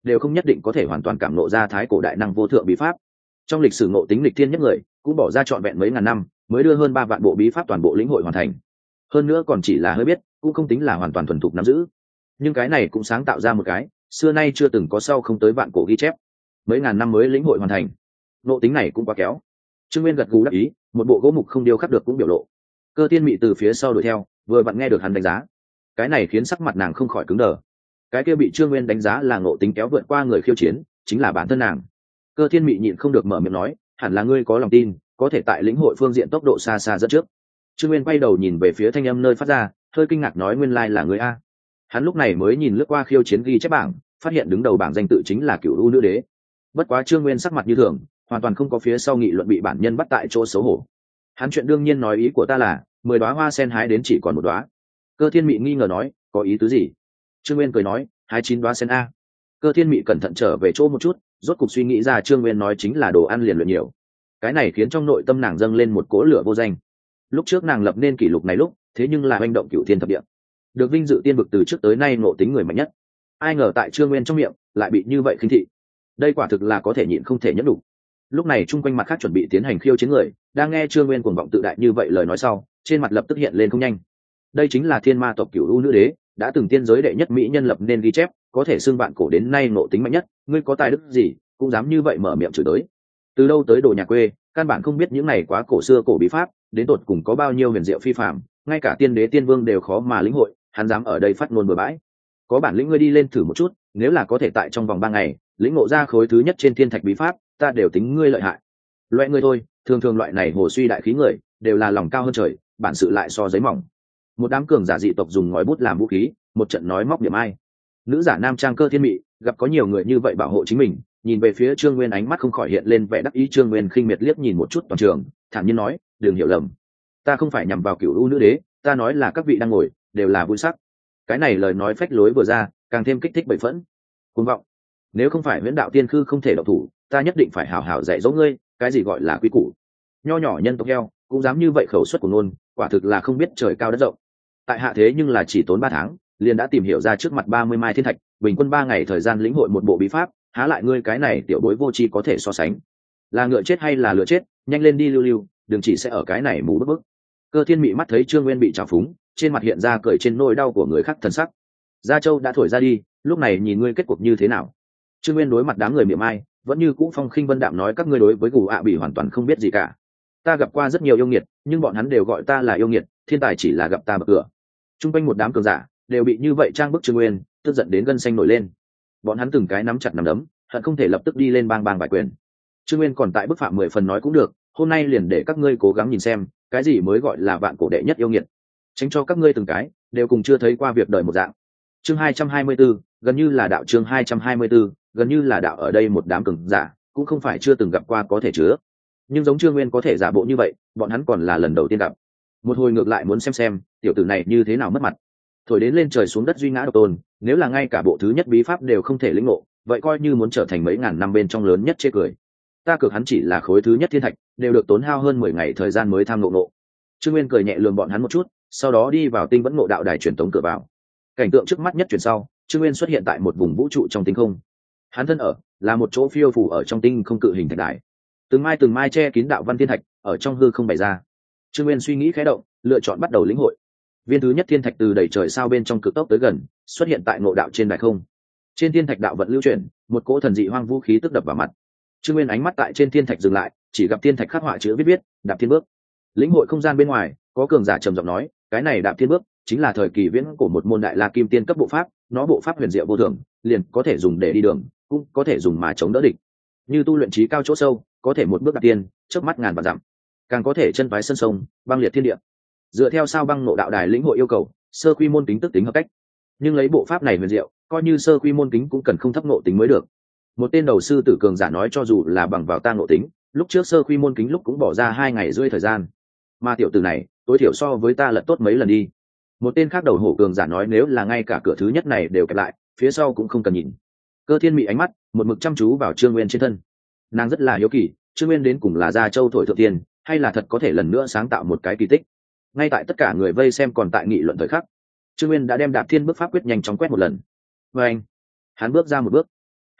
đều không nhất định có thể hoàn toàn cảm nộ ra thái cổ đại năng vô thượng bí pháp. Trong lịch sử ngộ tính lịch thiên nhất người cũng bỏ ra trọn vẹn mấy ngàn năm mới đưa hơn ba vạn bộ bí pháp toàn bộ lĩnh hội hoàn thành. Hơn nữa còn chỉ là hơi biết, cũng không tính là hoàn toàn thuần thục nắm giữ. Nhưng cái này cũng sáng tạo ra một cái xưa nay chưa từng có sau không tới vạn cổ ghi chép, mấy ngàn năm mới lĩnh hội hoàn thành. Ngộ tính này cũng quá kéo. Trương Nguyên gật gù đáp ý, một bộ gỗ mục không điêu khắc được cũng biểu lộ. Cơ Thiên Mị từ phía sau đuổi theo, vừa vặn nghe được hắn đánh giá. Cái này khiến sắc mặt nàng không khỏi cứng đờ. Cái kia bị Trương Nguyên đánh giá là ngộ tính kéo vượt qua người khiêu chiến, chính là bản thân nàng. Cơ Thiên Mị nhịn không được mở miệng nói, hẳn là ngươi có lòng tin, có thể tại lĩnh hội phương diện tốc độ xa xa dẫn trước. Trương Nguyên quay đầu nhìn về phía thanh âm nơi phát ra, hơi kinh ngạc nói, nguyên lai là ngươi a. Hắn lúc này mới nhìn lướt qua khiêu chiến ghi chép bảng, phát hiện đứng đầu bảng danh tự chính là Cửu U Nữ Đế. Bất quá Trương Nguyên sắc mặt như thường, hoàn toàn không có phía sau nghị luận bị bản nhân bắt tại chỗ xấu hổ. Hắn chuyện đương nhiên nói, ý của ta là mười đóa hoa sen hái đến chỉ còn một đóa. Cơ Thiên Mị nghi ngờ nói, có ý tứ gì? Trương Nguyên cười nói, hái chín đóa sen a. Cơ Thiên Mị cẩn thận trở về chỗ một chút, rốt cục suy nghĩ ra Trương Nguyên nói chính là đồ ăn liền luyện nhiều. Cái này khiến trong nội tâm nàng dâng lên một cỗ lửa vô danh. Lúc trước nàng lập nên kỷ lục này lúc, thế nhưng là hành động cửu thiên thập địa, được vinh dự tiên vực từ trước tới nay ngộ tính người mạnh nhất. Ai ngờ tại Trương Nguyên trong miệng lại bị như vậy khinh thị. Đây quả thực là có thể nhịn không thể nhẫn đủ. Lúc này chung quanh mặt khác chuẩn bị tiến hành khiêu chiến người, đang nghe Trương Nguyên cuồng vọng tự đại như vậy lời nói sau, trên mặt lập tức hiện lên không nhanh. Đây chính là Thiên Ma tộc Cửu U Nữ Đế, đã từng tiên giới đệ nhất mỹ nhân lập nên ghi chép, có thể xưng bạn cổ đến nay ngộ tính mạnh nhất, ngươi có tài đức gì, cũng dám như vậy mở miệng chửi tới. Từ đâu tới đồ nhà quê, căn bản không biết những này quá cổ xưa cổ bí pháp, đến tột cùng có bao nhiêu huyền diệu phi phàm, ngay cả tiên đế tiên vương đều khó mà lĩnh hội, hắn dám ở đây phát ngôn bừa bãi. Có bản lĩnh ngươi đi lên thử một chút, nếu là có thể tại trong vòng ba ngày lĩnh ngộ ra khối thứ nhất trên thiên thạch bí pháp, ta đều tính ngươi lợi hại. Loại người thôi, thường thường loại này hồ suy đại khí người đều là lòng cao hơn trời, bản sự lại so giấy mỏng. Một đám cường giả dị tộc dùng ngòi bút làm vũ khí, một trận nói móc điểm ai. Nữ giả nam trang Cơ Thiên Mị gặp có nhiều người như vậy bảo hộ chính mình, nhìn về phía Trương Nguyên ánh mắt không khỏi hiện lên vẻ đắc ý. Trương Nguyên khinh miệt liếc nhìn một chút toàn trường, thản nhiên nói, đừng hiểu lầm, ta không phải nhằm vào Cửu U Nữ Đế, ta nói là các vị đang ngồi đều là vui sắc. Cái này lời nói phách lối vừa ra, càng thêm kích thích bậy phẫn. Cuồng vọng, nếu không phải Huyễn Đạo Tiên Khư không thể động thủ, ta nhất định phải hảo hảo dạy dỗ ngươi, cái gì gọi là quy củ. Nho nhỏ nhân tộc heo, cũng dám như vậy khẩu suất của nôn, quả thực là không biết trời cao đất rộng. Tại hạ thế nhưng là chỉ tốn ba tháng, liền đã tìm hiểu ra trước mặt ba mươi mai thiên thạch, bình quân ba ngày thời gian lĩnh hội một bộ bí pháp, há lại ngươi cái này tiểu bối vô tri có thể so sánh. Là ngựa chết hay là lừa chết, nhanh lên đi lưu lưu, đừng chỉ sẽ ở cái này mù bức bức. Cơ Thiên Mị mắt thấy Trương Nguyên bị trào phúng, trên mặt hiện ra cười trên nỗi đau của người khác thần sắc. Gia Châu đã thổi ra đi, lúc này nhìn ngươi kết cuộc như thế nào. Trương Nguyên đối mặt đám người miệng ai, vẫn như cũ phong khinh vân đạm nói, các ngươi đối với Gù ạ bị hoàn toàn không biết gì cả. Ta gặp qua rất nhiều yêu nghiệt, nhưng bọn hắn đều gọi ta là yêu nghiệt, thiên tài chỉ là gặp ta bậc cửa. Trung quanh một đám cường giả đều bị như vậy trang bức Trương Nguyên, tức giận đến gân xanh nổi lên. Bọn hắn từng cái nắm chặt nắm đấm, hận không thể lập tức đi lên bang bang vài quyền. Trương Nguyên còn tại bức phạm mười phần nói cũng được, hôm nay liền để các ngươi cố gắng nhìn xem, cái gì mới gọi là vạn cổ đệ nhất yêu nghiệt. Tránh cho các ngươi từng cái đều cùng chưa thấy qua việc đời một dạng. Chương hai trăm hai mươi 224, gần như là đạo. Chương hai trăm hai mươi 224, gần như là đạo. Ở đây một đám cường giả cũng không phải chưa từng gặp qua có thể chứa, nhưng giống Trương Nguyên có thể giả bộ như vậy, bọn hắn còn là lần đầu tiên gặp. Một hồi ngược lại muốn xem xem tiểu tử này như thế nào mất mặt. Thổi đến lên trời xuống đất duy ngã độc tôn, nếu là ngay cả bộ thứ nhất bí pháp đều không thể lĩnh ngộ, vậy coi như muốn trở thành mấy ngàn năm bên trong lớn nhất chê cười. Ta cược hắn chỉ là khối thứ nhất thiên thạch, đều được tốn hao hơn mười ngày thời gian mới tham ngộ ngộ. Trương Nguyên cười nhẹ lườm bọn hắn một chút, sau đó đi vào tinh vẫn ngộ đạo đài truyền tống cửa vào. Cảnh tượng trước mắt nhất chuyển sau, Trương Nguyên xuất hiện tại một vùng vũ trụ trong tinh không. Hắn thân ở là một chỗ phiêu phù ở trong tinh không cự hình thạch đài, từng mai từng mai che kín đạo văn thiên thạch ở trong hư không bày ra. Trương Nguyên suy nghĩ khẽ động, lựa chọn bắt đầu lĩnh hội. Viên thứ nhất thiên thạch từ đầy trời sao bên trong cực tốc tới gần, xuất hiện tại ngộ đạo trên đài không. Trên thiên thạch đạo vận lưu chuyển, một cỗ thần dị hoang vũ khí tức đập vào mặt. Trương Nguyên ánh mắt tại trên thiên thạch dừng lại, chỉ gặp thiên thạch khắc họa chữ viết viết đạp thiên bước. Lĩnh hội không gian bên ngoài, có cường giả trầm giọng nói, cái này đạp thiên bước chính là thời kỳ viễn của một môn đại la kim tiên cấp bộ pháp, nó bộ pháp huyền diệu vô thường, liền có thể dùng để đi đường, cũng có thể dùng mà chống đỡ địch. Như tu luyện trí cao chỗ sâu, có thể một bước đạp tiên, chớp mắt ngàn vạn dặm, càng có thể chân vái sân sông, băng liệt thiên địa. Dựa theo sao băng ngộ đạo đài lĩnh hội yêu cầu, sơ quy môn kính tức tính hợp cách, nhưng lấy bộ pháp này huyền diệu, coi như sơ quy môn kính cũng cần không thấp ngộ tính mới được. Một tên đầu sư tử cường giả nói, cho dù là bằng vào ta ngộ tính, lúc trước sơ quy môn kính lúc cũng bỏ ra hai ngày rưỡi thời gian, mà tiểu tử này tối thiểu so với ta lật tốt mấy lần đi. Một tên khác đầu hổ cường giả nói, nếu là ngay cả cửa thứ nhất này đều kẹp lại, phía sau cũng không cần nhìn. Cơ Thiên Mị ánh mắt một mực chăm chú vào Trương Nguyên trên thân, nàng rất là hiếu kỳ, Trương Nguyên đến cùng là Gia Châu thổi thượng tiên, hay là thật có thể lần nữa sáng tạo một cái kỳ tích. Ngay tại tất cả người vây xem còn tại nghị luận thời khắc, Trương Nguyên đã đem đạp thiên bước pháp quyết nhanh chóng quét một lần. Và anh, hắn bước ra một bước,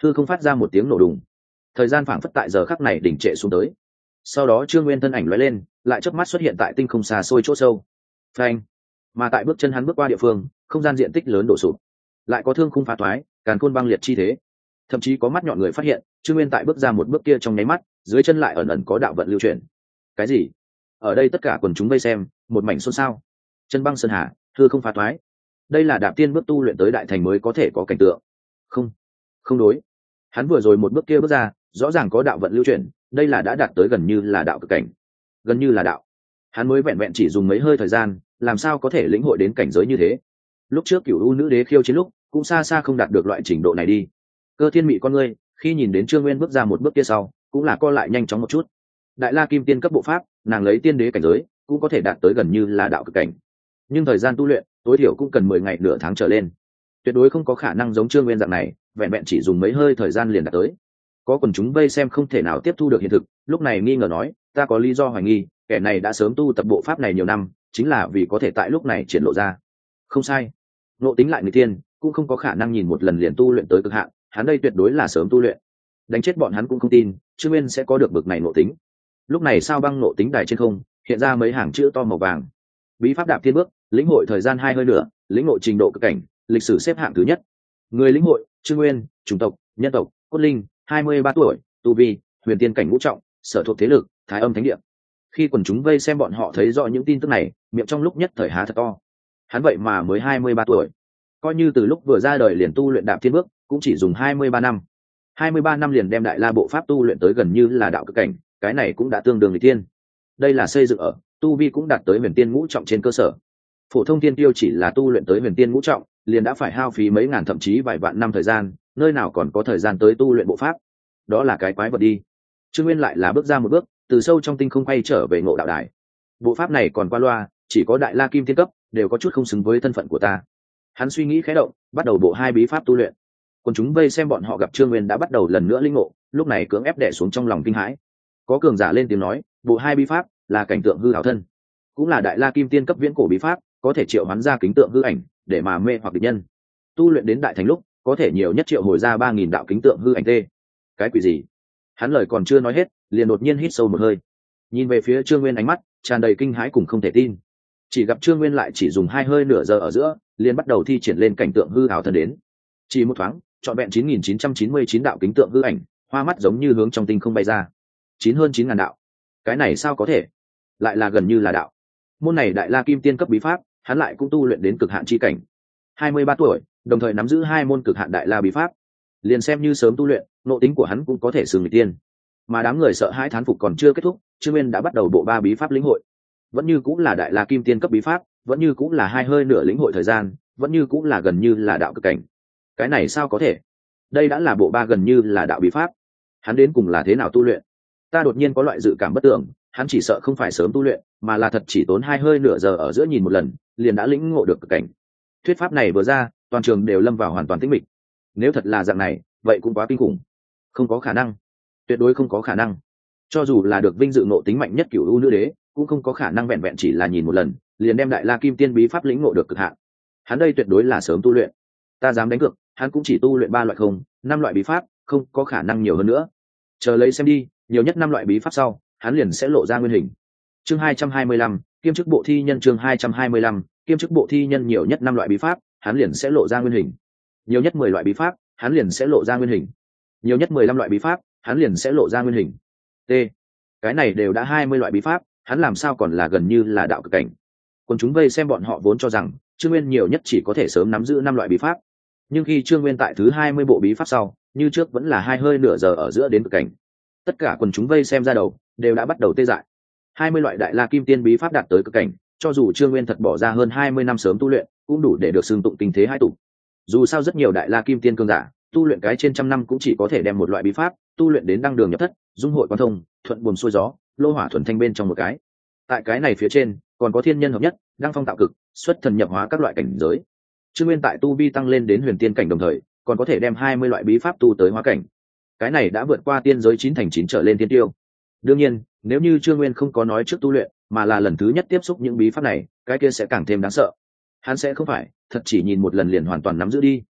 thư không phát ra một tiếng nổ đùng, thời gian phảng phất tại giờ khắc này đỉnh trệ xuống tới. Sau đó Trương Nguyên thân ảnh lóe lên, lại chớp mắt xuất hiện tại tinh không xa xôi chỗ sâu. Phanh! Mà tại bước chân hắn bước qua địa phương, không gian diện tích lớn đổ sụp, lại có thương khung phá toái, càn khôn băng liệt chi thế. Thậm chí có mắt nhọn người phát hiện, Trương Nguyên tại bước ra một bước kia trong nháy mắt, dưới chân lại ẩn ẩn có đạo vận lưu chuyển. Cái gì? Ở đây tất cả quần chúng vây xem, một mảnh xôn xao. Chân băng sơn hà, hư không phá toái. Đây là đạp tiên bước tu luyện tới đại thành mới có thể có cảnh tượng. Không, không đối. Hắn vừa rồi một bước kia bước ra, rõ ràng có đạo vận lưu chuyển, đây là đã đạt tới gần như là đạo cực cảnh, gần như là đạo. Hắn mới vẹn vẹn chỉ dùng mấy hơi thời gian, làm sao có thể lĩnh hội đến cảnh giới như thế? Lúc trước Cửu U nữ đế khiêu chiến lúc, cũng xa xa không đạt được loại trình độ này đi. Cơ Thiên Mị con ngươi, khi nhìn đến Trương Nguyên bước ra một bước kia sau, cũng là co lại nhanh chóng một chút. Đại La Kim Tiên cấp bộ pháp, nàng lấy tiên đế cảnh giới, cũng có thể đạt tới gần như là đạo cực cảnh. Nhưng thời gian tu luyện, tối thiểu cũng cần mười ngày nửa tháng trở lên. Tuyệt đối không có khả năng giống Trương Nguyên dạng này, vẹn vẹn chỉ dùng mấy hơi thời gian liền đạt tới. Có quần chúng vây xem không thể nào tiếp thu được hiện thực, lúc này nghi ngờ nói, ta có lý do hoài nghi, kẻ này đã sớm tu tập bộ pháp này nhiều năm, chính là vì có thể tại lúc này triển lộ ra. Không sai, ngộ tính lại người tiên, cũng không có khả năng nhìn một lần liền tu luyện tới cực hạn, hắn đây tuyệt đối là sớm tu luyện. Đánh chết bọn hắn cũng không tin, Trương Nguyên sẽ có được bực này ngộ tính. Lúc này sao băng ngộ tính đài trên không, hiện ra mấy hàng chữ to màu vàng. Bí pháp đạp thiên bước, lĩnh hội thời gian hai hơi nữa, lĩnh ngộ trình độ cực cảnh, lịch sử xếp hạng thứ nhất. Người lĩnh hội, Trương Nguyên, chủng tộc, nhân tộc, cốt linh, hai mươi ba tuổi, tu vi, huyền tiên cảnh ngũ trọng, sở thuộc thế lực, Thái Âm Thánh Địa. Khi quần chúng vây xem bọn họ thấy rõ những tin tức này, miệng trong lúc nhất thời há thật to. Hắn vậy mà mới hai mươi ba tuổi, coi như từ lúc vừa ra đời liền tu luyện đạp thiên bước, cũng chỉ dùng hai mươi ba năm. hai mươi ba năm liền đem đại la bộ pháp tu luyện tới gần như là đạo cực cảnh, cái này cũng đã tương đương với thiên. Đây là xây dựng ở tu vi cũng đạt tới huyền tiên ngũ trọng trên cơ sở. Phổ thông tiên tiêu chỉ là tu luyện tới huyền tiên ngũ trọng, liền đã phải hao phí mấy ngàn thậm chí vài vạn năm thời gian, nơi nào còn có thời gian tới tu luyện bộ pháp. Đó là cái quái vật đi. Trương Nguyên lại là bước ra một bước, từ sâu trong tinh không quay trở về ngộ đạo đài. Bộ pháp này còn qua loa, chỉ có đại la kim tiên cấp, đều có chút không xứng với thân phận của ta. Hắn suy nghĩ khẽ động, bắt đầu bộ hai bí pháp tu luyện. Còn chúng vây xem bọn họ gặp Trương Nguyên đã bắt đầu lần nữa linh ngộ, lúc này cưỡng ép đè xuống trong lòng kinh hãi. Có cường giả lên tiếng nói, bộ hai bí pháp là cảnh tượng hư ảo thân, cũng là đại la kim tiên cấp viễn cổ bí pháp, có thể triệu hoán ra kính tượng hư ảnh để mà mê hoặc địch nhân. Tu luyện đến đại thành lúc, có thể nhiều nhất triệu hồi ra ba nghìn đạo kính tượng hư ảnh tê. Cái quỷ gì? Hắn lời còn chưa nói hết, liền đột nhiên hít sâu một hơi, nhìn về phía Trương Nguyên, ánh mắt tràn đầy kinh hãi cùng không thể tin. Chỉ gặp Trương Nguyên lại chỉ dùng hai hơi nửa giờ ở giữa, liền bắt đầu thi triển lên cảnh tượng hư ảo thân đến. Chỉ một thoáng, trọn vẹn chín nghìn chín trăm chín mươi chín đạo kính tượng hư ảnh, hoa mắt giống như hướng trong tinh không bay ra. Chín hơn chín ngàn đạo. Cái này sao có thể? Lại là gần như là đạo. Môn này đại la kim tiên cấp bí pháp, hắn lại cũng tu luyện đến cực hạn chi cảnh. hai mươi ba tuổi, đồng thời nắm giữ hai môn cực hạn đại la bí pháp. Liền xem như sớm tu luyện, nội tính của hắn cũng có thể sừng người tiên. Mà đám người sợ hãi thán phục còn chưa kết thúc, Trương Nguyên đã bắt đầu bộ ba bí pháp lĩnh hội. Vẫn như cũng là đại la kim tiên cấp bí pháp, vẫn như cũng là hai hơi nửa lĩnh hội thời gian, vẫn như cũng là gần như là đạo cực cảnh. Cái này sao có thể? Đây đã là bộ ba gần như là đạo bí pháp. Hắn đến cùng là thế nào tu luyện? Ta đột nhiên có loại dự cảm bất tưởng, hắn chỉ sợ không phải sớm tu luyện, mà là thật chỉ tốn hai hơi nửa giờ ở giữa nhìn một lần, liền đã lĩnh ngộ được cực cảnh. Thuyết pháp này vừa ra, toàn trường đều lâm vào hoàn toàn tĩnh mịch. Nếu thật là dạng này, vậy cũng quá kinh khủng. Không có khả năng, tuyệt đối không có khả năng. Cho dù là được vinh dự ngộ tính mạnh nhất Cửu U nữ đế, cũng không có khả năng vẹn vẹn chỉ là nhìn một lần, liền đem đại la kim tiên bí pháp lĩnh ngộ được cực hạn. Hắn đây tuyệt đối là sớm tu luyện. Ta dám đánh cược, hắn cũng chỉ tu luyện ba loại không, năm loại bí pháp, không có khả năng nhiều hơn nữa. Chờ lấy xem đi, nhiều nhất năm loại bí pháp sau, hắn liền sẽ lộ ra nguyên hình. Chương hai trăm hai mươi lăm, kiêm chức bộ thi nhân. Chương hai trăm hai mươi lăm, kiêm chức bộ thi nhân. Nhiều nhất năm loại bí pháp, hắn liền sẽ lộ ra nguyên hình. Nhiều nhất mười loại bí pháp, hắn liền sẽ lộ ra nguyên hình. Nhiều nhất mười lăm loại bí pháp, hắn liền sẽ lộ ra nguyên hình. T. Cái này đều đã hai mươi loại bí pháp, hắn làm sao còn là gần như là đạo cực cảnh. Còn chúng vây xem bọn họ vốn cho rằng Trương Nguyên nhiều nhất chỉ có thể sớm nắm giữ năm loại bí pháp. Nhưng khi Trương Nguyên tại thứ hai mươi bộ bí pháp sau, như trước vẫn là hai hơi nửa giờ ở giữa đến cực cảnh. Tất cả quần chúng vây xem ra đầu, đều đã bắt đầu tê dại. hai mươi loại đại la kim tiên bí pháp đạt tới cực cảnh, cho dù Trương Nguyên thật bỏ ra hơn hai mươi năm sớm tu luyện, cũng đủ để được xưng tụng tình thế hai tụ. Dù sao rất nhiều đại la kim tiên cường giả, tu luyện cái trên trăm năm cũng chỉ có thể đem một loại bí pháp tu luyện đến đăng đường nhập thất, dung hội quan thông, thuận buồm xuôi gió, lô hỏa thuần thanh bên trong một cái. Tại cái này phía trên, còn có thiên nhân hợp nhất, đăng phong tạo cực, xuất thần nhập hóa các loại cảnh giới. Trương Nguyên tại tu vi tăng lên đến huyền tiên cảnh đồng thời, còn có thể đem hai mươi loại bí pháp tu tới hóa cảnh. Cái này đã vượt qua tiên giới chín thành chín trở lên tiên tiêu. Đương nhiên, nếu như Trương Nguyên không có nói trước tu luyện, mà là lần thứ nhất tiếp xúc những bí pháp này, cái kia sẽ càng thêm đáng sợ. Hắn sẽ không phải thật chỉ nhìn một lần liền hoàn toàn nắm giữ đi.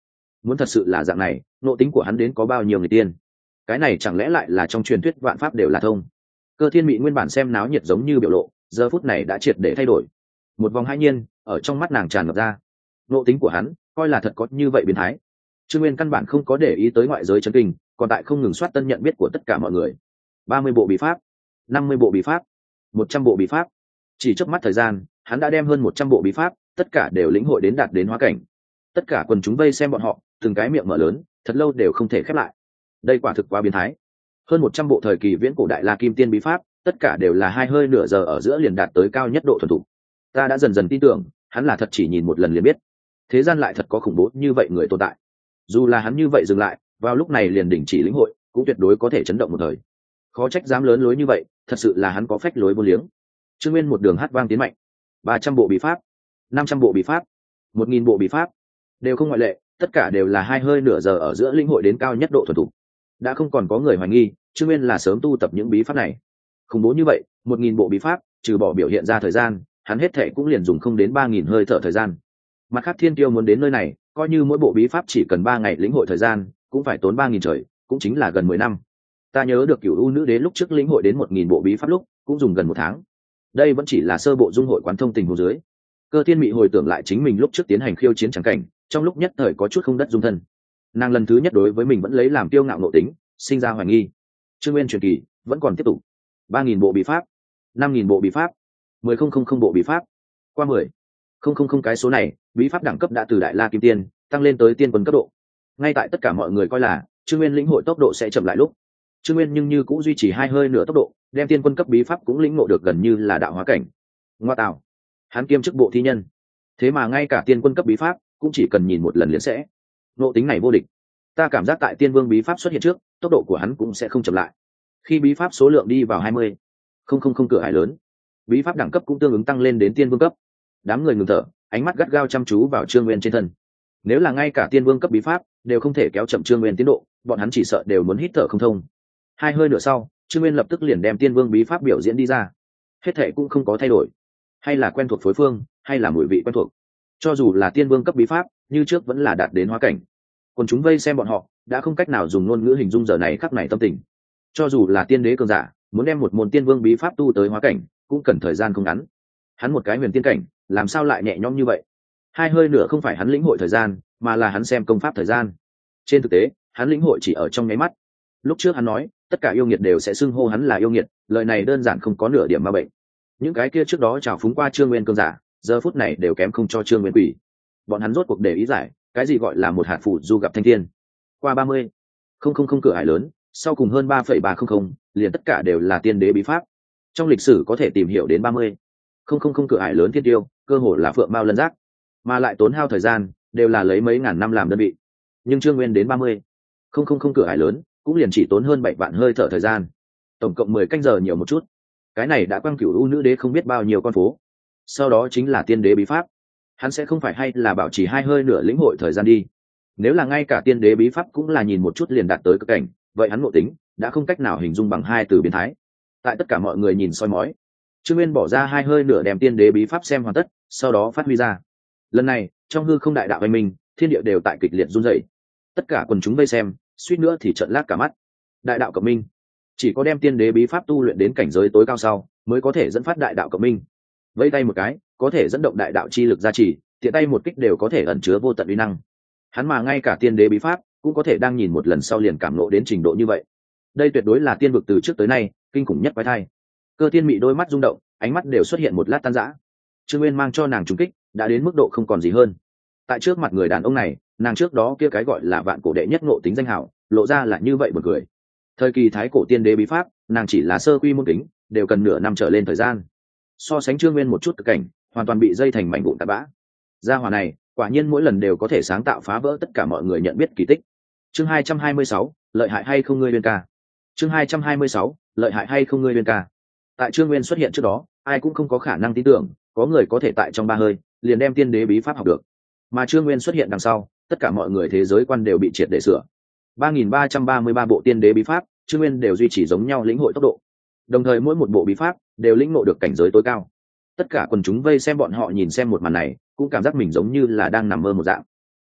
muốn thật sự là dạng này, nộ tính của hắn đến có bao nhiêu người tiên? Cái này chẳng lẽ lại là trong truyền thuyết vạn pháp đều là thông? Cơ Thiên Mị nguyên bản xem náo nhiệt giống như biểu lộ, giờ phút này đã triệt để thay đổi. Một vòng hãi nhiên ở trong mắt nàng tràn ngập ra. Nộ tính của hắn coi là thật có như vậy biến thái. Trương Nguyên căn bản không có để ý tới ngoại giới chấn kinh, còn tại không ngừng soát tân nhận biết của tất cả mọi người. Ba mươi bộ bí pháp, năm mươi bộ bí pháp, một trăm bộ bí pháp. Chỉ chớp mắt thời gian, hắn đã đem hơn một trăm bộ bí pháp, tất cả đều lĩnh hội đến đạt đến hóa cảnh. Tất cả quần chúng vây xem bọn họ, từng cái miệng mở lớn, thật lâu đều không thể khép lại. Đây quả thực quá biến thái. Hơn một trăm bộ thời kỳ viễn cổ đại la kim tiên bí pháp, tất cả đều là hai hơi nửa giờ ở giữa liền đạt tới cao nhất độ thuần thục. Ta đã dần dần tin tưởng, hắn là thật chỉ nhìn một lần liền biết. Thế gian lại thật có khủng bố như vậy người tồn tại. Dù là hắn như vậy dừng lại, vào lúc này liền đình chỉ lĩnh hội, cũng tuyệt đối có thể chấn động một thời. Khó trách dám lớn lối như vậy, thật sự là hắn có phách lối vô liếng. Trương Nguyên một đường hát vang tiến mạnh, ba trăm bộ bí pháp, năm trăm bộ bí pháp, một nghìn bộ bí pháp, đều không ngoại lệ, tất cả đều là hai hơi nửa giờ ở giữa lĩnh hội đến cao nhất độ thuần thục. Đã không còn có người hoài nghi, Trương Nguyên là sớm tu tập những bí pháp này. Khủng bố như vậy, một nghìn bộ bí pháp, trừ bỏ biểu hiện ra thời gian, hắn hết thệ cũng liền dùng không đến ba nghìn hơi thở thời gian. Mặt khác Thiên Kiêu muốn đến nơi này, coi như mỗi bộ bí pháp chỉ cần ba ngày lĩnh hội thời gian, cũng phải tốn ba nghìn trời, cũng chính là gần mười năm. Ta nhớ được Cửu U Nữ Đế lúc trước lĩnh hội đến một nghìn bộ bí pháp lúc, cũng dùng gần một tháng. Đây vẫn chỉ là sơ bộ dung hội quán thông tình huống dưới. Cơ Thiên Mị hồi tưởng lại chính mình lúc trước tiến hành khiêu chiến trắng cảnh, trong lúc nhất thời có chút không đất dung thân. Nàng lần thứ nhất đối với mình vẫn lấy làm kiêu ngạo nội tính, sinh ra hoài nghi. Trương Nguyên truyền kỳ vẫn còn tiếp tục. ba nghìn bộ bí pháp, năm nghìn bộ bí pháp, mười không không không bộ bí pháp. Qua mười không không không cái số này, bí pháp đẳng cấp đã từ đại la kim tiên tăng lên tới tiên quân cấp độ. Ngay tại tất cả mọi người coi là Trương Nguyên lĩnh hội tốc độ sẽ chậm lại lúc, Trương Nguyên nhưng như cũng duy trì hai hơi nửa tốc độ, đem tiên quân cấp bí pháp cũng lĩnh ngộ được gần như là đạo hóa cảnh. Ngoa tạo, hắn kiêm chức bộ thi nhân, thế mà ngay cả tiên quân cấp bí pháp cũng chỉ cần nhìn một lần liền sẽ. Nộ tính này vô địch. Ta cảm giác tại tiên vương bí pháp xuất hiện trước, tốc độ của hắn cũng sẽ không chậm lại. Khi bí pháp số lượng đi vào hai mươi không không không cửa ải lớn, bí pháp đẳng cấp cũng tương ứng tăng lên đến tiên vương cấp. Đám người ngừng thở, ánh mắt gắt gao chăm chú vào Trương Nguyên trên thân. Nếu là ngay cả tiên vương cấp bí pháp đều không thể kéo chậm Trương Nguyên tiến độ, bọn hắn chỉ sợ đều muốn hít thở không thông. Hai hơi nữa sau, Trương Nguyên lập tức liền đem tiên vương bí pháp biểu diễn đi ra. Hết thệ cũng không có thay đổi, hay là quen thuộc phối phương, hay là mùi vị quen thuộc. Cho dù là tiên vương cấp bí pháp, như trước vẫn là đạt đến hóa cảnh. Còn chúng vây xem bọn họ, đã không cách nào dùng ngôn ngữ hình dung giờ này khắc này tâm tình. Cho dù là tiên đế cường giả, muốn đem một môn tiên vương bí pháp tu tới hóa cảnh, cũng cần thời gian không ngắn. Hắn một cái huyền tiên cảnh, làm sao lại nhẹ nhõm như vậy? Hai hơi nữa không phải hắn lĩnh hội thời gian, mà là hắn xem công pháp thời gian. Trên thực tế, hắn lĩnh hội chỉ ở trong nháy mắt. Lúc trước hắn nói, tất cả yêu nghiệt đều sẽ xưng hô hắn là yêu nghiệt, lời này đơn giản không có nửa điểm ma bệnh. Những cái kia trước đó trào phúng qua Trương Nguyên cường giả, giờ phút này đều kém không cho Trương Nguyên quỷ. Bọn hắn rốt cuộc để ý giải, cái gì gọi là một hạt phù du gặp thanh thiên. Qua ba mươi không không không cửa ải lớn, sau cùng hơn ba phẩy ba không không, liền tất cả đều là tiên đế bí pháp. Trong lịch sử có thể tìm hiểu đến ba mươi không không không cửa ải lớn thiên tiêu, cơ hồ là phượng mao lân giác, mà lại tốn hao thời gian, đều là lấy mấy ngàn năm làm đơn vị. Nhưng Trương Nguyên đến ba mươi không không không cửa ải lớn, cũng liền chỉ tốn hơn bảy vạn hơi thở thời gian, tổng cộng mười canh giờ nhiều một chút. Cái này đã quang Cửu U Nữ Đế không biết bao nhiêu con phố. Sau đó chính là tiên đế bí pháp, hắn sẽ không phải hay là bảo trì hai hơi nửa lĩnh hội thời gian đi. Nếu là ngay cả tiên đế bí pháp cũng là nhìn một chút liền đạt tới cực cảnh, vậy hắn ngộ tính đã không cách nào hình dung bằng hai từ biến thái. Tại tất cả mọi người nhìn soi mói, Trương Nguyên bỏ ra hai hơi nửa đem tiên đế bí pháp xem hoàn tất, sau đó phát huy ra. Lần này trong hư không đại đạo anh minh, thiên địa đều tại kịch liệt run rẩy. Tất cả quần chúng vây xem, suýt nữa thì trợn lác cả mắt. Đại đạo cộng minh, chỉ có đem tiên đế bí pháp tu luyện đến cảnh giới tối cao sau, mới có thể dẫn phát đại đạo cộng minh. Vây tay một cái, có thể dẫn động đại đạo chi lực gia trì, tiện tay một kích đều có thể ẩn chứa vô tận uy năng. Hắn mà ngay cả tiên đế bí pháp cũng có thể đang nhìn một lần sau liền cảm ngộ đến trình độ như vậy. Đây tuyệt đối là tiên vực từ trước tới nay kinh khủng nhất quái thai. Cơ Thiên Mị đôi mắt rung động, ánh mắt đều xuất hiện một lát tan rã. Trương Nguyên mang cho nàng trùng kích đã đến mức độ không còn gì hơn. Tại trước mặt người đàn ông này, nàng trước đó kia cái gọi là vạn cổ đệ nhất ngộ tính danh hảo, lộ ra là như vậy một người. Thời kỳ thái cổ tiên đế bí pháp, nàng chỉ là sơ quy môn tính, đều cần nửa năm trở lên thời gian. So sánh Trương Nguyên một chút cực cảnh, hoàn toàn bị dây thành mảnh vụn tạt bã. Gia hỏa này, quả nhiên mỗi lần đều có thể sáng tạo phá vỡ tất cả mọi người nhận biết kỳ tích. Chương hai trăm hai mươi sáu, lợi hại hay không ngươi Nguyên ca. Chương hai trăm hai mươi sáu, lợi hại hay không ngươi Nguyên ca. Tại Trương Nguyên xuất hiện trước đó, ai cũng không có khả năng tin tưởng, có người có thể tại trong ba hơi liền đem tiên đế bí pháp học được. Mà Trương Nguyên xuất hiện đằng sau, tất cả mọi người thế giới quan đều bị triệt để sửa. ba nghìn ba trăm ba mươi ba bộ tiên đế bí pháp, Trương Nguyên đều duy trì giống nhau lĩnh hội tốc độ. Đồng thời mỗi một bộ bí pháp đều lĩnh ngộ được cảnh giới tối cao. Tất cả quần chúng vây xem bọn họ nhìn xem một màn này, cũng cảm giác mình giống như là đang nằm mơ một dạng.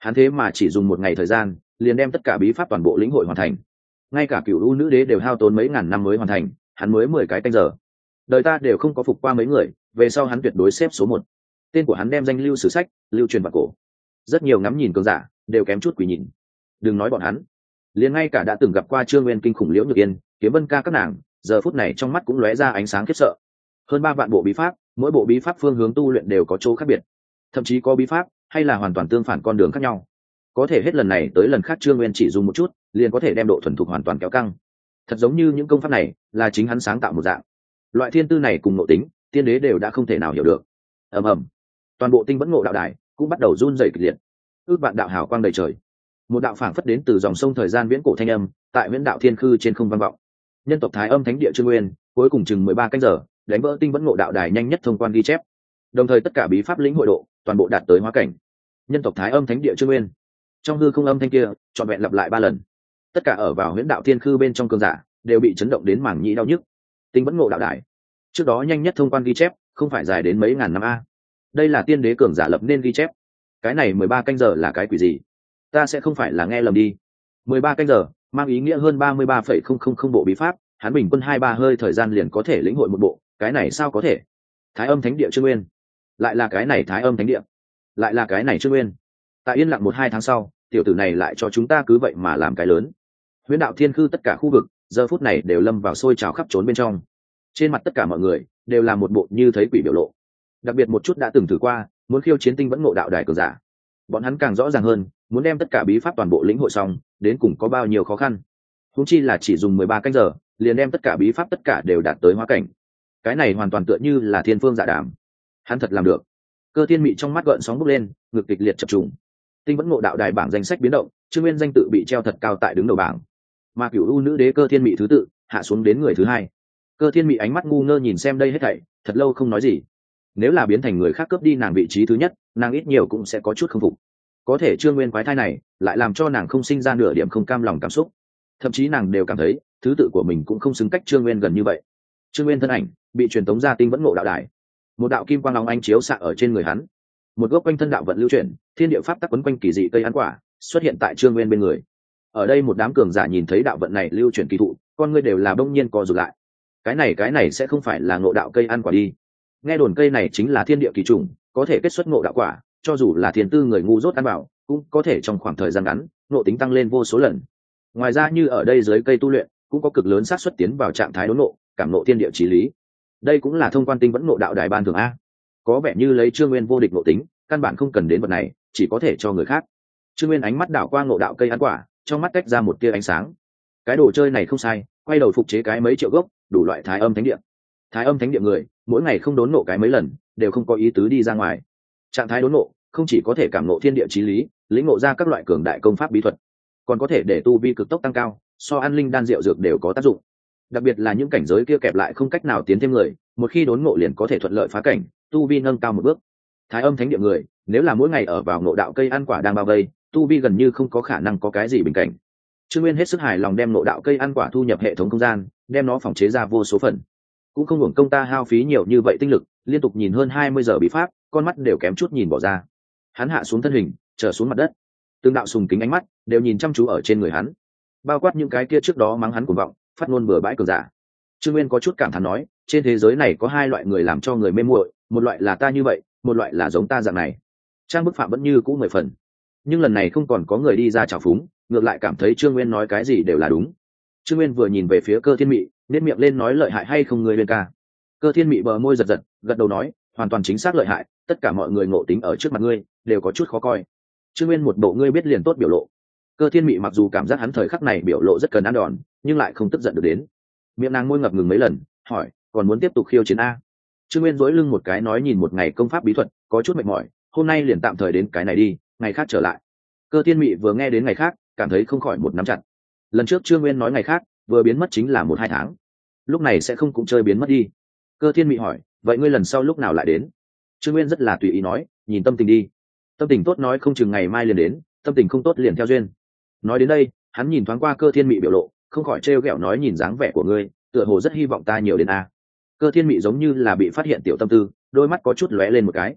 Hắn thế mà chỉ dùng một ngày thời gian liền đem tất cả bí pháp toàn bộ lĩnh hội hoàn thành, ngay cả cựu u nữ đế đều hao tốn mấy ngàn năm mới hoàn thành, hắn mới mười cái canh giờ. Đời ta đều không có phục qua mấy người, về sau hắn tuyệt đối xếp số một. Tên của hắn đem danh lưu sử sách, lưu truyền vào cổ. Rất nhiều ngắm nhìn cường giả đều kém chút quỷ nhìn. Đừng nói bọn hắn, liền ngay cả đã từng gặp qua Trương Nguyên kinh khủng Liễu Nhược Yên, Kiếm Vân Ca các nàng, giờ phút này trong mắt cũng lóe ra ánh sáng khiếp sợ. Hơn ba vạn bộ bí pháp, mỗi bộ bí pháp phương hướng tu luyện đều có chỗ khác biệt, thậm chí có bí pháp hay là hoàn toàn tương phản con đường khác nhau. Có thể hết lần này tới lần khác Trương Nguyên chỉ dùng một chút liền có thể đem độ thuần thục hoàn toàn kéo căng, thật giống như những công pháp này là chính hắn sáng tạo một dạng. Loại thiên tư này cùng nội tính tiên đế đều đã không thể nào hiểu được. Ầm ầm, toàn bộ tinh vẫn ngộ đạo đài cũng bắt đầu run rẩy kịch liệt. Ước vạn đạo hào quang đầy trời, một đạo phảng phất đến từ dòng sông thời gian viễn cổ thanh âm tại viễn đạo thiên khư trên không vang vọng. Nhân tộc Thái Âm Thánh Địa Trương Nguyên cuối cùng chừng mười ba canh giờ đánh vỡ tinh vẫn ngộ đạo đài nhanh nhất thông quan ghi chép, đồng thời tất cả bí pháp lĩnh hội độ toàn bộ đạt tới hóa cảnh. Nhân tộc Thái Âm Thánh Địa Trương Nguyên, trong hư không âm thanh kia trọn vẹn lặp lại ba lần, tất cả ở vào huyễn đạo thiên khư bên trong cơn giả đều bị chấn động đến mảng nhĩ đau nhức. Tinh vẫn ngộ đạo đài trước đó nhanh nhất thông quan ghi chép không phải dài đến mấy ngàn năm a, đây là tiên đế cường giả lập nên ghi chép. Cái này mười ba canh giờ là cái quỷ gì? Ta sẽ không phải là nghe lầm đi. Mười ba canh giờ mang ý nghĩa hơn ba mươi ba phẩy không không không bộ bí pháp, hắn bình quân hai ba hơi thời gian liền có thể lĩnh hội một bộ, cái này sao có thể? Thái Âm Thánh Địa Trương Nguyên, lại là cái này Thái Âm Thánh Địa, lại là cái này Trương Nguyên. Tại yên lặng một hai tháng sau, tiểu tử này lại cho chúng ta cứ vậy mà làm cái lớn. Huyễn đạo thiên khư tất cả khu vực giờ phút này đều lâm vào sôi trào khắp trốn bên trong, trên mặt tất cả mọi người đều là một bộ như thấy quỷ biểu lộ. Đặc biệt một chút đã từng thử qua muốn khiêu chiến tinh vẫn ngộ đạo đài cường giả, bọn hắn càng rõ ràng hơn muốn đem tất cả bí pháp toàn bộ lĩnh hội xong đến cùng có bao nhiêu khó khăn. Huống chi là chỉ dùng mười ba canh giờ liền đem tất cả bí pháp tất cả đều đạt tới hóa cảnh, cái này hoàn toàn tựa như là thiên phương dạ đàm. Hắn thật làm được. Cơ Thiên Mị trong mắt gợn sóng bốc lên, ngực kịch liệt chập trùng. Tinh vẫn ngộ đạo đài bảng danh sách biến động, Trương Nguyên danh tự bị treo thật cao tại đứng đầu bảng, mà cửu u nữ đế Cơ Thiên Mị thứ tự hạ xuống đến người thứ hai. Cơ Thiên Mị ánh mắt ngu ngơ nhìn xem đây hết thảy, thật lâu không nói gì. Nếu là biến thành người khác cướp đi nàng vị trí thứ nhất, nàng ít nhiều cũng sẽ có chút không phục. Có thể Trương Nguyên quái thai này lại làm cho nàng không sinh ra nửa điểm không cam lòng cảm xúc, thậm chí nàng đều cảm thấy thứ tự của mình cũng không xứng cách Trương Nguyên gần như vậy. Trương Nguyên thân ảnh bị truyền tống ra tinh vẫn ngộ đạo đài, một đạo kim quang long ánh chiếu xạ ở trên người hắn, một gốc quanh thân đạo vận lưu chuyển, thiên địa pháp tắc quấn quanh kỳ dị cây ăn quả xuất hiện tại Trương Nguyên bên người. Ở đây một đám cường giả nhìn thấy đạo vận này lưu chuyển kỳ thụ, con ngươi đều là bỗng nhiên co rụt lại. Cái này cái này sẽ không phải là ngộ đạo cây ăn quả đi? Nghe đồn cây này chính là thiên địa kỳ trùng, có thể kết xuất ngộ đạo quả, cho dù là thiền tư người ngu dốt ăn bảo cũng có thể trong khoảng thời gian ngắn ngộ tính tăng lên vô số lần. Ngoài ra như ở đây dưới cây tu luyện cũng có cực lớn xác suất tiến vào trạng thái đốn ngộ, cảm ngộ thiên địa chí lý. Đây cũng là thông quan tinh vẫn ngộ đạo đài ban thường a. Có vẻ như lấy Trương Nguyên vô địch ngộ tính, căn bản không cần đến vật này, chỉ có thể cho người khác. Trương Nguyên ánh mắt đảo qua ngộ đạo cây ăn quả, trong mắt tách ra một tia ánh sáng. Cái đồ chơi này không sai, quay đầu phục chế cái mấy triệu gốc, đủ loại Thái Âm Thánh Địa. Thái Âm Thánh Địa người mỗi ngày không đốn ngộ cái mấy lần đều không có ý tứ đi ra ngoài. Trạng thái đốn ngộ không chỉ có thể cảm ngộ thiên địa chí lý, lĩnh ngộ ra các loại cường đại công pháp bí thuật, còn có thể để tu vi cực tốc tăng cao, so ăn linh đan rượu dược đều có tác dụng. Đặc biệt là những cảnh giới kia kẹp lại không cách nào tiến thêm người, một khi đốn ngộ liền có thể thuận lợi phá cảnh, tu vi nâng cao một bước. Thái Âm Thánh Địa người nếu là mỗi ngày ở vào ngộ đạo cây ăn quả đang bao vây, tu vi gần như không có khả năng có cái gì bình cảnh. Trương Nguyên hết sức hài lòng đem ngộ đạo cây ăn quả thu nhập hệ thống không gian, đem nó phòng chế ra vô số phần, cũng không hưởng công ta hao phí nhiều như vậy tinh lực, liên tục nhìn hơn hai mươi giờ bí pháp, con mắt đều kém chút nhìn bỏ ra. Hắn hạ xuống thân hình, trở xuống mặt đất, tương đạo sùng kính ánh mắt đều nhìn chăm chú ở trên người hắn, bao quát những cái kia trước đó mắng hắn cuồng vọng phát ngôn bừa bãi cường giả. Trương Nguyên có chút cảm thán nói, trên thế giới này có hai loại người làm cho người mê muội, một loại là ta như vậy, một loại là giống ta dạng này. Trang bức phạm vẫn như cũ mười phần, nhưng lần này không còn có người đi ra trào phúng, ngược lại cảm thấy Trương Nguyên nói cái gì đều là đúng. Trương Nguyên vừa nhìn về phía Cơ Thiên Mị, nét miệng lên nói lợi hại hay không người Nguyên ca. Cơ Thiên Mị bờ môi giật giật, gật đầu nói, hoàn toàn chính xác lợi hại, tất cả mọi người ngộ tính ở trước mặt ngươi đều có chút khó coi. Trương Nguyên một bộ ngươi biết liền tốt biểu lộ. Cơ Thiên Mị mặc dù cảm giác hắn thời khắc này biểu lộ rất cần ăn đòn, nhưng lại không tức giận được đến. Miệng nàng môi ngập ngừng mấy lần, hỏi, còn muốn tiếp tục khiêu chiến a? Trương Nguyên duỗi lưng một cái nói, nhìn một ngày công pháp bí thuật có chút mệt mỏi, hôm nay liền tạm thời đến cái này đi, ngày khác trở lại. Cơ Thiên Mị vừa nghe đến ngày khác, cảm thấy không khỏi một nắm chặt. Lần trước Trương Nguyên nói ngày khác vừa biến mất chính là một hai tháng, lúc này sẽ không cũng chơi biến mất đi. Cơ Thiên Mị hỏi, vậy ngươi lần sau lúc nào lại đến? Trương Nguyên rất là tùy ý nói, nhìn tâm tình đi, tâm tình tốt nói không chừng ngày mai liền đến, tâm tình không tốt liền theo duyên. Nói đến đây hắn nhìn thoáng qua Cơ Thiên Mị biểu lộ, không khỏi trêu ghẹo nói, nhìn dáng vẻ của ngươi tựa hồ rất hy vọng ta nhiều đến a. Cơ Thiên Mị giống như là bị phát hiện tiểu tâm tư, đôi mắt có chút lóe lên một cái.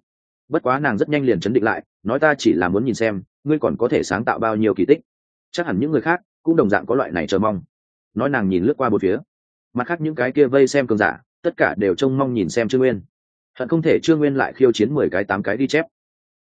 bất quá nàng rất nhanh liền chấn định lại, nói ta chỉ là muốn nhìn xem ngươi còn có thể sáng tạo bao nhiêu kỳ tích. Chắc hẳn những người khác cũng đồng dạng có loại này chờ mong. Nói nàng nhìn lướt qua bốn phía, mặt khác những cái kia vây xem cường giả tất cả đều trông mong nhìn xem Trương Nguyên, hận không thể Trương Nguyên lại khiêu chiến mười cái tám cái ghi chép.